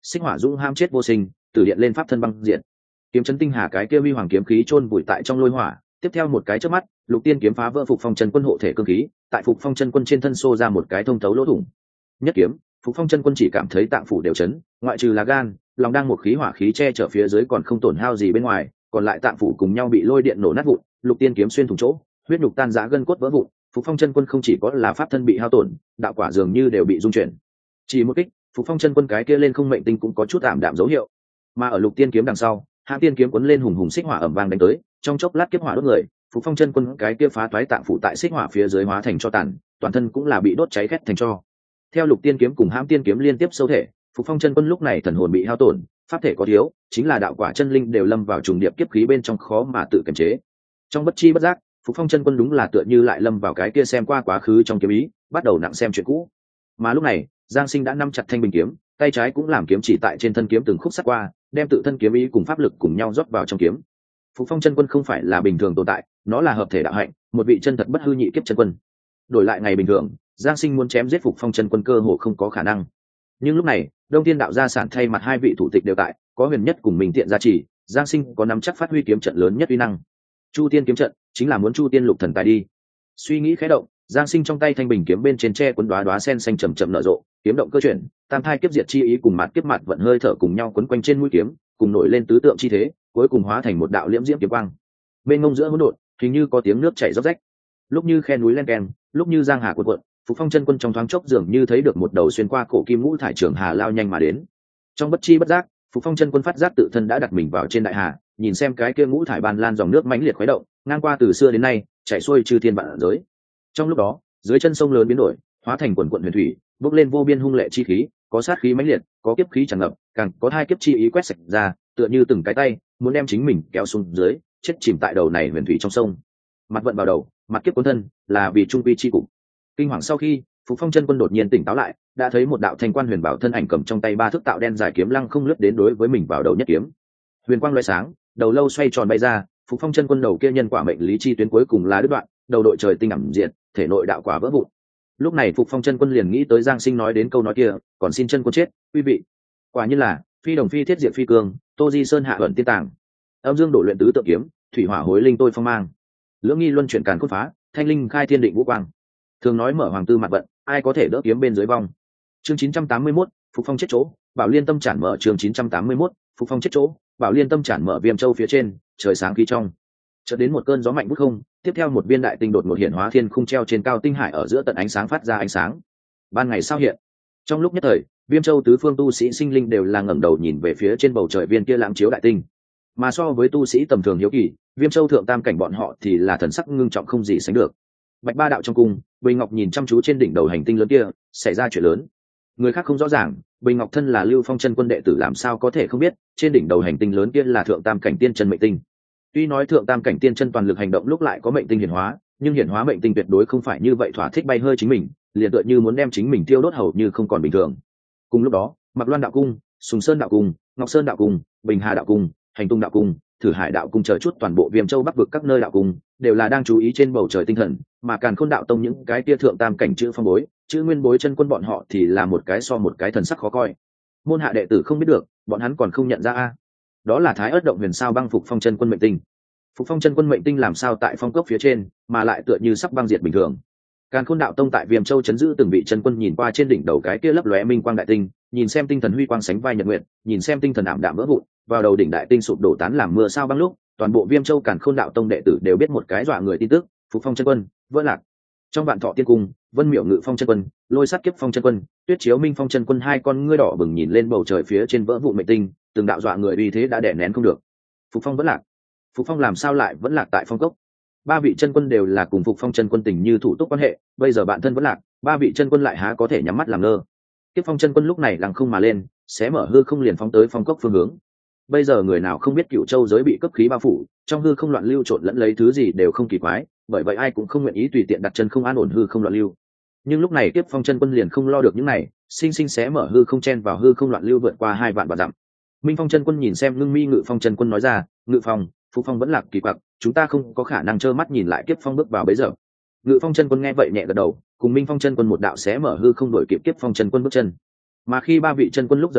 xích hỏa dũng ham chết vô sinh, từ điện lên pháp thân băng diện. Kiếm chấn tinh hà cái kia huy hoàng kiếm khí chôn vùi tại trong lôi hỏa, tiếp theo một cái chớp mắt, lục tiên kiếm phá vỡ Phục Phong chân quân hộ thể cương khí, tại Phục Phong chân quân trên thân xô ra một cái thông thấu lỗ thủng. Nhất kiếm, Phục Phong chân quân chỉ cảm thấy tạng phủ đều chấn, ngoại trừ là gan, lòng đang một khí hỏa khí che chở phía dưới còn không tổn hao gì bên ngoài, còn lại tạng phủ cùng nhau bị lôi điện nổ nát vụn, lục tiên kiếm xuyên thủng chỗ, huyết nhục tan rã gân cốt vỡ vụn. Phục Phong chân quân không chỉ có là pháp thân bị hao tổn, đạo quả dường như đều bị dung chuyển. Chỉ một kích, Phục Phong chân quân cái kia lên không mệnh tinh cũng có chút ảm đạm dấu hiệu. Mà ở lục tiên kiếm đằng sau, Hạ tiên kiếm cuốn lên hùng hùng xích hỏa ầm vang đánh tới, trong chốc lát kiếp hỏa đốt người, Phục Phong chân quân cái kia phá toái tạng phủ tại xích hỏa phía dưới hóa thành cho tàn, toàn thân cũng là bị đốt cháy khét thành tro. Theo lục tiên kiếm cùng Hãm tiên kiếm liên tiếp sâu thể, Phục Phong chân quân lúc này thần hồn bị hao tổn, pháp thể có thiếu, chính là đạo quả chân linh đều lâm vào trùng điệp kiếp khí bên trong khó mà tự kiềm chế. Trong bất chi bất giác, Phục Phong chân quân đúng là tựa như lại lâm vào cái kia xem qua quá khứ trong kiếm ý, bắt đầu nặng xem chuyện cũ. Mà lúc này, Giang Sinh đã nắm chặt thanh bình kiếm, tay trái cũng làm kiếm chỉ tại trên thân kiếm từng khúc sắt qua, đem tự thân kiếm ý cùng pháp lực cùng nhau rót vào trong kiếm. Phục Phong chân quân không phải là bình thường tồn tại, nó là hợp thể đạo hạnh, một vị chân thật bất hư nhị kiếp chân quân. Đổi lại ngày bình thường, Giang Sinh muốn chém giết Phục Phong chân quân cơ hồ không có khả năng. Nhưng lúc này, Đông Thiên đạo gia sản thay mặt hai vị thủ tịch đều tại, có Huyền Nhất cùng Minh Tiện gia trì, Giang Sinh có nắm chắc phát huy kiếm trận lớn nhất uy năng. Chu Tiên kiếm trận chính là muốn Chu Tiên lục thần tài đi. Suy nghĩ khẽ động, Giang Sinh trong tay thanh bình kiếm bên trên tre cuốn đóa đóa sen xanh chậm chậm nở rộ, kiếm động cơ chuyển, tam thai kiếp diệt chi ý cùng mạt kiếp mặt vận hơi thở cùng nhau quấn quanh trên mũi kiếm, cùng nổi lên tứ tượng chi thế, cuối cùng hóa thành một đạo liễm diễm kiếm quang. Bên ngông giữa hỗn độn, hình như có tiếng nước chảy róc rách. Lúc như khe núi len keng, lúc như giang hà cuộn cuộn, Phục Phong chân quân trong thoáng chốc dường như thấy được một đầu xuyên qua cổ kim ngũ thải trường hà lao nhanh mà đến. Trong bất chi bất giác, Phục Phong chân quân phát giác tự thân đã đặt mình vào trên đại hà, nhìn xem cái kia ngũ thải ban lan dòng nước mãnh liệt khuấy động, ngang qua từ xưa đến nay, chảy xuôi chư thiên vạn giới. Trong lúc đó, dưới chân sông lớn biến đổi, hóa thành quần quần huyền thủy, bốc lên vô biên hung lệ chi khí, có sát khí mãnh liệt, có kiếp khí tràn ngập, càng có hai kiếp chi ý quét sạch ra, tựa như từng cái tay muốn đem chính mình kéo xuống dưới, chết chìm tại đầu này huyền thủy trong sông. Mặt vận vào đầu, mặt kiếp cuốn thân, là vì trung quy chi cục. Kinh hoàng sau khi, Phục Phong chân quân đột nhiên tỉnh táo lại, đã thấy một đạo thanh quan huyền bảo thân ảnh cầm trong tay ba thước tạo đen dài kiếm lăng không lướt đến đối với mình vào đầu nhất kiếm. Huyền quang lóe sáng, đầu lâu xoay tròn bay ra, Phục Phong chân quân đầu kia nhân quả mệnh lý chi tuyến cuối cùng là đứt đoạn, đầu đội trời tinh ẩm diện, thể nội đạo quả vỡ vụn. Lúc này Phục Phong chân quân liền nghĩ tới Giang Sinh nói đến câu nói kia, còn xin chân quân chết, quý vị. Quả nhiên là phi đồng phi thiết diệt phi cương, Tô Di Sơn hạ ẩn tiên tàng. Âm dương đổ luyện tứ tự kiếm, thủy hỏa hối linh tôi phong mang. Lưỡng nghi luân chuyển càn cốt phá, thanh linh khai thiên định vũ quang. Thường nói mở hoàng tư mặt vận, ai có thể đỡ kiếm bên dưới vong. Chương chín trăm tám mươi mốt, Phục Phong chết chỗ, Bảo Liên tâm trản mở chương chín trăm tám mươi mốt, Phục Phong chết chỗ, Bảo Liên tâm trản mở Viêm Châu phía trên, trời sáng khí trong. Chợt đến một cơn gió mạnh vút không, tiếp theo một viên đại tinh đột ngột hiện hóa thiên khung treo trên cao tinh hải ở giữa tận ánh sáng phát ra ánh sáng. Ban ngày sao hiện. Trong lúc nhất thời, Viêm Châu tứ phương tu sĩ sinh linh đều là ngẩng đầu nhìn về phía trên bầu trời viên kia lãng chiếu đại tinh. Mà so với tu sĩ tầm thường hiếu kỳ, Viêm Châu thượng tam cảnh bọn họ thì là thần sắc ngưng trọng không gì sánh được. Bạch Ba đạo trong cung, Bình Ngọc nhìn chăm chú trên đỉnh đầu hành tinh lớn kia, xảy ra chuyện lớn. Người khác không rõ ràng, Bình Ngọc thân là Lưu Phong chân quân đệ tử làm sao có thể không biết, trên đỉnh đầu hành tinh lớn kia là thượng tam cảnh tiên chân mệnh tinh. Tuy nói thượng tam cảnh tiên chân toàn lực hành động lúc lại có mệnh tinh hiển hóa, nhưng hiển hóa mệnh tinh tuyệt đối không phải như vậy thỏa thích bay hơi chính mình, liền tựa như muốn đem chính mình tiêu đốt hầu như không còn bình thường. Cùng lúc đó, Mạc Loan đạo cung, Sùng Sơn đạo cung, Ngọc Sơn đạo cung, Bình Hà đạo cung, Hành Tung đạo cung, Thử Hải đạo cung chờ chút toàn bộ Viêm Châu Bắc vực các nơi đạo cung đều là đang chú ý trên bầu trời tinh thần, mà Càn Khôn đạo tông những cái tia thượng tam cảnh chữ phong bối, chữ nguyên bối chân quân bọn họ thì là một cái so một cái thần sắc khó coi. Môn hạ đệ tử không biết được, bọn hắn còn không nhận ra a. Đó là Thái Ức động huyền sao băng Phục Phong chân quân mệnh tinh. Phục Phong chân quân mệnh tinh làm sao tại phong cốc phía trên, mà lại tựa như sắp băng diệt bình thường. Càn Khôn đạo tông tại Viêm Châu chấn giữ từng vị chân quân nhìn qua trên đỉnh đầu cái kia lấp lóe minh quang đại tinh, nhìn xem tinh thần huy quang sánh vai nhật nguyện, nhìn xem tinh thần ảm đạm vỡ vụn, vào đầu đỉnh đại tinh sụp đổ tán làm mưa sao băng lúc, toàn bộ Viêm Châu Càn Khôn đạo tông đệ tử đều biết một cái dọa người tin tức, Phục Phong chân quân vỡ lạc. Trong Vạn Thọ tiên cung, Vân Miểu Ngự Phong chân quân, Lôi Sát Kiếp Phong chân quân, Tuyết Chiếu Minh Phong chân quân hai con ngươi đỏ bừng nhìn lên bầu trời phía trên vỡ vụn mệnh tinh, từng đạo dọa người uy thế đã đè nén không được. Phục Phong vẫn lạc. Phục Phong làm sao lại vẫn lạc tại phong cốc? Ba vị chân quân đều là cùng Phục Phong chân quân tình như thủ túc quan hệ, bây giờ bạn thân vẫn lạc, ba vị chân quân lại há có thể nhắm mắt làm ngơ. Kiếp Phong chân quân lúc này lặng không mà lên, xé mở hư không liền phóng tới phong cốc phương hướng. Bây giờ người nào không biết Cựu Châu giới bị cấp khí bao phủ, trong hư không loạn lưu trộn lẫn lấy thứ gì đều không kỳ quái, bởi vậy ai cũng không nguyện ý tùy tiện đặt chân không an ổn hư không loạn lưu. Nhưng lúc này Kiếp Phong chân quân liền không lo được những này, sinh sinh xé mở hư không chen vào hư không loạn lưu vượt qua hai vạn vạn dặm. Minh Phong chân quân nhìn xem Ngưng Mi Ngự Phong chân quân nói ra, Ngự Phong, Phục Phong vẫn lạc kỳ quặc, chúng ta không có khả năng trơ mắt nhìn lại Kiếp Phong bước vào bấy giờ. Ngự Phong chân quân nghe vậy nhẹ gật đầu, cùng Minh Phong chân quân một đạo xé mở hư không đổi kịp Kiếp Phong chân quân bước chân. Mà khi ba vị chân quân lúc rời đi,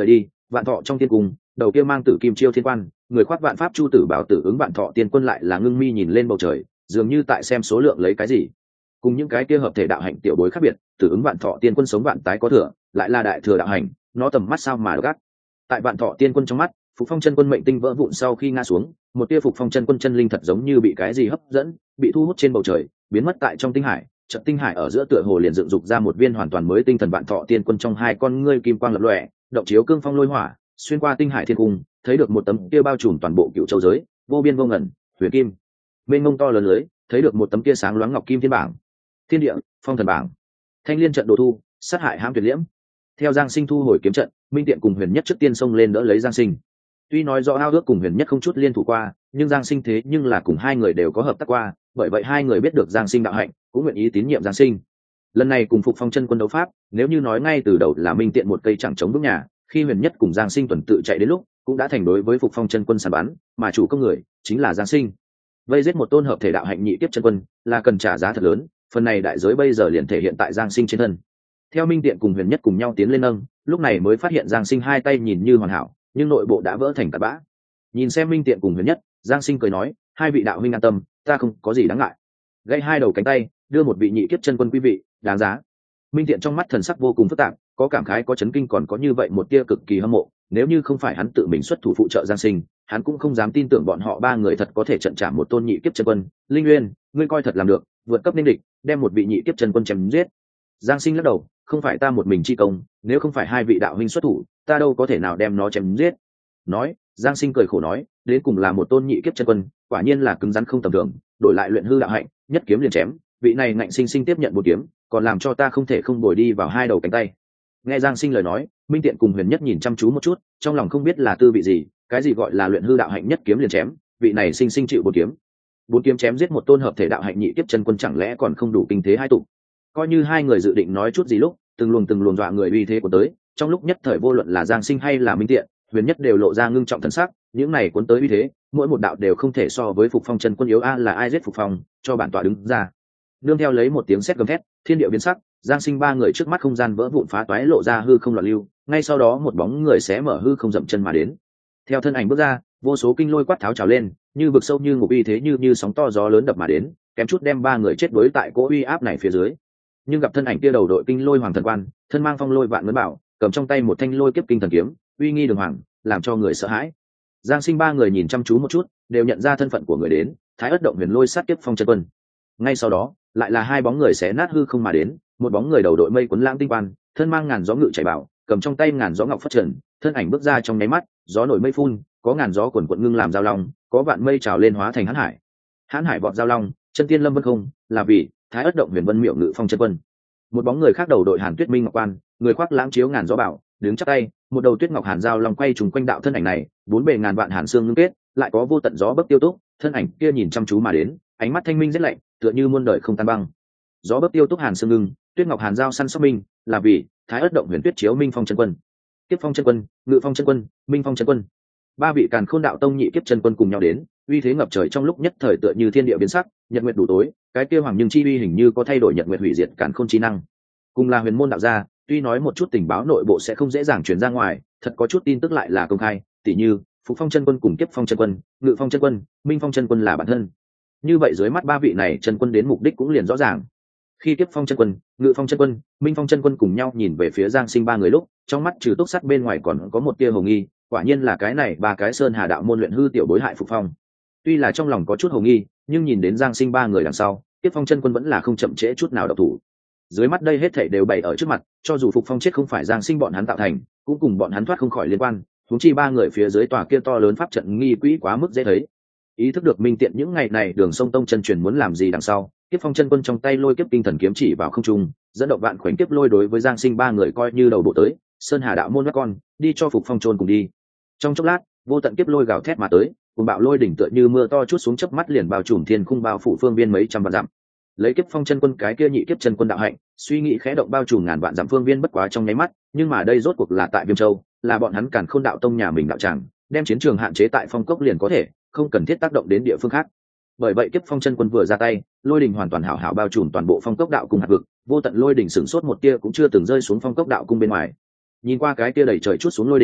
Vạn Thọ trong tiên cung, đầu kia mang tử kim chiêu thiên quan, người khoác vạn pháp chu tử bảo tử ứng Vạn Thọ tiên quân lại là ngưng mi nhìn lên bầu trời, dường như tại xem số lượng lấy cái gì. Cùng những cái kia hợp thể đạo hạnh tiểu bối khác biệt, tử ứng Vạn Thọ tiên quân sống vạn tái có thừa, lại là đại thừa đạo hạnh, nó tầm mắt sao mà gắt. Tại Vạn Thọ tiên quân trong mắt, Phục Phong chân quân mệnh tinh vỡ vụn sau khi ngã xuống, một tia Phục Phong chân quân chân linh thật giống như bị cái gì hấp dẫn, bị thu hút trên bầu trời, biến mất tại trong tinh hải. Trận tinh hải ở giữa tựa hồ liền dựng dục ra một viên hoàn toàn mới tinh thần Vạn Thọ tiên quân trong hai con ngươi kim quang lập lòe, động chiếu cương phong lôi hỏa, xuyên qua tinh hải thiên cung, thấy được một tấm kia bao trùm toàn bộ cựu châu giới, vô biên vô ngần, huyền kim, mênh mông to lớn lưới, thấy được một tấm kia sáng loáng ngọc kim thiên bảng, thiên địa, phong thần bảng, thanh liên trận đồ thu, sát hại hãm tuyệt liễm. Theo Giang Sinh thu hồi kiếm trận, Minh Tiện cùng Huyền Nhất trước tiên xông lên đỡ lấy Giang Sinh. Tuy nói rõ ao ước cùng Huyền Nhất không chút liên thủ qua, nhưng Giang Sinh thế nhưng là cùng hai người đều có hợp tác qua, bởi vậy hai người biết được Giang Sinh đạo hạnh, cũng nguyện ý tín nhiệm Giang Sinh. Lần này cùng Phục Phong chân quân đấu pháp, nếu như nói ngay từ đầu là Minh Tiện một cây chẳng chống vững nhà, khi Huyền Nhất cùng Giang Sinh tuần tự chạy đến lúc, cũng đã thành đối với Phục Phong chân quân săn bắn, mà chủ công người chính là Giang Sinh. Vây giết một tôn hợp thể đạo hạnh nhị tiếp chân quân, là cần trả giá thật lớn, phần này đại giới bây giờ liền thể hiện tại Giang Sinh trên thân. Theo Minh Tiện cùng Huyền Nhất cùng nhau tiến lên nâng, lúc này mới phát hiện Giang Sinh hai tay nhìn như hoàn hảo, nhưng nội bộ đã vỡ thành tạt bã. Nhìn xem Minh Tiện cùng Huyền Nhất, Giang Sinh cười nói, hai vị đạo huynh an tâm, ta không có gì đáng ngại. Gãy hai đầu cánh tay, đưa một vị nhị kiếp chân quân quý vị, đáng giá. Minh Tiện trong mắt thần sắc vô cùng phức tạp, có cảm khái có chấn kinh còn có như vậy một tia cực kỳ hâm mộ, nếu như không phải hắn tự mình xuất thủ phụ trợ Giang Sinh, hắn cũng không dám tin tưởng bọn họ ba người thật có thể trận trả một tôn nhị kiếp chân quân. Linh Nguyên, ngươi coi thật làm được, vượt cấp nên địch, đem một vị nhị kiếp chân quân chém giết. Giang Sinh lắc đầu, không phải ta một mình chi công, nếu không phải hai vị đạo huynh xuất thủ, ta đâu có thể nào đem nó chém giết. Nói, Giang Sinh cười khổ nói, đến cùng là một tôn nhị kiếp chân quân, quả nhiên là cứng rắn không tầm thường, đổi lại luyện hư đạo hạnh, nhất kiếm liền chém, vị này ngạnh sinh sinh tiếp nhận một kiếm, còn làm cho ta không thể không bồi đi vào hai đầu cánh tay. Nghe Giang Sinh lời nói, Minh Tiện cùng Huyền Nhất nhìn chăm chú một chút, trong lòng không biết là tư vị gì, cái gì gọi là luyện hư đạo hạnh nhất kiếm liền chém, vị này sinh sinh chịu bốn kiếm. Bốn kiếm chém giết một tôn hợp thể đạo hạnh nhị kiếp chân quân chẳng lẽ còn không đủ kinh thế hai tụ. Coi như hai người dự định nói chút gì lúc, từng luồng từng luồng dọa người uy thế của tới, trong lúc nhất thời vô luận là Giang Sinh hay là Minh Tiện, Huyền Nhất đều lộ ra ngưng trọng thần sắc, những này cuốn tới uy thế, mỗi một đạo đều không thể so với Phục Phong chân quân yếu a là ai giết Phục Phong, cho bản tọa đứng ra. Nương theo lấy một tiếng sét gầm thét, thiên địa biến sắc, Giang Sinh ba người trước mắt không gian vỡ vụn phá toái lộ ra hư không loạn lưu, ngay sau đó một bóng người xé mở hư không dậm chân mà đến. Theo thân ảnh bước ra, vô số kinh lôi quát tháo trào lên, như vực sâu như ngục uy thế như như sóng to gió lớn đập mà đến, kém chút đem ba người chết đuối tại cỗ uy áp này phía dưới. Nhưng gặp thân ảnh kia đầu đội kinh lôi hoàng thần quan, thân mang phong lôi vạn ngấn bảo, cầm trong tay một thanh lôi kiếp kinh thần kiếm, uy nghi đường hoàng, làm cho người sợ hãi. Giang Sinh ba người nhìn chăm chú một chút, đều nhận ra thân phận của người đến, Thái Ức động huyền lôi sát kiếp phong chân quân. Ngay sau đó, lại là hai bóng người xé nát hư không mà đến, một bóng người đầu đội mây quấn lãng tinh quan, thân mang ngàn gió ngự chạy bảo, cầm trong tay ngàn gió ngọc phất trần, thân ảnh bước ra trong nháy mắt, gió nổi mây phun, có ngàn gió cuồn cuộn ngưng làm giao long, có vạn mây trào lên hóa thành hãn hải. Hãn hải vọt giao long, chân tiên lâm vân không, là vì Thái Ức động huyền vân miệu ngự phong chân quân. Một bóng người khác đầu đội Hàn Tuyết Minh ngọc quan, người khoác lãng chiếu ngàn gió bảo, đứng chắp tay, một đầu tuyết ngọc hàn giao long quay trùng quanh đạo thân ảnh này, bốn bề ngàn vạn hàn xương ngưng kết, lại có vô tận gió bấc tiêu túc, thân ảnh kia nhìn chăm chú mà đến, ánh mắt thanh minh rất lạnh, tựa như muôn đời không tan băng. Gió bấc tiêu túc hàn xương ngưng, tuyết ngọc hàn giao săn sóc minh, là vì Thái Ức động huyền tuyết chiếu minh phong chân quân, kiếp phong chân quân, ngự phong chân quân, minh phong chân quân. Ba vị càn khôn đạo tông nhị kiếp chân quân cùng nhau đến, uy thế ngập trời trong lúc nhất thời tựa như thiên địa biến sắc, nhật nguyệt đủ tối, cái kia hoàng nhưng chi uy hình như có thay đổi nhật nguyệt hủy diệt càn khôn chi năng. Cùng là huyền môn đạo gia, tuy nói một chút tình báo nội bộ sẽ không dễ dàng truyền ra ngoài, thật có chút tin tức lại là công khai, tỉ như Phục Phong chân quân cùng Kiếp Phong chân quân, Ngự Phong chân quân, Minh Phong chân quân là bản thân. Như vậy dưới mắt ba vị này chân quân đến mục đích cũng liền rõ ràng. Khi Kiếp Phong chân quân, Ngự Phong chân quân, Minh Phong chân quân cùng nhau nhìn về phía Giang Sinh ba người lúc, trong mắt trừ túc sắt bên ngoài còn có một tia hồ nghi, quả nhiên là cái này ba cái sơn hà đạo môn luyện hư tiểu bối hại Phục Phong. Tuy là trong lòng có chút hồ nghi, nhưng nhìn đến Giang Sinh ba người đằng sau, Kiếp Phong chân quân vẫn là không chậm trễ chút nào độc thủ. Dưới mắt đây hết thảy đều bày ở trước mặt, cho dù Phục Phong chết không phải Giang Sinh bọn hắn tạo thành, cũng cùng bọn hắn thoát không khỏi liên quan, huống chi ba người phía dưới tòa kia to lớn pháp trận nghi quỹ quá mức dễ thấy. Ý thức được Minh Tiện những ngày này Đường Sông Tông chân truyền muốn làm gì đằng sau, Kiếp Phong chân quân trong tay lôi kiếp kinh thần kiếm chỉ vào không trung, dẫn động vạn khoảnh kiếp lôi đối với Giang Sinh ba người coi như đầu bộ tới, sơn hà đạo môn các con, đi cho Phục Phong chôn cùng đi. Trong chốc lát, vô tận kiếp lôi gào thét mà tới, cùng bạo lôi đỉnh tựa như mưa to chút xuống chớp mắt liền bao trùm thiên khung bao phủ phương viên mấy trăm vạn dặm. Lấy Kiếp Phong chân quân cái kia nhị kiếp chân quân đạo hạnh, suy nghĩ khẽ động bao trùm ngàn vạn dặm phương viên bất quá trong nháy mắt, nhưng mà đây rốt cuộc là tại Viêm Châu, là bọn hắn Càn Khôn đạo tông nhà mình đạo tràng, đem chiến trường hạn chế tại Phong Cốc liền có thể, không cần thiết tác động đến địa phương khác. Bởi vậy Kiếp Phong chân quân vừa ra tay, lôi đỉnh hoàn toàn hảo hảo bao trùm toàn bộ Phong Cốc đạo cùng hạt vực, vô tận lôi đỉnh sửng sốt một tia cũng chưa từng rơi xuống Phong Cốc đạo cung bên ngoài. Nhìn qua cái tia đầy trời chút xuống lôi đỉnh,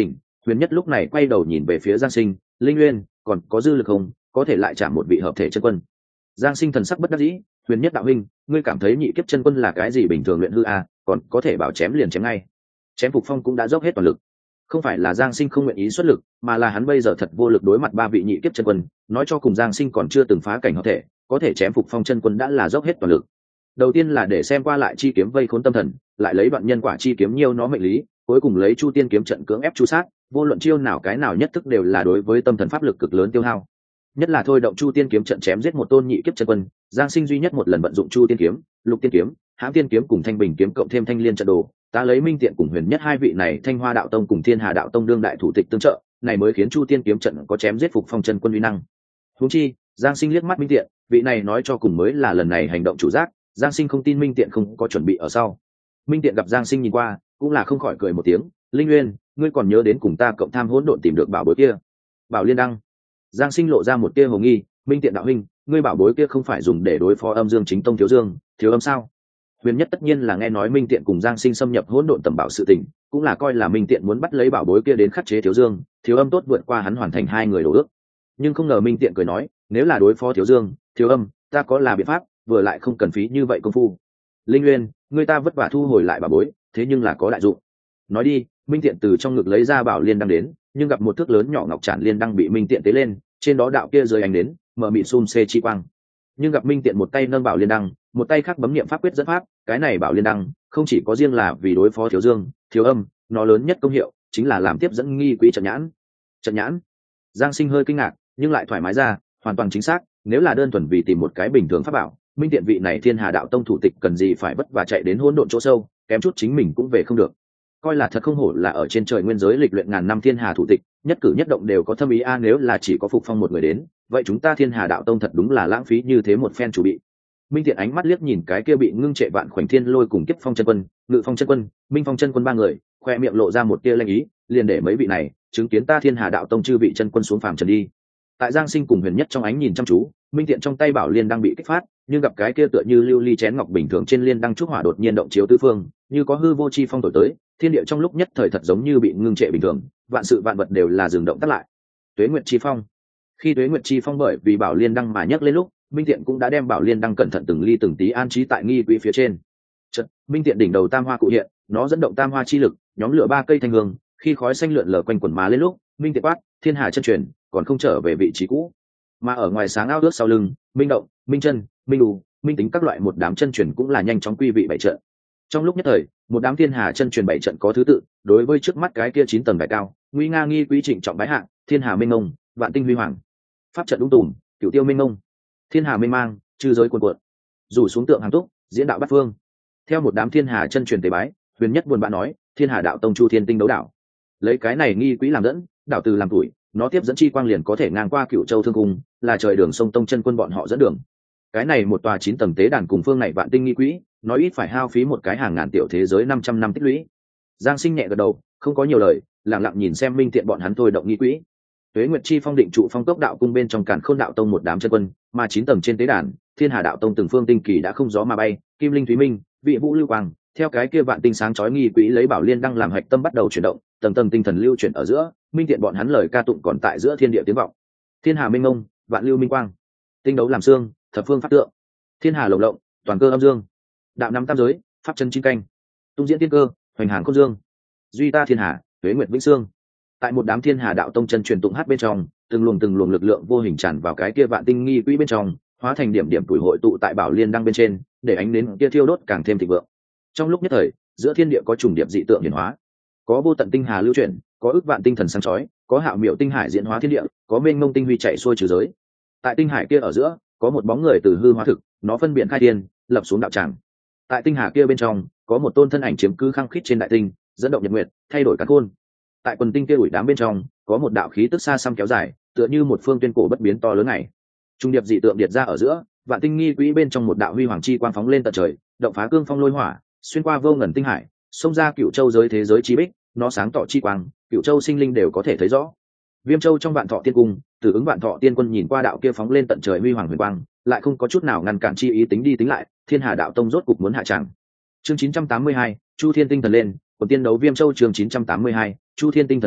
Huyền Nhất lúc này quay đầu nhìn về phía Giang Sinh, Linh Nguyên, còn có dư lực không, có thể lại chạm một vị hợp thể chân quân. Giang Sinh thần sắc bất đắc dĩ, Huyền Nhất đạo huynh, ngươi cảm thấy nhị kiếp chân quân là cái gì bình thường luyện hư à, còn có thể bảo chém liền chém ngay. Chém Phục Phong cũng đã dốc hết toàn lực. Không phải là Giang Sinh không nguyện ý xuất lực, mà là hắn bây giờ thật vô lực đối mặt ba vị nhị kiếp chân quân, nói cho cùng Giang Sinh còn chưa từng phá cảnh hợp thể, có thể chém Phục Phong chân quân đã là dốc hết toàn lực. Đầu tiên là để xem qua lại chi kiếm vây khốn tâm thần, lại lấy đoạn nhân quả chi kiếm nhiều nó mệnh lý, cuối cùng lấy Chu Tiên kiếm trận cưỡng ép chu sát, vô luận chiêu nào cái nào nhất thức đều là đối với tâm thần pháp lực cực lớn tiêu hao. Nhất là thôi động Chu Tiên kiếm trận chém giết một tôn nhị kiếp chân quân, Giang Sinh duy nhất một lần vận dụng Chu Tiên kiếm, Lục Tiên kiếm, Hãm Tiên kiếm cùng Thanh Bình kiếm cộng thêm Thanh Liên trận đồ, ta lấy Minh Tiện cùng Huyền Nhất hai vị này Thanh Hoa đạo tông cùng Thiên Hà đạo tông đương đại thủ tịch tương trợ, này mới khiến Chu Tiên kiếm trận có chém giết Phục Phong chân quân uy năng. Huống chi, Giang Sinh liếc mắt Minh Tiện, vị này nói cho cùng mới là lần này hành động chủ giác, Giang Sinh không tin Minh Tiện không có chuẩn bị ở sau. Minh Tiện gặp Giang Sinh nhìn qua, cũng là không khỏi cười một tiếng, Linh Nguyên, ngươi còn nhớ đến cùng ta cộng tham hỗn độn tìm được bảo bối kia? Bảo Liên đăng. Giang Sinh lộ ra một tia hồ nghi, Minh Tiện đạo huynh, ngươi bảo bối kia không phải dùng để đối phó Âm Dương Chính Tông thiếu Dương, thiếu âm sao? Huyền Nhất tất nhiên là nghe nói Minh Tiện cùng Giang Sinh xâm nhập hỗn độn tầm bảo sự tình, cũng là coi là Minh Tiện muốn bắt lấy bảo bối kia đến khắc chế thiếu Dương, thiếu âm tốt vượt qua hắn hoàn thành hai người đổ ước. Nhưng không ngờ Minh Tiện cười nói, nếu là đối phó thiếu Dương, thiếu âm, ta có là biện pháp, vừa lại không cần phí như vậy công phu. Linh Nguyên, người ta vất vả thu hồi lại bảo bối, thế nhưng là có đại dụng. Nói đi, Minh Tiện từ trong ngực lấy ra bảo liên đăng đến, nhưng gặp một thước lớn nhỏ ngọc trản liên đăng bị Minh Tiện tế lên, trên đó đạo kia rơi ánh đến, mở mịt xun xê chi quang. Nhưng gặp Minh Tiện một tay nâng bảo liên đăng, một tay khác bấm niệm pháp quyết dẫn pháp, cái này bảo liên đăng không chỉ có riêng là vì đối phó thiếu Dương, thiếu âm, nó lớn nhất công hiệu chính là làm tiếp dẫn nghi quỹ trận nhãn. Trận nhãn. Giang Sinh hơi kinh ngạc, nhưng lại thoải mái ra, hoàn toàn chính xác, nếu là đơn thuần vì tìm một cái bình thường pháp bảo, Minh Tiện vị này Thiên Hà đạo tông thủ tịch cần gì phải vất vả chạy đến hỗn độn chỗ sâu, kém chút chính mình cũng về không được. Coi là thật không hổ là ở trên trời nguyên giới lịch luyện ngàn năm Thiên Hà thủ tịch, nhất cử nhất động đều có thâm ý a, nếu là chỉ có Phục Phong một người đến, vậy chúng ta Thiên Hà đạo tông thật đúng là lãng phí như thế một phen chủ bị. Minh Tiện ánh mắt liếc nhìn cái kia bị ngưng trệ vạn khoảnh thiên lôi cùng Kiếp Phong chân quân, Ngự Phong chân quân, Minh Phong chân quân ba người, khoe miệng lộ ra một tia lanh ý, liền để mấy vị này chứng kiến ta Thiên Hà đạo tông chư vị chân quân xuống phàm trần đi. Tại Giang Sinh cùng Huyền Nhất trong ánh nhìn chăm chú, Minh Tiện trong tay bảo liên đang bị kích phát, nhưng gặp cái kia tựa như lưu ly chén ngọc bình thường trên liên đăng trúc hỏa đột nhiên động chiếu tứ phương, như có hư vô chi phong thổi tới, thiên địa trong lúc nhất thời thật giống như bị ngưng trệ bình thường, vạn sự vạn vật đều là dừng động tắt lại. Tuế Nguyệt chi phong. Khi Tuế Nguyệt chi phong bởi vì bảo liên đăng mà nhấc lên lúc, Minh Tiện cũng đã đem bảo liên đăng cẩn thận từng ly từng tí an trí tại nghi quỹ phía trên. Chợt, Minh Tiện đỉnh đầu tam hoa cụ hiện, nó dẫn động tam hoa chi lực, nhóm lửa ba cây thanh hương, khi khói xanh lượn lờ quanh quần má lên lúc, Minh Tiện quát, Thiên Hà chân truyền, còn không trở về vị trí cũ. Mà ở ngoài sáng ao ước sau lưng, Minh Động, Minh Chân, Minh Đủ, Minh Tính các loại một đám chân truyền cũng là nhanh chóng quy vị bảy trận. Trong lúc nhất thời, một đám Thiên Hà chân truyền bảy trận có thứ tự, đối với trước mắt cái kia chín tầng đại cao, nguy nga nghi quý trịnh trọng bái hạng, Thiên Hà minh ngông, vạn tinh huy hoàng. Pháp trận đúng tùm, cửu tiêu minh ngông. Thiên Hà mênh mang, chư giới cuồn cuộn. Rủ xuống tượng hàng túc, diễn đạo bát phương. Theo một đám Thiên Hà chân truyền tế bái, Huyền Nhất buồn bã nói, Thiên Hà đạo tông Chu Thiên tinh đấu đảo. Lấy cái này nghi quý làm dẫn, đảo từ làm tuổi, nó tiếp dẫn chi quang liền có thể ngang qua Cửu Châu thương cung, là trời đường sông tông chân quân bọn họ dẫn đường. Cái này một tòa chín tầng tế đàn cùng phương này vạn tinh nghi quý, nói ít phải hao phí một cái hàng ngàn tiểu thế giới năm trăm năm tích lũy. Giang Sinh nhẹ gật đầu, không có nhiều lời, lặng lặng nhìn xem Minh Tiện bọn hắn thôi động nghi quý. Tuế Nguyệt chi phong định trụ phong cốc đạo cung bên trong Càn Khôn đạo tông một đám chân quân, mà chín tầng trên tế đàn, Thiên Hà đạo tông từng phương tinh kỳ đã không gió mà bay, kim linh thúy minh, vị vũ lưu quang, theo cái kia vạn tinh sáng chói nghi quỹ lấy bảo liên đăng làm hạch tâm bắt đầu chuyển động, tầng tầng tinh thần lưu chuyển ở giữa, Minh Tiện bọn hắn lời ca tụng còn tại giữa thiên địa tiếng vọng. Thiên Hà minh ngông, vạn lưu minh quang, tinh đấu làm xương, thập phương pháp tượng, Thiên Hà lồng lộng, toàn cơ âm dương, đạo năm tam giới, pháp chân chín canh, tung diễn tiên cơ, hoành hàng khôn dương, duy ta Thiên Hà, Tuế Nguyệt vĩnh xương. Tại một đám Thiên Hà đạo tông chân truyền tụng hát bên trong, từng luồng từng luồng lực lượng vô hình tràn vào cái kia vạn tinh nghi quỹ bên trong, hóa thành điểm điểm tuổi hội tụ tại bảo liên đăng bên trên, để ánh nến kia thiêu đốt càng thêm thịnh vượng. Trong lúc nhất thời, giữa thiên địa có trùng điệp dị tượng hiển hóa, có vô tận tinh hà lưu chuyển, có ức vạn tinh thần sáng chói, có hạo miểu tinh hải diễn hóa thiên địa, có mênh mông tinh huy chạy xuôi trừ giới. Tại tinh hải kia ở giữa, có một bóng người từ hư hóa thực, nó phân biệt khai thiên, lập xuống đạo tràng. Tại tinh hà kia bên trong, có một tôn thân ảnh chiếm cứ khăng khít trên đại tinh, dẫn động nhật nguyệt, thay đổi cát khôn. Tại quần tinh kia ủi đám bên trong, có một đạo khí tức xa xăm kéo dài, tựa như một phương tuyên cổ bất biến to lớn này. Trung điệp dị tượng điệt ra ở giữa, vạn tinh nghi quỹ bên trong một đạo huy hoàng chi quang phóng lên tận trời, động phá cương phong lôi hỏa, xuyên qua vô ngần tinh hải, xông ra Cửu Châu giới thế giới chí bích, nó sáng tỏ chi quang, Cửu Châu sinh linh đều có thể thấy rõ. Viêm Châu trong Vạn Thọ Tiên Cung, Tử ứng Vạn Thọ Tiên Quân nhìn qua đạo kia phóng lên tận trời huy hoàng huyền quang, lại không có chút nào ngăn cản chi ý tính đi tính lại, Thiên Hà đạo tông rốt cục muốn hạ tràng. Chương chín trăm tám mươi hai, Chu Thiên tinh thần lên, Quần tiên đấu Viêm Châu chương chín trăm tám mươi hai, Chu Thiên tinh thần lên,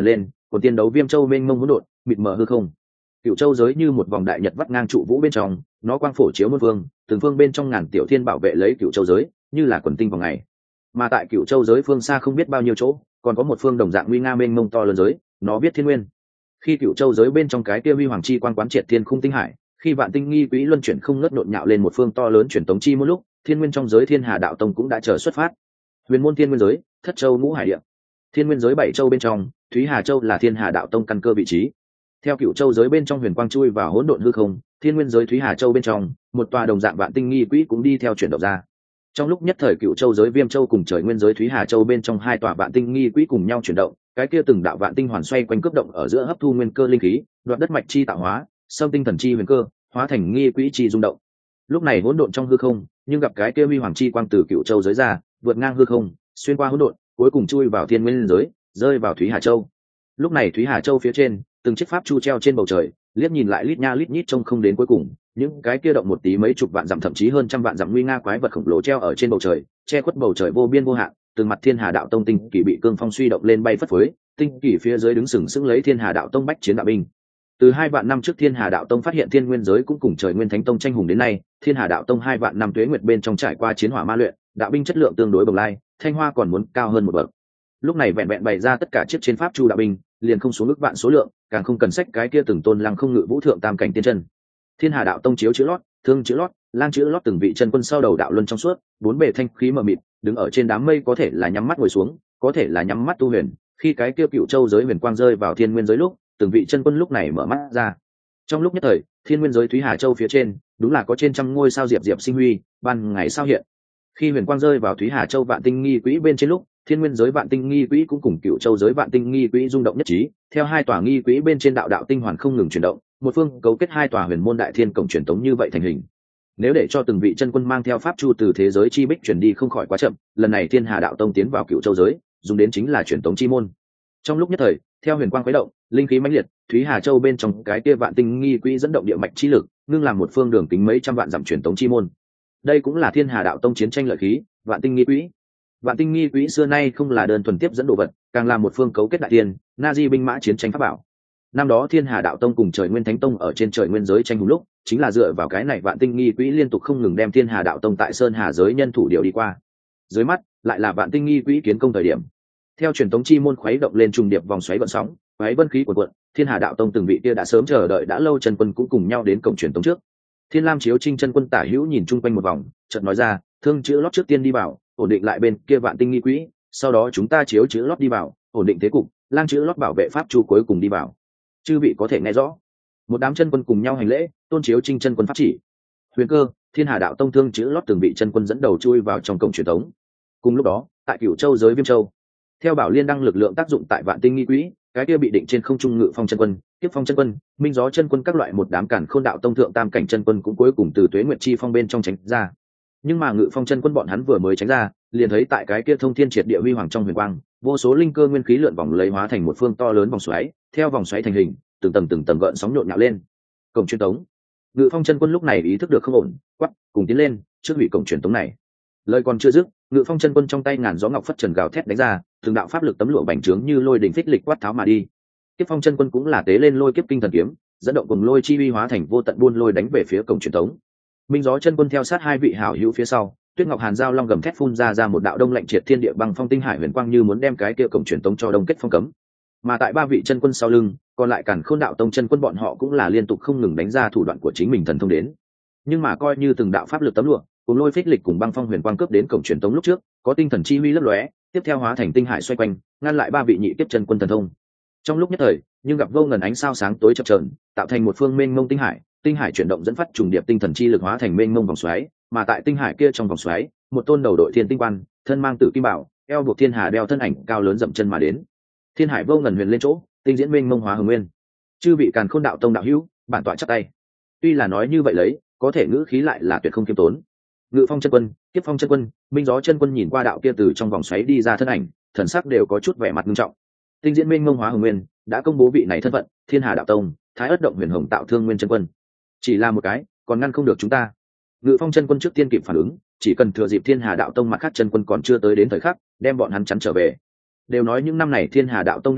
còn tiên đấu viêm châu mênh mông hỗn độn mịt mờ hư không. Cựu châu giới như một vòng đại nhật vắt ngang trụ vũ bên trong, nó quang phổ chiếu muôn phương, từng phương bên trong ngàn tiểu thiên bảo vệ lấy cựu châu giới như là quần tinh vào ngày. Mà tại cựu châu giới phương xa không biết bao nhiêu chỗ, còn có một phương đồng dạng nguy nga mênh mông to lớn giới, nó biết thiên nguyên. Khi cựu châu giới bên trong cái kia huy hoàng chi quang quán triệt thiên khung tinh hải, khi vạn tinh nghi quỹ luân chuyển không ngớt nhộn nhạo lên một phương to lớn truyền tống chi một lúc, thiên nguyên trong giới thiên hà đạo tông cũng đã chờ xuất phát. Huyền môn thiên nguyên giới, thất châu ngũ hải địa. Thiên nguyên giới bảy châu bên trong, Thúy Hà châu là thiên hà đạo tông căn cơ vị trí. Theo cựu châu giới bên trong huyền quang chui vào hỗn độn hư không, thiên nguyên giới Thúy Hà châu bên trong, một tòa đồng dạng vạn tinh nghi quỹ cũng đi theo chuyển động ra. Trong lúc nhất thời cựu châu giới Viêm châu cùng trời nguyên giới Thúy Hà châu bên trong hai tòa vạn tinh nghi quỹ cùng nhau chuyển động, cái kia từng đạo vạn tinh hoàn xoay quanh cướp động ở giữa hấp thu nguyên cơ linh khí, đoạt đất mạch chi tạo hóa, xâm tinh thần chi huyền cơ, hóa thành nghi quỹ chi rung động. Lúc này hỗn độn trong hư không, nhưng gặp cái kia huy hoàng chi quang từ cựu châu giới ra, vượt ngang hư không, xuyên qua hỗn độn, cuối cùng chui vào thiên nguyên giới, rơi vào Thúy Hà châu. Lúc này Thúy Hà châu phía trên, từng chiếc pháp chu treo trên bầu trời, liếc nhìn lại lít nha lít nhít trông không đến cuối cùng, những cái kia động một tí mấy chục vạn dặm thậm chí hơn trăm vạn dặm nguy nga quái vật khổng lồ treo ở trên bầu trời, che khuất bầu trời vô biên vô hạn, từng mặt thiên hà đạo tông tinh kỳ bị cương phong suy động lên bay phất phới, tinh kỳ phía dưới đứng sừng sững lấy thiên hà đạo tông bách chiến đạo binh. Từ hai vạn năm trước thiên hà đạo tông phát hiện thiên nguyên giới cũng cùng trời nguyên thánh tông tranh hùng đến nay, thiên hà đạo tông hai vạn năm tuế nguyệt bên trong trải qua chiến hỏa ma luyện, đạo binh chất lượng tương đối bồng lai, thanh hoa còn muốn cao hơn một bậc. Lúc này vẹn vẹn bày ra tất cả chiếc trên pháp chu đạo binh, liền không xuống ước vạn số lượng, càng không cần sách cái kia từng tôn lăng không ngự vũ thượng tam cảnh tiên chân. Thiên hà đạo tông chiếu chữ lót, thương chữ lót, lang chữ lót từng vị chân quân sau đầu đạo luân trong suốt, bốn bề thanh khí mờ mịt, đứng ở trên đám mây có thể là nhắm mắt ngồi xuống, có thể là nhắm mắt tu huyền. Khi cái kia cựu châu giới huyền quang rơi vào thiên nguyên giới lúc, từng vị chân quân lúc này mở mắt ra. Trong lúc nhất thời, thiên nguyên giới Thúy Hà châu phía trên, đúng là có trên trăm ngôi sao diệp diệp sinh huy, ban ngày sao hiện. Khi huyền quang rơi vào Thúy Hà châu vạn tinh nghi quỹ bên trên lúc, thiên nguyên giới vạn tinh nghi quỹ cũng cùng cựu châu giới vạn tinh nghi quỹ rung động nhất trí, theo hai tòa nghi quỹ bên trên đạo đạo tinh hoàn không ngừng chuyển động, một phương cấu kết hai tòa huyền môn đại thiên cổng truyền tống như vậy thành hình. Nếu để cho từng vị chân quân mang theo pháp chu từ thế giới chi bích chuyển đi không khỏi quá chậm, lần này thiên hà đạo tông tiến vào cựu châu giới, dùng đến chính là truyền tống chi môn. Trong lúc nhất thời, theo huyền quang khuấy động, linh khí mãnh liệt, Thúy Hà châu bên trong cái kia vạn tinh nghi quỹ dẫn động địa mạch chi lực, ngưng làm một phương đường kính mấy trăm vạn dặm truyền tống chi môn. Đây cũng là thiên hà đạo tông chiến tranh lợi khí, vạn tinh nghi quỹ. Vạn tinh nghi quỹ xưa nay không là đơn thuần tiếp dẫn đồ vật, càng là một phương cấu kết đại tiên, na di binh mã chiến tranh pháp bảo. Năm đó thiên hà đạo tông cùng trời nguyên thánh tông ở trên trời nguyên giới tranh hùng lúc, chính là dựa vào cái này vạn tinh nghi quỹ liên tục không ngừng đem thiên hà đạo tông tại sơn hà giới nhân thủ điều đi qua. Dưới mắt lại là vạn tinh nghi quỹ kiến công thời điểm. Theo truyền tống chi môn khuấy động lên trùng điệp vòng xoáy vận sóng, xoáy vân khí cuộn cuộn, thiên hà đạo tông từng vị kia đã sớm chờ đợi đã lâu chân quân cũng cùng nhau đến cổng truyền tống trước. Thiên lam chiếu trinh chân quân tả hữu nhìn chung quanh một vòng, chợt nói ra, thương chữ lót trước tiên đi vào, ổn định lại bên kia vạn tinh nghi quỹ, sau đó chúng ta chiếu chữ lót đi vào, ổn định thế cục, lang chữ lót bảo vệ pháp chu cuối cùng đi vào. Chư vị có thể nghe rõ. Một đám chân quân cùng nhau hành lễ, tôn chiếu trinh chân quân pháp chỉ. Huyền cơ, thiên hà đạo tông thương chữ lót từng vị chân quân dẫn đầu chui vào trong cổng truyền tống. Cùng lúc đó, tại cửu châu giới Viêm châu, theo bảo liên đăng lực lượng tác dụng tại vạn tinh nghi quỹ, cái kia bị định trên không trung ngự phong chân quân, tiếp phong chân quân, minh gió chân quân các loại một đám cản khôn đạo tông thượng tam cảnh chân quân cũng cuối cùng từ tuế nguyệt chi phong bên trong tránh ra. Nhưng mà ngự phong chân quân bọn hắn vừa mới tránh ra, liền thấy tại cái kia thông thiên triệt địa huy hoàng trong huyền quang, vô số linh cơ nguyên khí lượn vòng lấy hóa thành một phương to lớn vòng xoáy, theo vòng xoáy thành hình, từng tầng từng tầng gợn sóng nhộn nhạo lên. Cổng truyền tống. Ngự phong chân quân lúc này ý thức được không ổn, quắc, cùng tiến lên, trước hủy cổng truyền tống này. Lời còn chưa dứt, ngự phong chân quân trong tay ngàn gió ngọc phất trần gào thét đánh ra, từng đạo pháp lực tấm lụa bành trướng như lôi đỉnh phích lịch quát tháo mà đi. Kiếp phong chân quân cũng là tế lên lôi kiếp kinh thần kiếm, dẫn động cùng lôi chi uy hóa thành vô tận buôn lôi đánh về phía cổng truyền tống. Minh gió chân quân theo sát hai vị hảo hữu phía sau, Tuyết Ngọc Hàn giao long gầm thét phun ra ra một đạo đông lạnh triệt thiên địa băng phong tinh hải huyền quang như muốn đem cái kia cổng truyền tống cho đông kết phong cấm. Mà tại ba vị chân quân sau lưng, còn lại Càn Khôn đạo tông chân quân bọn họ cũng là liên tục không ngừng đánh ra thủ đoạn của chính mình thần thông đến. Nhưng mà coi như từng đạo pháp lực tấm lụa, cùng lôi phích lịch cùng băng phong huyền quang cướp đến cổng truyền tống lúc trước, có tinh thần chi huy lấp lóe, tiếp theo hóa thành tinh hải xoay quanh, ngăn lại ba vị nhị tiếp chân quân thần thông. Trong lúc nhất thời, nhưng gặp vô ngần ánh sao sáng tối chập chờn, tạo thành một phương mênh mông tinh hải, tinh hải chuyển động dẫn phát trùng điệp tinh thần chi lực hóa thành mênh mông vòng xoáy, mà tại tinh hải kia trong vòng xoáy, một tôn đầu đội thiên tinh quan, thân mang tử kim bảo, eo buộc thiên hà đeo thân ảnh cao lớn dậm chân mà đến. Thiên hải vô ngần huyền lên chỗ, tinh diễn mênh mông hóa hồng nguyên. Chư vị Càn Khôn đạo tông đạo hữu, bản tọa chắp tay. Tuy là nói như vậy lấy, có thể ngữ khí lại là tuyệt không kiêm tốn. Ngự phong chân quân, Kiếp phong chân quân, Minh gió chân quân nhìn qua đạo kia từ trong vòng xoáy đi ra thân ảnh, thần sắc đều có chút vẻ mặt nghiêm trọng. Tinh diễn mênh mông hóa hồng nguyên đã công bố vị này thân phận, thiên hà đạo tông, thái ất động huyền hồng tạo thương nguyên chân quân. Chỉ là một cái, còn ngăn không được chúng ta. Ngự phong chân quân trước tiên kịp phản ứng, chỉ cần thừa dịp thiên hà đạo tông mặt khác chân quân còn chưa tới đến thời khắc, đem bọn hắn chắn trở về. Đều nói những năm này thiên hà đạo tông đen đủi,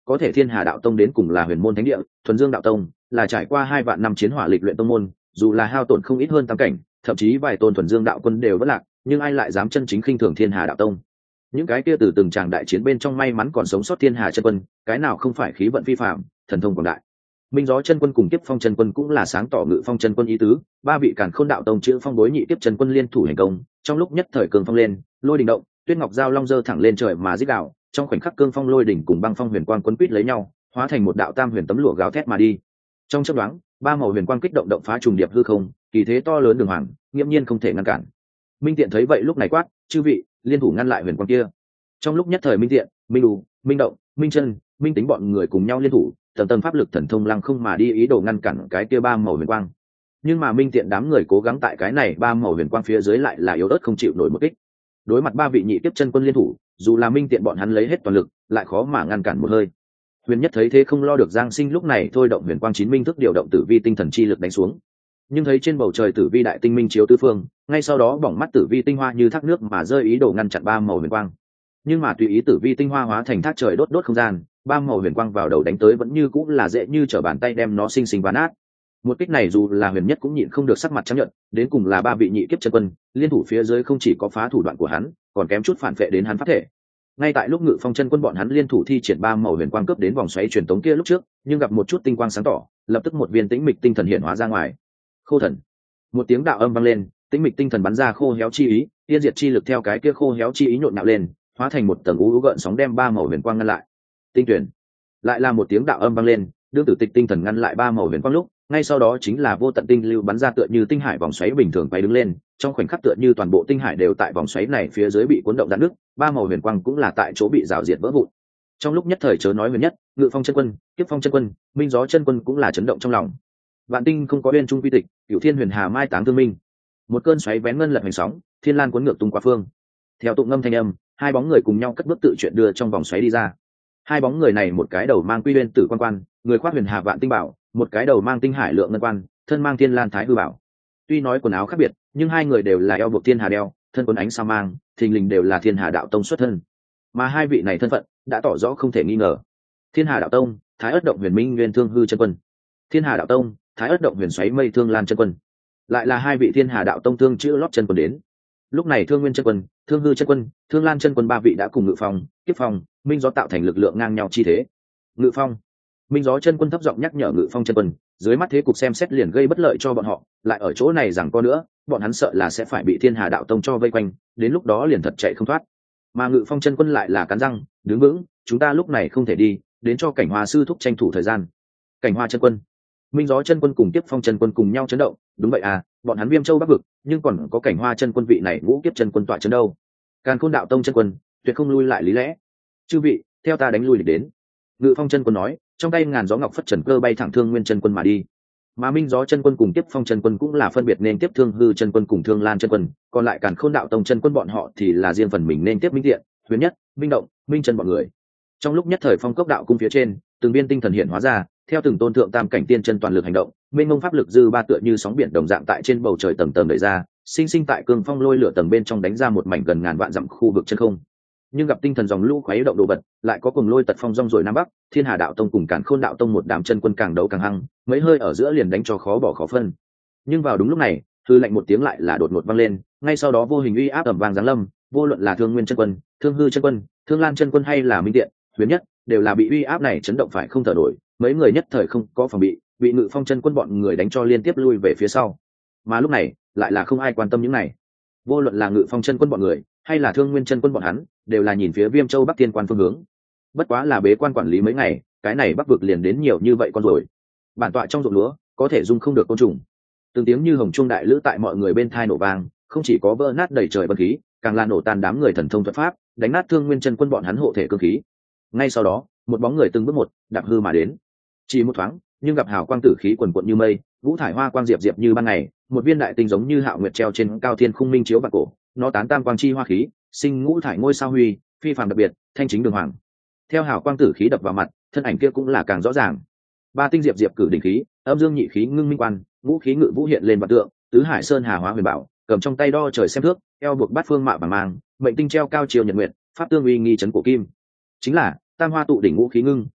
có thể thiên hà đạo tông đến cùng là huyền môn thánh địa, thuần dương đạo tông là trải qua hai vạn năm chiến hỏa lịch luyện tông môn, dù là hao tổn không ít hơn tam cảnh, thậm chí vài tôn thuần dương đạo quân đều vất lạc, nhưng ai lại dám chân chính khinh thường thiên hà đạo tông. Những cái kia từ từng tràng đại chiến bên trong may mắn còn sống sót thiên hà chân quân, cái nào không phải khí vận phi phạm, thần thông quảng đại. Minh gió chân quân cùng Kiếp Phong chân quân cũng là sáng tỏ Ngự Phong chân quân ý tứ, ba vị Càn Khôn đạo tông chữ phong đối nhị tiếp chân quân liên thủ hành công, trong lúc nhất thời cường phong lên, lôi đình động, tuyết ngọc giao long dơ thẳng lên trời mà giết đạo, trong khoảnh khắc cương phong lôi đỉnh cùng băng phong huyền quang quấn quýt lấy nhau, hóa thành một đạo tam huyền tấm lụa gào thét mà đi. Trong chớp nhoáng, ba màu huyền quang kích động động phá trùng điệp hư không, kỳ thế to lớn đường hoàng, nghiêm nhiên không thể ngăn cản. Minh Tiện thấy vậy lúc này quát, chư vị, liên thủ ngăn lại huyền quang kia. Trong lúc nhất thời Minh Tiện, Minh Đủ, Minh Động, Minh Chân, Minh Tính bọn người cùng nhau liên thủ, tầng tầng pháp lực thần thông lăng không mà đi ý đồ ngăn cản cái kia ba màu huyền quang. Nhưng mà Minh Tiện đám người cố gắng tại cái này ba màu huyền quang phía dưới lại là yếu ớt không chịu nổi một kích. Đối mặt ba vị nhị tiếp chân quân liên thủ, dù là Minh Tiện bọn hắn lấy hết toàn lực, lại khó mà ngăn cản một hơi. Huyền Nhất thấy thế không lo được Giang Sinh lúc này thôi động huyền quang chín minh thức điều động tử vi tinh thần chi lực đánh xuống. Nhưng thấy trên bầu trời tử vi đại tinh minh chiếu tứ phương, ngay sau đó bỏng mắt tử vi tinh hoa như thác nước mà rơi ý đồ ngăn chặn ba màu huyền quang. Nhưng mà tùy ý tử vi tinh hoa hóa thành thác trời đốt đốt không gian, ba màu huyền quang vào đầu đánh tới vẫn như cũng là dễ như trở bàn tay đem nó sinh sinh ván nát. Một kích này dù là Huyền Nhất cũng nhịn không được sắc mặt chấp nhận, đến cùng là ba vị nhị kiếp chân quân liên thủ phía dưới không chỉ có phá thủ đoạn của hắn, còn kém chút phản vệ đến hắn pháp thể. Ngay tại lúc Ngự Phong chân quân bọn hắn liên thủ thi triển ba màu huyền quang cướp đến vòng xoáy truyền tống kia lúc trước, nhưng gặp một chút tinh quang sáng tỏ, lập tức một viên tĩnh mịch tinh thần hiện hóa ra ngoài. Khô thần. Một tiếng đạo âm vang lên, tĩnh mịch tinh thần bắn ra khô héo chi ý, tiên diệt chi lực theo cái kia khô héo chi ý nhộn nhạo lên, hóa thành một tầng u u gợn sóng đem ba màu huyền quang ngăn lại. Tinh tuyển. Lại là một tiếng đạo âm vang lên, đương tử tịch tinh thần ngăn lại ba màu huyền quang lúc, ngay sau đó chính là vô tận tinh lưu bắn ra tựa như tinh hải vòng xoáy bình thường quay đứng lên, trong khoảnh khắc tựa như toàn bộ tinh hải đều tại vòng xoáy này phía dưới bị cuốn động dạn nước, ba màu huyền quang cũng là tại chỗ bị rào diệt vỡ vụn. Trong lúc nhất thời chớ nói Huyền Nhất, Ngự Phong chân quân, Kiếp Phong chân quân, Minh gió chân quân cũng là chấn động trong lòng. Vạn tinh không có uyên trung quy tịch, Cửu Thiên Huyền Hà mai táng thương minh. Một cơn xoáy vén ngân lật hành sóng, thiên lan cuốn ngược tung qua phương. Theo tụng ngâm thanh âm, hai bóng người cùng nhau cất bước tự chuyện đưa trong vòng xoáy đi ra. Hai bóng người này một cái đầu mang quy uyên tử quan quan, người khoác huyền hà vạn tinh bảo, một cái đầu mang tinh hải lượng ngân quan, thân mang thiên lan thái hư bảo. Tuy nói quần áo khác biệt, nhưng hai người đều là eo buộc thiên hà đeo, thân quần ánh sao mang, thình lình đều là thiên hà đạo tông xuất thân. Mà hai vị này thân phận đã tỏ rõ không thể nghi ngờ. Thiên hà đạo tông, thái ất động huyền minh nguyên thương hư chân quân. Thiên hà đạo tông, thái ất động huyền xoáy mây thương lan chân quân. Lại là hai vị thiên hà đạo tông thương chữ lót chân quân đến. Lúc này thương nguyên chân quân, thương hư chân quân, thương lan chân quân ba vị đã cùng Ngự Phong, Kiếp Phong, Minh gió tạo thành lực lượng ngang nhau chi thế. Ngự Phong, Minh gió chân quân thấp giọng nhắc nhở Ngự Phong chân quân, dưới mắt thế cục xem xét liền gây bất lợi cho bọn họ, lại ở chỗ này rằng có nữa, bọn hắn sợ là sẽ phải bị thiên hà đạo tông cho vây quanh, đến lúc đó liền thật chạy không thoát. Mà Ngự Phong chân quân lại là cắn răng, đứng vững, chúng ta lúc này không thể đi, đến cho Cảnh Hoa sư thúc tranh thủ thời gian. Cảnh Hoa chân quân, Minh gió chân quân cùng Kiếp Phong chân quân cùng nhau chấn động, đúng vậy à, bọn hắn Viêm Châu Bắc vực, nhưng còn có Cảnh Hoa chân quân vị này ngũ kiếp chân quân tọa chấn đâu. Càn Khôn đạo tông chân quân, tuyệt không lui lại lý lẽ. Chư vị, theo ta đánh lui địch đến. Ngự Phong chân quân nói, trong tay ngàn gió ngọc phất trần cơ bay thẳng Thương Nguyên chân quân mà đi. Mà Minh gió chân quân cùng Kiếp Phong chân quân cũng là phân biệt nên tiếp Thương hư chân quân cùng Thương lan chân quân, còn lại Càn Khôn đạo tông chân quân bọn họ thì là riêng phần mình nên tiếp Minh Tiện, Huyền Nhất, Minh Động, Minh Chân bọn người. Trong lúc nhất thời phong cốc đạo cung phía trên, từng viên tinh thần hiện hóa ra, theo từng tôn thượng tam cảnh tiên chân toàn lực hành động, mênh mông pháp lực dư ba tựa như sóng biển đồng dạng tại trên bầu trời tầng tầng đẩy ra, sinh sinh tại cương phong lôi lửa tầng bên trong đánh ra một mảnh gần ngàn vạn dặm khu vực chân không. Nhưng gặp tinh thần dòng lũ khuấy động đồ vật, lại có cùng lôi tật phong rong rồi nam bắc, Thiên Hà đạo tông cùng Càn Khôn đạo tông một đám chân quân càng đấu càng hăng, mấy hơi ở giữa liền đánh cho khó bỏ khó phân. Nhưng vào đúng lúc này, hư lệnh một tiếng lại là đột ngột vang lên, ngay sau đó vô hình uy áp ầm vang giáng lâm, vô luận là Thương Nguyên chân quân, Thương hư chân quân, Thương lan chân quân hay là Minh Tiện, Huyền Nhất, đều là bị uy áp này chấn động phải không thở nổi, mấy người nhất thời không có phòng bị, bị Ngự Phong chân quân bọn người đánh cho liên tiếp lui về phía sau. Mà lúc này, lại là không ai quan tâm những này. Vô luận là Ngự Phong chân quân bọn người, hay là Thương Nguyên chân quân bọn hắn, đều là nhìn phía Viêm Châu Bắc Tiên quan phương hướng. Bất quá là bế quan quản lý mấy ngày, cái này Bắc vực liền đến nhiều như vậy con rồi. Bản tọa trong ruộng lúa, có thể dung không được côn trùng. Từng tiếng như hồng trung đại lữ tại mọi người bên thai nổ vang, không chỉ có vỡ nát đầy trời bân khí, càng là nổ tan đám người thần thông thuật pháp, đánh nát Thương Nguyên chân quân bọn hắn hộ thể cương khí. Ngay sau đó, một bóng người từng bước một đạp hư mà đến, chỉ một thoáng, nhưng gặp hào quang tử khí quần quận như mây, vũ thải hoa quang diệp diệp như ban ngày, một viên đại tinh giống như hạo nguyệt treo trên cao thiên khung minh chiếu vạn cổ, nó tán tam quang chi hoa khí, sinh ngũ thải ngôi sao huy, phi phàm đặc biệt, thanh chính đường hoàng. Theo hào quang tử khí đập vào mặt, thân ảnh kia cũng là càng rõ ràng. Ba tinh diệp diệp cử đỉnh khí, âm dương nhị khí ngưng minh quan, ngũ khí ngự vũ hiện lên vạn tượng, tứ hải sơn hà hóa huyền bảo, cầm trong tay đo trời xem thước, eo buộc bát phương mạ bằng mang, mệnh tinh treo cao chiều nhật nguyệt, pháp tương uy nghi chấn cổ kim. Chính là tam hoa tụ đỉnh ngũ khí ngưng,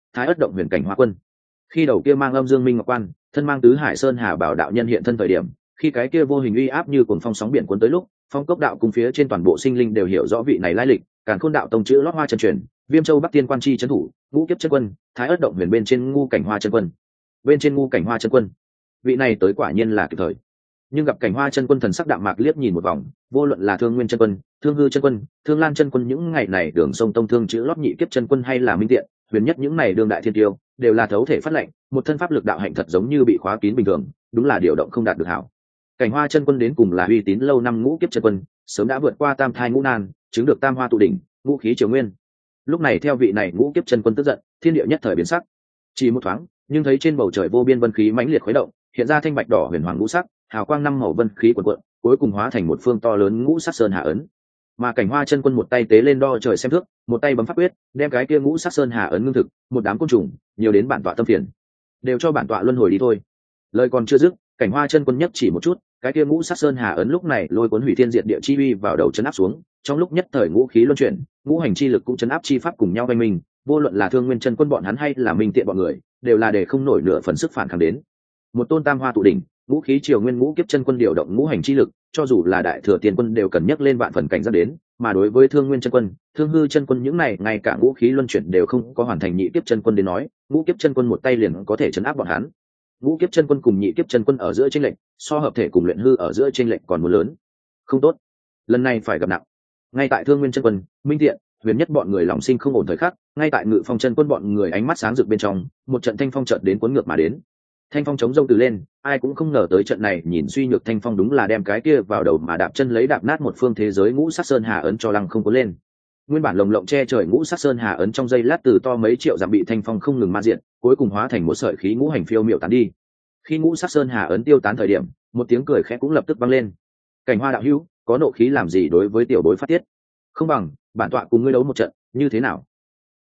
thái ất động huyền cảnh hoa quân. Khi đầu kia mang âm dương minh ngọc quan, thân mang tứ hải sơn hà bảo đạo nhân hiện thân thời điểm, khi cái kia vô hình uy áp như cuồng phong sóng biển cuốn tới lúc, phong cốc đạo cùng phía trên toàn bộ sinh linh đều hiểu rõ vị này lai lịch. Càn Khôn đạo tông chữ lót hoa chân truyền, Viêm Châu Bắc Tiên Quan Chi trấn thủ, ngũ kiếp chân quân, thái ất động huyền bên trên ngu cảnh hoa chân quân. Bên trên ngu cảnh hoa chân quân, vị này tới quả nhiên là kịp thời. Nhưng gặp cảnh hoa chân quân thần sắc đạm mạc liếc nhìn một vòng, vô luận là Thương Nguyên chân quân, Thương Hư chân quân, Thương Lan chân quân những ngày này đường sông tông thương chữ lót nhị kiếp chân quân hay là minh tiện, huyền nhất những này đương đại thiên tiêu, đều là thấu thể phát lệnh, một thân pháp lực đạo hạnh thật giống như bị khóa kín bình thường, đúng là điều động không đạt được hảo. Cảnh hoa chân quân đến cùng là uy tín lâu năm ngũ kiếp chân quân, sớm đã vượt qua tam thai ngũ nan, chứng được tam hoa tụ đỉnh, ngũ khí triều nguyên. Lúc này theo vị này ngũ kiếp chân quân tức giận, thiên địa nhất thời biến sắc. Chỉ một thoáng, nhưng thấy trên bầu trời vô biên vân khí mãnh liệt khuấy động, hiện ra thanh bạch đỏ huyền hoàng ngũ sắc, hào quang năm màu vân khí cuồn cuộn, cuối cùng hóa thành một phương to lớn ngũ sắc sơn hà ấn. Mà cảnh hoa chân quân một tay tế lên đo trời xem thước, một tay bấm pháp quyết, đem cái kia ngũ sắc sơn hà ấn ngưng thực, một đám côn trùng, nhiều đến bản tọa tâm phiền, đều cho bản tọa luân hồi đi thôi. Lời còn chưa dứt, cảnh hoa chân quân nhất chỉ một chút, cái kia ngũ sắc sơn hà ấn lúc này lôi cuốn hủy thiên diệt địa chi uy vào đầu chấn áp xuống, trong lúc nhất thời ngũ khí luân chuyển, ngũ hành chi lực cũng chấn áp chi pháp cùng nhau vây mình, vô luận là Thương Nguyên chân quân bọn hắn hay là Minh Tiện bọn người, đều là để không nổi nửa phần sức phản kháng đến. Một tôn tam hoa tụ đỉnh, ngũ khí triều nguyên ngũ kiếp chân quân điều động ngũ hành chi lực, cho dù là đại thừa tiền quân đều cần nhắc lên vạn phần cảnh giác đến, mà đối với Thương Nguyên chân quân, Thương Hư chân quân những này ngay cả ngũ khí luân chuyển đều không có hoàn thành nhị kiếp chân quân đến nói, ngũ kiếp chân quân một tay liền có thể chấn áp bọn hắn. Ngũ kiếp chân quân cùng nhị kiếp chân quân ở giữa chênh lệch, so hợp thể cùng luyện hư ở giữa chênh lệch còn muốn lớn. Không tốt, lần này phải gặp nặng. Ngay tại Thương Nguyên chân quân, Minh Tiện, huyền nhất bọn người lòng sinh không ổn thời khắc, ngay tại Ngự Phong chân quân bọn người ánh mắt sáng rực bên trong, một trận thanh phong chợt đến cuốn ngược mà đến. Thanh phong chống rông từ lên, ai cũng không ngờ tới trận này nhìn suy nhược thanh phong đúng là đem cái kia vào đầu mà đạp chân lấy đạp nát một phương thế giới ngũ sắc sơn hà ấn cho lăng không có lên. Nguyên bản lồng lộng che trời ngũ sắc sơn hà ấn trong giây lát từ to mấy triệu dặm bị thanh phong không ngừng ma diện, cuối cùng hóa thành một sợi khí ngũ hành phiêu miệu tán đi. Khi ngũ sắc sơn hà ấn tiêu tán thời điểm, một tiếng cười khẽ cũng lập tức vang lên. Cảnh hoa đạo hữu, có nộ khí làm gì đối với tiểu bối phát tiết? Không bằng bản tọa cùng ngươi đấu một trận, như thế nào?